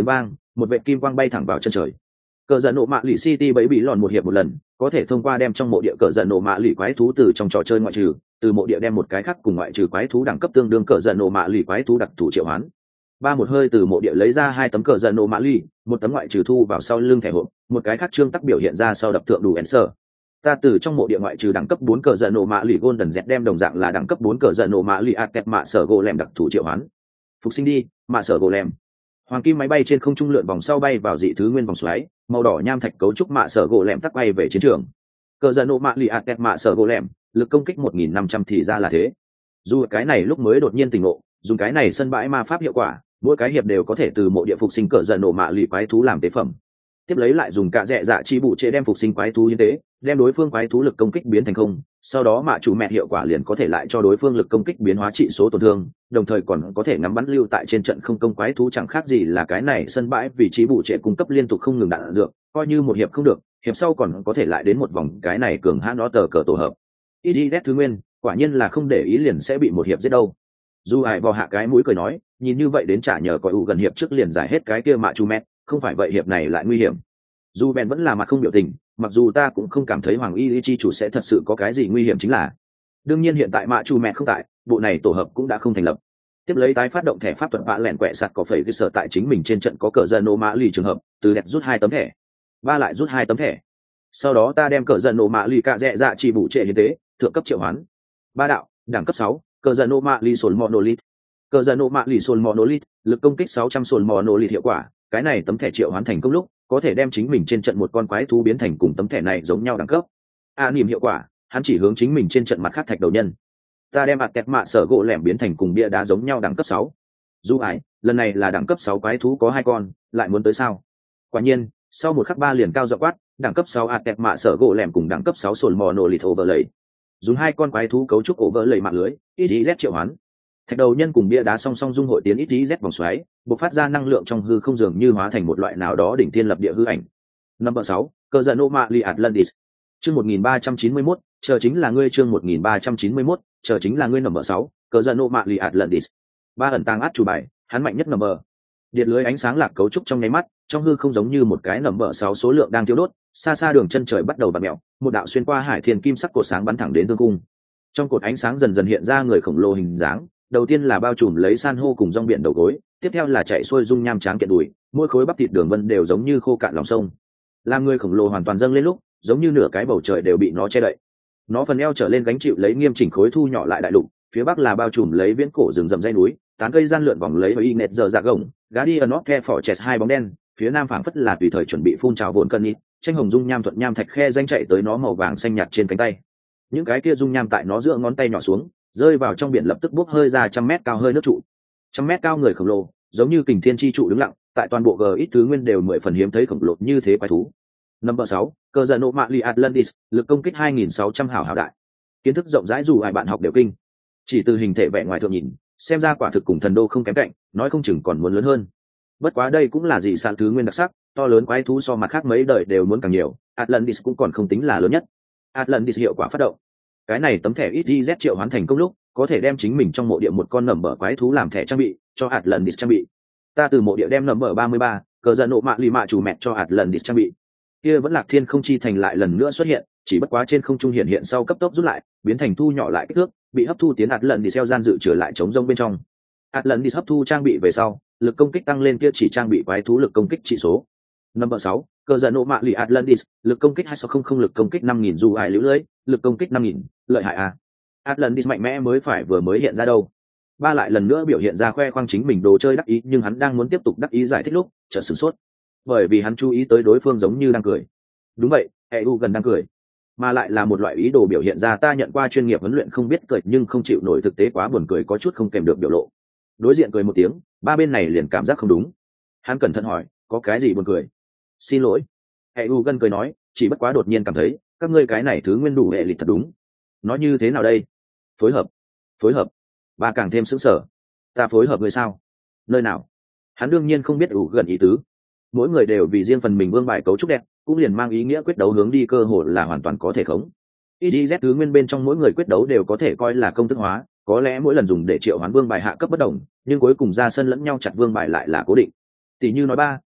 một vệ kim quang bay thẳng vào chân trời. Cờ giận nộ mạ lì city bấy bị lòn một hiệp một lần, có thể thông qua đem trong mộ địa cờ giận nộ mạ lì quái thú từ trong trò chơi ngoại trừ, từ mộ địa đem một cái khác cùng ngoại trừ quái thú đẳng cấp tương đương cờ giận nộ mạ lì quái thú đặc thù triệu hoán. Ba một hơi từ mộ địa lấy ra hai tấm cờ giận nộ mạ lì, một tấm ngoại trừ thu vào sau lưng thẻ hộp, một cái khác trương tắc biểu hiện ra sau đập thượng đủ ensor. Ta từ trong mộ địa ngoại trừ đẳng cấp bốn cờ giận nộ mạ lì golden z đem đồng dạng là đẳng cấp bốn cờ giận nộ mạ lì aket mạ sở gỗ lem đặc thù triệu hoán. Phục sinh đi, mạ sở gỗ lem. Hoàng kim máy bay trên không trung lượn vòng sau bay vào dị thứ nguyên vòng xoáy, màu đỏ nham thạch cấu trúc mạ sở gỗ lem tắc bay về chiến trường. Cờ giận nộ mạ lì aket mạ sở gỗ lem, lực công kích một nghìn năm trăm thì ra là thế. Dù cái này lúc mới đột nhiên tỉnh ngộ, dùng cái này sân bãi ma pháp hiệu quả, mỗi cái hiệp đều có thể từ mộ địa phục sinh cờ giận nộ mạ lì quái thú làm tế phẩm. Tiếp lấy lại dùng cả rẽ dạ chi bụ chế đem phục sinh quái thú như thế, đem đối phương quái thú lực công kích biến thành không, sau đó mạ chủ mẹ hiệu quả liền có thể lại cho đối phương lực công kích biến hóa trị số tổn thương, đồng thời còn có thể ngắm bắn lưu tại trên trận không công quái thú chẳng khác gì là cái này sân bãi vị trí bụ chế cung cấp liên tục không ngừng đạn dược, coi như một hiệp không được, hiệp sau còn có thể lại đến một vòng cái này cường hãn nó tờ cờ tổ hợp. Ids thứ nguyên, quả nhiên là không để ý liền sẽ bị một hiệp giết đâu. Dù ai vò hạ cái mũi cười nói, nhìn như vậy đến trả nhờ coi ủ gần hiệp trước liền giải hết cái kia mạ chủ mẹ, không phải vậy hiệp này lại nguy hiểm. Dù bèn vẫn là mặt không biểu tình, mặc dù ta cũng không cảm thấy hoàng y chi chủ sẽ thật sự có cái gì nguy hiểm chính là đương nhiên hiện tại mạ chu mẹ không tại, bộ này tổ hợp cũng đã không thành lập. Tiếp lấy tái phát động thẻ pháp thuật vạ lẻn quẹ sạt có phẩy cái sở tại chính mình trên trận có cờ dân nô mạ lì trường hợp, từ đẹp rút hai tấm thẻ, ba lại rút hai tấm thẻ, sau đó ta đem cờ dân nô mạ lì cạ rẽ dạ chỉ bù trệ hiến tế thượng cấp triệu hoán ba đạo đẳng cấp sáu cờ dân nô mạ lì sồn monolith, cờ dân nô mạ lì sồn monolith lực công kích sáu trăm sồn monolith hiệu quả. Cái này tấm thẻ triệu hoán thành công lúc có thể đem chính mình trên trận một con quái thú biến thành cùng tấm thẻ này giống nhau đẳng cấp. A niệm hiệu quả, hắn chỉ hướng chính mình trên trận mặt khác thạch đầu nhân. Ta đem ạt kẹt mạ sở gỗ lẻm biến thành cùng bia đá giống nhau đẳng cấp sáu. Du ải, lần này là đẳng cấp sáu quái thú có hai con, lại muốn tới sao? Quả nhiên, sau một khắc ba liền cao giọng quát, đẳng cấp sáu ạt kẹt mạ sở gỗ lẻm cùng đẳng cấp sáu sồn mò nổ lịt overlay. Dùng hai con quái thú cấu trúc overlay mạng lưới, i dét triệu hoán. Thạch đầu nhân cùng bia đá song song dung hội tiến ít tí z vòng xoáy, bộc phát ra năng lượng trong hư không dường như hóa thành một loại nào đó đỉnh thiên lập địa hư ảnh. Number sáu, cờ giận Noma Li Atlantis. Chương một nghìn ba trăm chín mươi mốt, chờ chính là ngươi chương một nghìn ba trăm chín mươi mốt, chờ chính là ngươi number sáu, cờ giận Noma Li Atlantis. Ba ẩn tàng át chủ bài, hắn mạnh nhất number. Điện lưới ánh sáng lạc cấu trúc trong nháy mắt, trong hư không giống như một cái number sáu số lượng đang thiêu đốt, xa xa đường chân trời bắt đầu vặn mèo, một đạo xuyên qua hải thiên kim sắc cột sáng bắn thẳng đến thương cung. Trong cột ánh sáng dần dần hiện ra người khổng lồ hình dáng, đầu tiên là bao trùm lấy san hô cùng rong biển đầu gối, tiếp theo là chạy xuôi dung nham tráng kiện đùi, mỗi khối bắp thịt đường vân đều giống như khô cạn lòng sông. Làm người khổng lồ hoàn toàn dâng lên lúc, giống như nửa cái bầu trời đều bị nó che đậy. Nó phần eo trở lên gánh chịu lấy nghiêm chỉnh khối thu nhỏ lại đại lục, phía bắc là bao trùm lấy viễn cổ rừng rậm dãy núi, tán cây gian lượn vòng lấy và y nẹt giờ dạ gồng, Guardian of the Fortress hai bóng đen, phía nam phảng phất là tùy thời chuẩn bị phun trào vồn cân nhị, tranh hồng dung nham thuận nham thạch khe danh chạy tới nó màu vàng xanh nhạt trên cánh tay. Những cái kia dung nham tại nó giữa ngón tay nhỏ xuống, rơi vào trong biển lập tức bốc hơi ra trăm mét cao hơi nước trụ, trăm mét cao người khổng lồ giống như kình thiên chi trụ đứng lặng tại toàn bộ g ít thứ nguyên đều mười phần hiếm thấy khổng lồ như thế quái thú. Number sáu, cờ giận nộ mạ li Atlantis, lực công kích hai nghìn sáu trăm hảo hảo đại, kiến thức rộng rãi dù ai bạn học đều kinh. Chỉ từ hình thể vẻ ngoài thượng nhìn, xem ra quả thực cùng thần đô không kém cạnh, nói không chừng còn muốn lớn hơn. Bất quá đây cũng là dị sản thứ nguyên đặc sắc, to lớn quái thú so mặt khác mấy đời đều muốn càng nhiều, Atlantis cũng còn không tính là lớn nhất. Atlantis hiệu quả phát động. Cái này tấm thẻ i dét triệu hoán thành công lúc, có thể đem chính mình trong mộ địa một con nầm bờ quái thú làm thẻ trang bị, cho Atlantis trang bị. Ta từ mộ địa đem nầm bờ ba mươi ba, cờ giận nộ mạ lì mạ chủ mẹ cho Atlantis trang bị. Kia vẫn lạc thiên không chi thành lại lần nữa xuất hiện, chỉ bất quá trên không trung hiện hiện sau cấp tốc rút lại, biến thành thu nhỏ lại kích thước, bị hấp thu tiến Atlantis theo gian dự trở lại chống rông bên trong. Atlantis hấp thu trang bị về sau, lực công kích tăng lên kia chỉ trang bị quái thú lực công kích trị số. Number sáu, cờ giận nộ mạ lì Atlantis, lực công kích hai sáu không không lực công kích năm nghìn dù ải lưỡi lưới, lực công kích năm nghìn, lợi hại à. Atlantis mạnh mẽ mới phải vừa mới hiện ra đâu. Ba lại lần nữa biểu hiện ra khoe khoang chính mình đồ chơi đắc ý, nhưng hắn đang muốn tiếp tục đắc ý giải thích lúc, chợt sửng sốt. Bởi vì hắn chú ý tới đối phương giống như đang cười. Đúng vậy, e u gần đang cười. Mà lại là một loại ý đồ biểu hiện ra ta nhận qua chuyên nghiệp huấn luyện không biết cười nhưng không chịu nổi thực tế quá buồn cười có chút không kèm được biểu lộ. Đối diện cười một tiếng, ba bên này liền cảm giác không đúng. Hắn cẩn thận hỏi, có cái gì buồn cười? Xin lỗi. E u gần cười nói, chỉ bất quá đột nhiên cảm thấy, các ngươi cái này thứ nguyên đủ hệ lịch thật đúng. Nói như thế nào đây? Phối hợp. Phối hợp. Ba càng thêm sững sờ. Ta phối hợp người sao? Nơi nào? Hắn đương nhiên không biết ủ gần ý tứ. Mỗi người đều vì riêng phần mình vương bài cấu trúc đẹp, cũng liền mang ý nghĩa quyết đấu hướng đi cơ hội là hoàn toàn có thể khống. i dét thứ nguyên bên trong mỗi người quyết đấu đều có thể coi là công thức hóa, có lẽ mỗi lần dùng để triệu hoán vương bài hạ cấp bất đồng, nhưng cuối cùng ra sân lẫn nhau chặt vương bài lại là cố định. Tỷ như nói ba,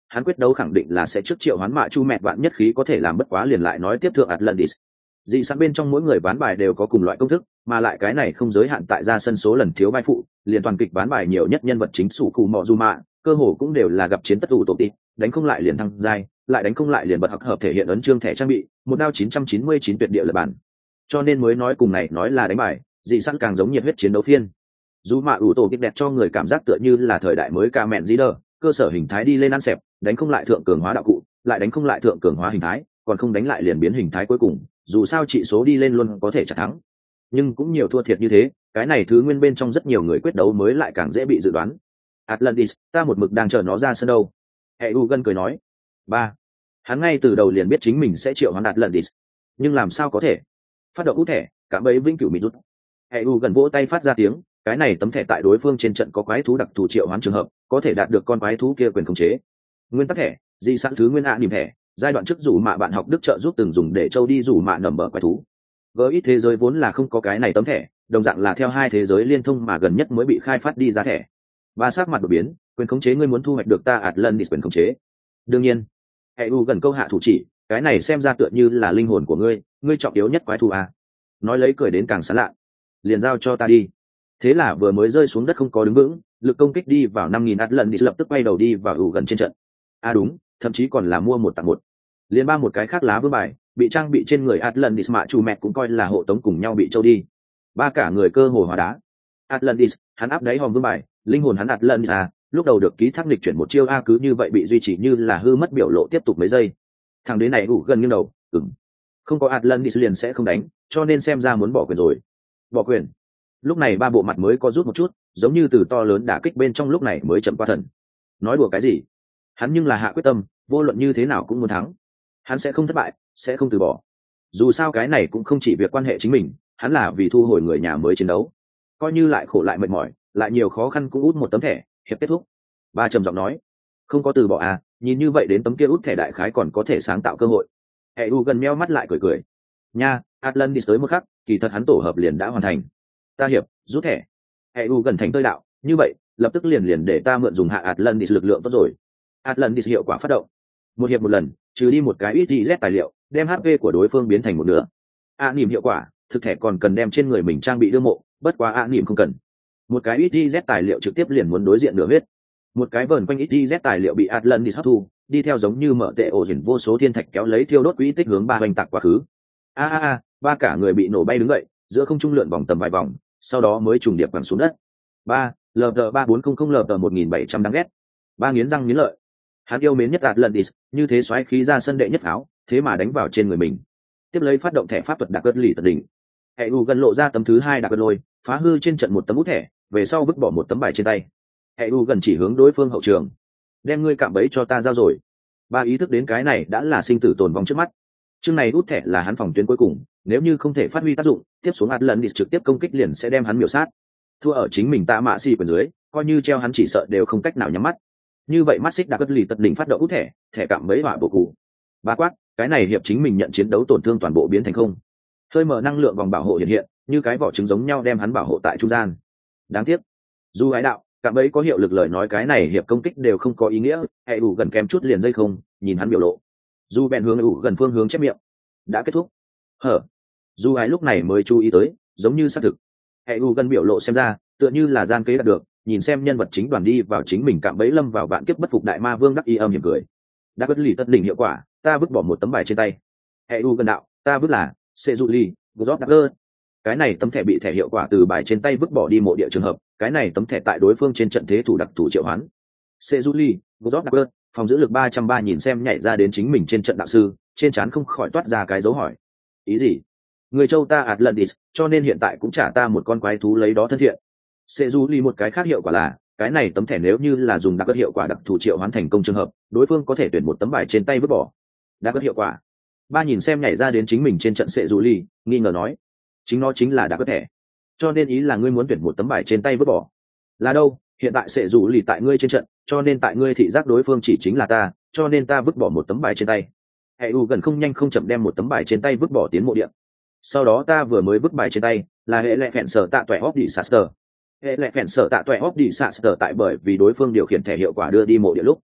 hắn quyết đấu khẳng định là sẽ trước triệu hoán mạ chu mẹ vạn nhất khí có thể làm bất quá liền lại nói tiếp thượng Atlantis. Dị sẵn bên trong mỗi người ván bài đều có cùng loại công thức, mà lại cái này không giới hạn tại ra sân số lần thiếu vai phụ, liền toàn kịch ván bài nhiều nhất nhân vật chính sủ cụ mọ dù mạ, cơ hồ cũng đều là gặp chiến tất ủ tổ tịp, đánh không lại liền thăng giai, lại đánh không lại liền bật hợp hợp thể hiện ấn chương thẻ trang bị, một đao chín trăm chín mươi chín tuyệt địa lật bản. Cho nên mới nói cùng này nói là đánh bài, dị sẵn càng giống nhiệt huyết chiến đấu phiên. Dù mạ ủ tổ kích đẹp cho người cảm giác tựa như là thời đại mới ca mẹn dí đờ, cơ sở hình thái đi lên ăn xẹp, đánh không lại thượng cường hóa đạo cụ, lại đánh không lại thượng cường hóa hình thái, còn không đánh lại liền biến hình thái cuối cùng, dù sao trị số đi lên luôn có thể trả thắng. Nhưng cũng nhiều thua thiệt như thế, cái này thứ nguyên bên trong rất nhiều người quyết đấu mới lại càng dễ bị dự đoán. Atlantis, ta một mực đang chờ nó ra sân đâu. Eugene cười nói. Ba. Hắn ngay từ đầu liền biết chính mình sẽ triệu hoán Atlantis. Nhưng làm sao có thể? Phát động út thẻ, cả bấy vĩnh cửu bị rút. Eugene vỗ tay phát ra tiếng, cái này tấm thẻ tại đối phương trên trận có quái thú đặc thù triệu hoán trường hợp, có thể đạt được con quái thú kia quyền khống chế. Nguyên tắc thẻ, di sẵn thứ nguyên ạ niềm thẻ, giai đoạn trước rủ mạ bạn học đức trợ giúp từng dùng để châu đi rủ mạ nằm bờ quái thú. Với ít thế giới vốn là không có cái này tấm thẻ, đồng dạng là theo hai thế giới liên thông mà gần nhất mới bị khai phát đi ra thẻ. Ba sắc mặt đột biến, quyền khống chế ngươi muốn thu hoạch được ta Atlantis quyền khống chế. Đương nhiên, Heu gần câu hạ thủ chỉ, cái này xem ra tựa như là linh hồn của ngươi, ngươi trọng yếu nhất quái thú à. Nói lấy cười đến càng sán lạ. Liền giao cho ta đi. Thế là vừa mới rơi xuống đất không có đứng vững, lực công kích đi vào năm nghìn Atlantis lập tức quay đầu đi vào ủ gần trên trận. À đúng, thậm chí còn là mua một tặng một. Liên ba một cái khác lá vương bài, bị trang bị trên người Atlantis mạ chủ mẹ cũng coi là hộ tống cùng nhau bị trâu đi. Ba cả người cơ hồ hóa đá. Atlantis, hắn áp đáy hòm vương bài, linh hồn hắn Atlantis à, lúc đầu được ký thác nghịch chuyển một chiêu a cứ như vậy bị duy trì như là hư mất biểu lộ tiếp tục mấy giây. Thằng đến này ủ gần nghiêng đầu, ừm. Không có Atlantis liền sẽ không đánh, cho nên xem ra muốn bỏ quyền rồi. Bỏ quyền. Lúc này ba bộ mặt mới có rút một chút, giống như từ to lớn đả kích bên trong lúc này mới chậm qua thần. Nói đùa cái gì? Hắn nhưng là hạ quyết tâm, vô luận như thế nào cũng muốn thắng. Hắn sẽ không thất bại, sẽ không từ bỏ. Dù sao cái này cũng không chỉ việc quan hệ chính mình, hắn là vì thu hồi người nhà mới chiến đấu. Coi như lại khổ lại mệt mỏi, lại nhiều khó khăn cũng út một tấm thẻ, hiệp kết thúc. Ba trầm giọng nói, không có từ bỏ à, nhìn như vậy đến tấm kia út thẻ đại khái còn có thể sáng tạo cơ hội. Heu gần meo mắt lại cười cười. Nha, Atlantis tới một khắc, kỳ thật hắn tổ hợp liền đã hoàn thành. Ta hiệp, rút thẻ. Heu gần thành tơi đạo, như vậy, lập tức liền liền để ta mượn dùng hạ Atlantis lực lượng tốt rồi. Atlantis hiệu quả phát động. Một hiệp một lần, trừ đi một cái ít di z tài liệu, đem hát pê của đối phương biến thành một nửa. A niệm hiệu quả, thực thể còn cần đem trên người mình trang bị đưa mộ, bất quá A niệm không cần. Một cái ít di z tài liệu trực tiếp liền muốn đối diện nửa huyết. Một cái vờn quanh ít di z tài liệu bị Atlantis hấp thu, đi theo giống như mở tệ ổ hiển vô số thiên thạch kéo lấy thiêu đốt quỹ tích hướng ba hoành tạc quá khứ. A a a, ba cả người bị nổ bay đứng dậy, giữa không trung lượn vòng tầm vài vòng, sau đó mới trùng điệp quẳng xuống đất. Ba, lờ ba bốn không không lờ một nghìn bảy trăm đáng ghét. Ba nghiến răng nghiến lợi. Hắn yêu mến nhất Atlantis, như thế xoáy khí ra sân đệ nhất áo, thế mà đánh vào trên người mình. Tiếp lấy phát động thẻ pháp thuật đặc cất lì tận đỉnh. Heu gần lộ ra tấm thứ hai đặc cất lôi, phá hư trên trận một tấm út thẻ, về sau vứt bỏ một tấm bài trên tay. Heu gần chỉ hướng đối phương hậu trường, đem ngươi cạm bẫy cho ta giao rồi. Ba ý thức đến cái này đã là sinh tử tồn vong trước mắt. Chương này út thẻ là hắn phòng tuyến cuối cùng, nếu như không thể phát huy tác dụng, tiếp xuống Atlantis trực tiếp công kích liền sẽ đem hắn miểu sát. Thua ở chính mình tạ mạ xì quyền dưới, coi như treo hắn chỉ sợ đều không cách nào nhắm mắt. Như vậy mắt xích đã cất lì tật đỉnh phát động út thẻ, thẻ cạm bẫy hỏa bộ cụ. Ba quát, cái này hiệp chính mình nhận chiến đấu tổn thương toàn bộ biến thành không. Hơi mở năng lượng vòng bảo hộ hiện hiện, như cái vỏ trứng giống nhau đem hắn bảo hộ tại trung gian. Đáng tiếc, dù ái đạo, cạm bẫy có hiệu lực lời nói cái này hiệp công kích đều không có ý nghĩa, hệ ủ gần kém chút liền dây không, nhìn hắn biểu lộ. Dù bèn hướng ủ gần phương hướng chép miệng. Đã kết thúc. Hở. Dù ái lúc này mới chú ý tới, giống như xác thực. Hệ ủ gần biểu lộ xem ra, tựa như là gian kế đạt được, nhìn xem nhân vật chính đoàn đi vào chính mình cạm bẫy lâm vào vạn kiếp bất phục đại ma vương đắc y âm hiểm cười. Đã bất lì tất đỉnh hiệu quả, ta vứt bỏ một tấm bài trên tay. Hệ u gần đạo, ta vứt là sẽ dụ ly, god dagger. Cái này tấm thẻ bị thẻ hiệu quả từ bài trên tay vứt bỏ đi mộ địa trường hợp, cái này tấm thẻ tại đối phương trên trận thế thủ đặc thủ triệu hoán. Sẽ dụ ly, god dagger, phòng giữ lực ba trăm ba nhìn xem nhảy ra đến chính mình trên trận đạo sư, trên trán không khỏi toát ra cái dấu hỏi. Ý gì? Người châu ta Atlantis, cho nên hiện tại cũng trả ta một con quái thú lấy đó thân thiện. Sẽ du ly một cái khác hiệu quả là cái này tấm thẻ nếu như là dùng đặc cất hiệu quả đặc thù triệu hoán thành công trường hợp, đối phương có thể tuyển một tấm bài trên tay vứt bỏ. Đặc cất hiệu quả. Ba nhìn xem nhảy ra đến chính mình trên trận sẽ du ly, nghi ngờ nói, chính nó chính là đặc cất thẻ. Cho nên ý là ngươi muốn tuyển một tấm bài trên tay vứt bỏ. Là đâu? Hiện tại sẽ du ly tại ngươi trên trận, cho nên tại ngươi thị giác đối phương chỉ chính là ta, cho nên ta vứt bỏ một tấm bài trên tay. Hệ u gần không nhanh không chậm đem một tấm bài trên tay vứt bỏ tiến mộ điện. Sau đó ta vừa mới vứt bài trên tay, là hệ lệ phèn sở tạ toẻ óc đi saster. Hệ lệ phèn sở tạ toẻ óc đi saster tại bởi vì đối phương điều khiển thẻ hiệu quả đưa đi mộ địa lúc.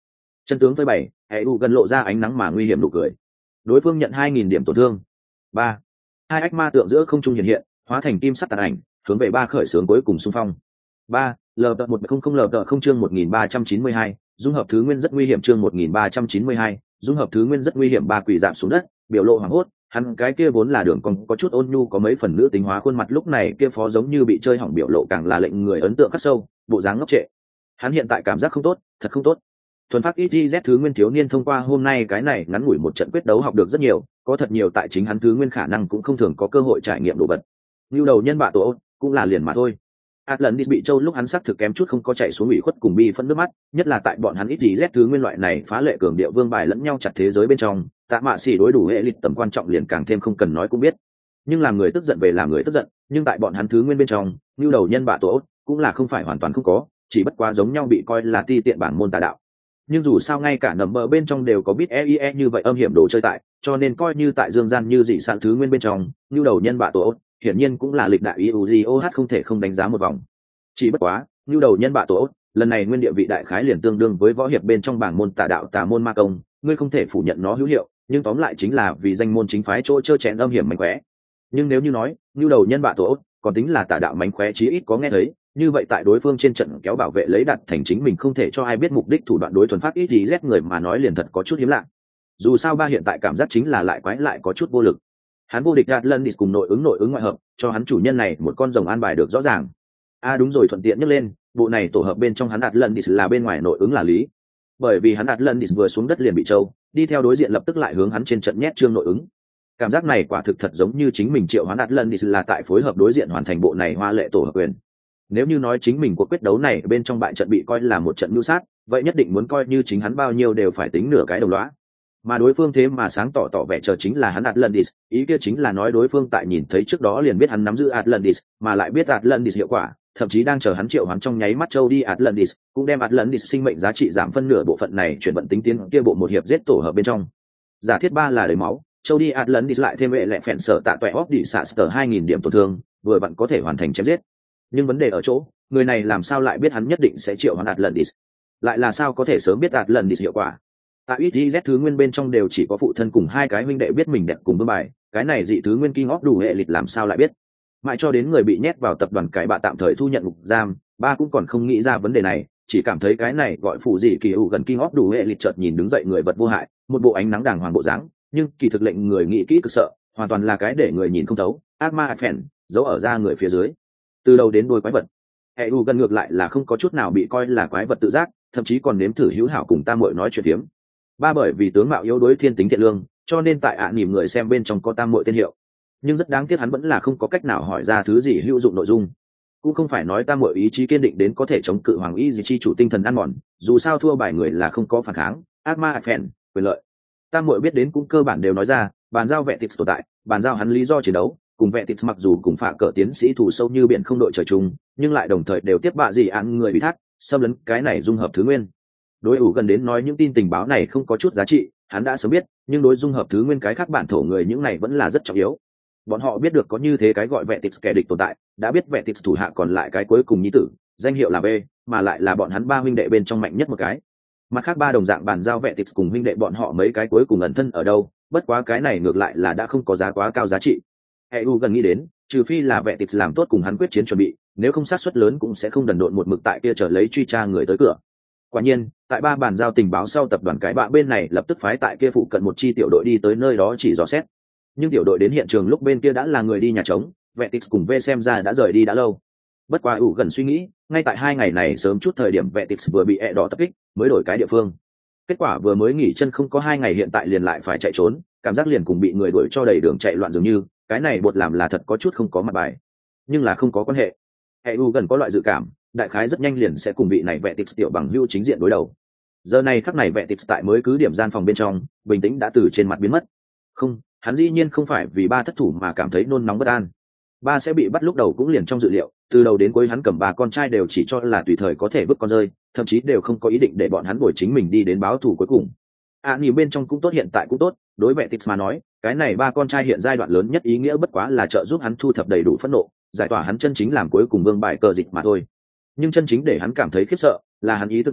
Chân tướng với bảy, hệ u gần lộ ra ánh nắng mà nguy hiểm nụ cười. Đối phương nhận hai nghìn điểm tổn thương. Ba, hai ách ma tượng giữa không trung hiện hiện, hóa thành kim sắc tàn ảnh, hướng về ba khởi xướng cuối cùng xung phong. Ba, lờ một không không lờ không chương một nghìn ba trăm chín mươi hai, dung hợp thứ nguyên rất nguy hiểm chương một nghìn ba trăm chín mươi hai, dung hợp thứ nguyên rất nguy hiểm. Ba quỷ giảm xuống đất, biểu lộ hoảng hốt, hắn cái kia vốn là đường còn có chút ôn nhu có mấy phần nữ tính hóa khuôn mặt lúc này kia phó giống như bị chơi hỏng, biểu lộ càng là lệnh người ấn tượng khắc sâu, bộ dáng ngốc trệ. Hắn hiện tại cảm giác không tốt, thật không tốt. Thuần phát i tê z thứ nguyên thiếu niên thông qua hôm nay cái này ngắn ngủi một trận quyết đấu học được rất nhiều, có thật nhiều tại chính hắn thứ nguyên khả năng cũng không thường có cơ hội trải nghiệm đồ vật. Như đầu nhân bạ tổ cũng là liền mà thôi. Atlantis bị châu lúc hắn sắc thực kém chút không có chạy xuống ủy khuất cùng bi phân nước mắt, nhất là tại bọn hắn i tê z thứ nguyên loại này phá lệ cường địa vương bài lẫn nhau chặt thế giới bên trong, tạ mạ xỉ đối đủ hệ lịch tầm quan trọng liền càng thêm không cần nói cũng biết. Nhưng làm người tức giận về làm người tức giận, nhưng tại bọn hắn thứ nguyên bên trong, như đầu nhân bạ tổ cũng là không phải hoàn toàn không có, chỉ bất quá giống nhau bị coi là ti tiện bảng môn tà đạo. Nhưng dù sao ngay cả nằm bờ bên trong đều có biết e i e như vậy âm hiểm đồ chơi tại, cho nên coi như tại dương gian như dị sản thứ nguyên bên trong, như đầu nhân bạ tổ hiển nhiên cũng là lịch đại i u giê o hát không thể không đánh giá một vòng. Chỉ bất quá, như đầu nhân bạ tổ lần này nguyên địa vị đại khái liền tương đương với võ hiệp bên trong bảng môn tà đạo tà môn ma công, ngươi không thể phủ nhận nó hữu hiệu, nhưng tóm lại chính là vì danh môn chính phái chỗ chơi chén âm hiểm mánh khóe. Nhưng nếu như nói như đầu nhân bạ tổ còn tính là tà đạo mánh khóe chí ít có nghe thấy, như vậy tại đối phương trên trận kéo bảo vệ lấy đặt thành chính mình không thể cho ai biết mục đích thủ đoạn đối thuần pháp ít gì rét người mà nói liền thật có chút hiếm lạ. Dù sao ba hiện tại cảm giác chính là lại quái lại có chút vô lực. Hắn vô địch Atlantis cùng nội ứng nội ứng ngoại hợp, cho hắn chủ nhân này một con rồng an bài được rõ ràng. A à đúng rồi, thuận tiện nhắc lên, bộ này tổ hợp bên trong hắn Atlantis là bên ngoài nội ứng là lý. Bởi vì hắn Atlantis vừa xuống đất liền bị trâu, đi theo đối diện lập tức lại hướng hắn trên trận nhét trương nội ứng. Cảm giác này quả thực thật giống như chính mình triệu hoán Atlantis là tại phối hợp đối diện hoàn thành bộ này hoa lệ tổ hợp quyền. Nếu như nói chính mình cuộc quyết đấu này bên trong bại trận bị coi là một trận mưu sát, vậy nhất định muốn coi như chính hắn bao nhiêu đều phải tính nửa cái đồng lõa. Mà đối phương thế mà sáng tỏ tỏ vẻ chờ chính là hắn Atlantis, ý kia chính là nói đối phương tại nhìn thấy trước đó liền biết hắn nắm giữ Atlantis, mà lại biết Atlantis hiệu quả, thậm chí đang chờ hắn triệu hắn trong nháy mắt châu đi Atlantis, cũng đem Atlantis sinh mệnh giá trị giảm phân nửa bộ phận này chuyển vận tính tiến kia bộ một hiệp giết tổ hợp bên trong. Giả thiết ba là đầy máu, châu đi Atlantis lại thêm vệ lệ phèn sở tạ toẹ óc đi xả sở hai nghìn điểm tổn thương, vừa vặn có thể hoàn thành chém giết. Nhưng vấn đề ở chỗ, người này làm sao lại biết hắn nhất định sẽ triệu hoán Atlantis, lại là sao có thể sớm biết Atlantis hiệu quả. Tại i tê z thứ nguyên bên trong đều chỉ có phụ thân cùng hai cái huynh đệ biết mình đẹp cùng vương bài, cái này dị thứ nguyên King of đủ hệ lịch làm sao lại biết. Mãi cho đến người bị nhét vào tập đoàn cải bạ tạm thời thu nhận ngục giam, ba cũng còn không nghĩ ra vấn đề này, chỉ cảm thấy cái này gọi phụ dị kỳ hữu gần King of đủ hệ lịch chợt nhìn đứng dậy người vật vô hại, một bộ ánh nắng đàng hoàng bộ dáng, nhưng kỳ thực lệnh người nghĩ kỹ cực sợ, hoàn toàn là cái để người nhìn không thấu, ác ma phèn giấu ở ra người phía dưới. Từ đầu đến đuôi quái vật, hệ u gần ngược lại là không có chút nào bị coi là quái vật tự giác, thậm chí còn nếm thử hữu hảo cùng tam muội nói chuyện phiếm. Ba bởi vì tướng mạo yếu đuối thiên tính thiện lương, cho nên tại ạ à nỉm người xem bên trong có tam muội tên hiệu, nhưng rất đáng tiếc hắn vẫn là không có cách nào hỏi ra thứ gì hữu dụng nội dung. Cũng không phải nói tam muội ý chí kiên định đến có thể chống cự hoàng y gì chi chủ tinh thần ăn mòn, dù sao thua bài người là không có phản kháng, ác ma phèn quyền lợi. Tam muội biết đến cũng cơ bản đều nói ra, bàn giao vệ tips tồn tại, bàn giao hắn lý do chiến đấu, cùng vệ tips mặc dù cùng phạ cỡ tiến sĩ thủ sâu như biển không đội trời chung, nhưng lại đồng thời đều tiếp bạ gì án người bị thác, xâm lấn cái này dung hợp thứ nguyên. Đối ủ gần đến nói những tin tình báo này không có chút giá trị, hắn đã sớm biết, nhưng đối dung hợp thứ nguyên cái khác bản thổ người những này vẫn là rất trọng yếu. Bọn họ biết được có như thế cái gọi vệ tips kẻ địch tồn tại, đã biết vệ tips thủ hạ còn lại cái cuối cùng nhi tử, danh hiệu là B, mà lại là bọn hắn ba huynh đệ bên trong mạnh nhất một cái. Mặt khác ba đồng dạng bàn giao vệ tips cùng huynh đệ bọn họ mấy cái cuối cùng ẩn thân ở đâu, bất quá cái này ngược lại là đã không có giá quá cao giá trị. e u gần nghĩ đến, trừ phi là vệ tips làm tốt cùng hắn quyết chiến chuẩn bị, nếu không sát suất lớn cũng sẽ không đần độn một mực tại kia chờ lấy truy tra người tới cửa. Quả nhiên, tại ba bàn giao tình báo sau, tập đoàn cái bạ bên này lập tức phái tại kia phụ cận một chi tiểu đội đi tới nơi đó chỉ dò xét. Nhưng tiểu đội đến hiện trường lúc bên kia đã là người đi nhà trống, Vetix cùng V xem ra đã rời đi đã lâu. Bất quá ủ gần suy nghĩ, ngay tại hai ngày này sớm chút thời điểm Vetix vừa bị ẹ đỏ tập kích, mới đổi cái địa phương. Kết quả vừa mới nghỉ chân không có hai ngày hiện tại liền lại phải chạy trốn, cảm giác liền cùng bị người đuổi cho đầy đường chạy loạn dường như, cái này bột làm là thật có chút không có mặt bài. Nhưng là không có quan hệ. e u gần có loại dự cảm, đại khái rất nhanh liền sẽ cùng vị này Vetix tiểu bằng hữu chính diện đối đầu. Giờ này khắc này Vetix tại mới cứ điểm gian phòng bên trong, bình tĩnh đã từ trên mặt biến mất. Không, hắn dĩ nhiên không phải vì ba thất thủ mà cảm thấy nôn nóng bất an. Ba sẽ bị bắt lúc đầu cũng liền trong dự liệu, từ đầu đến cuối hắn cầm ba con trai đều chỉ cho là tùy thời có thể vứt con rơi, thậm chí đều không có ý định để bọn hắn bồi chính mình đi đến báo thù cuối cùng. À nhìn bên trong cũng tốt hiện tại cũng tốt, đối Vetix mà nói, cái này ba con trai hiện giai đoạn lớn nhất ý nghĩa bất quá là trợ giúp hắn thu thập đầy đủ phẫn nộ, giải tỏa hắn chân chính làm cuối cùng vương bài cờ dịch mà thôi. Nhưng chân chính để hắn cảm thấy khiếp sợ là hắn ý thức đến,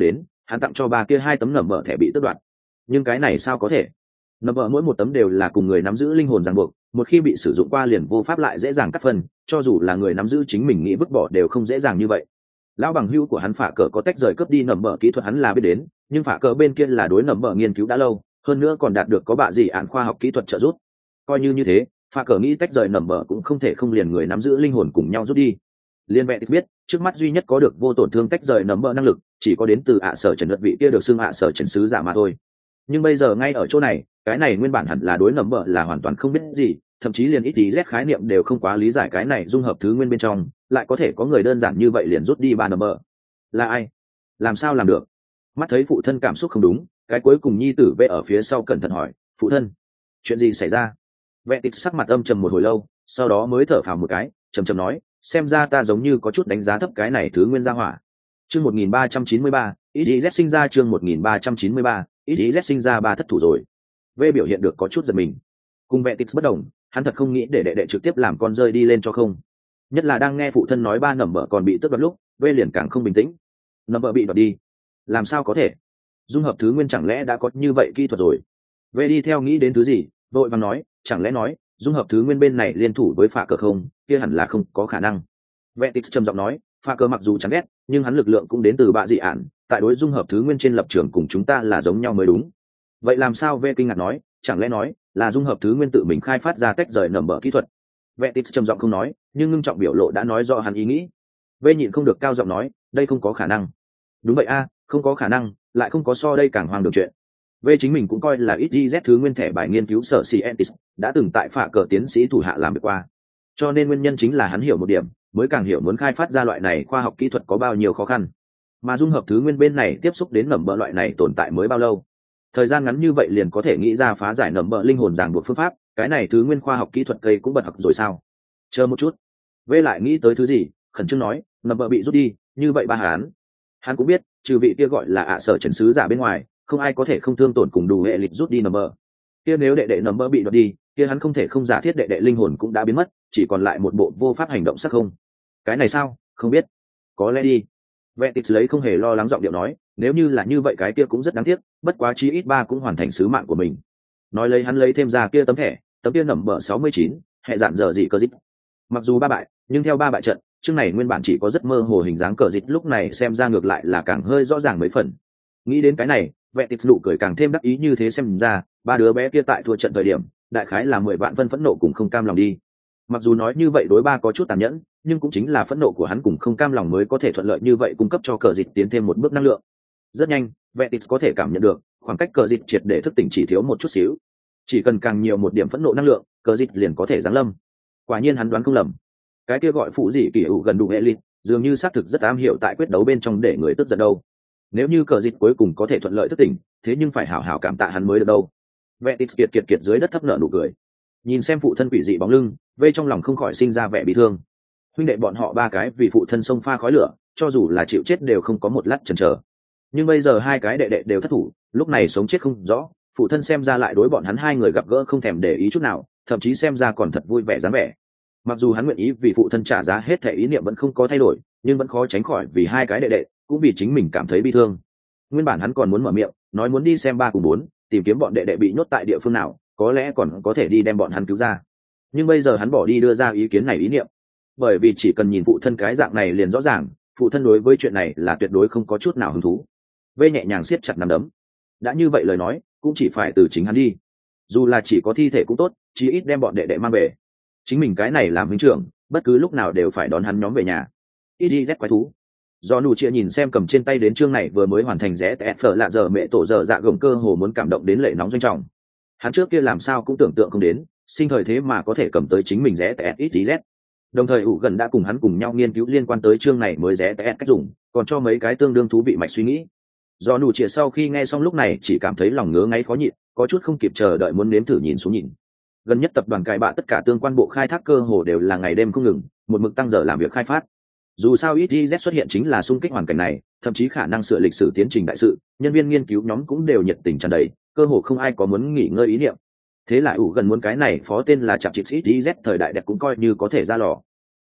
hắn tặng cho ba kia hai tấm nầm bờ thẻ bị tước đoạt. Nhưng cái này sao có thể? Nầm bờ mỗi một tấm đều là cùng người nắm giữ linh hồn ràng buộc, một khi bị sử dụng qua liền vô pháp lại dễ dàng cắt phân, cho dù là người nắm giữ chính mình nghĩ vứt bỏ đều không dễ dàng như vậy. Lão bằng hữu của hắn phả cờ có tách rời cướp đi nầm bờ kỹ thuật hắn là biết đến, nhưng phả cờ bên kia là đối nầm bờ nghiên cứu đã lâu, hơn nữa còn đạt được có bạ gì án khoa học kỹ thuật trợ giúp. Coi như như thế, phả cờ nghĩ tách rời nầm bờ cũng không thể không liền người nắm giữ linh hồn cùng nhau rút đi. Liên vẹn biết, trước mắt duy nhất có được vô tổn thương tách rời nầm bờ năng lực, chỉ có đến từ ạ sở trần luật vị kia được xưng ạ sở trần sứ giả mà thôi. Nhưng bây giờ ngay ở chỗ này, cái này nguyên bản hẳn là đối nầm bờ là hoàn toàn không biết gì, thậm chí liền ít tí z khái niệm đều không quá lý giải cái này dung hợp thứ nguyên bên trong, lại có thể có người đơn giản như vậy liền rút đi ba nầm bờ. Là ai? Làm sao làm được? Mắt thấy phụ thân cảm xúc không đúng, cái cuối cùng nhi tử vệ ở phía sau cẩn thận hỏi, phụ thân, chuyện gì xảy ra? Vệ tịch sắc mặt âm trầm một hồi lâu, sau đó mới thở phào một cái, trầm trầm nói, xem ra ta giống như có chút đánh giá thấp cái này thứ nguyên gia hỏa. Chương một nghìn ba trăm chín mươi ba, i đê z sinh ra chương một nghìn ba trăm chín mươi ba, i đê z sinh ra ba thất thủ rồi. Vệ biểu hiện được có chút giật mình. Cùng vệ tịch bất đồng, hắn thật không nghĩ để đệ đệ trực tiếp làm con rơi đi lên cho không. Nhất là đang nghe phụ thân nói ba nầm bờ còn bị tước đoạt lúc, vệ liền càng không bình tĩnh. Nầm bờ bị đoạt đi, làm sao có thể? Dung hợp thứ nguyên chẳng lẽ đã có như vậy kỹ thuật rồi? Vệ đi theo nghĩ đến thứ gì, vội vàng nói, chẳng lẽ nói dung hợp thứ nguyên bên này liên thủ với phạ cờ không, kia hẳn là không có khả năng. Vệ tịch trầm giọng nói, phạ cờ mặc dù chẳng ghét, nhưng hắn lực lượng cũng đến từ bạ dị ản, tại đối dung hợp thứ nguyên trên lập trường cùng chúng ta là giống nhau mới đúng. Vậy làm sao? Vệ kinh ngạc nói, chẳng lẽ nói là dung hợp thứ nguyên tự mình khai phát ra tách rời nầm bờ kỹ thuật? Vệ tịch trầm giọng không nói, nhưng ngưng trọng biểu lộ đã nói rõ hắn ý nghĩ. Vệ nhịn không được cao giọng nói, đây không có khả năng. Đúng vậy a, không có khả năng, lại không có so đây càng hoang đường chuyện. Về chính mình cũng coi là ít di z thứ nguyên thẻ bài nghiên cứu sở Scientis, đã từng tại phạ cờ tiến sĩ thủ hạ làm việc qua. Cho nên nguyên nhân chính là hắn hiểu một điểm, mới càng hiểu muốn khai phát ra loại này khoa học kỹ thuật có bao nhiêu khó khăn. Mà dung hợp thứ nguyên bên này tiếp xúc đến nầm bờ loại này tồn tại mới bao lâu? Thời gian ngắn như vậy liền có thể nghĩ ra phá giải nầm bờ linh hồn ràng buộc phương pháp, cái này thứ nguyên khoa học kỹ thuật cây cũng bật học rồi sao? Chờ một chút. Vê lại nghĩ tới thứ gì, khẩn trương nói, nầm bờ bị rút đi, như vậy ba hắn. Hắn cũng biết, trừ vị kia gọi là ạ sở trần sứ giả bên ngoài, không ai có thể không thương tổn cùng đủ hệ lịch rút đi nầm bờ. Kia nếu đệ đệ nầm bờ bị đoạt đi, kia hắn không thể không giả thiết đệ đệ linh hồn cũng đã biến mất, chỉ còn lại một bộ vô pháp hành động sắc không. Cái này sao? Không biết. Có lẽ đi. Vệ tịch lấy không hề lo lắng giọng điệu nói, nếu như là như vậy cái kia cũng rất đáng tiếc, bất quá chí ít ba cũng hoàn thành sứ mạng của mình. Nói lấy hắn lấy thêm ra kia tấm thẻ, tấm kia nầm bờ sáu mươi chín, hệ dạn giờ gì cơ dịch. Mặc dù ba bại, nhưng theo ba bại trận, chương này nguyên bản chỉ có rất mơ hồ hình dáng cờ dịch, lúc này xem ra ngược lại là càng hơi rõ ràng mấy phần. Nghĩ đến cái này, vệ tịch nụ cười càng thêm đắc ý, như thế xem ra ba đứa bé kia tại thua trận thời điểm đại khái là mười vạn phân phẫn nộ cùng không cam lòng đi. Mặc dù nói như vậy đối ba có chút tàn nhẫn, nhưng cũng chính là phẫn nộ của hắn cùng không cam lòng mới có thể thuận lợi như vậy cung cấp cho cờ dịch tiến thêm một bước năng lượng. Rất nhanh, vệ tịch có thể cảm nhận được khoảng cách cờ dịch triệt để thức tỉnh chỉ thiếu một chút xíu, chỉ cần càng nhiều một điểm phẫn nộ năng lượng, cờ dịch liền có thể giáng lâm. Quả nhiên hắn đoán không lầm, cái kia gọi phụ dị kỳ hữu gần đủ hệ lịch dường như xác thực rất am hiểu tại quyết đấu bên trong để người tức giận đâu. Nếu như cờ dịch cuối cùng có thể thuận lợi thức tỉnh, thế nhưng phải hảo hảo cảm tạ hắn mới được đâu. Vệ tịch kiệt kiệt kiệt dưới đất thấp nợ nụ cười, nhìn xem phụ thân quỷ dị bóng lưng, vây trong lòng không khỏi sinh ra vẻ bị thương. Huynh đệ bọn họ ba cái vì phụ thân sông pha khói lửa, cho dù là chịu chết đều không có một lát chần chờ. Nhưng bây giờ hai cái đệ đệ đều thất thủ, lúc này sống chết không rõ, phụ thân xem ra lại đối bọn hắn hai người gặp gỡ không thèm để ý chút nào, thậm chí xem ra còn thật vui vẻ dáng vẻ. Mặc dù hắn nguyện ý vì phụ thân trả giá hết thể, ý niệm vẫn không có thay đổi, nhưng vẫn khó tránh khỏi vì hai cái đệ đệ, cũng vì chính mình cảm thấy bi thương. Nguyên bản hắn còn muốn mở miệng nói muốn đi xem ba cùng bốn, tìm kiếm bọn đệ đệ bị nhốt tại địa phương nào, có lẽ còn có thể đi đem bọn hắn cứu ra. Nhưng bây giờ hắn bỏ đi đưa ra ý kiến này ý niệm, bởi vì chỉ cần nhìn phụ thân cái dạng này liền rõ ràng, phụ thân đối với chuyện này là tuyệt đối không có chút nào hứng thú. Vê nhẹ nhàng siết chặt nắm đấm, đã như vậy lời nói cũng chỉ phải từ chính hắn đi, dù là chỉ có thi thể cũng tốt, chí ít đem bọn đệ đệ mang về. Chính mình cái này làm huynh trưởng, bất cứ lúc nào đều phải đón hắn nhóm về nhà. Ít đi ghét quái thú. Do nụ chia nhìn xem cầm trên tay đến chương này vừa mới hoàn thành rẽ tẹt phở lạ giờ mẹ tổ giờ dạ gồng cơ hồ muốn cảm động đến lệ nóng doanh trọng. Hắn trước kia làm sao cũng tưởng tượng không đến, sinh thời thế mà có thể cầm tới chính mình rẽ tẹt ít tí z. Đồng thời ủ gần đã cùng hắn cùng nhau nghiên cứu liên quan tới chương này mới rẽ tẹt cách dùng, còn cho mấy cái tương đương thú vị mạch suy nghĩ. Do nụ chia sau khi nghe xong lúc này chỉ cảm thấy lòng ngứa ngáy khó nhịn, có chút không kịp chờ đợi muốn nếm thử nhìn xuống nhìn. Gần nhất tập đoàn cải bạ tất cả tương quan bộ khai thác cơ hồ đều là ngày đêm không ngừng, một mực tăng giờ làm việc khai phát. Dù sao i tê z xuất hiện chính là xung kích hoàn cảnh này, thậm chí khả năng sửa lịch sử tiến trình đại sự, nhân viên nghiên cứu nhóm cũng đều nhiệt tình tràn đầy, cơ hồ không ai có muốn nghỉ ngơi ý niệm. Thế là ủ gần muốn cái này phó tên là chạm chịp i tê z thời đại đẹp cũng coi như có thể ra lò.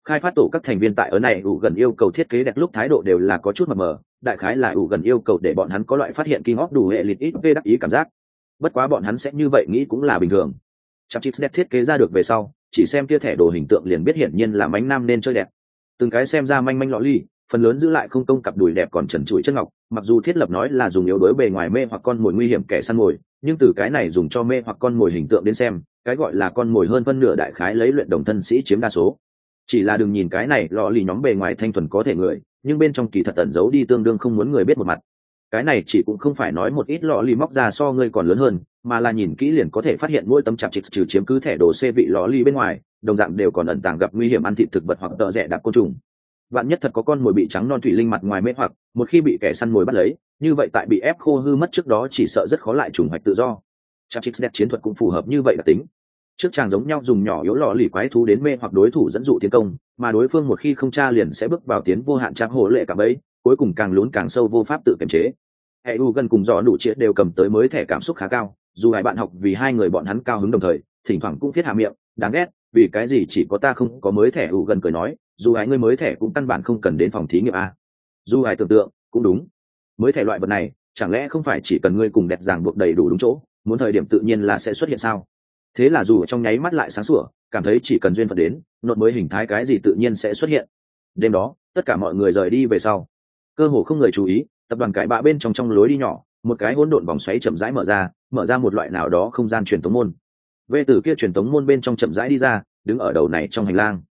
Khai phát tổ các thành viên tại ở này ủ gần yêu cầu thiết kế đẹp lúc thái độ đều là có chút mờ mờ, đại khái là ủ gần yêu cầu để bọn hắn có loại phát hiện kinh óc đủ hệ lịch ít về đắc ý cảm giác. Bất quá bọn hắn sẽ như vậy nghĩ cũng là bình thường. Chắp chít đẹp thiết kế ra được về sau, chỉ xem kia thẻ đồ hình tượng liền biết hiển nhiên là mánh nam nên chơi đẹp. Từng cái xem ra manh manh lọ ly, phần lớn giữ lại không công cặp đùi đẹp còn trần trụi chân ngọc, mặc dù thiết lập nói là dùng yếu đuối bề ngoài mê hoặc con mồi nguy hiểm kẻ săn mồi, nhưng từ cái này dùng cho mê hoặc con mồi hình tượng đến xem, cái gọi là con mồi hơn phân nửa đại khái lấy luyện đồng thân sĩ chiếm đa số. Chỉ là đừng nhìn cái này lọ lì nhóm bề ngoài thanh thuần có thể người, nhưng bên trong kỳ thật ẩn giấu đi tương đương không muốn người biết một mặt. Cái này chỉ cũng không phải nói một ít lọ lì móc ra so ngươi còn lớn hơn, mà là nhìn kỹ liền có thể phát hiện mỗi tấm chạp chịch trừ chiếm cứ thẻ đồ xê vị lọ lì bên ngoài, đồng dạng đều còn ẩn tàng gặp nguy hiểm ăn thịt thực vật hoặc tợ rẻ đạp côn trùng. Vạn nhất thật có con mồi bị trắng non thủy linh mặt ngoài mê hoặc, một khi bị kẻ săn mồi bắt lấy, như vậy tại bị ép khô hư mất trước đó chỉ sợ rất khó lại trùng hoạch tự do. Chạp chịch đẹp chiến thuật cũng phù hợp như vậy là tính. Trước chàng giống nhau dùng nhỏ yếu lọ lì quái thú đến mê hoặc đối thủ dẫn dụ tiến công, mà đối phương một khi không tra liền sẽ bước vào tiến vô hạn trap hồ lệ cả bấy, cuối cùng càng lún càng sâu vô pháp tự kiềm chế. Hệ u gần cùng dò đủ triệt đều cầm tới mới thẻ cảm xúc khá cao, dù hai bạn học vì hai người bọn hắn cao hứng đồng thời, thỉnh thoảng cũng viết hạ miệng, đáng ghét, vì cái gì chỉ có ta không có mới thẻ u gần cười nói, dù hai người mới thẻ cũng căn bản không cần đến phòng thí nghiệm a. Dù hai tưởng tượng, cũng đúng. Mới thẻ loại vật này, chẳng lẽ không phải chỉ cần ngươi cùng đẹp ràng buộc đầy đủ đúng chỗ, muốn thời điểm tự nhiên là sẽ xuất hiện sao? Thế là dù trong nháy mắt lại sáng sủa, cảm thấy chỉ cần duyên phận đến, nốt mới hình thái cái gì tự nhiên sẽ xuất hiện. Đêm đó, tất cả mọi người rời đi về sau, cơ hồ không người chú ý, tập đoàn cải bạ bên trong trong lối đi nhỏ, một cái hỗn độn vòng xoáy chậm rãi mở ra, mở ra một loại nào đó không gian truyền tống môn. Vệ tử kia truyền tống môn bên trong chậm rãi đi ra, đứng ở đầu này trong hành lang.